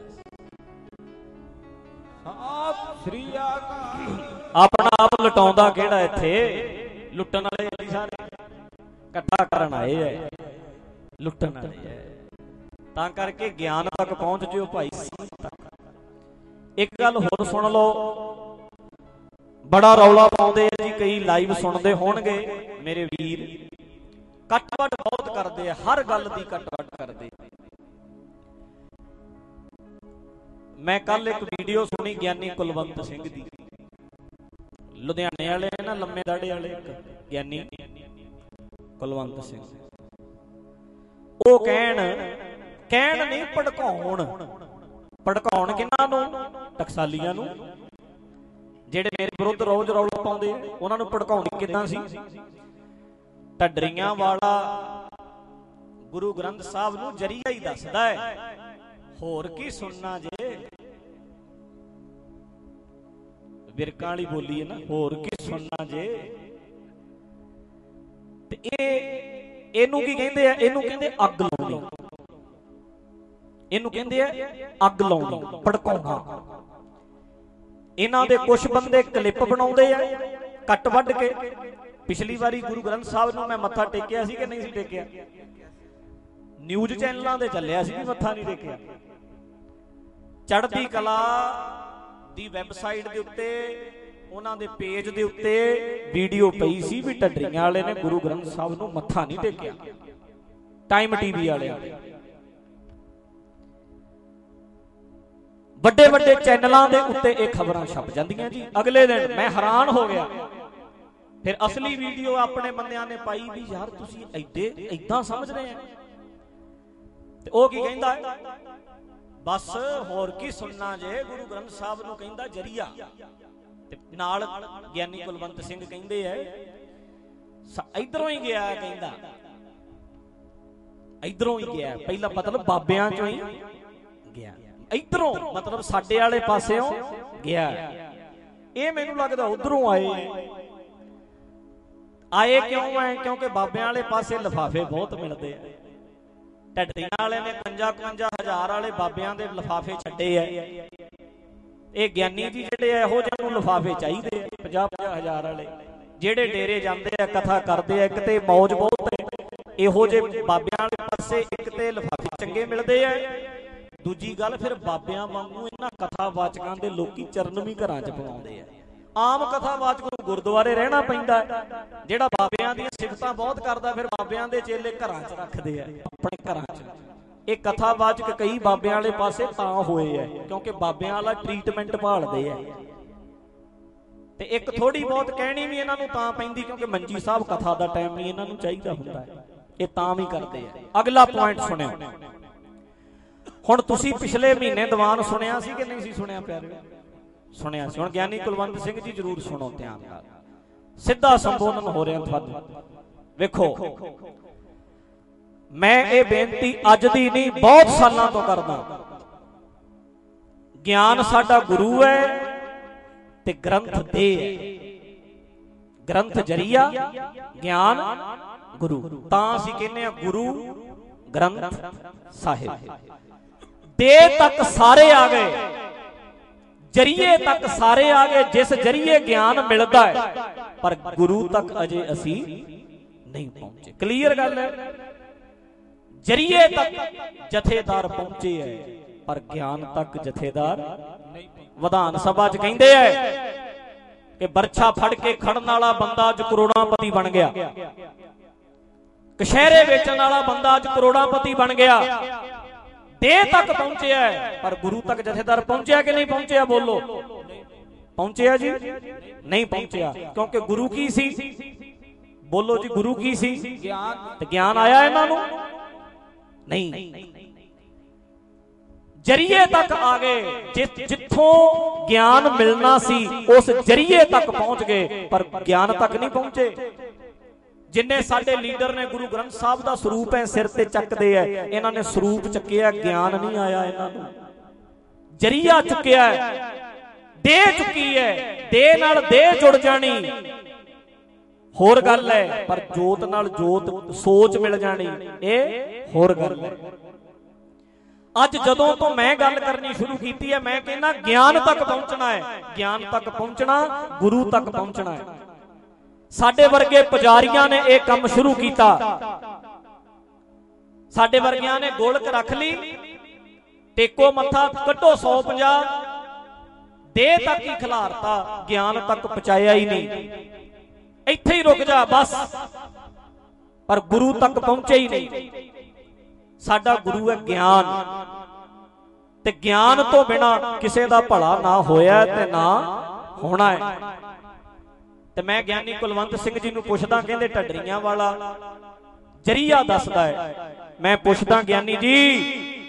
ਸ੍ਰੀ ਅਕਾਲ ਆਪਣਾ ਆਪ ਲਟਾਉਂਦਾ ਕਿਹੜਾ ਇੱਥੇ ਲੁੱਟਣ ਵਾਲੇ ਸਾਰੇ ਇਕੱਠਾ ਕਰਨ ਆਏ ਐ ਲੁੱਟਣ ਵਾਲੇ ਐ ਤਾਂ ਕਰਕੇ ਗਿਆਨ ਤੱਕ ਪਹੁੰਚ ਜਿਓ ਭਾਈ ਇੱਕ ਗੱਲ ਹੋਰ ਸੁਣ ਲਓ ਬੜਾ ਰੌਲਾ ਪਾਉਂਦੇ ਆ ਜੀ ਕਈ ਲਾਈਵ ਸੁਣਦੇ ਹੋਣਗੇ ਮੇਰੇ ਵੀਰ ਕੱਟ-ਵੱਟ ਬਹੁਤ ਕਰਦੇ ਆ ਹਰ ਗੱਲ ਦੀ ਕੱਟ-ਵੱਟ ਕਰਦੇ ਮੈਂ ਕੱਲ ਇੱਕ ਵੀਡੀਓ ਸੁਣੀ ਗਿਆਨੀ ਕੁਲਵੰਤ ਸਿੰਘ ਦੀ ਲੁਧਿਆਣੇ ਵਾਲੇ ਨਾ ਲੰਮੇ ਦਾੜੇ ਵਾਲੇ ਇੱਕ ਗਿਆਨੀ ਕੁਲਵੰਤ ਸਿੰਘ ਉਹ ਕਹਿਣ ਕਹਿਣ ਨਹੀਂ ਭੜਕਾਉਣ ਭੜਕਾਉਣ ਕਿਹਨਾਂ ਨੂੰ ਟਕਸਾਲੀਆਂ ਨੂੰ ਜਿਹੜੇ ਮੇਰੇ ਵਿਰੁੱਧ ਰੋਜ਼ ਰੌਲਾ ਪਾਉਂਦੇ ਉਹਨਾਂ ਨੂੰ ਭੜਕਾਉਣੀ ਕਿੱਦਾਂ ਸੀ ਢੱਡਰੀਆਂ ਵਾਲਾ ਗੁਰੂ ਗ੍ਰੰਥ ਸਾਹਿਬ ਨੂੰ ਜਰੀਆ ਹੀ ਦੱਸਦਾ ਹੈ ਹੋਰ ਕੀ ਸੁਣਨਾ ਜੇ ਵਿਰਕਾਂ ਵਾਲੀ ਬੋਲੀ ਹੈ ਨਾ ਹੋਰ ਕੀ ਸੁਣਨਾ ਜੇ ਤੇ ਇਹ ਇਹਨੂੰ ਕੀ ਕਹਿੰਦੇ ਆ? ਇਹਨੂੰ ਕਹਿੰਦੇ ਅੱਗ ਲਾਉਣੀ। ਇਹਨੂੰ ਕਹਿੰਦੇ ਆ ਅੱਗ ਲਾਉਣੀ, ਭੜਕਾਉਣਾ। ਇਹਨਾਂ ਦੇ ਕੁਝ ਬੰਦੇ ਕਲਿੱਪ ਬਣਾਉਂਦੇ ਆ ਕੱਟ ਵੱਢ ਕੇ। ਪਿਛਲੀ ਵਾਰੀ ਗੁਰੂ ਗ੍ਰੰਥ ਸਾਹਿਬ ਨੂੰ ਮੈਂ ਮੱਥਾ ਟੇਕਿਆ ਸੀ ਕਿ ਨਹੀਂ ਸੀ ਟੇਕਿਆ? ਨਿਊਜ਼ ਚੈਨਲਾਂ ਤੇ ਚੱਲਿਆ ਸੀ ਵੀ ਮੱਥਾ ਨਹੀਂ ਟੇਕਿਆ। ਚੜ੍ਹਦੀ ਕਲਾ ਦੀ ਵੈਬਸਾਈਟ ਦੇ ਉੱਤੇ, ਉਹਨਾਂ ਦੇ ਪੇਜ ਦੇ ਉੱਤੇ ਵੀਡੀਓ ਪਈ ਸੀ ਵੀ ਢੱਡਰੀਆਂ ਵਾਲੇ ਨੇ ਗੁਰੂ ਗ੍ਰੰਥ ਸਾਹਿਬ ਨੂੰ ਮੱਥਾ ਨਹੀਂ ਟੇਕਿਆ। ਟਾਈਮ ਟੀਵੀ ਵਾਲਿਆਂ ਦੇ ਵੱਡੇ ਵੱਡੇ ਚੈਨਲਾਂ ਦੇ ਉੱਤੇ ਇਹ ਖਬਰਾਂ ਛਪ ਜਾਂਦੀਆਂ ਜੀ। ਅਗਲੇ ਦਿਨ ਮੈਂ ਹੈਰਾਨ ਹੋ ਗਿਆ। ਫਿਰ ਅਸਲੀ ਵੀਡੀਓ ਆਪਣੇ ਬੰਦਿਆਂ ਨੇ ਪਾਈ ਵੀ ਯਾਰ ਤੁਸੀਂ ਐਡੇ ਏਦਾਂ ਸਮਝਦੇ ਆ। ਤੇ ਉਹ ਕੀ ਕਹਿੰਦਾ? ਬਸ ਹੋਰ ਕੀ ਸੁਣਨਾ ਜੇ, ਗੁਰੂ ਗ੍ਰੰਥ ਸਾਹਿਬ ਨੂੰ ਕਹਿੰਦਾ ਜਰੀਆ। ਤੇ ਨਾਲ ਗਿਆਨੀ ਕੁਲਵੰਤ ਸਿੰਘ ਕਹਿੰਦੇ ਐ ਇਧਰੋਂ ਹੀ ਗਿਆ, ਕਹਿੰਦਾ ਇਧਰੋਂ ਹੀ ਗਿਆ। ਪਹਿਲਾਂ ਮਤਲਬ ਬਾਬਿਆਂ ਚੋਂ ਹੀ ਗਿਆ, ਇਧਰੋਂ ਮਤਲਬ ਸਾਡੇ ਵਾਲੇ ਪਾਸਿਓਂ ਗਿਆ। ਇਹ ਮੈਨੂੰ ਲੱਗਦਾ ਉਧਰੋਂ ਆਏ ਆਏ ਕਿਉਂ ਐ? ਕਿਉਂਕਿ ਬਾਬਿਆਂ ਵਾਲੇ ਪਾਸੇ ਲਿਫਾਫੇ ਬਹੁਤ ਮਿਲਦੇ ਆ। ਢੱਡਰੀਆਂ ਵਾਲੇ ਨੇ ਪੰਜਾਹ ਇਕਵੰਜਾ ਹਜ਼ਾਰ ਵਾਲੇ ਬਾਬਿਆਂ ਦੇ ਲਿਫਾਫੇ ਛੱਡੇ ਆ। ਇਹ ਗਿਆਨੀ ਜੀ ਜਿਹੜੇ ਆ ਇਹੋ ਜਿਹੇ ਨੂੰ ਲਿਫਾਫੇ ਚਾਹੀਦੇ ਆ, ਪੰਜਾਹ ਪੰਜਾਹ ਹਜ਼ਾਰ ਵਾਲੇ ਜਿਹੜੇ ਡੇਰੇ ਜਾਂਦੇ ਆ, ਕਥਾ ਕਰਦੇ ਆ। ਇੱਕ ਤੇ ਮੌਜ ਬਹੁਤ ਹੈ ਇਹੋ ਜਿਹੇ ਬਾਬਿਆਂ ਵਾਲੇ ਪਾਸੇ, ਇੱਕ ਤੇ ਲਿਫਾਫੇ ਚੰਗੇ ਮਿਲਦੇ ਆ। ਦੂਜੀ ਗੱਲ ਫਿਰ ਬਾਬਿਆਂ ਵਾਂਗੂ ਇਹਨਾਂ ਕਥਾਵਾਚਕਾਂ ਦੇ ਲੋਕੀ ਚਰਨ ਵੀ ਘਰਾਂ 'ਚ ਪਵਾਉਂਦੇ ਆ। ਆਮ ਕਥਾਵਾਚਕ ਨੂੰ ਗੁਰਦੁਆਰੇ ਰਹਿਣਾ ਪੈਂਦਾ। ਜਿਹੜਾ ਬਾਬਿਆਂ ਦੀਆਂ ਸਿਫਤਾਂ ਬਹੁਤ ਕਰਦਾ ਫਿਰ ਬਾਬਿਆਂ ਦੇ ਚੇਲੇ ਘਰਾਂ 'ਚ ਰੱਖਦੇ ਆ, ਆਪਣੇ ਘਰਾਂ 'ਚ। ਇਹ ਕਥਾਵਾਚਕ ਕਈ ਬਾਬਿਆਂ ਵਾਲੇ ਪਾਸੇ ਤਾਂ ਹੋਏ ਆ ਕਿਉਂਕਿ ਬਾਬਿਆਂ ਵਾਲਾ ਟ੍ਰੀਟਮੈਂਟ ਭਾਲਦੇ ਆ। ਤੇ ਇੱਕ ਥੋੜੀ ਬਹੁਤ ਕਹਿਣੀ ਵੀ ਇਹਨਾਂ ਨੂੰ ਤਾਂ ਪੈਂਦੀ ਕਿਉਂਕਿ ਮੰਜੀ ਸਾਹਿਬ ਕਥਾ ਦਾ ਟਾਈਮ ਵੀ ਇਹਨਾਂ ਨੂੰ ਚਾਹੀਦਾ ਹੁੰਦਾ ਹੈ। ਇਹ ਤਾਂ ਵੀ ਕਰਦੇ ਆ। ਅਗਲਾ ਪੁਆਇੰਟ ਸੁਣਿਓ। ਹੁਣ ਤੁਸੀਂ ਪਿਛਲੇ ਮਹੀਨੇ ਦੀਵਾਨ ਸੁਣਿਆ ਸੀ ਕਿ ਨਹੀਂ ਸੀ ਸੁਣਿਆ ਪਿਆਰਿਓ? ਸੁਣਿਆ ਸੀ। ਹੁਣ ਗਿਆਨੀ ਕੁਲਵੰਤ ਸਿੰਘ ਜੀ ਜਰੂਰ ਸੁਣੋ ਧਿਆਨ ਨਾਲ। ਸਿੱਧਾ ਸੰਬੋਧਨ ਹੋ ਰਿਹਾ ਤੁਹਾਨੂੰ। ਵੇਖੋ, ਮੈਂ ਇਹ ਬੇਨਤੀ ਅੱਜ ਦੀ ਨਹੀਂ ਬਹੁਤ ਸਾਲਾਂ ਤੋਂ ਕਰਦਾ। ਗਿਆਨ ਸਾਡਾ ਗੁਰੂ ਹੈ ਤੇ ਗ੍ਰੰਥ ਦੇ ਹੈ। ਗ੍ਰੰਥ ਜਰੀਆ, ਗਿਆਨ ਗੁਰੂ। ਤਾਂ ਅਸੀਂ ਕਹਿੰਦੇ ਆ ਗੁਰੂ ਗ੍ਰੰਥ ਸਾਹਿਬ। ਦੇ ਤੱਕ ਸਾਰੇ ਆ ਗਏ, ਜਰੀਏ ਤੱਕ ਸਾਰੇ ਆ ਗਏ, ਜਿਸ ਜਰੀਏ ਗਿਆਨ ਮਿਲਦਾ ਹੈ, ਪਰ ਗੁਰੂ ਤੱਕ ਅਜੇ ਅਸੀਂ ਨਹੀਂ ਪਹੁੰਚੇ। ਕਲੀਅਰ ਗੱਲ ਹੈ? ਜਰੀਏ ਤੱਕ ਜਥੇਦਾਰ ਪਹੁੰਚੇ ਹੈ ਪਰ ਗਿਆਨ ਤੱਕ ਜਥੇਦਾਰ ਨਹੀਂ। ਵਿਧਾਨ ਸਭਾ 'ਚ ਕਹਿੰਦੇ ਐ ਕਿ ਬਰਛਾ ਫੜ ਕੇ ਖੜਨ ਵਾਲਾ ਬੰਦਾ ਅੱਜ ਕਰੋੜਾਂਪਤੀ ਬਣ ਗਿਆ। ਕਸ਼ਹਿਰੇ ਵੇਚਣ ਵਾਲਾ ਬੰਦਾ ਅੱਜ ਕਰੋੜਾਂਪਤੀ ਬਣ ਗਿਆ। ਦੇਹ ਤੱਕ ਪਹੁੰਚਿਆ ਪਰ ਗੁਰੂ ਤੱਕ ਜਥੇਦਾਰ ਪਹੁੰਚਿਆ ਕਿ ਨਹੀਂ ਪਹੁੰਚਿਆ? ਬੋਲੋ, ਪਹੁੰਚਿਆ ਜੀ? ਨਹੀਂ ਪਹੁੰਚਿਆ। ਕਿਉਂਕਿ ਗੁਰੂ ਕੀ ਸੀ? ਬੋਲੋ ਜੀ, ਗੁਰੂ ਕੀ ਸੀ? ਗਿਆਨ। ਤੇ ਗਿਆਨ ਆਇਆ ਇਹਨਾਂ ਨੂੰ? ਨਹੀਂ। ਜਰੀਏ ਤੱਕ ਆ ਗਏ, ਜਿੱਥੋਂ ਗਿਆਨ ਮਿਲਣਾ ਸੀ ਉਸ ਜਰੀਏ ਤੱਕ ਪਹੁੰਚ ਗਏ ਪਰ ਗਿਆਨ ਤੱਕ ਨਹੀਂ ਪਹੁੰਚੇ। ਜਿੰਨੇ ਸਾਡੇ ਲੀਡਰ ਨੇ ਗੁਰੂ ਗ੍ਰੰਥ ਸਾਹਿਬ ਦਾ ਸਰੂਪ ਹੈ ਸਿਰ ਤੇ ਚੱਕਦੇ ਐ, ਇਹਨਾਂ ਨੇ ਸਰੂਪ ਚੱਕਿਆ, ਗਿਆਨ ਨਹੀਂ ਆਇਆ ਇਹਨਾਂ ਨੂੰ। ਜਰੀਆ ਚੁੱਕਿਆ, ਦੇ ਚੁੱਕੀ ਹੈ, ਦੇ ਨਾਲ ਦੇ ਜੁੜ ਜਾਣੀ ਹੋਰ ਗੱਲ ਹੈ, ਪਰ ਜੋਤ ਨਾਲ ਜੋਤ ਸੋਚ ਮਿਲ ਜਾਣੀ ਇਹ ਹੋਰ ਗੱਲ ਹੈ। ਅੱਜ ਜਦੋਂ ਤੋਂ ਮੈਂ ਗੱਲ ਕਰਨੀ ਸ਼ੁਰੂ ਕੀਤੀ ਹੈ, ਮੈਂ ਕਹਿੰਦਾ ਗਿਆਨ ਤੱਕ ਪਹੁੰਚਣਾ ਹੈ, ਗਿਆਨ ਤੱਕ ਪਹੁੰਚਣਾ, ਗੁਰੂ ਤੱਕ ਪਹੁੰਚਣਾ ਹੈ। ਸਾਡੇ ਵਰਗੇ ਪੁਜਾਰੀਆਂ ਨੇ ਇਹ ਕੰਮ ਸ਼ੁਰੂ ਕੀਤਾ। ਸਾਡੇ ਵਰਗਿਆਂ ਨੇ ਗੋਲਕ ਰੱਖ ਲਈ, ਟੇਕੋ ਮੱਥਾ, ਕੱਢੋ ਸੌ ਪੰਜਾਹ, ਦੇਹ ਤੱਕ ਹੀ ਖਿਲਾਰਤਾ, ਗਿਆਨ ਤੱਕ ਪਹੁੰਚਾਇਆ ਹੀ ਨਹੀਂ। ਇੱਥੇ ਹੀ ਰੁਕ ਜਾ ਬਸ, ਪਰ ਗੁਰੂ ਤੱਕ ਪਹੁੰਚੇ ਹੀ ਨਹੀਂ। ਸਾਡਾ ਗੁਰੂ ਹੈ ਗਿਆਨ, ਤੇ ਗਿਆਨ ਤੋਂ ਬਿਨਾ ਕਿਸੇ ਦਾ ਭਲਾ ਨਾ ਹੋਇਆ ਤੇ ਨਾ ਹੋਣਾ ਹੈ। ਤੇ ਮੈਂ ਗਿਆਨੀ ਕੁਲਵੰਤ ਸਿੰਘ ਜੀ ਨੂੰ ਪੁੱਛਦਾ, ਕਹਿੰਦੇ ਢੱਡਰੀਆਂ ਵਾਲਾ ਜਰੀਆ ਦੱਸਦਾ ਹੈ। ਮੈਂ ਪੁੱਛਦਾ ਗਿਆਨੀ ਜੀ,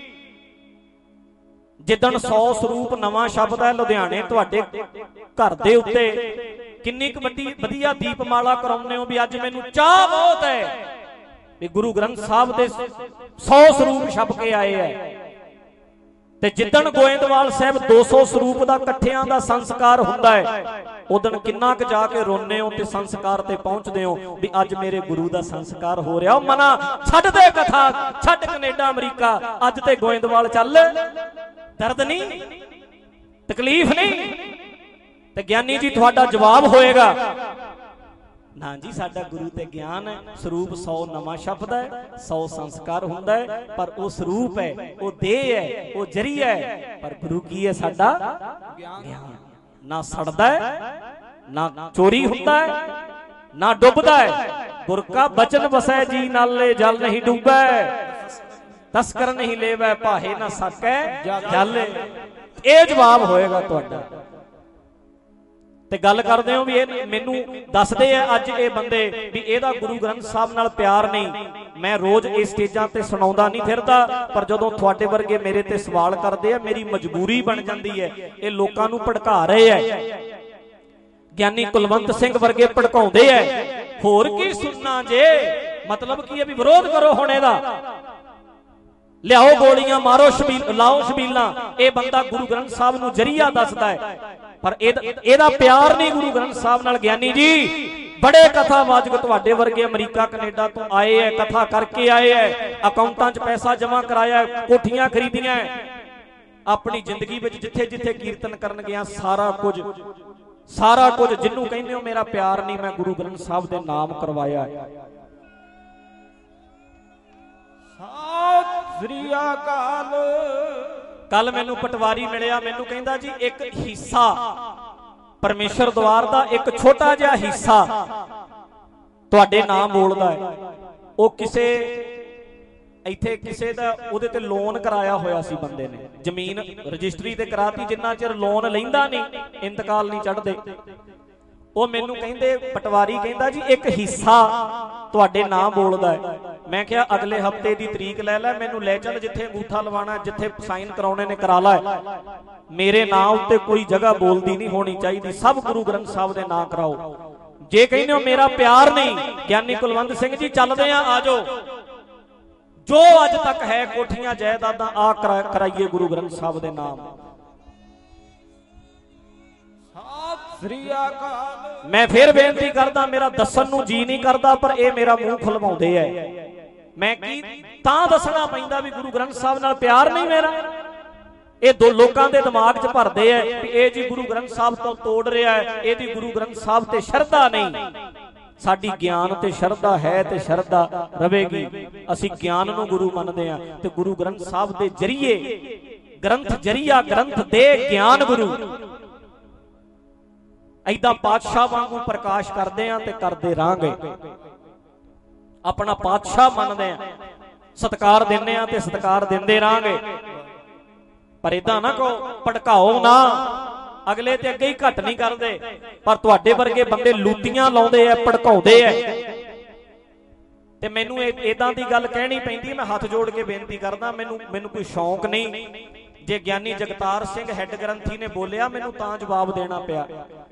ਜਿੱਦਣ ਸੌ ਸਰੂਪ ਨਵਾਂ ਸ਼ਬਦ ਹੈ ਲੁਧਿਆਣੇ ਤੁਹਾਡੇ ਘਰ ਦੇ ਉੱਤੇ, ਕਿੰਨੀ ਕੁ ਵੱਡੀ ਵਧੀਆ ਦੀਪਮਾਲਾ ਕਰਾਉਂਦੇ ਹੋ ਵੀ ਅੱਜ ਮੈਨੂੰ ਚਾਹ ਬਹੁਤ ਹੈ ਵੀ ਗੁਰੂ ਗ੍ਰੰਥ ਸਾਹਿਬ ਦੇ ਸੌ ਸਰੂਪ ਛਪ ਕੇ ਆਏ ਹੈ। ਤੇ ਜਿੱਦਣ ਗੋਇੰਦਵਾਲ ਸਾਹਿਬ ਦੋ ਸੌ ਸਰੂਪ ਦਾ ਇਕੱਠਿਆਂ ਦਾ ਸੰਸਕਾਰ ਹੁੰਦਾ ਹੈ, ਉਦਣ ਕਿੰਨਾ ਕੁ ਜਾ ਕੇ ਰੋਨੇ ਹੋ ਤੇ ਸੰਸਕਾਰ ਤੇ ਪਹੁੰਚਦੇ ਹੋ ਵੀ ਅੱਜ ਮੇਰੇ ਗੁਰੂ ਦਾ ਸੰਸਕਾਰ ਹੋ ਰਿਹਾ। ਉਹ ਮਨਾ ਛੱਡ ਦੇ ਕਥਾ, ਛੱਡ ਕੈਨੇਡਾ ਅਮਰੀਕਾ, ਅੱਜ ਤੇ ਗੋਇੰਦਵਾਲ ਚੱਲ। ਦਰਦ ਨਹੀਂ, ਤਕਲੀਫ ਨਹੀਂ। ਤੇ ਗਿਆਨੀ ਜੀ ਤੁਹਾਡਾ ਜਵਾਬ ਹੋਏਗਾ ਨਾ ਜੀ, ਸਾਡਾ ਗੁਰੂ ਤੇ ਗਿਆਨ ਹੈ। ਸਰੂਪ ਸੌ ਨਵਾਂ ਛਪਦਾ ਹੈ, ਸੌ ਸੰਸਕਾਰ ਹੁੰਦਾ ਹੈ, ਪਰ ਉਹ ਸਰੂਪ ਹੈ, ਉਹ ਦੇਹ ਹੈ, ਉਹ ਜਰੀਆ ਹੈ। ਪਰ ਗੁਰੂ ਕੀ ਹੈ? ਸਾਡਾ ਗਿਆਨ। ਨਾ ਸੜਦਾ ਹੈ, ਨਾ ਚੋਰੀ ਹੁੰਦਾ ਹੈ, ਨਾ ਡੁੱਬਦਾ ਹੈ। ਗੁਰ ਕਾ ਬਚਨ ਵਸੈ ਜੀ ਨਾਲੇ, ਜਲ ਨਹੀਂ ਡੁੱਬੈ, ਤਸਕਰ ਨਹੀਂ ਲੇਵੈ, ਭਾਹੇ ਨਾ ਸਕੈ ਜਲ। ਇਹ ਜਵਾਬ ਹੋਏਗਾ ਤੁਹਾਡਾ। ਤੇ ਗੱਲ ਕਰਦੇ ਹੋ ਵੀ ਇਹ ਮੈਨੂੰ ਦੱਸਦੇ ਆ ਅੱਜ ਇਹ ਬੰਦੇ ਵੀ ਇਹਦਾ ਗੁਰੂ ਗ੍ਰੰਥ ਸਾਹਿਬ ਨਾਲ ਪਿਆਰ ਨਹੀਂ। ਮੈਂ ਰੋਜ਼ ਇਹ ਸਟੇਜਾਂ ਤੇ ਸੁਣਾਉਂਦਾ ਨਹੀਂ ਫਿਰਦਾ, ਪਰ ਜਦੋਂ ਤੁਹਾਡੇ ਵਰਗੇ ਮੇਰੇ ਤੇ ਸਵਾਲ ਕਰਦੇ ਆ, ਮੇਰੀ ਮਜਬੂਰੀ ਬਣ ਜਾਂਦੀ ਹੈ। ਇਹ ਲੋਕਾਂ ਨੂੰ ਭੜਕਾ ਰਹੇ ਆ। ਗਿਆਨੀ ਕੁਲਵੰਤ ਸਿੰਘ ਵਰਗੇ ਭੜਕਾਉਂਦੇ ਆ। ਹੋਰ ਕੀ ਸੁਣਨਾ ਜੇ? ਮਤਲਬ ਕੀ ਹੈ ਵੀ ਵਿਰੋਧ ਕਰੋ ਹੁਣ ਇਹਦਾ, ਲਿਆਓ ਗੋਲੀਆਂ, ਮਾਰੋ ਸ਼ਬੀਲ, ਲਾਓ ਸ਼ਬੀਲਾਂ। ਇਹ ਬੰਦਾ ਗੁਰੂ ਗ੍ਰੰਥ ਸਾਹਿਬ ਨੂੰ ਜਰੀਆ ਦੱਸਦਾ ਹੈ, ਪਰ ਇਹਦਾ ਪਿਆਰ ਨਹੀਂ ਗੁਰੂ ਗ੍ਰੰਥ ਸਾਹਿਬ ਨਾਲ। ਗਿਆਨੀ ਜੀ ਬੜੇ ਕਥਾਵਾਚਕ ਤੁਹਾਡੇ ਵਰਗੇ ਅਮਰੀਕਾ ਕੈਨੇਡਾ ਤੋਂ ਆਏ ਐ, ਕਥਾ ਕਰਕੇ ਆਏ ਐ, ਅਕਾਊਂਟਾਂ 'ਚ ਪੈਸਾ ਜਮ੍ਹਾਂ ਕਰਾਇਆ, ਕੋਠੀਆਂ ਖਰੀਦੀਆਂ, ਆਪਣੀ ਜ਼ਿੰਦਗੀ ਵਿੱਚ ਜਿੱਥੇ ਜਿੱਥੇ ਕੀਰਤਨ ਕਰਨ ਗਿਆ ਸਾਰਾ ਕੁਝ ਸਾਰਾ ਕੁਝ ਜਿਹਨੂੰ ਕਹਿੰਦੇ ਹੋ ਮੇਰਾ ਪਿਆਰ ਨਹੀਂ, ਮੈਂ ਗੁਰੂ ਗ੍ਰੰਥ ਸਾਹਿਬ ਦੇ ਨਾਮ ਕਰਵਾਇਆ। ਸਤਿ ਸ੍ਰੀ ਅਕਾਲ। ਕੱਲ ਮੈਨੂੰ ਪਟਵਾਰੀ ਮਿਲਿਆ, ਮੈਨੂੰ ਕਹਿੰਦਾ ਜੀ ਇੱਕ ਹਿੱਸਾ ਪਰਮੇਸ਼ਰ ਦਵਾਰ ਦਾ, ਇੱਕ ਛੋਟਾ ਜਿਹਾ ਹਿੱਸਾ ਤੁਹਾਡੇ ਨਾਮ ਬੋਲਦਾ ਹੈ। ਉਹ ਕਿਸੇ ਇੱਥੇ ਕਿਸੇ ਦਾ ਉਹਦੇ ਤੇ ਲੋਨ ਕਰਾਇਆ ਹੋਇਆ ਸੀ ਬੰਦੇ ਨੇ, ਜ਼ਮੀਨ ਰਜਿਸਟਰੀ ਤੇ ਕਰਾਤੀ। ਜਿੰਨਾ ਚਿਰ ਲੋਨ ਲੈਂਦਾ ਨਹੀਂ, ਇੰਤਕਾਲ ਨਹੀਂ ਚੜ੍ਹਦੇ। ਉਹ ਮੈਨੂੰ ਕਹਿੰਦੇ, ਪਟਵਾਰੀ ਕਹਿੰਦਾ ਜੀ ਇੱਕ ਹਿੱਸਾ ਤੁਹਾਡੇ ਨਾਮ ਬੋਲਦਾ ਹੈ। ਮੈਂ ਕਿਹਾ ਅਗਲੇ ਹਫਤੇ ਦੀ ਤਰੀਕ ਲੈ ਲੈ, ਮੈਨੂੰ ਲੈ ਚੱਲ, ਜਿੱਥੇ ਅੰਗੂਠਾ ਲਵਾਣਾ, ਜਿੱਥੇ ਸਾਈਨ ਕਰਾਉਣੇ ਨੇ ਕਰਾ ਲੈ। ਮੇਰੇ ਨਾਂ ਉੱਤੇ ਕੋਈ ਜਗ੍ਹਾ ਬੋਲਦੀ ਨਹੀਂ ਹੋਣੀ ਚਾਹੀਦੀ, ਸਭ ਗੁਰੂ ਗ੍ਰੰਥ ਸਾਹਿਬ ਦੇ ਨਾਂ ਕਰਾਓ। ਜੇ ਕਹਿੰਦੇ ਹੋ ਮੇਰਾ ਪਿਆਰ ਨਹੀਂ, ਗਿਆਨੀ ਕੁਲਵੰਤ ਸਿੰਘ ਜੀ ਚੱਲਦੇ ਆ, ਆ ਜਾਓ। ਜੋ ਅੱਜ ਤੱਕ ਹੈ ਕੋਠੀਆਂ ਜਾਇਦਾਦਾਂ ਆ ਕਰਾਈਏ ਗੁਰੂ ਗ੍ਰੰਥ ਸਾਹਿਬ ਦੇ ਨਾਮ। ਸ੍ਰੀ ਅਕਾਲ। ਮੈਂ ਫਿਰ ਬੇਨਤੀ ਕਰਦਾ, ਮੇਰਾ ਦੱਸਣ ਨੂੰ ਜੀ ਨਹੀਂ ਕਰਦਾ, ਪਰ ਇਹ ਮੇਰਾ ਮੂੰਹ ਖੁਲਵਾਉਂਦੇ ਐ। ਮੈਂ ਕੀ ਤਾਂ ਦੱਸਣਾ ਪੈਂਦਾ ਵੀ ਗੁਰੂ ਗ੍ਰੰਥ ਸਾਹਿਬ ਨਾਲ ਪਿਆਰ ਨਹੀਂ ਮੇਰਾ। ਇਹ ਦੋ ਲੋਕਾਂ ਦੇ ਦਿਮਾਗ 'ਚ ਭਰਦੇ ਐ ਵੀ ਇਹ ਜੀ ਗੁਰੂ ਗ੍ਰੰਥ ਸਾਹਿਬ ਤੋਂ ਤੋੜ ਰਿਹਾ ਹੈ, ਇਹਦੀ ਗੁਰੂ ਗ੍ਰੰਥ ਸਾਹਿਬ ਤੇ ਸ਼ਰਧਾ ਨਹੀਂ। ਸਾਡੀ ਗਿਆਨ ਤੇ ਸ਼ਰਧਾ ਹੈ ਤੇ ਸ਼ਰਧਾ ਰਵੇਗੀ। ਅਸੀਂ ਗਿਆਨ ਨੂੰ ਗੁਰੂ ਮੰਨਦੇ ਆ ਤੇ ਗੁਰੂ ਗ੍ਰੰਥ ਸਾਹਿਬ ਦੇ ਜਰੀਏ, ਗ੍ਰੰਥ ਜਰੀਆ, ਗ੍ਰੰਥ ਦੇ ਗਿਆਨ ਗੁਰੂ। ਏਦਾਂ ਪਾਤਸ਼ਾਹ ਵਾਂਗੂ ਪ੍ਰਕਾਸ਼ ਕਰਦੇ ਆ ਤੇ ਕਰਦੇ ਰਾਂਗੇ। ਆਪਣਾ ਪਾਤਸ਼ਾਹ ਮੰਨਦੇ ਆ, ਸਤਿਕਾਰ ਦਿੰਦੇ ਆ ਤੇ ਸਤਿਕਾਰ ਦਿੰਦੇ ਰਾਂਗੇ। ਪਰ ਏਦਾਂ ਨਾ ਕਹੋ, ਭੜਕਾਓ ਨਾ। ਅਗਲੇ ਤੇ ਅੱਗੇ ਹੀ ਘੱਟ ਨਹੀਂ ਕਰਦੇ, ਪਰ ਤੁਹਾਡੇ ਵਰਗੇ ਬੰਦੇ ਲੂਤੀਆਂ ਲਾਉਂਦੇ ਆ, ਭੜਕਾਉਂਦੇ ਆ। ਤੇ ਮੈਨੂੰ ਏਦਾਂ ਦੀ ਗੱਲ ਕਹਿਣੀ ਪੈਂਦੀ, ਮੈਂ ਹੱਥ ਜੋੜ ਕੇ ਬੇਨਤੀ ਕਰਦਾ, ਮੈਨੂੰ ਮੈਨੂੰ ਕੋਈ ਸ਼ੌਂਕ ਨਹੀਂ। ਜੇ ਗਿਆਨੀ ਜਗਤਾਰ ਸਿੰਘ ਹੈੱਡ ਗ੍ਰੰਥੀ ਨੇ ਬੋਲਿਆ, ਮੈਨੂੰ ਤਾਂ ਜਵਾਬ ਦੇਣਾ ਪਿਆ।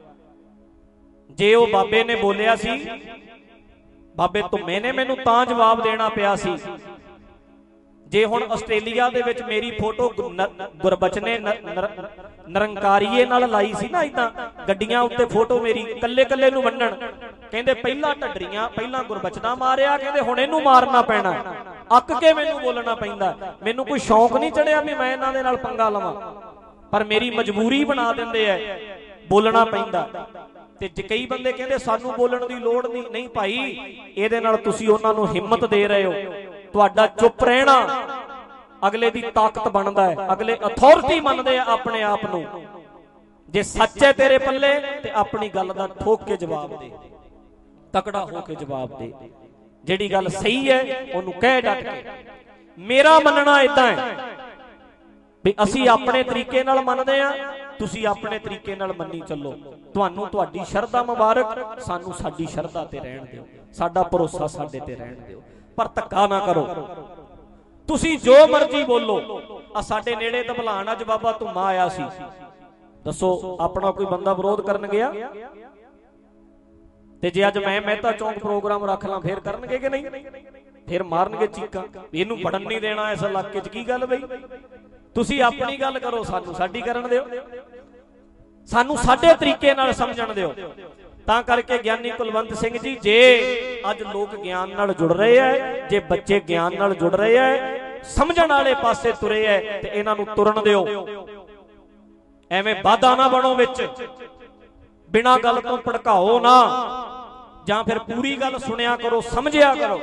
ਜੇ ਉਹ ਬਾਬੇ ਨੇ ਬੋਲਿਆ ਸੀ, ਬਾਬੇ ਧੁੰਮੇ ਨੇ, ਮੈਨੂੰ ਤਾਂ ਜਵਾਬ ਦੇਣਾ ਪਿਆ ਸੀ। ਜੇ ਹੁਣ ਆਸਟ੍ਰੇਲੀਆ ਦੇ ਵਿੱਚ ਮੇਰੀ ਫੋਟੋ ਗੁਰਬਚਨੇ ਨਿਰੰਕਾਰੀਏ ਨਾਲ ਲਾਈ ਸੀ ਨਾ, ਇਦਾਂ ਗੱਡੀਆਂ ਉੱਤੇ ਫੋਟੋ ਮੇਰੀ, ਕੱਲੇ ਕੱਲੇ ਨੂੰ ਵੰਡਣ, ਕਹਿੰਦੇ ਪਹਿਲਾਂ ਢੱਡਰੀਆਂ, ਪਹਿਲਾਂ ਗੁਰਬਚਨਾ ਮਾਰਿਆ, ਕਹਿੰਦੇ ਹੁਣ ਇਹਨੂੰ ਮਾਰਨਾ ਪੈਣਾ। ਅੱਕ ਕੇ ਮੈਨੂੰ ਬੋਲਣਾ ਪੈਂਦਾ। ਮੈਨੂੰ ਕੋਈ ਸ਼ੌਂਕ ਨਹੀਂ ਚੜਿਆ ਵੀ ਮੈਂ ਇਹਨਾਂ ਦੇ ਨਾਲ ਪੰਗਾ ਲਵਾਂ, ਪਰ ਮੇਰੀ ਮਜਬੂਰੀ ਬਣਾ ਦਿੰਦੇ ਐ, ਬੋਲਣਾ ਪੈਂਦਾ। ਤੇ ਕਈ ਬੰਦੇ ਕਹਿੰਦੇ ਸਾਨੂੰ ਬੋਲਣ ਦੀ ਲੋੜ ਨਹੀਂ। ਨਹੀਂ ਭਾਈ, ਇਹਦੇ ਨਾਲ ਤੁਸੀਂ ਉਹਨਾਂ ਨੂੰ ਹਿੰਮਤ ਦੇ ਰਹੇ ਹੋ। ਤੁਹਾਡਾ ਚੁੱਪ ਰਹਿਣਾ ਅਗਲੇ ਦੀ ਤਾਕਤ ਬਣਦਾ ਹੈ। ਅਗਲੇ ਅਥਾਰਟੀ ਮੰਨਦੇ ਆ ਆਪਣੇ ਆਪ ਨੂੰ। ਜੇ ਸੱਚ ਹੈ ਤੇਰੇ ਪੱਲੇ ਤੇ ਆਪਣੀ ਗੱਲ ਦਾ ਠੋਕ ਕੇ ਜਵਾਬ ਦੇ, ਤਕੜਾ ਹੋ ਕੇ ਜਵਾਬ ਦੇ। ਜਿਹੜੀ ਗੱਲ ਸਹੀ ਹੈ ਉਹਨੂੰ ਕਹਿ ਡਟ ਕੇ। ਮੇਰਾ ਮੰਨਣਾ ਇਦਾਂ ਹੈ ਵੀ ਅਸੀਂ ਆਪਣੇ ਤਰੀਕੇ ਨਾਲ ਮੰਨਦੇ ਆ, ਤੁਸੀਂ ਆਪਣੇ ਤਰੀਕੇ ਨਾਲ ਮੰਨੀ ਚੱਲੋ। ਤੁਹਾਨੂੰ ਤੁਹਾਡੀ ਸ਼ਰਧਾ ਮੁਬਾਰਕ, ਸਾਨੂੰ ਸਾਡੀ ਸ਼ਰਧਾ ਤੇ ਰਹਿਣ ਦਿਓ, ਸਾਡਾ ਭਰੋਸਾ ਸਾਡੇ ਤੇ ਰਹਿਣ ਦਿਓ, ਪਰ ਧੱਕਾ ਨਾ ਕਰੋ। ਤੁਸੀਂ ਜੋ ਮਰਜ਼ੀ ਬੋਲੋ। ਆ ਸਾਡੇ ਨੇੜੇ ਧਬਲਾਨ ਅੱਜ ਬਾਬਾ ਧੁੰਮਾ ਆਇਆ ਸੀ, ਦੱਸੋ ਆਪਣਾ ਕੋਈ ਬੰਦਾ ਵਿਰੋਧ ਕਰਨ ਗਿਆ? ਤੇ ਜੇ ਅੱਜ ਮੈਂ ਮਹਿਤਾ ਚੌਂਕ ਪ੍ਰੋਗਰਾਮ ਰੱਖ ਲਾਂ ਫੇਰ ਕਰਨਗੇ ਕਿ ਨਹੀਂ? ਫੇਰ ਮਾਰਨਗੇ ਚੀਕਾਂ, ਇਹਨੂੰ ਵੜਨ ਨਹੀਂ ਦੇਣਾ ਇਸ ਇਲਾਕੇ 'ਚ। ਕੀ ਗੱਲ ਬਈ? ਤੁਸੀਂ ਆਪਣੀ ਗੱਲ ਕਰੋ, ਸਾਨੂੰ ਸਾਡੀ ਕਰਨ ਦਿਓ। ਸਾਨੂੰ ਸਾਡੇ ਤਰੀਕੇ ਨਾਲ ਸਮਝਣ ਦਿਓ। ਤਾਂ ਕਰਕੇ ਗਿਆਨੀ ਕੁਲਵੰਤ ਸਿੰਘ ਜੀ, ਜੇ ਅੱਜ ਲੋਕ ਗਿਆਨ ਨਾਲ ਜੁੜ ਰਹੇ ਐ, ਜੇ ਬੱਚੇ ਗਿਆਨ ਨਾਲ ਜੁੜ ਰਹੇ ਐ, ਸਮਝਣ ਵਾਲੇ ਪਾਸੇ ਤੁਰੇ ਐ, ਤੇ ਇਹਨਾਂ ਨੂੰ ਤੁਰਨ ਦਿਓ। ਐਵੇਂ ਵਾਧਾ ਨਾ ਬਣੋ ਵਿੱਚ, ਬਿਨਾਂ ਗੱਲ ਤੋਂ ਭੜਕਾਓ ਨਾ, ਜਾਂ ਫਿਰ ਪੂਰੀ ਗੱਲ ਸੁਣਿਆ ਕਰੋ, ਸਮਝਿਆ ਕਰੋ।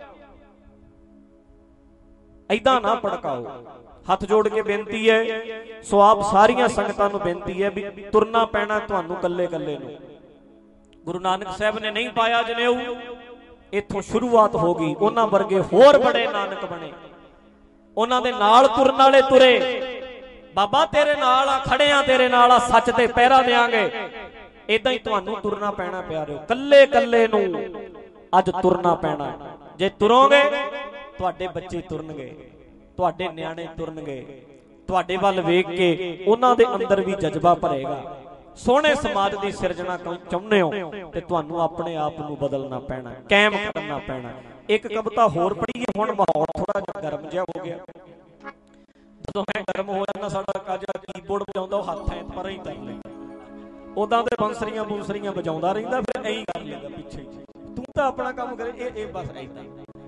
ਐਦਾਂ ਨਾ ਭੜਕਾਓ। ਹੱਥ ਜੋੜ ਕੇ ਬੇਨਤੀ ਹੈ, ਸੋ ਆਪ ਸਾਰੀਆਂ ਸੰਗਤਾਂ ਨੂੰ ਬੇਨਤੀ ਹੈ ਵੀ ਤੁਰਨਾ ਪੈਣਾ ਤੁਹਾਨੂੰ ਕੱਲੇ ਕੱਲੇ ਨੂੰ। ਗੁਰੂ ਨਾਨਕ ਸਾਹਿਬ ਨੇ ਨਹੀਂ ਪਾਇਆ ਜਨੇਊ, ਇੱਥੋਂ ਸ਼ੁਰੂਆਤ ਹੋ ਗਈ। ਉਹਨਾਂ ਵਰਗੇ ਹੋਰ ਬੜੇ ਨਾਨਕ ਬਣੇ, ਉਹਨਾਂ ਦੇ ਨਾਲ ਤੁਰਨ ਵਾਲੇ ਤੁਰੇ। ਬਾਬਾ ਤੇਰੇ ਨਾਲ ਆ, ਖੜੇ ਆ ਤੇਰੇ ਨਾਲ ਆ, ਸੱਚ ਤੇ ਪਹਿਰਾ ਦੇਾਂਗੇ। ਏਦਾਂ ਹੀ ਤੁਹਾਨੂੰ ਤੁਰਨਾ ਪੈਣਾ ਪਿਆਰਿਓ, ਕੱਲੇ ਕੱਲੇ ਨੂੰ ਅੱਜ ਤੁਰਨਾ ਪੈਣਾ। ਜੇ ਤੁਰੋਗੇ ਤੁਹਾਡੇ ਬੱਚੇ ਤੁਰਨਗੇ, ਤੁਹਾਡੇ ਨਿਆਣੇ ਤੁਰਨਗੇ, ਤੁਹਾਡੇ ਵੱਲ ਵੇਖ ਕੇ ਉਹਨਾਂ ਦੇ ਅੰਦਰ ਵੀ ਜਜ਼ਬਾ ਭਰੇਗਾ। ਸੋਹਣੇ ਸਮਾਜ ਦੀ ਸਿਰਜਣਾ ਚਾਹੁੰਦੇ ਹੋ ਤੇ ਤੁਹਾਨੂੰ ਆਪਣੇ ਆਪ ਨੂੰ ਬਦਲਣਾ ਪੈਣਾ, ਕਾਇਮ ਕਰਨਾ ਪੈਣਾ। ਇੱਕ ਕਵਿਤਾ ਹੋਰ ਪੜ੍ਹੀਏ, ਹੁਣ ਮਾਹੌਲ ਥੋੜਾ ਜਿਹਾ ਗਰਮ ਜਿਹਾ ਹੋ ਗਿਆ। ਜਦੋਂ ਮੈਂ ਗਰਮ ਹੋ ਜਾਂਦਾ, ਸਾਡਾ ਕਾਜਾ ਕੀਬੋਰਡ ਵਜਾਉਂਦਾ, ਉਹ ਹੱਥ ਐ ਪਰ ਹੀ ਕਰ ਲੈਂਦਾ, ਉਦਾਂ ਤੇ ਬੰਸਰੀਆਂ ਬੂਸਰੀਆਂ ਵਜਾਉਂਦਾ ਰਹਿੰਦਾ, ਫਿਰ ਐਂ ਹੀ ਕਰ ਲੈਂਦਾ ਪਿੱਛੇ। ਤੂੰ ਤਾਂ ਆਪਣਾ ਕੰਮ ਕਰੇ, ਇਹ ਇਹ ਬਸ ਏਦਾਂ।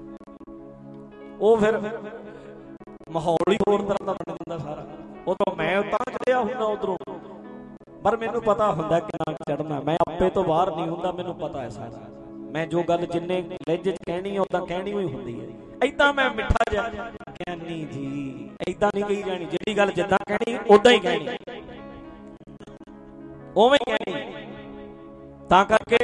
ਉਹ ਫਿਰ ਮਾਹੌਲ ਹੀ ਹੋਰ ਤਰ੍ਹਾਂ ਦਾ ਬਣ ਜਾਂਦਾ ਸਾਰਾ। ਉਦੋਂ ਮੈਂ ਤਾਂ ਚੜਿਆ ਹੁੰਦਾ ਉਧਰੋਂ, ਪਰ ਮੈਨੂੰ ਪਤਾ ਹੁੰਦਾ ਕਿੰਨਾ ਚੜਨਾ। ਮੈਂ ਆਪੇ ਤੋਂ ਬਾਹਰ ਨਹੀਂ ਹੁੰਦਾ, ਮੈਨੂੰ ਪਤਾ ਹੈ ਸਾਰਾ। ਮੈਂ ਜੋ ਗੱਲ ਜਿੰਨੇ ਲਹਿਜੇ 'ਚ ਕਹਿਣੀ ਹੈ ਉਦਾਂ ਕਹਿਣੀ ਹੋਈ ਹੁੰਦੀ ਹੈ। ਏਦਾਂ ਮੈਂ ਮਿੱਠਾ ਜਿਹਾ ਗਿਆਨੀ ਜੀ ਏਦਾਂ ਨਹੀਂ ਕਹੀ ਜਾਣੀ, ਜਿਹੜੀ ਗੱਲ ਜਿੱਦਾਂ ਕਹਿਣੀ ਉਦਾਂ ਹੀ ਕਹਿਣੀ, ਉਵੇਂ ਹੀ ਕਹਿਣੀ। ਤਾਂ ਕਰਕੇ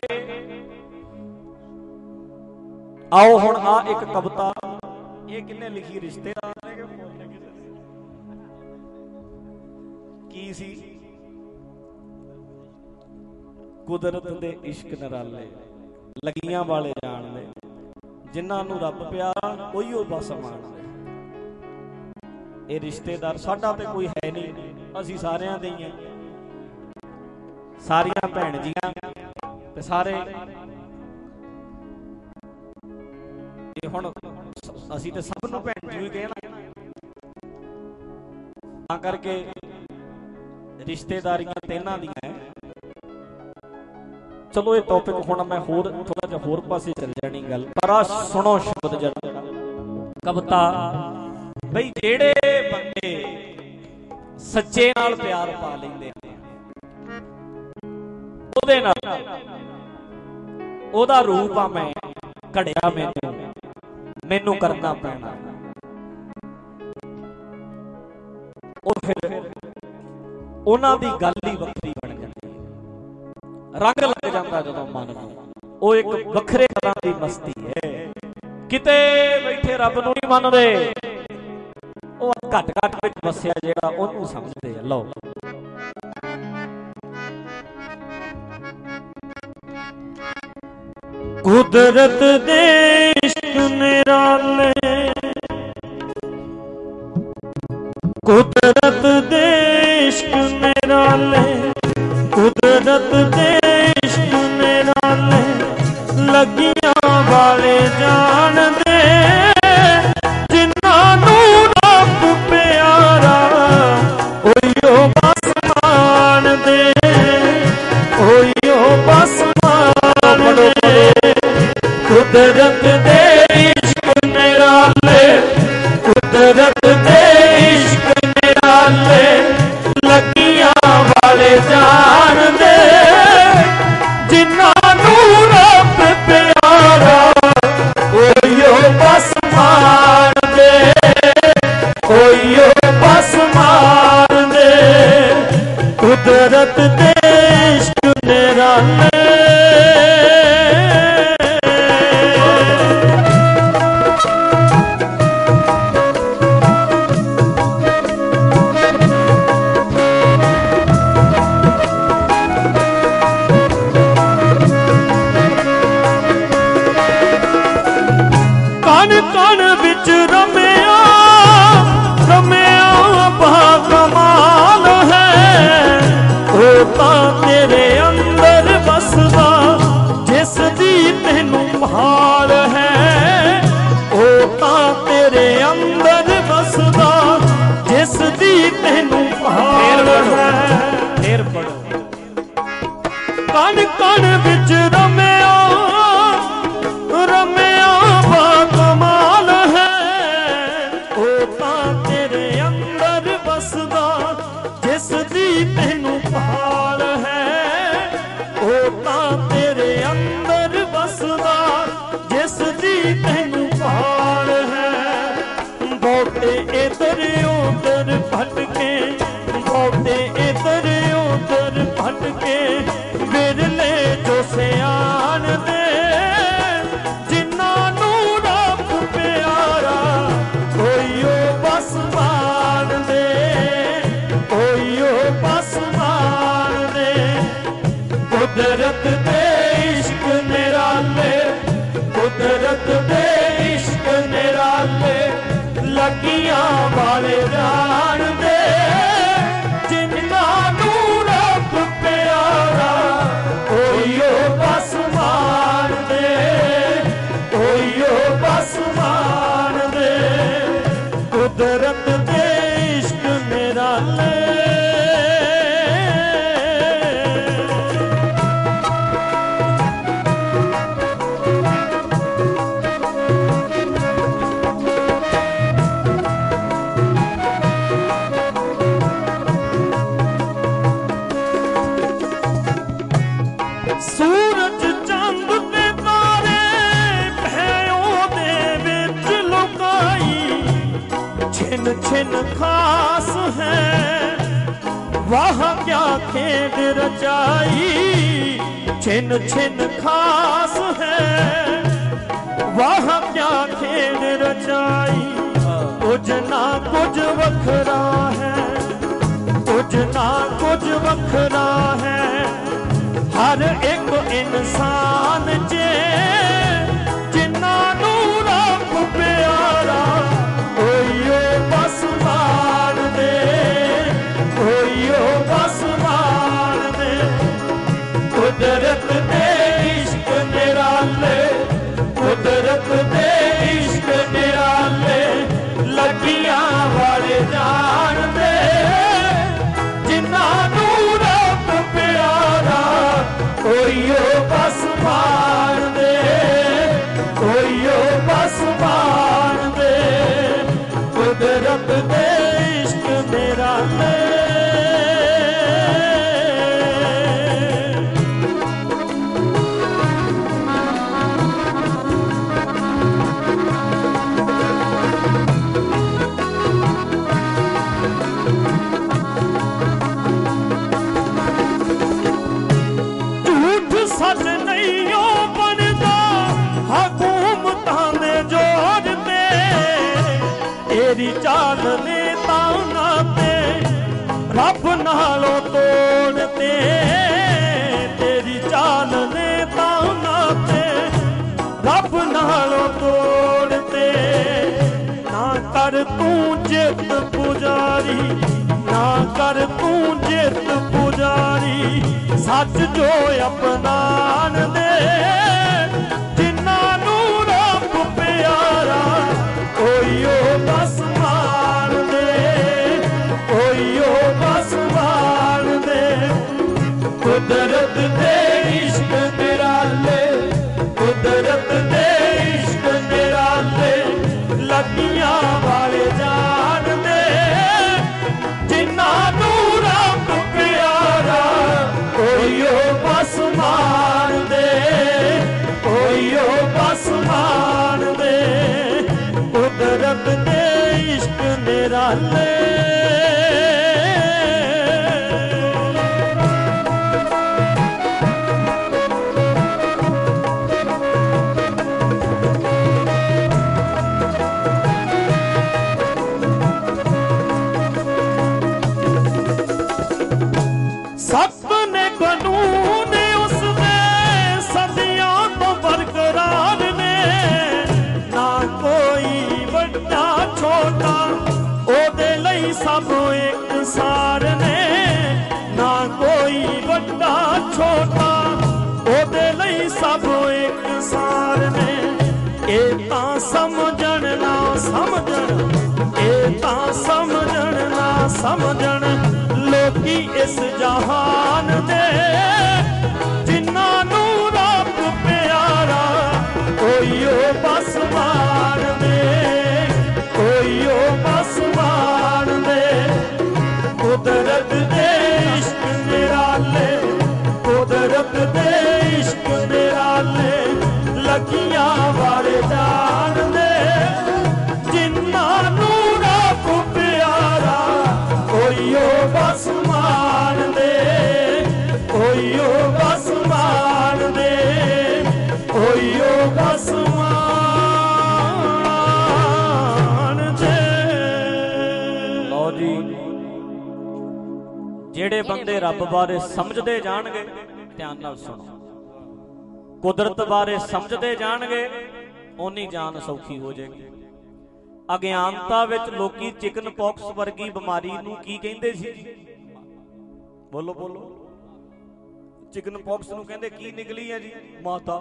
ਆਓ ਹੁਣ ਆ ਇੱਕ ਕਵਿਤਾ, ਇਹ ਕਿੰਨੇ ਲਿਖੀ? ਰਿਸ਼ਤੇਦਾਰ ਨੇ ਕਿ ਫੋਨ ਨੇ? ਕੀ ਸੀ? ਕੁਦਰਤ ਦੇ ਇਸ਼ਕ ਨਿਰਾਲੇ, ਲੱਗੀਆਂ ਵਾਲੇ ਜਾਣਦੇ, ਜਿਨ੍ਹਾਂ ਨੂੰ ਰੱਬ ਪਿਆਰਾ ਉਹੀ ਉਹ ਬਸ ਮੰਨਦੇ। ਇਹ ਰਿਸ਼ਤੇਦਾਰ ਸਾਡਾ ਤੇ ਕੋਈ ਹੈ ਨਹੀਂ, ਅਸੀਂ ਸਾਰਿਆਂ ਦੇ ਹੀ ਆ, ਸਾਰੀਆਂ ਭੈਣ ਜੀਆਂ ਤੇ ਸਾਰੇ। ਇਹ ਹੁਣ ਅਸੀਂ ਤੇ ਸਭ ਨੂੰ ਭੈਣ ਜੀ ਹੀ ਕਹਿਣਾ। ਤਾਂ ਕਰਕੇ ਰਿਸ਼ਤੇਦਾਰੀਆਂ ਤੇ ਇਹਨਾਂ ਦੀਆਂ। ਚਲੋ ਇਹ ਟੌਪਿਕ ਹੁਣ ਮੈਂ ਹੋਰ ਥੋੜਾ ਜਿਹਾ ਹੋਰ ਪਾਸੇ ਚੱਲ ਜਾਣੀ ਗੱਲ, ਪਰ ਆ ਸੁਣੋ ਸ਼ਬਦ ਜਿਹੜਾ ਕਵਿਤਾ। ਬਈ ਜਿਹੜੇ ਬੰਦੇ ਸੱਚੇ ਨਾਲ ਪਿਆਰ ਪਾ ਲੈਂਦੇ ਉਹਦੇ ਨਾਲ, ਉਹਦਾ ਰੂਪ ਆ ਮੈਂ ਘੜਿਆ, ਮੈਨੂੰ ਮੈਨੂੰ ਕਰਨਾ ਪੈਣਾ। ਉਹ ਫਿਰ ਉਹਨਾਂ ਦੀ ਗੱਲ ਹੀ ਵੱਖਰੀ ਬਣ ਜਾਂਦੀ ਹੈ, ਰੰਗ ਲੱਗ ਜਾਂਦਾ ਜਦੋਂ ਮਨ ਨੂੰ। ਉਹ ਇੱਕ ਵੱਖਰੇ ਤਰ੍ਹਾਂ ਦੀ ਮਸਤੀ ਹੈ। ਕਿਤੇ ਬੈਠੇ ਰੱਬ ਨੂੰ ਨਹੀਂ ਮੰਨਦੇ, ਉਹ ਘੱਟ ਘੱਟ ਵਿੱਚ ਵਸਿਆ ਜਿਹੜਾ ਉਹਨੂੰ ਸਮਝਦੇ ਆ। ਲਓ ਕੁਦਰਤ ਦੇ ਇਸ਼ਕ ਨਿਰਾਲੇ, ਕੁਦਰਤ ਦੇ ਇਸ਼ਕ ਨਿਰਾਲੇ, ਕੁਦਰਤ ਦੇ ਇਸ਼ਕ ਨਿਰਾਲੇ, ਲੱਗੀਆਂ ਵਾਲੇ ਜਾਣਦੇ, ਜਿਨ੍ਹਾਂ ਨੂੰ ਰੱਬ ਪਿਆਰਾ ਉਹੀਓ ਬਸ ਮਾਣਦੇ, ਉਹੀਓ ਬਸ ਮਾਣਦੇ। ਕੁਦਰਤ ਦੇ ਇਸ਼ਕ ਨਿਰਾਲੇ, ਕੁਦਰਤ ਦੇ ਇਸ਼ਕ ਨਿਰਾਲੇ, ਲੱਗੀਆਂ ਵਾਲੇ ਜਾਣਦੇ, ਜਿਨ੍ਹਾਂ ਨੂੰ ਰੱਬ ਪਿਆਰਾ ਉਹੀਓ ਬਸ ਮਾਣਦੇ, ਉਹੀਓ ਬਸ ਮਾਣਦੇ। ਕੁਦਰਤ ਦੇ ਇਸ਼ਕ ਨਿਰਾਲੇ। कण कण विच रमिया रमिया बा कमाल है। ओ तां तेरे अंदर बसदा जिस दी तैनू भाल है। ओ तां तेरे अंदर बसदा जिस दी तैनू भाल है। बहुते इधर उधर भटके बहुते इधर उधर भटके बिरले जो सियाण दे जिन्हां नूं रब प्यारा ओइयो बस मान दे ओइयो बस मान दे। कुदरत दे इश्क निराले कुदरत दे इश्क निराले लगियां वाले जान दे जिन्हां नूं रब प्यारा ओइयो बस मान दे ओइयो बस मान दे। कुदरत दे इश्क निराले सूरज चंद ते तारे भैओं दे विच लुकाई छिन छिन खास है। वाह क्या खेड रचाई छिन छिन खास है। वाह क्या खेड रचाई कुछ ना कुछ वखरा है कुछ ना कुछ वखरा है। हर एक इंसान चे जिन्हां नूं रब प्यारा ओइयो बस मान दे ओइयो बस मान दे। कुदरत दे इश्क निराले कुदरत दे इश्क निराले लगियां वाले जान दे जिन्हां नूं रब प्यारा ओइयो बस मान दे ओइयो बस मान दे। कुदरत दे इश्क निराले सच नहीं बनदा हुकूमतां दे जोर ते तेरी चाल ने ताना ते रब नालों तोड़ते तेरी चाल ने ताना ते रब नालों तोड़ते। ना कर तू जित पुजारी ना कर तू जित पुजारी सच जो अपनान दे जिन्हां नूं रब प्यारा ओइयो बस मान दे ओइयो बस मान दे। कुदरत दे इश्क निराले कुदरत दे इश्क निराले लगियां वाले जान दे जिन्हां नूं रब प्यारा ओइयो बस मान दे ओइयो बस मान दे। कुदरत दे इश्क निराले सपने कानून उसने सदियों तो बरकरार ने ना कोई बड़ा छोटा ओदे लई सब एक सार ने ना कोई बड़ा छोटा ओदे लई सब एक सार ने। ए तां समझण ना समझण ए तां समझण ना समझण लोकी इस जहान दे जिन ਬੰਦੇ ਰੱਬ ਬਾਰੇ ਸਮਝਦੇ ਜਾਣਗੇ, ਧਿਆਨ ਨਾਲ ਸੁਣੋ, ਕੁਦਰਤ ਬਾਰੇ ਸਮਝਦੇ ਜਾਣਗੇ, ਓਨੀ ਜਾਨ ਸੌਖੀ ਹੋ ਜਾਏਗੀ। ਅਗਿਆਨਤਾ ਵਿੱਚ ਲੋਕੀ ਚਿਕਨ ਪੌਕਸ ਵਰਗੀ ਬਿਮਾਰੀ ਨੂੰ ਕੀ ਕਹਿੰਦੇ ਸੀ? ਬੋਲੋ ਬੋਲੋ। ਚਿਕਨ ਪੌਕਸ ਨੂੰ ਕਹਿੰਦੇ ਕੀ ਨਿਕਲੀ ਹੈ ਜੀ? ਮਾਤਾ।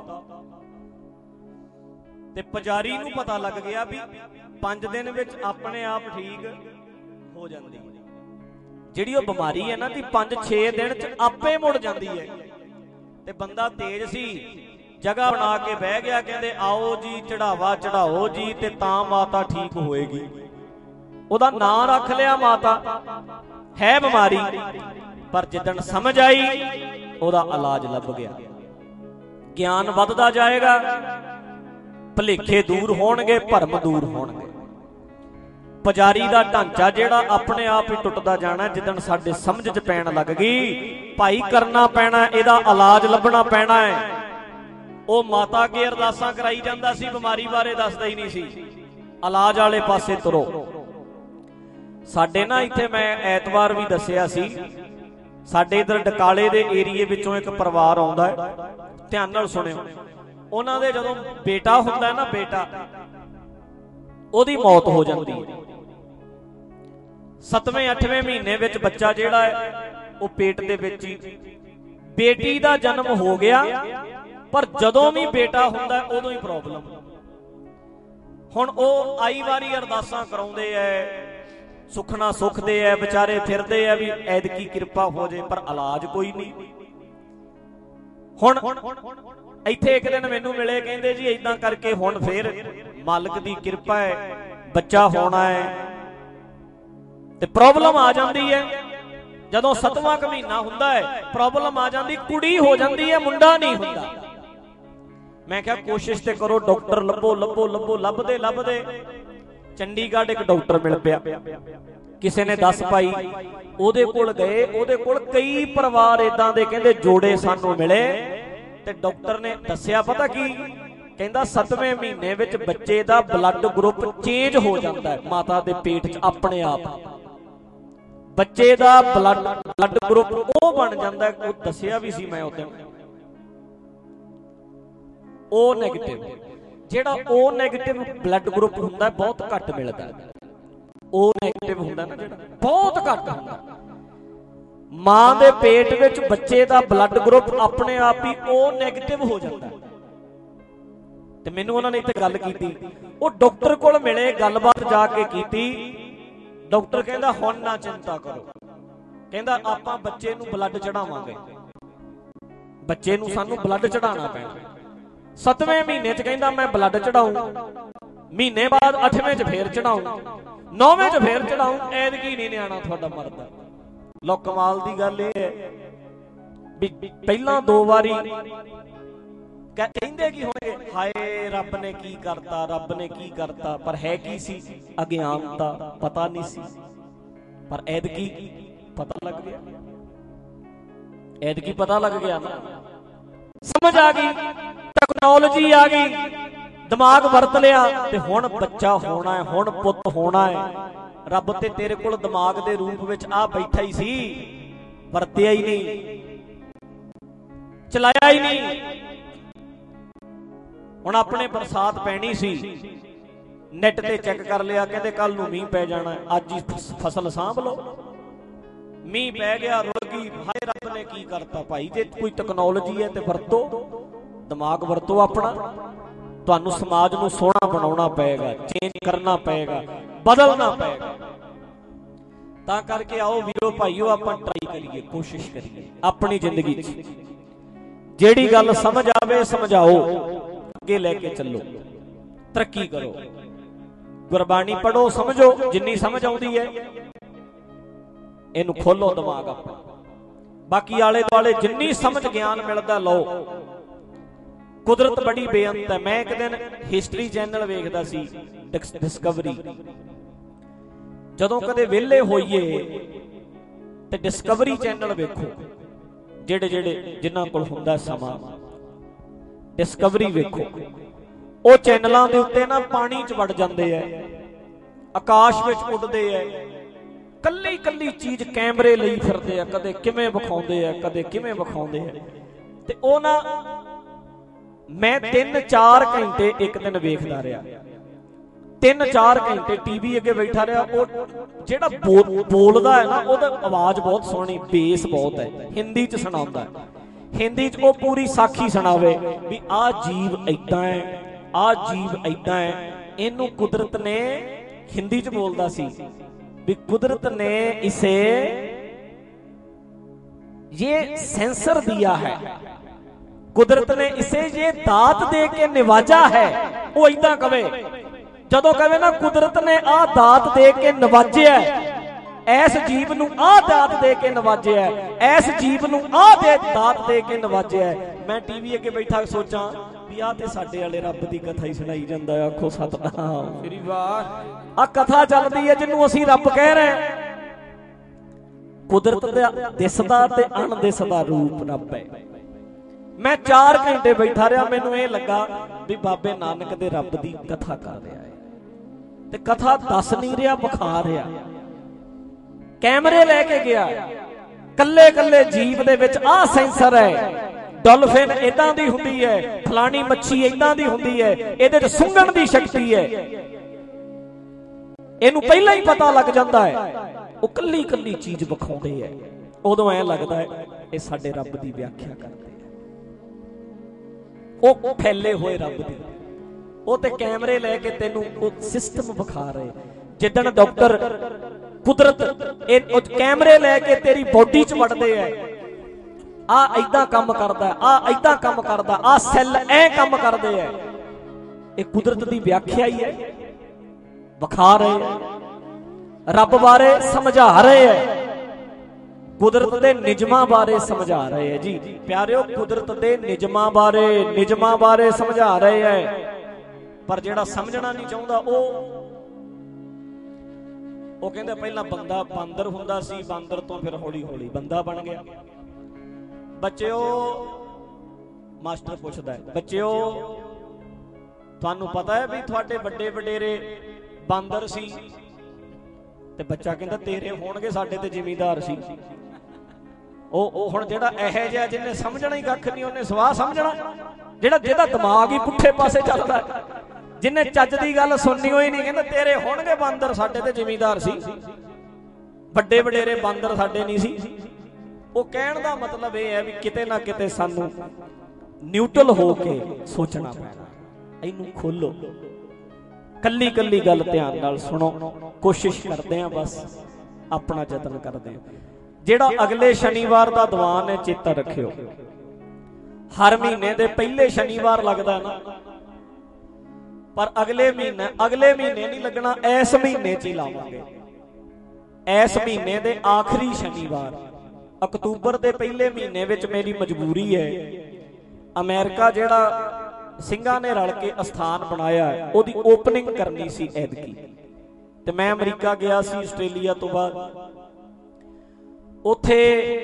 ਤੇ ਪੁਜਾਰੀ ਨੂੰ ਪਤਾ ਲੱਗ ਗਿਆ ਵੀ ਪੰਜ ਦਿਨ ਵਿੱਚ ਆਪਣੇ ਆਪ ਠੀਕ ਹੋ ਜਾਂਦੀ ਹੈ। ਜਿਹੜੀ ਉਹ ਬਿਮਾਰੀ ਹੈ ਨਾ ਦੀ ਪੰਜ ਛੇ ਦਿਨ ਚ ਆਪੇ ਮੁੜ ਜਾਂਦੀ ਹੈ। ਤੇ ਬੰਦਾ ਤੇਜ਼ ਸੀ, ਜਗ੍ਹਾ ਬਣਾ ਕੇ ਬਹਿ ਗਿਆ, ਕਹਿੰਦੇ ਆਓ ਜੀ ਚੜਾਵਾ ਚੜਾਓ ਜੀ ਤੇ ਤਾਂ ਮਾਤਾ ਠੀਕ ਹੋਏਗੀ। ਉਹਦਾ ਨਾਂ ਰੱਖ ਲਿਆ ਮਾਤਾ। ਹੈ ਬਿਮਾਰੀ, ਪਰ ਜਿੱਦਣ ਸਮਝ ਆਈ ਉਹਦਾ ਇਲਾਜ ਲੱਭ ਗਿਆ। ਗਿਆਨ ਵੱਧਦਾ ਜਾਏਗਾ, ਭੁਲੇਖੇ ਦੂਰ ਹੋਣਗੇ, ਭਰਮ ਦੂਰ ਹੋਣਗੇ। ਪੁਜਾਰੀ ਦਾ ਢਾਂਚਾ ਜਿਹੜਾ ਆਪਣੇ ਆਪ ਹੀ ਟੁੱਟਦਾ ਜਾਣਾ। ਜਿੱਦਣ ਸਾਡੇ ਸਮਝ 'ਚ ਪੈਣ ਲੱਗ ਗਈ ਭਾਈ ਕਰਨਾ ਪੈਣਾ, ਇਹਦਾ ਇਲਾਜ ਲੱਭਣਾ ਪੈਣਾ ਹੈ। ਉਹ ਮਾਤਾ ਅੱਗੇ ਅਰਦਾਸਾਂ ਕਰਾਈ ਜਾਂਦਾ ਸੀ, ਬਿਮਾਰੀ ਬਾਰੇ ਦੱਸਦਾ ਹੀ ਨਹੀਂ ਸੀ। ਇਲਾਜ ਵਾਲੇ ਪਾਸੇ ਤੁਰੋ। ਸਾਡੇ ਨਾ ਇੱਥੇ ਮੈਂ ਐਤਵਾਰ ਵੀ ਦੱਸਿਆ ਸੀ, ਸਾਡੇ ਇਧਰ ਡਕਾਲੇ ਦੇ ਏਰੀਏ ਵਿੱਚੋਂ ਇੱਕ ਪਰਿਵਾਰ ਆਉਂਦਾ ਹੈ, ਧਿਆਨ ਨਾਲ ਸੁਣਿਓ। ਉਹਨਾਂ ਦੇ ਜਦੋਂ ਬੇਟਾ ਹੁੰਦਾ ਨਾ, ਬੇਟਾ, ਉਹਦੀ ਮੌਤ ਹੋ ਜਾਂਦੀ ਹੈ। ਸੱਤਵੇਂ ਅੱਠਵੇਂ ਮਹੀਨੇ ਵਿੱਚ ਬੱਚਾ ਜਿਹੜਾ ਹੈ ਉਹ ਪੇਟ ਦੇ ਵਿੱਚ ਹੀ। ਬੇਟੀ ਦਾ ਜਨਮ ਹੋ ਗਿਆ, ਪਰ ਜਦੋਂ ਵੀ ਬੇਟਾ ਹੁੰਦਾ ਉਦੋਂ ਹੀ ਪ੍ਰੋਬਲਮ। ਹੁਣ ਉਹ ਆਈ ਵਾਰੀ ਅਰਦਾਸਾਂ ਕਰਾਉਂਦੇ ਐ, ਸੁਖਣਾ ਸੁਖਦੇ ਐ, ਵਿਚਾਰੇ ਫਿਰਦੇ ਐ ਵੀ ਐਦਕੀ ਕਿਰਪਾ ਹੋ ਜੇ, ਪਰ ਇਲਾਜ ਕੋਈ ਨਹੀਂ। ਹੁਣ ਇੱਥੇ ਇੱਕ ਦਿਨ ਮੈਨੂੰ ਮਿਲੇ, ਕਹਿੰਦੇ ਜੀ ਏਦਾਂ ਕਰਕੇ ਹੁਣ ਫੇਰ ਮਾਲਕ ਦੀ ਕਿਰਪਾ ਹੈ, ਬੱਚਾ ਹੋਣਾ ਹੈ। ਤੇ ਪ੍ਰੋਬਲਮ ਆ ਜਾਂਦੀ ਹੈ ਜਦੋਂ ਸੱਤਵਾਂ ਕੁ ਮਹੀਨਾ ਹੁੰਦਾ ਹੈ, ਪ੍ਰੋਬਲਮ ਆ ਜਾਂਦੀ, ਕੁੜੀ ਹੋ ਜਾਂਦੀ ਹੈ, ਮੁੰਡਾ ਨਹੀਂ ਹੁੰਦਾ। ਮੈਂ ਕਿਹਾ ਕੋਸ਼ਿਸ਼ ਤੇ ਕਰੋ, ਡਾਕਟਰ ਲੱਭੋ ਲੱਭੋ ਲੱਭੋ। ਲੱਭਦੇ ਲੱਭਦੇ ਚੰਡੀਗੜ੍ਹ ਇੱਕ ਡਾਕਟਰ ਮਿਲ ਪਿਆ, ਕਿਸੇ ਨੇ ਦੱਸ ਪਾਈ, ਉਹਦੇ ਕੋਲ ਗਏ। ਉਹਦੇ ਕੋਲ ਕਈ ਪਰਿਵਾਰ ਇਦਾਂ ਦੇ ਕਹਿੰਦੇ ਜੋੜੇ ਸਾਨੂੰ ਮਿਲੇ। ਤੇ ਡਾਕਟਰ ਨੇ ਦੱਸਿਆ ਪਤਾ ਕੀ? ਕਹਿੰਦਾ ਸੱਤਵੇਂ ਮਹੀਨੇ ਵਿੱਚ ਬੱਚੇ ਦਾ ਬਲੱਡ ਗਰੁੱਪ ਚੇਂਜ ਹੋ ਜਾਂਦਾ ਹੈ, ਮਾਤਾ ਦੇ ਪੇਟ 'ਚ ਆਪਣੇ ਆਪ ਬੱਚੇ ਦਾ ਬਲੱਡ ਬਲੱਡ ਗਰੁੱਪ ਉਹ ਬਣ ਜਾਂਦਾ। ਉਹ ਦੱਸਿਆ ਵੀ ਸੀ ਮੈਂ ਉਦੋਂ। ਉਹ ਨੈਗੇਟਿਵ, ਜਿਹੜਾ ਉਹ ਨੈਗੇਟਿਵ ਬਲੱਡ ਗਰੁੱਪ ਹੁੰਦਾ ਬਹੁਤ ਘੱਟ ਮਿਲਦਾ। ਉਹ ਨੈਗੇਟਿਵ ਹੁੰਦਾ ਨਾ ਜਿਹੜਾ, ਬਹੁਤ ਘੱਟ ਹੁੰਦਾ। ਮਾਂ ਦੇ ਪੇਟ ਵਿੱਚ ਬੱਚੇ ਦਾ ਬਲੱਡ ਗਰੁੱਪ ਆਪਣੇ ਆਪ ਹੀ ਉਹ ਨੈਗੇਟਿਵ ਹੋ ਜਾਂਦਾ। ਤੇ ਮੈਨੂੰ ਉਹਨਾਂ ਨੇ ਇੱਥੇ ਗੱਲ ਕੀਤੀ, ਉਹ ਡਾਕਟਰ ਕੋਲ ਮਿਲੇ, ਗੱਲਬਾਤ ਜਾ ਕੇ ਕੀਤੀ। ਡਾਕਟਰ ਕਹਿੰਦਾ ਹੁਣ ਨਾ ਚਿੰਤਾ ਕਰੋ, ਕਹਿੰਦਾ ਆਪਾਂ ਬੱਚੇ ਨੂੰ ਬਲੱਡ ਚੜਾਵਾਂਗੇ, ਬੱਚੇ ਨੂੰ ਸਾਨੂੰ ਬਲੱਡ ਚੜਾਉਣਾ ਪੈਣਾ। ਸੱਤਵੇਂ ਮਹੀਨੇ 'ਚ ਕਹਿੰਦਾ ਮੈਂ ਬਲੱਡ ਚੜਾਉਂ, ਮਹੀਨੇ ਬਾਅਦ ਅੱਠਵੇਂ 'ਚ ਫੇਰ ਚੜਾਉਂ, ਨੌਵੇਂ 'ਚ ਫੇਰ ਚੜਾਉਂ, ਐਤਕੀ ਨਹੀਂ ਨਿਆਣਾ ਤੁਹਾਡਾ ਮਰਦਾ। ਲੋ ਕਮਾਲ ਦੀ ਗੱਲ ਇਹ ਹੈ ਵੀ ਪਹਿਲਾਂ ਦੋ ਵਾਰੀ ਕਹਿੰਦੇ ਕੀ ਹੋਣਗੇ, ਹਾਏ ਰੱਬ ਨੇ ਕੀ ਕਰਤਾ, ਰੱਬ ਨੇ ਕੀ ਕਰਤਾ, ਪਰ ਹੈ ਕੀ ਸੀ? ਅਗਿਆਨਤਾ, ਪਤਾ ਨਹੀਂ ਸੀ। ਪਰ ਐਤਕੀ ਪਤਾ ਲੱਗ ਗਿਆ, ਐਤਕੀ ਪਤਾ ਲੱਗ ਗਿਆ ਨਾ, ਸਮਝ ਆ ਗਈ, ਟੈਕਨੋਲੋਜੀ ਆ ਗਈ, ਦਿਮਾਗ ਵਰਤ ਲਿਆ, ਤੇ ਹੁਣ ਬੱਚਾ ਹੋਣਾ ਹੈ, ਹੁਣ ਪੁੱਤ ਹੋਣਾ ਹੈ। ਰੱਬ ਤੇ ਤੇਰੇ ਕੋਲ ਦਿਮਾਗ ਦੇ ਰੂਪ ਵਿੱਚ ਆ ਬੈਠਾ ਹੀ ਸੀ, ਵਰਤਿਆ ਹੀ ਨਹੀਂ, ਚਲਾਇਆ ਹੀ ਨਹੀਂ। ਹੁਣ ਆਪਣੇ ਬਰਸਾਤ ਪੈਣੀ ਸੀ, ਨੈਟ ਤੇ ਚੈੱਕ ਕਰ ਲਿਆ, ਕਹਿੰਦੇ ਕੱਲ ਨੂੰ ਮੀਂਹ ਪੈ ਜਾਣਾ, ਅੱਜ ਹੀ ਫਸਲ ਸਾਂਭ ਲਓ। ਮੀਂਹ ਪੈ ਗਿਆ, ਰੁੜ ਗਈ, ਹਾਏ ਰੱਬ ਨੇ ਕੀ ਕਰਤਾ। ਭਾਈ ਜੇ ਕੋਈ ਟੈਕਨੋਲੋਜੀ ਹੈ ਤੇ ਵਰਤੋ, ਦਿਮਾਗ ਵਰਤੋ ਆਪਣਾ। ਤੁਹਾਨੂੰ ਸਮਾਜ ਨੂੰ ਸੋਹਣਾ ਬਣਾਉਣਾ ਪਏਗਾ, ਚੇਂਜ ਕਰਨਾ ਪਏਗਾ, ਬਦਲਣਾ ਪਏਗਾ। ਤਾਂ ਕਰਕੇ ਆਓ ਵੀਰੋ ਭਾਈਓ, ਆਪਾਂ ਟਰਾਈ ਕਰੀਏ, ਕੋਸ਼ਿਸ਼ ਕਰੀਏ ਆਪਣੀ ਜ਼ਿੰਦਗੀ 'ਚ ਜਿਹੜੀ ਗੱਲ ਸਮਝ ਆਵੇ ਸਮਝਾਓ, ਅੱਗੇ ਲੈ ਕੇ ਚੱਲੋ, ਤਰੱਕੀ ਕਰੋ, ਗੁਰਬਾਣੀ ਪੜੋ, ਸਮਝੋ ਜਿੰਨੀ ਸਮਝ ਆਉਂਦੀ ਹੈ, ਇਹਨੂੰ ਖੋਲੋ ਦਿਮਾਗ ਆਪਣਾ। ਬਾਕੀ ਆਲੇ ਦੁਆਲੇ ਜਿੰਨੀ ਸਮਝ ਗਿਆਨ ਮਿਲਦਾ ਲਓ। ਕੁਦਰਤ ਬੜੀ ਬੇਅੰਤ ਹੈ। ਮੈਂ ਇੱਕ ਦਿਨ ਹਿਸਟਰੀ ਚੈਨਲ ਵੇਖਦਾ ਸੀ, ਡਿਸਕਵਰੀ। ਜਦੋਂ ਕਦੇ ਵਿਹਲੇ ਹੋਈਏ ਤੇ ਡਿਸਕਵਰੀ ਚੈਨਲ ਵੇਖੋ, ਜਿਹੜੇ ਜਿਹੜੇ ਜਿਨ੍ਹਾਂ ਕੋਲ ਹੁੰਦਾ ਸਮਾਂ, ਡਿਸਕਵਰੀ ਵੇਖੋ। ਉਹ ਚੈਨਲਾਂ ਦੇ ਉੱਤੇ ਨਾ ਪਾਣੀ 'ਚ ਵੜ ਜਾਂਦੇ ਐ, ਆਕਾਸ਼ ਵਿੱਚ ਉੱਡਦੇ ਐ, ਕੱਲੀ ਕੱਲੀ ਚੀਜ਼ ਕੈਮਰੇ ਲਈ ਫਿਰਦੇ ਆ, ਕਦੇ ਕਿਵੇਂ ਵਿਖਾਉਂਦੇ ਆ, ਕਦੇ ਕਿਵੇਂ ਵਿਖਾਉਂਦੇ ਆ। ਤੇ ਉਹ ਨਾ ਮੈਂ ਤਿੰਨ ਚਾਰ ਘੰਟੇ ਇੱਕ ਦਿਨ ਵੇਖਦਾ ਰਿਹਾ, ਤਿੰਨ ਚਾਰ ਘੰਟੇ ਟੀਵੀ ਅੱਗੇ ਬੈਠਾ ਰਿਹਾ। ਉਹ ਜਿਹੜਾ ਬੋਲਦਾ ਹੈ ਨਾ, ਉਹਦਾ ਆਵਾਜ਼ ਬਹੁਤ ਸੋਹਣੀ, ਬੇਸ ਬਹੁਤ ਹੈ, ਹਿੰਦੀ ਚ ਸੁਣਾਉਂਦਾ, ਹਿੰਦੀ ਚ ਉਹ ਪੂਰੀ ਸਾਖੀ ਸੁਣਾਵੇ ਵੀ ਆਹ ਜੀਵ ਏਦਾਂ ਹੈ, ਆਹ ਜੀਵ ਏਦਾਂ ਹੈ। ਇਹਨੂੰ ਕੁਦਰਤ ਨੇ, ਹਿੰਦੀ ਚ ਬੋਲਦਾ ਸੀ ਵੀ ਕੁਦਰਤ ਨੇ इसे ये सेंसर दिया है, कुदरत ने इसे ये दात दे के निवाजा है। वो इदा कवे, जदों कहे ना कुदरत ने आ दात दे के नवाजिया, ऐस जीव नूं आ दात दे के नवाजिया, ऐस जीव नूं आ दे दात दे के नवाजिया। मैं टीवी अगे बैठा सोचा भी आ ते साडे वाले रब दी कथा ही सुनाई जांदा है। आखो सतनाम श्री वाह, आ कथा चलदी है जिन्नू असीं रब कह रहे हैं। कुदरत दा दिसदा ते अणदिसदा रूप रब है। मैं चार घंटे बैठा रहा, मैनू ये लगा भी बाबे नानक दे रब दी कथा कर रहा है, ते कथा दस नहीं रहा, विखा रहा। कैमरे लेके गया, कल्ले कल्ले जीव दे विच आ सेंसर है, डॉल्फिन इदां दी हुंदी है, फलानी मच्छी इदां दी हुंदी है, इहदे च सुंघण दी शक्ति है, इहनू पहला ही पता लग जाता है। वो कल्ली कल्ली चीज विखाउंदे है, उदों ऐ लगदा है ये साडे रब दी व्याख्या करदे है। वो फैले होए रब दी, वो ते कैमरे लैके तेनू वो सिस्टम विखा रहे। जिदन डॉक्टर कुदरत कैमरे लैके तेरी बॉडी च वड़दे है, आ इदां काम करदा, आ इदां काम करदा, आ सैल ऐ काम करदे है, ये कुदरत दी व्याख्या ही है, विखा रहे हैं। रब बारे समझा रहे हैं, कुदरत दे निजमां बारे समझा रहे हैं। जी प्यारिओ, कुदरत दे निजमां बारे निजमां बारे समझा रहे हैं। पर जेड़ा समझना नहीं चाहुंदा वो वो कहंदे पहला बंदा बांदर हुंदा सी, बांदर तो फिर हौली हौली बंदा बन गया। बच्चेओ, मास्टर पुछदा है, बच्चेओ तुहानू पता है भी तुहाडे वड्डे वडेरे बांदर सी? ते बच्चा कहंदा तेरे होणगे, साडे ते जिमीदार सी। ओ ओ हुण जेड़ा इहो जिहा जिन्ने समझना ही कख नहीं, उन्हें सवाह समझना, जेड़ा जेदा दिमाग ही पुठे पासे चलदा, जिन्ने चज दी गल सुननी होई नहीं, कहंदा तेरे होणगे बांदर, साडे ते जिमीदार सी, वड्डे वडेरे बांदर साडे नहीं सी। वो कहण दा मतलब यह है भी किते ना किते सानू न्यूट्रल हो के सोचना पैना। इनू खोलो, कल्ली कल्ली गल ध्यान नाल सुनो, कोशिश करते हैं, बस अपना यतन करते हैं। जेड़ा अगले शनिवार दा दीवान है, चेता रखियो, हर महीने दे पहले शनिवार लगदा ना, पर अगले महीने अगले महीने नहीं लगना, इस महीने च ही लावांगे। इस महीने दे आखिरी शनिवार, अक्तूबर दे पहले महीने विच मेरी मजबूरी है, अमेरिका जेड़ा ਸਿੰਘਾਂ ने रल के अस्थान बनाया है, ਉਹਦੀ ओपनिंग करनी सी ऐदकी, ते मैं अमरीका गया सी आस्ट्रेलिया तो बाद। उत्थे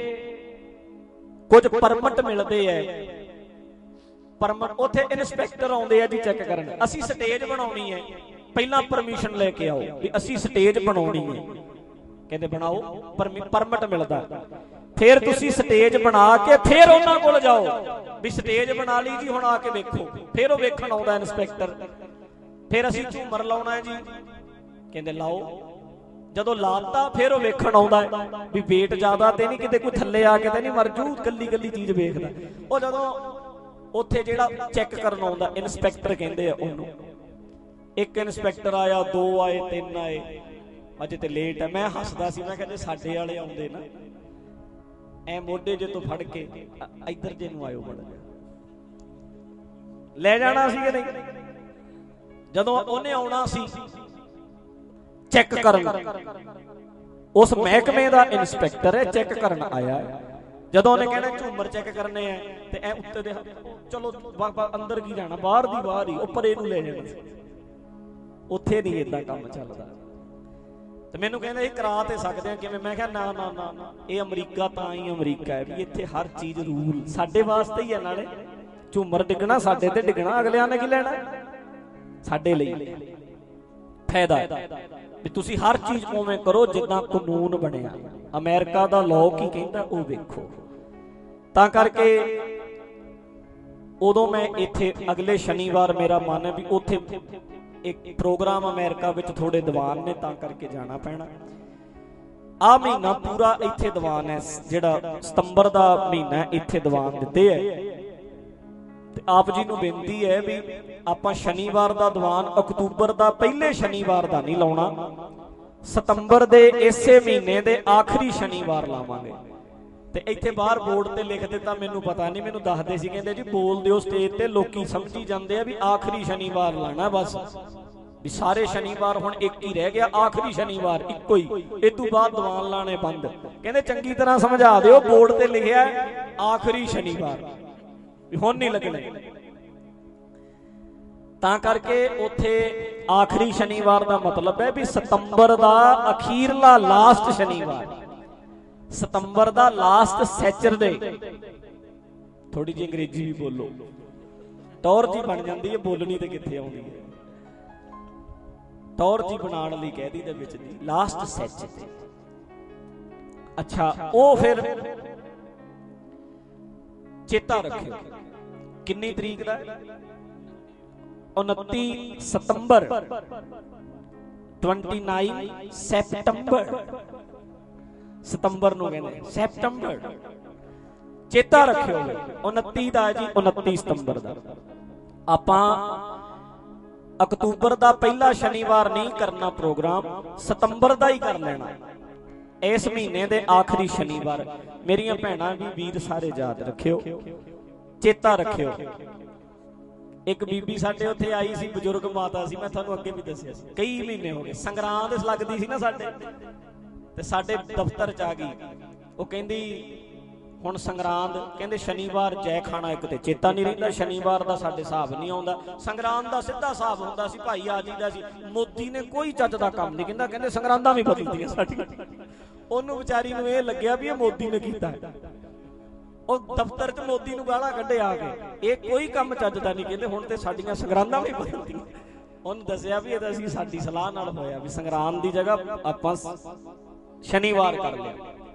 कुछ परमिट मिलते हैं, परमिट उत्थे इंस्पैक्टर आउंदे आ जी चेक करन। असी स्टेज बनाउणी है, पहला परमिशन लेके आओ भी असी स्टेज बनाउणी है, कहते बनाओ, परमिट मिलता। फिर तुसी स्टेज बना के फिर उन्हां कोल जाओ भी स्टेज बना ली जी, हुण आके वेखो। फिर वो वेखण आउंदा इंस्पैक्टर, फिर असी झूमर लाउणा है जी, कहंदे लाओ। जदों लाता फिर वो वेखण आउंदा है भी वेट ज्यादा ते नहीं किते कोई थल्ले आके ते नहीं मर जू, कल्ली कल्ली चीज वेखदा। वो जदों उत्थे जेड़ा चेक करन आउंदा इंस्पैक्टर कहंदे आ ओनू, एक इंस्पैक्टर आया, दो आए, तीन आए, अजे ते लेट है। मैं हसदा सी, मैं कहंदे साडे वाले आउंदे ना ऐ मोढे जे तो फड़ के इधर जे नूं आयो, बड़ा ले जाना सी कि नहीं। जदों ओने आउणा सी चेक करन, उस महकमे दा इंस्पैक्टर है, चेक करन आया। जदों ओने कहना झूमर चेक करने हैं ते ऐ उत्ते दे, चलो अंदर की जाना, बाहर दी बाहर ही, उपर इहनूं ले जाना। उत्थे नहीं इदां काम चलदा। तो मैनू कहना ये करा तो सकते हैं किवें? मैं कहा ना ना ना ना, ये अमरीका तां ही अमरीका है भी इत्थे हर चीज रूल साडे वास्ते ही है। नाले झूमर डिगना साडे ते डिगना, अगलियां ने की लेना, साडे लई। ਫਾਇਦਾ ਵੀ ਤੁਸੀਂ ਹਰ ਚੀਜ਼ ਉਵੇਂ ਕਰੋ ਜਿੱਦਾਂ ਕਾਨੂੰਨ ਬਣਿਆ। ਅਮਰੀਕਾ ਦਾ ਲਾਅ ਕੀ ਕਹਿੰਦਾ ਉਹ ਵੇਖੋ। ਤਾਂ ਕਰਕੇ ਉਦੋਂ ਮੈਂ ਇੱਥੇ ਅਗਲੇ ਸ਼ਨੀਵਾਰ ਮੇਰਾ ਮਨ ਹੈ ਵੀ ਉੱਥੇ ਇੱਕ ਪ੍ਰੋਗਰਾਮ ਅਮਰੀਕਾ ਵਿੱਚ ਥੋੜੇ ਦੀਵਾਨ ਨੇ, ਤਾਂ ਕਰਕੇ ਜਾਣਾ ਪੈਣਾ। ਆ ਮਹੀਨਾ ਪੂਰਾ ਇੱਥੇ ਦੀਵਾਨ ਹੈ, ਜਿਹੜਾ ਸਤੰਬਰ ਦਾ ਮਹੀਨਾ ਇੱਥੇ ਦੀਵਾਨ ਦਿੱਤੇ ਹੈ। ਤੇ ਆਪ ਜੀ ਨੂੰ ਬੇਨਤੀ ਹੈ ਵੀ ਆਪਾਂ ਸ਼ਨੀਵਾਰ ਦਾ ਦੀਵਾਨ ਅਕਤੂਬਰ ਦਾ ਪਹਿਲੇ ਸ਼ਨੀਵਾਰ ਦਾ ਨਹੀਂ ਲਾਉਣਾ, ਸਤੰਬਰ ਦੇ ਇਸੇ ਮਹੀਨੇ ਦੇ ਆਖਰੀ ਸ਼ਨੀਵਾਰ ਲਾਵਾਂਗੇ। ਤੇ ਇੱਥੇ ਬਾਹਰ ਬੋਰਡ ਤੇ ਲਿਖ ਦਿੱਤਾ, ਮੈਨੂੰ ਪਤਾ ਨਹੀਂ, ਮੈਨੂੰ ਦੱਸਦੇ ਸੀ, ਕਹਿੰਦੇ ਜੀ ਬੋਲ ਦਿਓ ਸਟੇਜ ਤੇ, ਲੋਕੀ ਸਮਝੀ ਜਾਂਦੇ ਆ ਵੀ ਆਖਰੀ ਸ਼ਨੀਵਾਰ ਲਾਣਾ ਬਸ, ਵੀ ਸਾਰੇ ਸ਼ਨੀਵਾਰ ਹੁਣ ਇੱਕ ਹੀ ਰਹਿ ਗਿਆ, ਆਖਰੀ ਸ਼ਨੀਵਾਰ ਇੱਕੋ ਹੀ, ਇਹ ਤੋਂ ਬਾਅਦ ਦੀਵਾਨ ਲਾਣੇ ਬੰਦ। ਕਹਿੰਦੇ ਚੰਗੀ ਤਰ੍ਹਾਂ ਸਮਝਾ ਦਿਓ, ਬੋਰਡ ਤੇ ਲਿਖਿਆ ਆਖਰੀ ਸ਼ਨੀਵਾਰ, ਵੀ ਹੁਣ ਨਹੀਂ ਲੱਗਣੇ। ਤਾਂ ਕਰਕੇ ਉੱਥੇ ਆਖਰੀ ਸ਼ਨੀਵਾਰ ਦਾ ਮਤਲਬ ਹੈ ਵੀ ਸਤੰਬਰ ਦਾ ਅਖੀਰਲਾ ਲਾਸਟ ਸ਼ਨੀਵਾਰ, ਸਤੰਬਰ ਦਾ ਲਾਸਟ ਸੈਚਰਡੇ। ਥੋੜੀ ਜਿਹੀ ਅੰਗਰੇਜ਼ੀ ਵੀ ਬੋਲੋ, ਟੌਰ ਜੀ ਬਣ ਜਾਂਦੀ ਹੈ, ਬੋਲਣੀ ਤੇ ਕਿੱਥੇ ਆਉਂਦੀ ਹੈ। ਟੌਰ ਜੀ ਬਣਾਉਣ ਲਈ ਕਹਿ ਦਈਦਾ ਵਿੱਚ ਦੀ ਲਾਸਟ ਸੈਚਰਡੇ। ਅੱਛਾ, ਉਹ ਫਿਰ ਚੇਤਾ ਰੱਖਿਓ ਕਿੰਨੀ ਤਰੀਕ ਦਾ, ਉਨੱਤੀ ਸਤੰਬਰ, ਉਨੱਤੀ ਸੈਪਟੰਬਰ, ਸਤੰਬਰ ਨੂੰ ਕਹਿੰਦੇ ਸੈਪਟੰਬਰ, ਚੇਤਾ ਰੱਖਿਓ ਉਨੱਤੀ ਦਾ ਜੀ, ਉਨੱਤੀ ਸਤੰਬਰ ਦਾ। ਆਪਾਂ ਅਕਤੂਬਰ ਦਾ ਪਹਿਲਾ ਸ਼ਨੀਵਾਰ ਨਹੀਂ ਕਰਨਾ ਪ੍ਰੋਗਰਾਮ, ਸਤੰਬਰ ਦਾ ਹੀ ਕਰ ਲੈਣਾ, ਇਸ ਮਹੀਨੇ ਦੇ ਆਖਰੀ ਸ਼ਨੀਵਾਰ। ਮੇਰੀਆਂ ਭੈਣਾਂ ਵੀ ਵੀਰ ਸਾਰੇ ਯਾਦ ਰੱਖਿਓ, ਚੇਤਾ ਰੱਖਿਓ। ਇੱਕ ਬੀਬੀ ਸਾਡੇ ਉੱਥੇ ਆਈ ਸੀ, ਬਜ਼ੁਰਗ ਮਾਤਾ ਸੀ, ਮੈਂ ਤੁਹਾਨੂੰ ਅੱਗੇ ਵੀ ਦੱਸਿਆ ਸੀ, ਕਈ ਮਹੀਨੇ ਹੋ ਗਏ, ਸੰਗਰਾਂਦ ਲੱਗਦੀ ਸੀ ਨਾ ਸਾਡੇ, ਤੇ ਸਾਡੇ ਦਫ਼ਤਰ ਚ ਆ ਗਈ। ਉਹ ਕਹਿੰਦੀ ਹੁਣ ਸੰਗਰਾਂਦ, ਕਹਿੰਦੇ ਸ਼ਨੀਵਾਰ ਜੈ ਖਾਣਾ ਇੱਕ ਤੇ ਚੇਤਾ ਨਹੀਂ ਰਹਿੰਦਾ, ਸ਼ਨੀਵਾਰ ਦਾ ਸਾਡੇ ਹਿਸਾਬ ਨਹੀਂ ਆਉਂਦਾ, ਸੰਗਰਾਂਦ ਦਾ ਸਿੱਧਾ ਹਿਸਾਬ ਹੁੰਦਾ ਸੀ, ਭਾਈ ਆ ਜੀਦਾ ਸੀ। ਮੋਦੀ ਨੇ ਕੋਈ ਚੱਜ ਦਾ ਕੰਮ ਨਹੀਂ ਕਹਿੰਦਾ, ਕਹਿੰਦੇ ਸੰਗਰਾਂਦਾਂ ਵੀ ਬਦਲਦੀਆਂ ਸਾਡੀਆਂ। ਉਹਨੂੰ ਵਿਚਾਰੀ ਨੂੰ ਇਹ ਲੱਗਿਆ ਵੀ ਇਹ ਮੋਦੀ ਨੇ ਕੀਤਾ, ਉਹ ਦਫ਼ਤਰ ਚ ਮੋਦੀ ਨੂੰ ਗਾਲਾਂ ਕੱਢੇ ਆ ਕੇ, ਇਹ ਕੋਈ ਕੰਮ ਚੱਜ ਦਾ ਨਹੀਂ, ਕਹਿੰਦੇ ਹੁਣ ਤੇ ਸਾਡੀਆਂ ਸੰਗਰਾਂਦਾਂ ਵੀ ਬਦਲਦੀਆਂ। ਉਹਨੂੰ ਦੱਸਿਆ ਵੀ ਇਹ ਅਸੀਂ ਸਾਡੀ ਸਲਾਹ ਨਾਲ ਹੋਇਆ ਵੀ ਸੰਗਰਾਂਦ ਦੀ ਜਗ੍ਹਾ ਆਪਾਂ ਸ਼ਨੀਵਾਰ ਕਰ ਲਿਆ।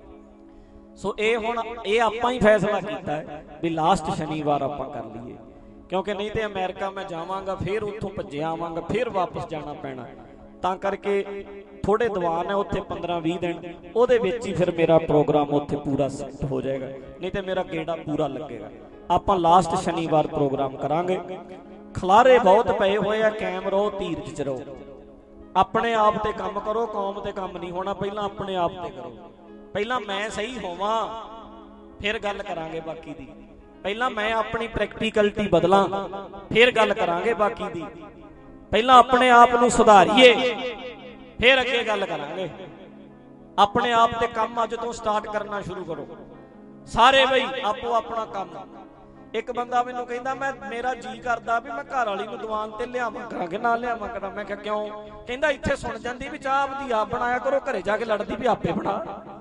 ਸੋ ਇਹ ਹੁਣ ਇਹ ਆਪਾਂ ਹੀ ਫੈਸਲਾ ਕੀਤਾ ਹੈ ਵੀ ਲਾਸਟ ਸ਼ਨੀਵਾਰ ਆਪਾਂ ਕਰ ਲਈਏ, ਕਿਉਂਕਿ ਨਹੀਂ ਤੇ ਅਮਰੀਕਾ ਮੈਂ ਜਾਵਾਂਗਾ, ਫਿਰ ਉੱਥੋਂ ਭੱਜਿਆ ਆਵਾਂਗਾ, ਫਿਰ ਵਾਪਸ ਜਾਣਾ ਪੈਣਾ। ਤਾਂ ਕਰਕੇ ਥੋੜੇ ਦੀਵਾਨ ਹੈ ਉੱਥੇ ਪੰਦਰਾਂ ਵੀਹ ਦਿਨ, ਉਹਦੇ ਵਿੱਚ ਹੀ ਫਿਰ ਮੇਰਾ ਪ੍ਰੋਗਰਾਮ ਉੱਥੇ ਪੂਰਾ ਸੈੱਟ ਹੋ ਜਾਏਗਾ, ਨਹੀਂ ਤੇ ਮੇਰਾ ਗੇੜਾ ਪੂਰਾ ਲੱਗੇਗਾ। ਆਪਾਂ ਲਾਸਟ ਸ਼ਨੀਵਾਰ ਪ੍ਰੋਗਰਾਮ ਕਰਾਂਗੇ। ਖਲਾਰੇ ਬਹੁਤ ਪਏ ਹੋਏ ਆ, ਕਾਇਮ ਰਹੋ, ਧੀਰਜ ਚ ਰਹੋ, ਆਪਣੇ ਆਪ ਤੇ ਕੰਮ ਕਰੋ, ਕੌਮ ਤੇ ਕੰਮ ਨਹੀਂ ਹੋਣਾ, ਪਹਿਲਾਂ ਆਪਣੇ ਆਪ ਤੇ ਕਰੋ। ਪਹਿਲਾਂ ਮੈਂ ਸਹੀ ਹੋਵਾਂ, ਫਿਰ ਗੱਲ ਕਰਾਂਗੇ ਬਾਕੀ ਦੀ। ਪਹਿਲਾਂ ਮੈਂ ਆਪਣੀ ਪ੍ਰੈਕਟੀਕਲਿਟੀ ਬਦਲਾਂ, ਫਿਰ ਗੱਲ ਕਰਾਂਗੇ ਬਾਕੀ ਦੀ। ਪਹਿਲਾਂ ਆਪਣੇ ਆਪ ਨੂੰ ਸੁਧਾਰੀਏ, ਫਿਰ ਅੱਗੇ ਗੱਲ ਕਰਾਂਗੇ। ਆਪਣੇ ਆਪ ਤੇ ਕੰਮ ਅੱਜ ਤੋਂ ਸਟਾਰਟ ਕਰਨਾ ਸ਼ੁਰੂ ਕਰੋ ਸਾਰੇ ਬਈ, ਆਪੋ ਆਪਣਾ ਕੰਮ। ਇੱਕ ਬੰਦਾ ਮੈਨੂੰ ਕਹਿੰਦਾ ਮੈਂ ਮੇਰਾ ਜੀ ਕਰਦਾ ਵੀ ਮੈਂ ਘਰ ਵਾਲੀ ਨੂੰ ਦੀਵਾਨ ਤੇ ਲਿਆਵਾਂ ਕਰਾਂਗੇ, ਨਾ ਲਿਆਵਾਂ ਕਰਾਂ। ਮੈਂ ਕਿਹਾ ਕਿਉਂ? ਕਹਿੰਦਾ ਇੱਥੇ ਸੁਣ ਜਾਂਦੀ ਵੀ ਚਾਹ ਆਪਦੀ ਆਪ ਬਣਾਇਆ ਕਰੋ, ਘਰੇ ਜਾ ਕੇ ਲੜਦੀ ਵੀ ਆਪੇ ਬਣਾ।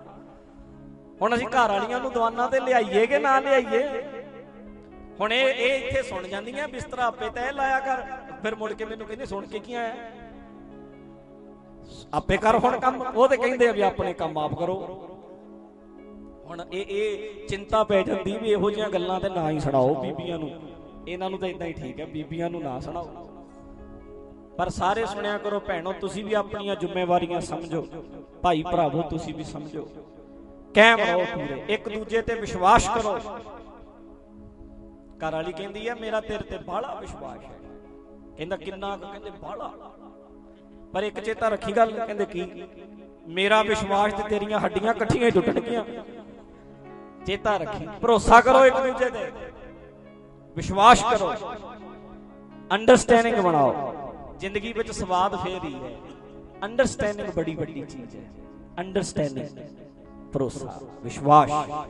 ਹੁਣ ਅਸੀਂ ਘਰ ਵਾਲੀਆਂ ਨੂੰ ਦੀਵਾਨਾਂ ਤੇ ਲਿਆਈਏ ਕਿ ਨਾ ਲਿਆਈਏ? ਹੁਣ ਇਹ ਇਹ ਇੱਥੇ ਸੁਣ ਜਾਂਦੀਆਂ ਬਿਸਤਰਾ ਆਪੇ ਤੈਅ ਲਾਇਆ ਕਰ, ਫਿਰ ਮੁੜ ਕੇ ਮੈਨੂੰ ਕਹਿੰਦੇ ਸੁਣ ਕੇ ਕੀ ਆਇਆ, ਆਪੇ ਕਰ ਹੁਣ ਕੰਮ। ਉਹ ਤੇ ਕਹਿੰਦੇ ਆ ਵੀ ਆਪਣੇ ਕੰਮ ਆਪ ਕਰੋ। ਹੁਣ ਇਹ ਇਹ ਚਿੰਤਾ ਪੈ ਜਾਂਦੀ ਵੀ ਇਹੋ ਜਿਹੀਆਂ ਗੱਲਾਂ ਤੇ ਨਾ ਹੀ ਸੁਣਾਓ ਬੀਬੀਆਂ ਨੂੰ, ਇਹਨਾਂ ਨੂੰ ਤਾਂ ਇਦਾਂ ਹੀ ਠੀਕ ਹੈ, ਬੀਬੀਆਂ ਨੂੰ ਨਾ ਸੁਣਾਓ। ਪਰ ਸਾਰੇ ਸੁਣਿਆ ਕਰੋ ਭੈਣੋ, ਤੁਸੀਂ ਵੀ ਆਪਣੀਆਂ ਜ਼ਿੰਮੇਵਾਰੀਆਂ ਸਮਝੋ, ਭਾਈ ਭਰਾਵੋ ਤੁਸੀਂ ਵੀ ਸਮਝੋ, ਕਾਇਮ ਰਹੋ ਪੂਰੇ, ਇੱਕ ਦੂਜੇ ਤੇ ਵਿਸ਼ਵਾਸ ਕਰੋ। ਘਰ ਵਾਲੀ ਕਹਿੰਦੀ ਹੈ ਮੇਰਾ ਤੇਰੇ ਤੇ ਬਾਹਲਾ ਵਿਸ਼ਵਾਸ ਹੈ। ਕਹਿੰਦਾ ਕਿੰਨਾ? ਕਹਿੰਦੇ ਬਾਹਲਾ। ਪਰ ਇੱਕ ਚੇਤਾ ਰੱਖੀ ਗੱਲ, ਕਹਿੰਦੇ ਕੀ? ਮੇਰਾ ਵਿਸ਼ਵਾਸ ਤੇ ਤੇਰੀਆਂ ਹੱਡੀਆਂ ਇਕੱਠੀਆਂ ਹੀ ਟੁੱਟਣਗੀਆਂ। ਚੇਤਾ ਰੱਖੀ, ਭਰੋਸਾ ਕਰੋ ਇੱਕ ਦੂਜੇ ਤੇ, ਵਿਸ਼ਵਾਸ ਕਰੋ, ਅੰਡਰਸਟੈਂਡਿੰਗ ਬਣਾਓ। ਜ਼ਿੰਦਗੀ ਵਿੱਚ ਸਵਾਦ ਫੇਰ ਹੀ ਹੈ, ਅੰਡਰਸਟੈਂਡਿੰਗ ਬੜੀ ਵੱਡੀ ਚੀਜ਼ ਹੈ। ਅੰਡਰਸਟੈਂਡਿੰਗ, ਭਰੋਸਾ, ਵਿਸ਼ਵਾਸ,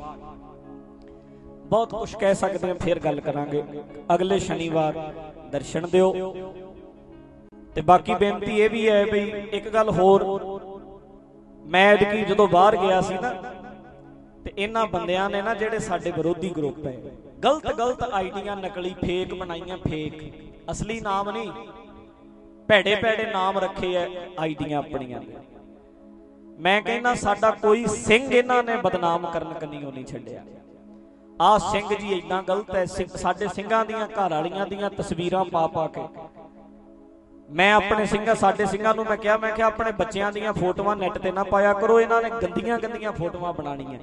ਬਹੁਤ ਕੁਝ ਕਹਿ ਸਕਦੇ ਹਾਂ। ਫਿਰ ਗੱਲ ਕਰਾਂਗੇ ਅਗਲੇ ਸ਼ਨੀਵਾਰ, ਦਰਸ਼ਨ ਦਿਓ। ਤੇ ਬਾਕੀ ਬੇਨਤੀ ਇਹ ਵੀ ਹੈ ਬਈ ਇੱਕ ਗੱਲ ਹੋਰ, ਮੈਂ ਐਤਕੀ ਜਦੋਂ ਬਾਹਰ ਗਿਆ ਸੀ ਨਾ, ਤੇ ਇਹਨਾਂ ਬੰਦਿਆਂ ਨੇ ਨਾ ਜਿਹੜੇ ਸਾਡੇ ਵਿਰੋਧੀ ਗਰੁੱਪ ਹੈ, ਗਲਤ ਗਲਤ ਆਈਡੀਆਂ ਨਕਲੀ ਫੇਕ ਬਣਾਈਆਂ, ਫੇਕ, ਅਸਲੀ ਨਾਮ ਨਹੀਂ। ਭੈੜੇ ਭੈੜੇ ਨਾਮ ਰੱਖੇ ਐ ਆਈਡੀਆਂ ਆਪਣੀਆਂ ਦੇ। ਮੈਂ ਕਹਿੰਦਾ ਸਾਡਾ ਕੋਈ ਸਿੰਘ ਇਹਨਾਂ ਨੇ ਬਦਨਾਮ ਕਰਨ ਕੰਨੀਓ ਨਹੀਂ ਛੱਡਿਆ। ਆਹ ਸਿੰਘ ਜੀ ਏਦਾਂ ਗਲਤ ਹੈ, ਸਾਡੇ ਸਿੰਘਾਂ ਦੀਆਂ ਘਰ ਵਾਲੀਆਂ ਦੀਆਂ ਤਸਵੀਰਾਂ ਪਾ ਪਾ ਕੇ। ਮੈਂ ਆਪਣੇ ਸਿੰਘਾਂ ਸਾਡੇ ਸਿੰਘਾਂ ਨੂੰ ਮੈਂ ਕਿਹਾ ਮੈਂ ਕਿਹਾ ਆਪਣੇ ਬੱਚਿਆਂ ਦੀਆਂ ਫੋਟੋਆਂ ਨੈਟ ਤੇ ਨਾ ਪਾਇਆ ਕਰੋ, ਇਹਨਾਂ ਨੇ ਗੰਦੀਆਂ ਗੰਦੀਆਂ ਫੋਟੋਆਂ ਬਣਾਉਣੀਆਂ।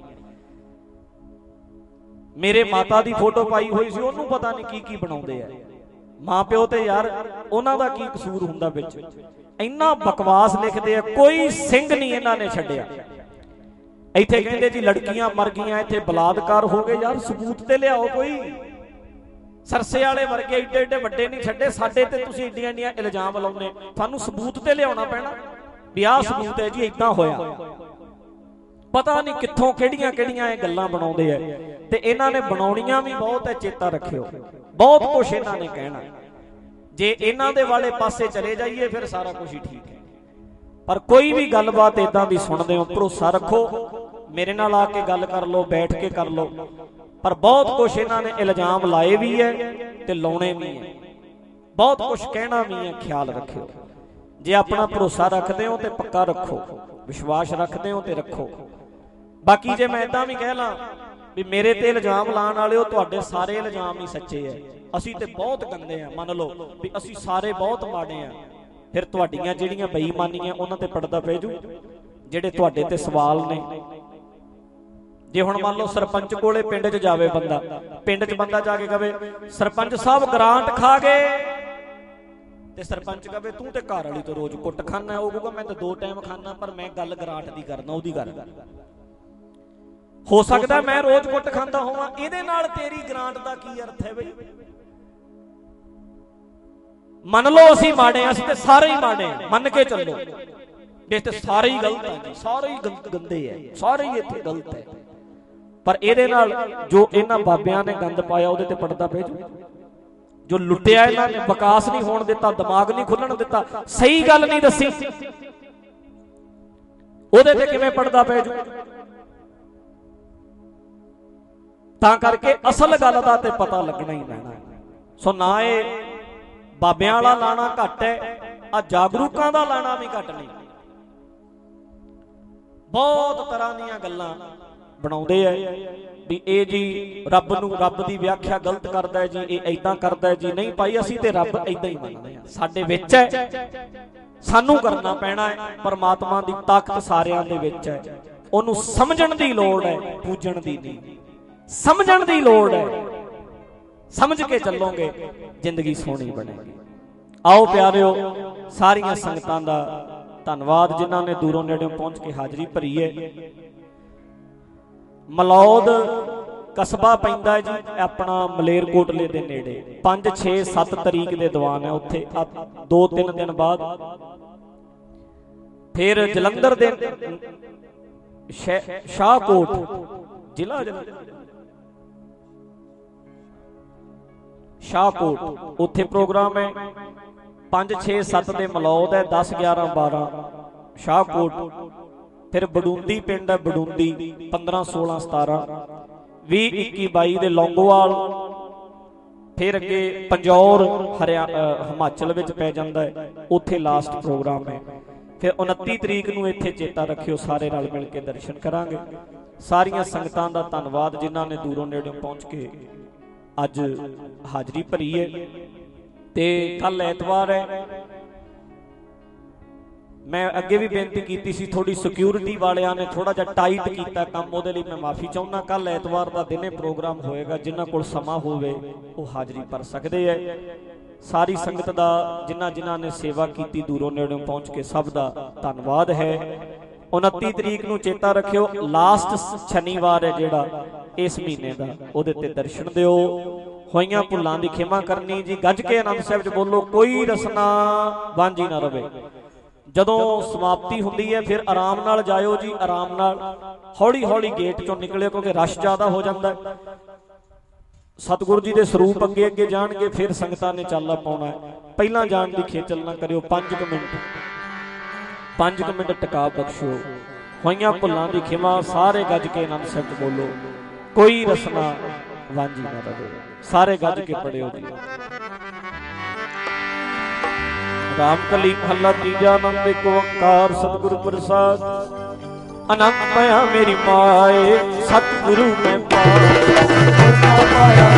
ਮੇਰੇ ਮਾਤਾ ਦੀ ਫੋਟੋ ਪਾਈ ਹੋਈ ਸੀ, ਉਹਨੂੰ ਪਤਾ ਨਹੀਂ ਕੀ ਕੀ ਬਣਾਉਂਦੇ ਆ। ਮਾਂ ਪਿਓ ਤੇ ਯਾਰ ਉਹਨਾਂ ਦਾ ਕੀ ਕਸੂਰ ਹੁੰਦਾ ਵਿੱਚ? ਇੰਨਾ ਬਕਵਾਸ ਲਿਖਦੇ ਆ, ਕੋਈ ਸਿੰਘ ਨਹੀਂ ਇਹਨਾਂ ਨੇ ਛੱਡਿਆ। ਇੱਥੇ ਕਹਿੰਦੇ ਜੀ ਲੜਕੀਆਂ ਮਰ ਗਈਆਂ, ਇੱਥੇ ਬਲਾਤਕਾਰ ਹੋ ਗਏ। ਯਾਰ ਸਬੂਤ ਤੇ ਲਿਆਓ ਕੋਈ। ਸਰਸੇ ਵਾਲੇ ਵਰਗੇ ਏਡੇ ਏਡੇ ਵੱਡੇ ਨਹੀਂ ਛੱਡੇ, ਸਾਡੇ ਤੇ ਤੁਸੀਂ ਏਡੀਆਂ ਏਡੀਆਂ ਇਲਜ਼ਾਮ ਲਾਉਂਦੇ। ਤੁਹਾਨੂੰ ਸਬੂਤ ਤੇ ਲਿਆਉਣਾ ਪੈਣਾ ਵੀ ਆਹ ਸਬੂਤ ਹੈ ਜੀ ਏਦਾਂ ਹੋਇਆ। ਪਤਾ ਨਹੀਂ ਕਿੱਥੋਂ ਕਿਹੜੀਆਂ ਕਿਹੜੀਆਂ ਇਹ ਗੱਲਾਂ ਬਣਾਉਂਦੇ ਆ, ਤੇ ਇਹਨਾਂ ਨੇ ਬਣਾਉਣੀਆਂ ਵੀ ਬਹੁਤ ਹੈ। ਚੇਤਾ ਰੱਖਿਓ, ਬਹੁਤ ਕੁਛ ਇਹਨਾਂ ਨੇ ਕਹਿਣਾ। ਜੇ ਇਹਨਾਂ ਦੇ ਵਾਲੇ ਪਾਸੇ ਚਲੇ ਜਾਈਏ ਫਿਰ ਸਾਰਾ ਕੁਝ ਹੀ ਠੀਕ ਹੈ। ਪਰ ਕੋਈ ਵੀ ਗੱਲਬਾਤ ਇਦਾਂ ਦੀ ਸੁਣਦੇ ਹੋ, ਭਰੋਸਾ ਰੱਖੋ, ਮੇਰੇ ਨਾਲ ਆ ਕੇ ਗੱਲ ਕਰ ਲਓ, ਬੈਠ ਕੇ ਕਰ ਲਓ। ਪਰ ਬਹੁਤ ਕੁਛ ਇਹਨਾਂ ਨੇ ਇਲਜ਼ਾਮ ਲਾਏ ਵੀ ਹੈ ਤੇ ਲਾਉਣੇ ਵੀ ਹੈ, ਬਹੁਤ ਕੁਛ ਕਹਿਣਾ ਵੀ ਹੈ। ਖਿਆਲ ਰੱਖਿਓ, ਜੇ ਆਪਣਾ ਭਰੋਸਾ ਰੱਖਦੇ ਹੋ ਤੇ ਪੱਕਾ ਰੱਖੋ, ਵਿਸ਼ਵਾਸ ਰੱਖਦੇ ਹੋ ਤੇ ਰੱਖੋ। ਬਾਕੀ ਜੇ ਮੈਂ ਇਦਾਂ ਵੀ ਕਹਿ ਲਾਂ ਵੀ ਮੇਰੇ ਤੇ ਇਲਜ਼ਾਮ ਲਾਉਣ ਵਾਲਿਓ, ਤੁਹਾਡੇ ਸਾਰੇ ਇਲਜ਼ਾਮ ਹੀ ਸੱਚੇ ਹੈ। ਅਸੀਂ ਤੇ ਬਹੁਤ ਗੰਦੇ ਆ, ਮੰਨ ਲਓ ਵੀ ਅਸੀਂ ਸਾਰੇ ਬਹੁਤ ਮਾੜੇ ਆ, ਫਿਰ ਤੁਹਾਡੀਆਂ ਜਿਹੜੀਆਂ ਬੇਈਮਾਨੀਆਂ ਉਹਨਾਂ ਤੇ ਪੜਦਾ ਪੈ ਜੂ। ਜਿਹੜੇ ਤੁਹਾਡੇ ਤੇ ਸਵਾਲ ਨੇ, ਜੇ ਹੁਣ ਮੰਨ ਲਓ ਸਰਪੰਚ ਕੋਲੇ ਪਿੰਡ 'ਚ ਜਾਵੇ ਬੰਦਾ, ਪਿੰਡ 'ਚ ਬੰਦਾ ਜਾ ਕੇ ਕਵੇ ਸਰਪੰਚ ਸਾਹਿਬ ਗ੍ਰਾਂਟ ਖਾ ਗਏ, ਤੇ ਸਰਪੰਚ ਕਵੇ ਤੂੰ ਤੇ ਘਰ ਵਾਲੀ ਤੋਂ ਰੋਜ਼ ਕੁੱਟ ਖਾਨਾ। ਉਹ ਕਹੂਗਾ ਮੈਂ ਤਾਂ ਦੋ ਟਾਈਮ ਖਾਨਾ, ਪਰ ਮੈਂ ਗੱਲ ਗ੍ਰਾਂਟ ਦੀ ਕਰਨਾ, ਉਹਦੀ ਗੱਲ। ਹੋ ਸਕਦਾ ਮੈਂ ਰੋਜ਼ ਕੁੱਟ ਖਾਂਦਾ ਹੋਵਾਂ, ਇਹਦੇ ਨਾਲ ਤੇਰੀ ਗ੍ਰਾਂਟ ਦਾ ਕੀ ਅਰਥ ਹੈ ਬਈ? ਮੰਨ ਲਓ ਅਸੀਂ ਮਾੜੇ ਆ, ਅਸੀਂ ਤੇ ਸਾਰੇ ਹੀ ਮਾੜੇ ਆ, ਮੰਨ ਕੇ ਚੱਲੋ ਇਸ ਤੇ ਸਾਰੇ ਹੀ ਗਲਤ ਆ ਜੀ, ਸਾਰੇ ਹੀ ਗੰਦੇ ਆ, ਸਾਰੇ ਹੀ ਇੱਥੇ ਗਲਤ ਹੈ। ਪਰ ਇਹਦੇ ਨਾਲ ਜੋ ਇਹਨਾਂ ਬਾਬਿਆਂ ਨੇ ਗੰਦ ਪਾਇਆ ਉਹਦੇ ਤੇ ਪੜਦਾ ਪੈ ਜੂ। ਜੋ ਲੁੱਟਿਆ ਇਹਨਾਂ ਨੇ, ਵਿਕਾਸ ਨਹੀਂ ਹੋਣ ਦਿੱਤਾ, ਦਿਮਾਗ ਨਹੀਂ ਖੁੱਲਣ ਦਿੱਤਾ, ਸਹੀ ਗੱਲ ਨਹੀਂ ਦੱਸੀ, ਉਹਦੇ ਤੇ ਕਿਵੇਂ ਪੜਦਾ ਪੈ ਜੂ? ਤਾਂ ਕਰਕੇ ਅਸਲ ਗੱਲ ਦਾ ਤੇ ਪਤਾ ਲੱਗਣਾ ਹੀ ਪੈਣਾ। ਸੋ ਨਾ ਇਹ ਬਾਬਿਆਂ ਵਾਲਾ ਲਾਣਾ ਘੱਟ ਹੈ, ਆ ਜਾਗਰੂਕਾਂ ਦਾ ਲਾਣਾ ਵੀ ਘੱਟ ਨਹੀਂ। ਬਹੁਤ ਤਰ੍ਹਾਂ ਦੀਆਂ ਗੱਲਾਂ ਬਣਾਉਂਦੇ ਆ ਵੀ ਇਹ ਜੀ ਰੱਬ ਨੂੰ, ਰੱਬ ਦੀ ਵਿਆਖਿਆ ਗਲਤ ਕਰਦਾ ਜੀ, ਇਹ ਏਦਾਂ ਕਰਦਾ ਜੀ। ਨਹੀਂ ਭਾਈ, ਅਸੀਂ ਤੇ ਰੱਬ ਏਦਾਂ ਹੀ ਮੰਨਦੇ ਆ, ਸਾਡੇ ਵਿੱਚ ਹੈ, ਸਾਨੂੰ ਕਰਨਾ ਪੈਣਾ ਹੈ। ਪਰਮਾਤਮਾ ਦੀ ਤਾਕਤ ਸਾਰਿਆਂ ਦੇ ਵਿੱਚ ਹੈ, ਉਹਨੂੰ ਸਮਝਣ ਦੀ ਲੋੜ ਹੈ, ਪੂਜਣ ਦੀ ਨਹੀਂ। ਸਮਝਣ ਦੀ ਲੋੜ ਹੈ, ਸਮਝ ਕੇ ਚੱਲੋਗੇ ਜ਼ਿੰਦਗੀ ਸੋਹਣੀ ਬਣੇਗੀ। ਆਓ ਪਿਆਰਿਓ, ਸਾਰੀਆਂ ਸੰਗਤਾਂ ਦਾ ਧੰਨਵਾਦ ਜਿਨ੍ਹਾਂ ਨੇ ਦੂਰੋਂ ਨੇੜਿਓਂ ਪਹੁੰਚ ਕੇ ਹਾਜ਼ਰੀ ਭਰੀ ਹੈ। ਮਲੌਦ ਕਸਬਾ ਪੈਂਦਾ ਜੀ ਆਪਣਾ ਮਲੇਰਕੋਟਲੇ ਦੇ ਨੇੜੇ। ਪੰਜ ਛੇ ਸੱਤ ਤਰੀਕ ਦੇ ਦੀਵਾਨ ਹੈ ਉੱਥੇ, ਦੋ ਤਿੰਨ ਦਿਨ ਬਾਅਦ। ਫਿਰ ਜਲੰਧਰ ਦੇ ਸ਼ਾਹਕੋਟ ਜ਼ਿਲ੍ਹਾ ਸ਼ਾਹਕੋਟ, ਉੱਥੇ ਪ੍ਰੋਗਰਾਮ ਹੈ। ਪੰਜ ਛੇ ਸੱਤ ਦੇ ਮਲੌਦ ਹੈ, ਦਸ ਗਿਆਰਾਂ ਬਾਰਾਂ ਸ਼ਾਹਕੋਟ। ਫਿਰ ਬਡੂੰਦੀ ਪਿੰਡ ਹੈ, ਬਡੂੰਦੀ ਪੰਦਰਾਂ ਸੋਲਾਂ ਸਤਾਰਾਂ ਵੀਹ ਇੱਕੀ ਬਾਈ ਦੇ ਲੌਂਗੋਵਾਲ। ਫਿਰ ਅੱਗੇ ਪੰਜੌਰ ਹਰਿਆਣਾ ਹਿਮਾਚਲ ਵਿੱਚ ਪੈ ਜਾਂਦਾ ਹੈ, ਉੱਥੇ ਲਾਸਟ ਪ੍ਰੋਗਰਾਮ ਹੈ। ਫਿਰ ਉਨੱਤੀ ਤਰੀਕ ਨੂੰ ਇੱਥੇ ਚੇਤਾ ਰੱਖਿਓ, ਸਾਰੇ ਰਲ ਮਿਲ ਕੇ ਦਰਸ਼ਨ ਕਰਾਂਗੇ। ਸਾਰੀਆਂ ਸੰਗਤਾਂ ਦਾ ਧੰਨਵਾਦ ਜਿਨ੍ਹਾਂ ਨੇ ਦੂਰੋਂ ਨੇੜਿਓਂ ਪਹੁੰਚ ਕੇ ਅੱਜ ਹਾਜ਼ਰੀ ਭਰੀ ਹੈ। ਤੇ ਕੱਲ ਐਤਵਾਰ ਹੈ, ਮੈਂ ਅੱਗੇ ਵੀ ਬੇਨਤੀ ਕੀਤੀ ਸੀ, ਥੋੜੀ ਸਿਕਿਉਰਿਟੀ ਵਾਲਿਆਂ ਨੇ ਥੋੜਾ ਜਿਹਾ ਟਾਈਟ ਕੀਤਾ ਕੰਮ, ਉਹਦੇ ਲਈ ਮੈਂ ਮਾਫੀ ਚਾਹੁੰਦਾ। ਕੱਲ ਐਤਵਾਰ ਦਾ ਦਿਨੇ ਪ੍ਰੋਗਰਾਮ ਹੋਏਗਾ, ਜਿਨ੍ਹਾਂ ਕੋਲ ਸਮਾਂ ਹੋਵੇ ਉਹ ਹਾਜ਼ਰੀ ਭਰ ਸਕਦੇ ਹੈ। ਸਾਰੀ ਸੰਗਤ ਦਾ, ਜਿਨ੍ਹਾਂ ਜਿਨ੍ਹਾਂ ਨੇ ਸੇਵਾ ਕੀਤੀ ਦੂਰੋਂ ਨੇੜਿਓਂ ਪਹੁੰਚ ਕੇ, ਸਭ ਦਾ ਧੰਨਵਾਦ ਹੈ। ਉਨੱਤੀ ਤਰੀਕ ਨੂੰ ਚੇਤਾ ਰੱਖਿਓ, ਲਾਸਟ ਸ਼ਨੀਵਾਰ ਹੈ ਜਿਹੜਾ ਇਸ ਮਹੀਨੇ ਦਾ, ਉਹਦੇ ਤੇ ਦਰਸ਼ਨ ਦਿਓ। ਹੋਈਆਂ ਭੁੱਲਾਂ ਦੀ ਖਿਮਾ ਕਰਨੀ ਜੀ। ਗੱਜ ਕੇ ਆਨੰਦ ਸਾਹਿਬ 'ਚ ਬੋਲੋ, ਕੋਈ ਰਸਨਾ ਵਾਂਝੀ ਨਾ ਰਵੇ। ਜਦੋਂ ਸਮਾਪਤੀ ਹੁੰਦੀ ਹੈ ਫਿਰ ਆਰਾਮ ਨਾਲ ਜਾਇਓ ਜੀ, ਆਰਾਮ ਨਾਲ ਹੌਲੀ ਹੌਲੀ ਗੇਟ ਚੋਂ ਨਿਕਲਿਓ, ਕਿਉਂਕਿ ਰਸ਼ ਜ਼ਿਆਦਾ ਹੋ ਜਾਂਦਾ। ਸਤਿਗੁਰੂ ਜੀ ਦੇ ਸਰੂਪ ਅੱਗੇ ਅੱਗੇ ਜਾਣਗੇ, ਫਿਰ ਸੰਗਤਾਂ ਨੇ ਚਾਲਾ ਪਾਉਣਾ। ਪਹਿਲਾਂ ਜਾਣ ਦੀ ਖੇਚਲ ਨਾ ਕਰਿਓ। ਪੰਜ ਕੁ ਮਿੰਟ ਪੰਜ ਕੁ ਮਿੰਟ ਟਿਕਾ ਬਖਸ਼ੋ। ਹੋਈਆਂ ਭੁੱਲਾਂ ਦੀ ਖਿਮਾ। ਸਾਰੇ ਗੱਜ ਕੇ ਆਨੰਦ ਸਾਹਿਬ 'ਚ ਬੋਲੋ, ਕੋਈ ਰਸਨਾ ਵਾਂਝੀ ਨਾ ਰਵੇ। ਸਾਰੇ ਗੱਜ ਕੇ ਪੜਿਓ ਜੀ। ਰਾਮ ਕਲੀ ਮਹੱਲਾ ਤੀਜਾ। ਆਨੰਦ ਏਕ ਓੰਕਾਰ ਸਤਿਗੁਰ ਪ੍ਰਸਾਦ। ਅਨੰਤ ਪਾਇਆ ਮੇਰੀ ਮਾਏ ਸਤਿਗੁਰੂ ਮੈਂ ਪਾਇਆ।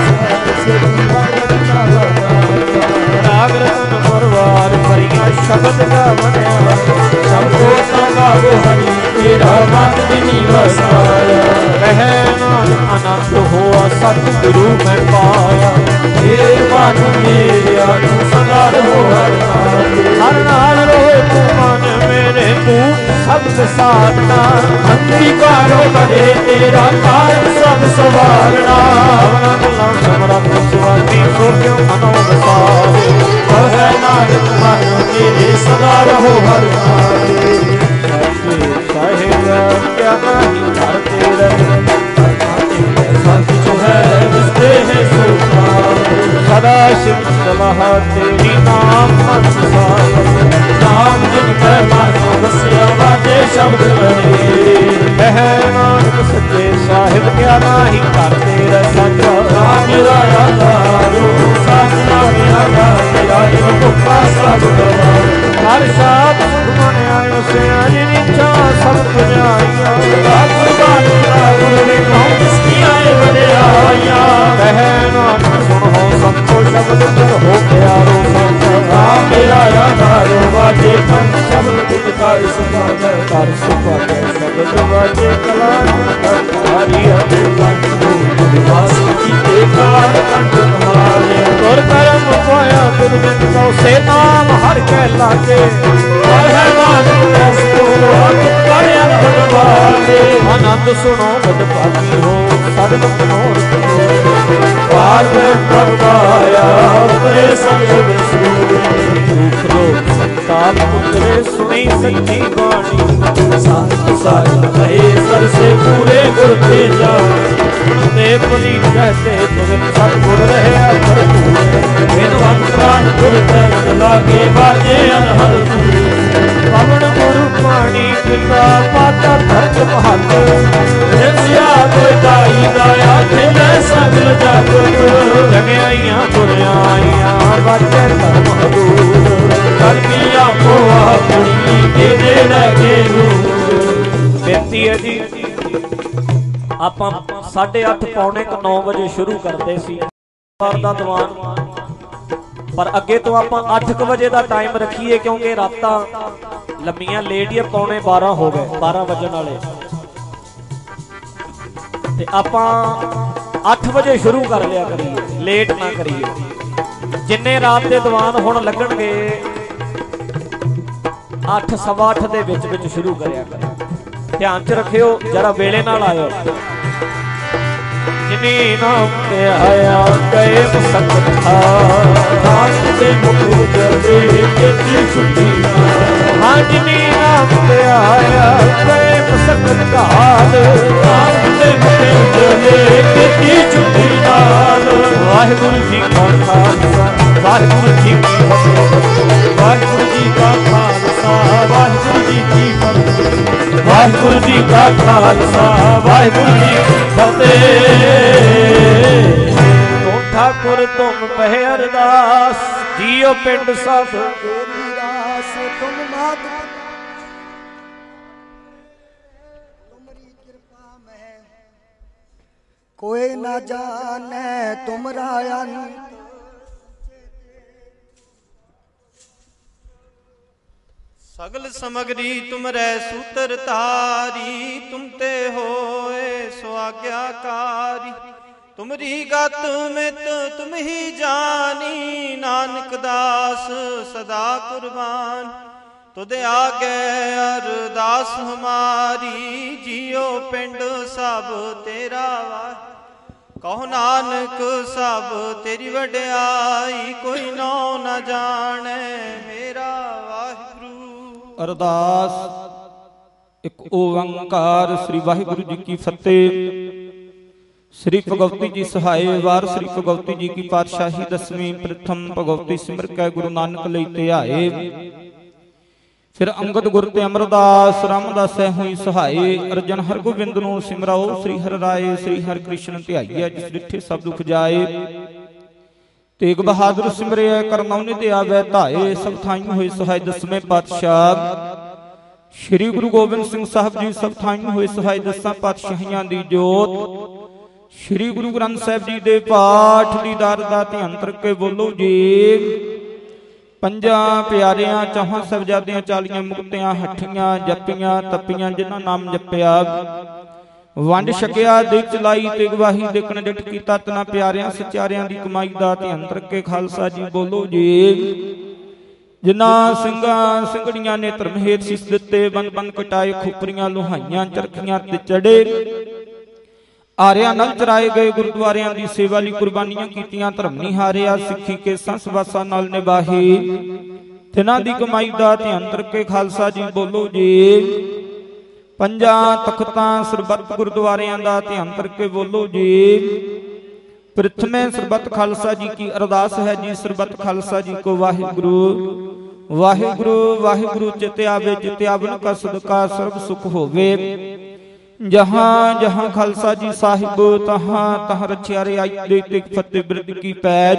ਰਾਗ ਰਤਨ ਪਰਵਾਰ ਭਰੀਆਂ ਸ਼ਬਦ ਦਾ ਬਣਿਆ। ਸਭ ਕੋ ਸੰਗਾਵੋ ਹਰੀ ਤੇਰਾ ਮਨ ਦਿਨੀ ਵਸਾਇਆ। ਕਹਿ ਨਾਨਕ ਆਨੰਦ ਹੋਆ ਸਤਿਗੁਰੂ ਮੈਂ ਪਾਇਆ। ਏ ਮਨ ਮੇਰਿਆ ਤੂੰ ਸਦਾ ਰਹੋ ਹਰ ਨਾਲ। ਹਰ ਨਾਲ ਰੋਏ ਤੂੰ ਮਨ ਮੇਰੇ ਤੂੰ ਸਭ ਵਿਸਾਰਨਾ। ਅੰਤਿਕਾਰੋ ਕਰੇ ਤੇਰਾ ਕਾਰਜ ਸਭ ਸਵਾਰਨਾ। ਆਨੰਦ ਨਾਮ ਸਮਰੱਥ ਸੁਆਮੀ ਸੋ ਕਿਉ ਮਨੋ ਵਸਾਰੇ। ਕਹਿ ਨਾਨਕ ਮਨ ਮੇਰੇ ਸਦਾ ਰਹੋ ਹਰ ਨਾਲ। ਸਾਹਿਬ ਕਿਆ ਨਹੀਂ ਘਰ ਤੇਰਾ ਸੰਤ ਜੋ ਹੈ ਜਿਸਤੇ ਹੈ ਸੁਖਾਰ। ਸਦਾ ਸਿਵ ਸਲਾਹ ਤੇਰੀ ਨਾਮ ਮਨ ਸਾਰ। ਨਾਮ ਜਿਨ ਕੈ ਮਨ ਵਸਿਆ ਵਾਜੇ ਸ਼ਬਦ ਬਣੇ। ਕਹਿ ਨਾਨਕ ਸੱਚੇ ਸਾਹਿਬ ਕਿਆ ਨਾਹੀ ਘਰ ਤੇਰਾ ਸਾਚਾ। ਨਾਮ ਮੇਰਾ ਆਧਾਰੋ ਸੱਚ ਨਾਮ ਆਧਾਰ ਤੇਰਾ। ਜਿਨ ਭੁੱਖਾ ਸਭ ਗਵਾਏ ਹਰ ਸਾਧ ਮਨ ਆਇਓ ਸਿਆਣੀ ਨਿਚਾ ਸਭ ਪੁਜਾਈਆਂ। ਰਾਤ ਬਾਣੀ ਰਾਗੁਰ ਵੇਖੋ ਕਿਸਕੀ ਆਏ ਵਡਿਆਈਆਂ। ਕਹਿ ਨਾਨਕ ਸੁਣੋ ਸਭ ਕੋ ਸ਼ਬਦ ਜਨ ਹੋ ਪਿਆਰੋ ਸਾਚਾ। ਨਾਮ ਮੇਰਾ ਆਧਾਰੋ ਵਾਜੇ ਪੰਜ ਸ਼ਬਦ ਤੁਝ ਕਰ ਸੁਭਾਗੈ। ਕਰ ਸੁਭਾਗੈ ਸ਼ਬਦ ਵਾਜੇ ਕਲਾ ਹਰੀ ਹਰਿ ਪੰਜ ਵਾਸ ਕੀਤੇ ਕਾਰ ਕੰਠ ਮਾਰੇ। ਗੁਰ ਕਰਮ ਪਾਇਆ ਗੁਰ ਬਿਨ ਕਉ ਸੇ ਨਾਮ ਹਰ ਕੈ ਲਾਗੇ। ਹਰ ਹੈ ਨਾਨਕ ਐਸ ਕੋ ਪੜਿਆ ਭਗਵਾਨੇ। ਆਨੰਦ ਸੁਣੋ ਬਦ ਭਾਗੀ ਹੋ ਸਗਲ ਮਨੋਰਥ ਪੂਰੇ। ਪਾਰ ਪ੍ਰਭ ਪਾਇਆ ਉਤਰੇ ਸਗਲ ਸੂਰੇ। ਦੁਖ ਰੋਗ ਸੰਤਾਪ ਉਤਰੇ ਸੁਣੀ ਸੱਚੀ ਬਾਣੀ। ਸਾਧ ਸਾਜ ਕਹੇ ਸਰਸੇ ਪੂਰੇ ਗੁਰ ਤੇ ਜਾਣੇ। ਤੇ ਪੁਨੀ ਕਹਤੇ ਤੁਮ ਸਤਿਗੁਰ ਰਹਿਆ ਭਰਪੂਰ। ਵਿਦਵਾਨ ਪ੍ਰਾਨ ਗੁਰ ਚਰਨ ਲਾਗੇ ਬਾਜੇ ਅਨਹਦ ਪੂਰੇ। ਪਵਨ ਗੁਰੂ ਪਾਣੀ ਪਿਤਾ ਮਾਤਾ ਧਰਤ ਮਹੱਤ। ਜਿਸਿਆ ਕੋਈ ਦਾਈ ਦਾਇਆ ਖਿਲੇ ਸਗਲ ਜਗਤ। ਜਗਿਆਈਆਂ ਬੁਰਿਆਈਆਂ ਵਾਜੇ ਧਰਮ ਹਦੂਰ। ਕਰਮੀ ਆਪੋ ਆਪਣੀ ਤੇਰੇ ਲਗੇ ਨੂਰ। ਬੇਨਤੀ ਹੈ ਜੀ ਆਪਾਂ ਸਾਢੇ ਅੱਠ ਪੌਣੇ ਕੁ ਨੌ ਵਜੇ ਸ਼ੁਰੂ ਕਰਦੇ ਸੀ ਦਾ ਦੀਵਾਨ। ਪਰ ਅੱਗੇ ਤੋਂ ਆਪਾਂ ਅੱਠ ਕੁ ਵਜੇ ਦਾ ਟਾਈਮ ਰੱਖੀਏ ਕਿਉਂਕਿ ਰਾਤਾਂ ਲੰਮੀਆਂ ਲੇਟ ਹੀ ਪੌਣੇ ਬਾਰਾਂ ਹੋ ਗਏ। ਬਾਰਾਂ ਵਜਣ ਵਾਲੇ ਤੇ ਆਪਾਂ ਅੱਠ ਵਜੇ ਸ਼ੁਰੂ ਕਰ ਲਿਆ ਕਰੀਏ। ਲੇਟ ਨਾ ਕਰੀਏ। ਜਿੰਨੇ ਰਾਤ ਦੇ ਦੀਵਾਨ ਹੁਣ ਲੱਗਣਗੇ ਅੱਠ ਸਵਾ ਅੱਠ ਦੇ ਵਿੱਚ ਵਿੱਚ ਸ਼ੁਰੂ ਕਰਿਆ ਕਰਿਆ। ਧਿਆਨ ਚ ਰੱਖਿਓ ਜਰਾ ਵੇਲੇ ਨਾਲ ਆਇਓ। ਜਿਨੀ ਨਾਮ ਤੇ ਆਇਆ ਗਏ ਮੁਸਕਤ ਥਾ। ਨਾਮ ਤੇ ਮੁਕੂ ਜਦੇ ਕਿਤੀ ਛੁੱਟੀ ਨਾ। ਹਾਂ ਜਿਨੀ ਨਾਮ ਤੇ ਆਇਆ ਗਏ ਮੁਸਕਤ ਘਾਲ। ਨਾਮ ਤੇ ਮੁਕੂ ਜਦੇ ਕਿਤੀ ਛੁੱਟੀ ਨਾਲ। ਵਾਹਿਗੁਰੂ ਜੀ ਕਾ ਖਾਲਸਾ ਵਾਹਿਗੁਰੂ ਜੀ ਕੀ ਫਤਿਹ। ਵਾਹਿਗੁਰੂ ਜੀ ਕਾ ਖਾਲਸਾ ਵਾਹਿਗੁਰੂ ਜੀ ਕੀ ਫਤਿਹ। ਵਾਹਿਗੁਰੂ ਜੀ ਕਾ ਖਾਲਸਾ ਵਾਹਿਗੁਰੂ ਜੀ ਕੀ ਫਤਿਹ। ਤੁਮ ਠਾਕੁਰ ਤੁਮ ਪਹਿ ਅਰਦਾਸ ਜੀਓ ਪਿੰਡ ਸਭ ਤੇਰੀ ਰਾਸ। ਤੁਮ ਮਾਤ ਤੁਮਰੀ ਕਿਰਪਾ ਮਹਿ ਕੋਈ ਨਾ ਜਾਣੈ ਤੁਮਰਾ ਅੰਤ। ਸਗਲ ਸਮਗਰੀ ਤੁਮਰੈ ਸੂਤਰ ਧਾਰੀ। ਤੁਮ ਤੇ ਹੋਏ ਸੁਆਗਿਆਕਾਰੀ। ਤੁਮਰੀ ਗਤ ਮਿਤ ਤੁਮ ਹੀ ਜਾਨੀ। ਨਾਨਕ ਦਾਸ ਸਦਾ ਕੁਰਬਾਨ ਤੁਧ ਆਗੇ ਅਰਦਾਸ ਹਮਾਰੀ। ਜੀਓ ਪਿੰਡ ਸਭ ਤੇਰਾ ਵਾਹਿ। ਕਹੋ ਨਾਨਕ ਸਭ ਤੇਰੀ ਵਡਿਆਈ। ਕੋਈ ਨੋ ਨਾ ਜਾਣੈ ਮੇਰਾ ਵਾਹਿਗੁਰੂ। ਅਰਦਾਸ। ਇੱਕ ਓੰਕਾਰ ਸ੍ਰੀ ਵਾਹਿਗੁਰੂ ਜੀ ਕੀ ਫਤਿਹ। ਸ੍ਰੀ ਭਗਵਤੀ ਜੀ ਸਹਾਏ ਵਾਰ ਸ੍ਰੀ ਭਗਵਤੀ ਜੀ ਕੀ ਪਾਤਸ਼ਾਹੀ ਦਸਵੀਂ ਪ੍ਰਥਮ ਭਗਵਤੀ ਸਿਮਰ ਕੈ ਗੁਰੂ ਨਾਨਕ ਲਈ ਧਿਆਏ। ਫਿਰ ਅੰਗਦ ਗੁਰ ਤੇ ਅਮਰਦਾਸ ਰਾਮਦਾਸੈ ਹੋਈ ਸਹਾਏ। ਅਰਜਨ ਹਰਗੋਬਿੰਦ ਨੂੰ ਸਿਮਰਾਓ। ਸ੍ਰੀ ਹਰਿ ਰਾਏ ਸ੍ਰੀ ਹਰਿ ਕ੍ਰਿਸ਼ਨ ਧਿਆਈਐ। ਜਿਸ ਡਿਠੇ ਸਭ ਦੁਖ ਜਾਏ। ਤੇਗ ਬਹਾਦਰ ਸਿਮਰਿਆ ਕਰਨੌਨੇ ਤੇ ਆਵੈ ਧਾਏ, ਸਭ ਥਾਈਂ ਹੋਏ ਸਹਾਇ ਦਸਵੇਂ ਪਾਤਸ਼ਾਹ। ਸ੍ਰੀ ਗੁਰੂ ਗੋਬਿੰਦ ਸਿੰਘ ਸਾਹਿਬ ਜੀ ਸਭ ਥਾਈਂ ਹੋਏ ਸਹਾਇ ਦਸਾਂ ਪਾਤਸ਼ਾਹੀਆਂ ਦੀ ਜੋਤ। ਸ੍ਰੀ ਗੁਰੂ ਗ੍ਰੰਥ ਸਾਹਿਬ ਜੀ ਦੇ ਪਾਠ ਦੀ ਦਰ ਦਾ ਧਿਆਨ ਕਰਕੇ ਬੋਲੋ ਜੀ। ਪੰਜਾਂ ਪਿਆਰਿਆਂ ਚੌਹਾਂ ਸਾਹਿਬਜ਼ਾਦਿਆਂ ਚਾਲੀਆਂ ਮੁਕਤਿਆਂ ਹੱਠੀਆਂ ਜੱਪੀਆਂ ਤੱਪੀਆਂ ਜਿਨ੍ਹਾਂ ਨਾਮ ਜਪਿਆ ਵੰਡ ਛਕਿਆ ਦੇਖ ਚਲਾਈ ਤੇ ਗਵਾਹੀ ਦੇਖਣ ਡਿਠ ਕੀਤਾ ਤਨਾ ਪਿਆਰਿਆਂ ਸਚਿਆਰਿਆਂ ਦੀ ਕਮਾਈ ਦਾ ਧਿਆਨ ਰੱਖੇ ਖਾਲਸਾ ਜੀ ਬੋਲੋ ਜੀ। ਜਿਨ੍ਹਾਂ ਸਿੰਘਾਂ ਸਿੰਘੜੀਆਂ ਨੇ ਧਰਮ ਹੇਤ ਸੀਸ ਦਿੱਤੇ ਬੰਨ ਬੰਨ ਕਟਾਏ ਖੋਪਰੀਆਂ ਲੋਹਾਈਆਂ ਚਰਖੀਆਂ ਤੇ ਚੜੇ ਆਰਿਆਂ ਨਾਲ ਚਰਾਏ ਗਏ ਗੁਰਦੁਆਰਿਆਂ ਦੀ ਸੇਵਾ ਲਈ ਕੁਰਬਾਨੀਆਂ ਕੀਤੀਆਂ ਧਰਮ ਨਹੀਂ ਹਾਰਿਆ ਸਿੱਖੀ ਕੇ ਸੰਸਵਾਸਾਂ ਨਾਲ ਨਿਭਾਹੀ ਤਿਨਾਂ ਦੀ ਕਮਾਈ ਦਾ ਧਿਆਨ ਰੱਖੇ ਖਾਲਸਾ ਜੀ ਬੋਲੋ ਜੀ। ਪੰਜਾਂ ਤਖਤਾਂ ਸਰਬੱਤ ਗੁਰਦੁਆਰਿਆਂ ਦਾ ਧਿਆਨ ਕਰਕੇ ਬੋਲੋ ਜੀ। ਪ੍ਰਥਮੇ ਸਰਬੱਤ ਖਾਲਸਾ ਜੀ ਕੀ ਅਰਦਾਸ ਹੈ ਜੀ ਸਰਬੱਤ ਖਾਲਸਾ ਜੀ ਕੋ ਵਾਹਿਗੁਰੂ ਵਾਹਿਗੁਰੂ ਵਾਹਿਗੁਰੂ ਚਿਤ ਆਵੇ ਚਿਤ ਆਵਨ ਕਾ ਸਦਕਾ ਸਰਬ ਸੁਖ ਹੋਵੇ। ਜਹਾਂ ਜਹਾਂ ਖਾਲਸਾ ਜੀ ਸਾਹਿਬ ਤਹਾਂ ਤਹਾਂ ਰਛਿਆ ਰਿਆਈ ਦੇ ਤੇ ਫਤਿਹ ਬਿਰਦ ਕੀ ਪੈਜ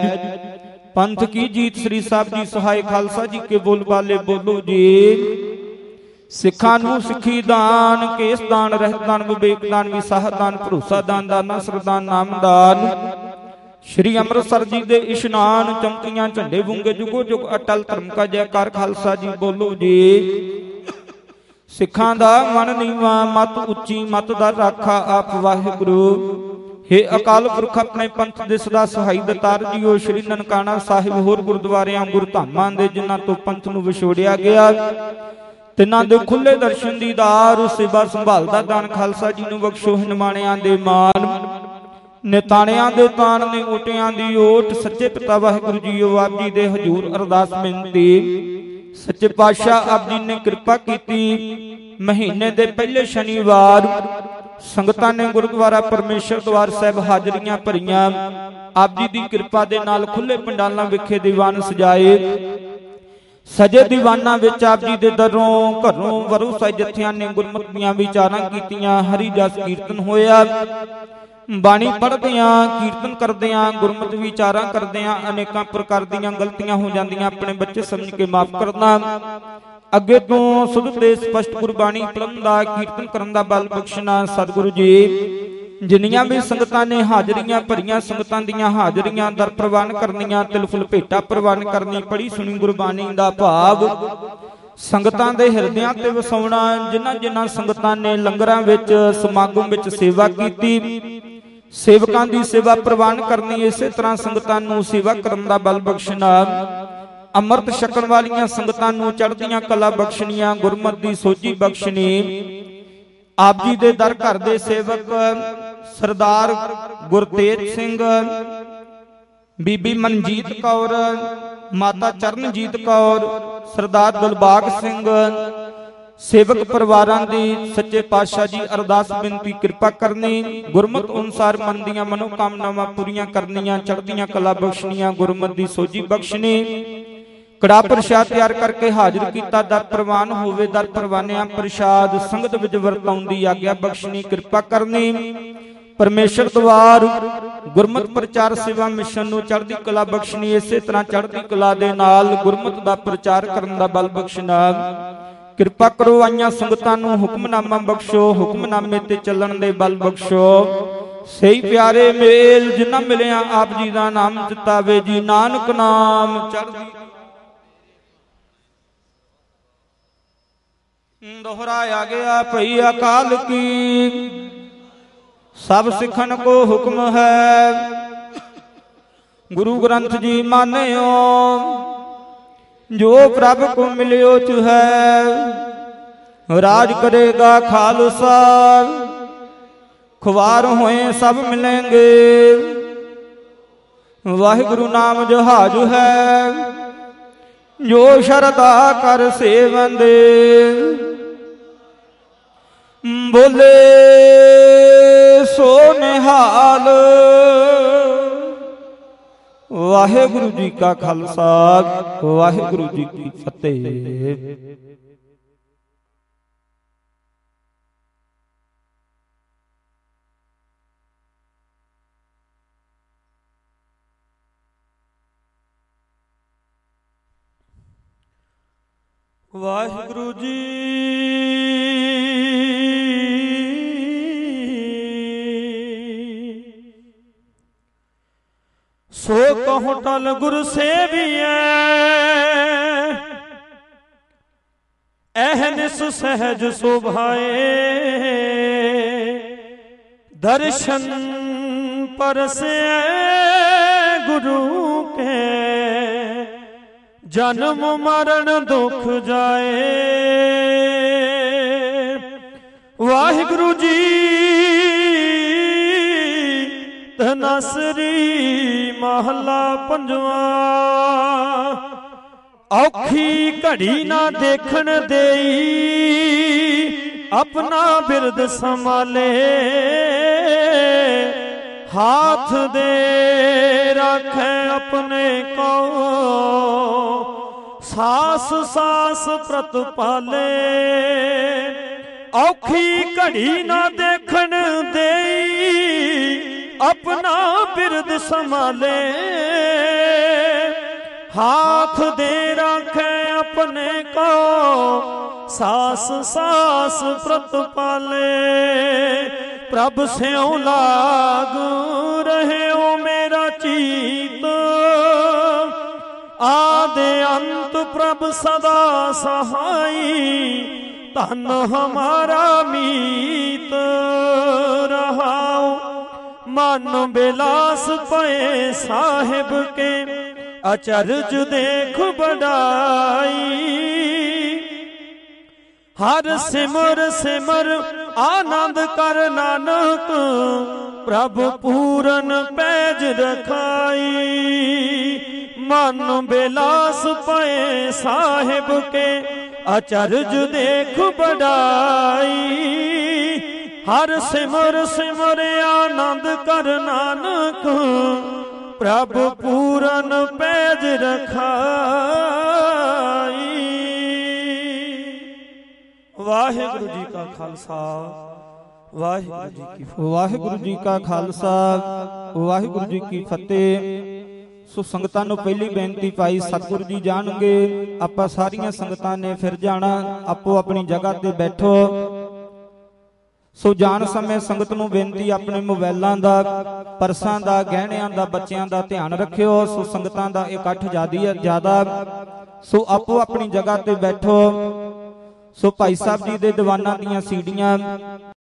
ਪੰਥ ਕੀ ਜੀਤ ਸ੍ਰੀ ਸਾਹਿਬ ਜੀ ਸਹਾਇ ਖਾਲਸਾ ਜੀ ਕੇ ਬੋਲ ਬਾਲੇ ਬੋਲੋ ਜੀ। ਸਿੱਖਾਂ ਨੂੰ ਸਿੱਖੀ ਦਾਨ ਕੇਸ ਦਾਨ ਰਹਿਤ ਦਾਨ ਵਿਵੇਕ ਦਾਨ ਵਿਸਾਹ ਦਾਨ ਭਰੋਸਾ ਦਾਨ ਦਾਨਾ ਸਰਦਾਨ ਨਾਮ ਦਾਨ ਸ਼੍ਰੀ ਅੰਮ੍ਰਿਤਸਰ ਜੀ ਦੇ ਇਸ਼ਨਾਨ ਚਮਕੀਆਂ ਝੰਡੇ ਵੁੰਗੇ ਜੁਗੋ ਜੁਗ ਅਟਲ ਧਰਮ ਕਾ ਜੈਕਾਰ ਖਾਲਸਾ ਜੀ ਬੋਲੋ ਜੀ। ਸਿੱਖਾਂ ਦਾ ਮਨ ਨੀਵਾ ਮਤ ਉੱਚੀ ਮਤ ਦਾ ਰਾਖਾ ਆਪ ਵਾਹਿਗੁਰੂ। ਹੇ ਅਕਾਲ ਪੁਰਖ ਆਪਣੇ ਪੰਥ ਦੇ ਸਦਾ ਸਹਾਈ ਦਤਾਰ ਜੀਓ ਸ਼੍ਰੀ ਨਨਕਾਣਾ ਸਾਹਿਬ ਹੋਰ ਗੁਰਦੁਆਰਿਆਂ ਗੁਰਧਾਮਾਂ ਦੇ ਜਿਨ੍ਹਾਂ ਤੋਂ ਪੰਥ ਨੂੰ ਵਿਛੋੜਿਆ ਗਿਆ ਤਿਨਾਂ ਦੇ ਖੁੱਲੇ ਦਰਸ਼ਨ ਦੀਦਾਰ ਸੇਵਾ ਸੰਭਾਲ ਦਾ ਦਾਨ ਖਾਲਸਾ ਜੀ ਨੂੰ ਬਖਸ਼ੋ। ਨਿਮਾਣਿਆਂ ਦੇ ਮਾਨ ਨਿਤਾਣਿਆਂ ਦੇ ਤਾਣ ਨੇ ਓਟਿਆਂ ਦੀ ਓਟ ਸੱਚੇ ਪਿਤਾ ਵਾਹਿਗੁਰੂ ਜੀਓ ਆਪ ਜੀ ਦੇ ਹਜ਼ੂਰ ਅਰਦਾਸ ਬੇਨਤੀ ਸੱਚੇ ਪਾਤਸ਼ਾਹ ਆਪ ਜੀ ਨੇ ਕਿਰਪਾ ਕੀਤੀ ਮਹੀਨੇ ਦੇ ਪਹਿਲੇ ਸ਼ਨੀਵਾਰ ਸੰਗਤਾਂ ਨੇ ਗੁਰਦੁਆਰਾ ਪਰਮੇਸ਼ਰ ਦਵਾਰ ਸਾਹਿਬ ਹਾਜ਼ਰੀਆਂ ਭਰੀਆਂ ਆਪ ਜੀ ਦੀ ਕਿਰਪਾ ਦੇ ਨਾਲ ਖੁੱਲੇ ਪੰਡਾਲਾਂ ਵਿਖੇ ਦੀਵਾਨ ਸਜਾਏ ਸਜੇ ਦੀਵਾਨਾਂ ਵਿੱਚ ਆਪ ਜੀ ਦੇ ਦਰੋਂ ਘਰੋਂ ਵਰੂ ਸਾਹਿਬ ਜਥਿਆਂ ਨੇ ਗੁਰਮਤਿ ਦੀਆਂ ਵਿਚਾਰਾਂ ਕੀਤੀਆਂ ਹਰੀ ਜਸ ਕੀਰਤਨ ਹੋਇਆ ਬਾਣੀ ਪੜ੍ਹਦਿਆਂ ਕੀਰਤਨ ਕਰਦਿਆਂ ਗੁਰਮਤਿ ਵਿਚਾਰਾਂ ਕਰਦਿਆਂ ਅਨੇਕਾਂ ਪ੍ਰਕਾਰ ਦੀਆਂ ਗਲਤੀਆਂ ਹੋ ਜਾਂਦੀਆਂ ਆਪਣੇ ਬੱਚੇ ਸਮਝ ਕੇ ਮਾਫ ਕਰਨਾ ਅੱਗੇ ਤੋਂ ਸੁਧ ਤੇ ਸਪਸ਼ਟ ਗੁਰਬਾਣੀ ਪੜ੍ਹਨ ਦਾ ਕੀਰਤਨ ਕਰਨ ਦਾ ਬਲ ਬਖਸ਼ਣਾ ਸਤਿਗੁਰੂ ਜੀ। ਜਿੰਨੀਆਂ ਵੀ ਸੰਗਤਾਂ ਨੇ ਹਾਜ਼ਰੀਆਂ ਭਰੀਆਂ ਸੰਗਤਾਂ ਦੀਆਂ ਹਾਜ਼ਰੀਆਂ ਦਰ ਪ੍ਰਵਾਨ ਕਰਨੀਆਂ ਤਿਲ ਫੁੱਲ ਭੇਟਾ ਪ੍ਰਵਾਨ ਕਰਨੀ ਪੜੀ ਸੁਣੀ ਗੁਰਬਾਣੀ ਦਾ ਭਾਵ ਸੰਗਤਾਂ ਦੇ ਹਿਰਦਿਆਂ ਤੇ ਵਸਾਉਣਾ। ਜਿਨ੍ਹਾਂ ਜਿਨ੍ਹਾਂ ਸੰਗਤਾਂ ਨੇ ਲੰਗਰਾਂ ਵਿੱਚ ਸਮਾਗਮ ਵਿੱਚ ਸੇਵਾ ਕੀਤੀ ਸੇਵਕਾਂ ਦੀ ਸੇਵਾ ਪ੍ਰਵਾਨ ਕਰਨੀ ਇਸੇ ਤਰ੍ਹਾਂ ਸੰਗਤਾਂ ਨੂੰ ਸੇਵਾ ਕਰਨ ਦਾ ਬਲ ਬਖਸ਼ਣਾ। ਅੰਮ੍ਰਿਤ ਛਕਣ ਵਾਲੀਆਂ ਸੰਗਤਾਂ ਨੂੰ ਚੜ੍ਹਦੀਆਂ ਕਲਾ ਬਖਸ਼ਣੀਆਂ ਗੁਰਮਤਿ ਦੀ ਸੋਝੀ ਬਖਸ਼ਣੀ। ਆਪ ਜੀ ਦੇ ਦਰ ਘਰ ਦੇ ਸੇਵਕ ਸਰਦਾਰ ਗੁਰਤੇਜ ਸਿੰਘ ਬੀਬੀ ਮਨਜੀਤ ਕੌਰ ਮਾਤਾ ਚਰਨਜੀਤ ਕੌਰ ਸਰਦਾਰ ਦਿਲਬਾਗ ਸਿੰਘ ਸੇਵਕ ਪਰਿਵਾਰਾਂ ਦੀ ਸੱਚੇ ਪਾਤਸ਼ਾਹ ਜੀ ਅਰਦਾਸ ਬੇਨਤੀ ਕਿਰਪਾ ਕਰਨੀ ਗੁਰਮਤਿ ਅਨੁਸਾਰ ਮਨ ਦੀਆਂ ਮਨੋ ਕਾਮਨਾਵਾਂ ਪੂਰੀਆਂ ਕਰਨੀਆਂ ਚੜ੍ਹਦੀਆਂ ਕਲਾ ਬਖਸ਼ਣੀਆਂ ਗੁਰਮਤਿ ਦੀ ਸੋਝੀ ਬਖਸ਼ਣੀ। ਕੜਾ ਪ੍ਰਸ਼ਾਦ ਤਿਆਰ ਕਰਕੇ ਹਾਜ਼ਰ ਕੀਤਾ ਦਰ ਪ੍ਰਵਾਨ ਹੋਵੇ ਦਰ ਪ੍ਰਵਾਨਿਆਂ ਪ੍ਰਸ਼ਾਦ ਸੰਗਤ ਵਿੱਚ ਵਰਤਾਉਣ ਦੀ ਆਗਿਆ ਬਖਸ਼ਣੀ ਕਿਰਪਾ ਕਰਨੀ। ਪਰਮੇਸ਼ਰ ਦਵਾਰ ਗੁਰਮਤਿ ਪ੍ਰਚਾਰ ਸੇਵਾ ਮਿਸ਼ਨ ਨੂੰ ਚੜ੍ਹਦੀ ਕਲਾ ਬਖਸ਼ਣੀ ਇਸੇ ਤਰ੍ਹਾਂ ਚੜ੍ਹਦੀ ਕਲਾ ਦੇ ਨਾਲ ਗੁਰਮਤਿ ਦਾ ਪ੍ਰਚਾਰ ਕਰਨ ਦਾ ਬਲ ਬਖਸ਼ਣਾ। ਕਿਰਪਾ ਕਰੋ ਆਈਆਂ ਸੰਗਤਾਂ ਨੂੰ ਹੁਕਮਨਾਮਾ ਬਖਸ਼ੋ ਹੁਕਮਨਾਮੇ ਤੇ ਚੱਲਣ ਦੇ ਬਲ ਬਖਸ਼ੋ। ਸਹੀ ਪਿਆਰੇ ਮੇਲ ਜਿਨ੍ਹਾਂ ਮਿਲਿਆ ਆਪ ਜੀ ਦਾ ਨਾਮ ਚਿਤਾਵੇ ਜੀ ਨਾਨਕ ਨਾਮ ਚੜ੍ਹਦੀ दोहराया गया भई अकाल की सब सिखन को हुक्म है गुरु ग्रंथ जी मान्यो जो प्रभ को मिलियो च है राज करेगा खालसा खुवार होए सब मिलेंगे वाहिगुरु नाम जहाज है जो शरदा कर सेवंदे बोले सो निहाल। वाहिगुरु जी का खालसा वाहिगुरु जी की फतेह। ਵਾਹਿਗੁਰੂ ਜੀ ਸੋ ਕਹੋ ਟਲ ਗੁਰ ਸੇਵੀਐ ਅਹਨਿਸ ਸਹਿਜ ਸੁਭਾਏ ਦਰਸ਼ਨ ਪਰਸੈ ਗੁਰੂ ਕੇ ਜਨਮ ਮਰਨ ਦੁਖ ਜਾਏ। ਵਾਹਿਗੁਰੂ ਜੀ ਧਨਸਰੀ ਮਹਲਾ ਪੰਜਵਾ। ਔਖੀ ਘੜੀ ਨਾ ਦੇਖਣ ਦੇਈ ਆਪਣਾ ਬਿਰਦ ਸੰਭਾਲੇ ਹਾਥ ਦੇ ਰੱਖੇ ਆਪਣੇ ਕੋ ਸਾਸ ਸਾਸ ਪ੍ਰਤ ਪਾਲੇ। ਔਖੀ ਘੜੀ ਨਾ ਦੇਖਣ ਦੇਈ ਆਪਣਾ ਬਿਰਦ ਸੰਭਾਲੇ ਹਾਥ ਦੇ ਰੱਖੇ ਆਪਣੇ ਕੋ ਸਾਸ ਸਾਸ ਪ੍ਰਤ ਪਾਲੇ। ਪ੍ਰਭ ਸਿਉ ਲਾਗ ਰਹਿਓ ਮੇਰਾ ਚੀਤ ਆਦਿ ਅੰਤ ਪ੍ਰਭ ਸਦਾ ਸਹਾਈ ਧਨ ਹਮਾਰਾ ਮੀਤ ਰਹਾਉ। ਮਨ ਬਿਲਾਸ ਪਏ ਸਾਹਿਬ ਕੇ ਅਚਰਜ ਦੇਖ ਬੜਾਈ ਹਰ ਸਿਮਰ ਸਿਮਰ ਆਨੰਦ ਕਰ ਨਾਨਕ ਪ੍ਰਭ ਪੂਰਨ ਪੈਜ ਰਖਾਈ। ਮਨ ਬਿਲਾਸ ਪਏ ਸਾਹਿਬ ਕੇ ਅਚਰਜ ਦੇਖ ਬੜਾਈ ਹਰ ਸਿਮਰ ਸਿਮਰ ਆਨੰਦ ਕਰ ਨਾਨਕ ਪ੍ਰਭ ਪੂਰਨ ਪੈਜ ਰਖਾਈ। ਵਾਹਿਗੁਰੂ ਜੀ ਕਾ ਖਾਲਸਾ ਵਾਹਿਗੁਰੂ ਜੀ ਕੀ ਫਤਿਹ। ਵਾਹਿਗੁਰੂ ਜੀ ਕਾ ਖਾਲਸਾ ਵਾਹਿਗੁਰੂ ਜੀ ਕੀ ਫਤਿਹ। ਸੋ ਸੰਗਤਾਂ ਨੂੰ ਪਹਿਲੀ ਬੇਨਤੀ ਪਾਈ ਸਤਿਗੁਰੂ ਜੀ ਜਾਣਗੇ ਆਪਾਂ ਸਾਰੀਆਂ ਸੰਗਤਾਂ ਨੇ ਫਿਰ ਜਾਣਾ ਆਪੋ ਆਪਣੀ ਜਗ੍ਹਾ ਤੇ ਬੈਠੋ। ਸੋ ਜਾਣ ਸਮੇਂ ਸੰਗਤ ਨੂੰ ਬੇਨਤੀ ਆਪਣੇ ਮੋਬਾਈਲਾਂ ਦਾ ਪਰਸਾਂ ਦਾ ਗਹਿਣਿਆਂ ਦਾ ਬੱਚਿਆਂ ਦਾ ਧਿਆਨ ਰੱਖਿਓ। ਸੋ ਸੰਗਤਾਂ ਦਾ ਇਕੱਠ ਜ਼ਿਆਦੀ ਹੈ ਜ਼ਿਆਦਾ ਸੋ ਆਪੋ ਆਪਣੀ ਜਗ੍ਹਾ ਤੇ ਬੈਠੋ। ਸੋ ਭਾਈ ਸਾਹਿਬ ਜੀ ਦੇ ਦੀਵਾਨਾਂ ਦੀਆਂ ਸੀਡੀਆਂ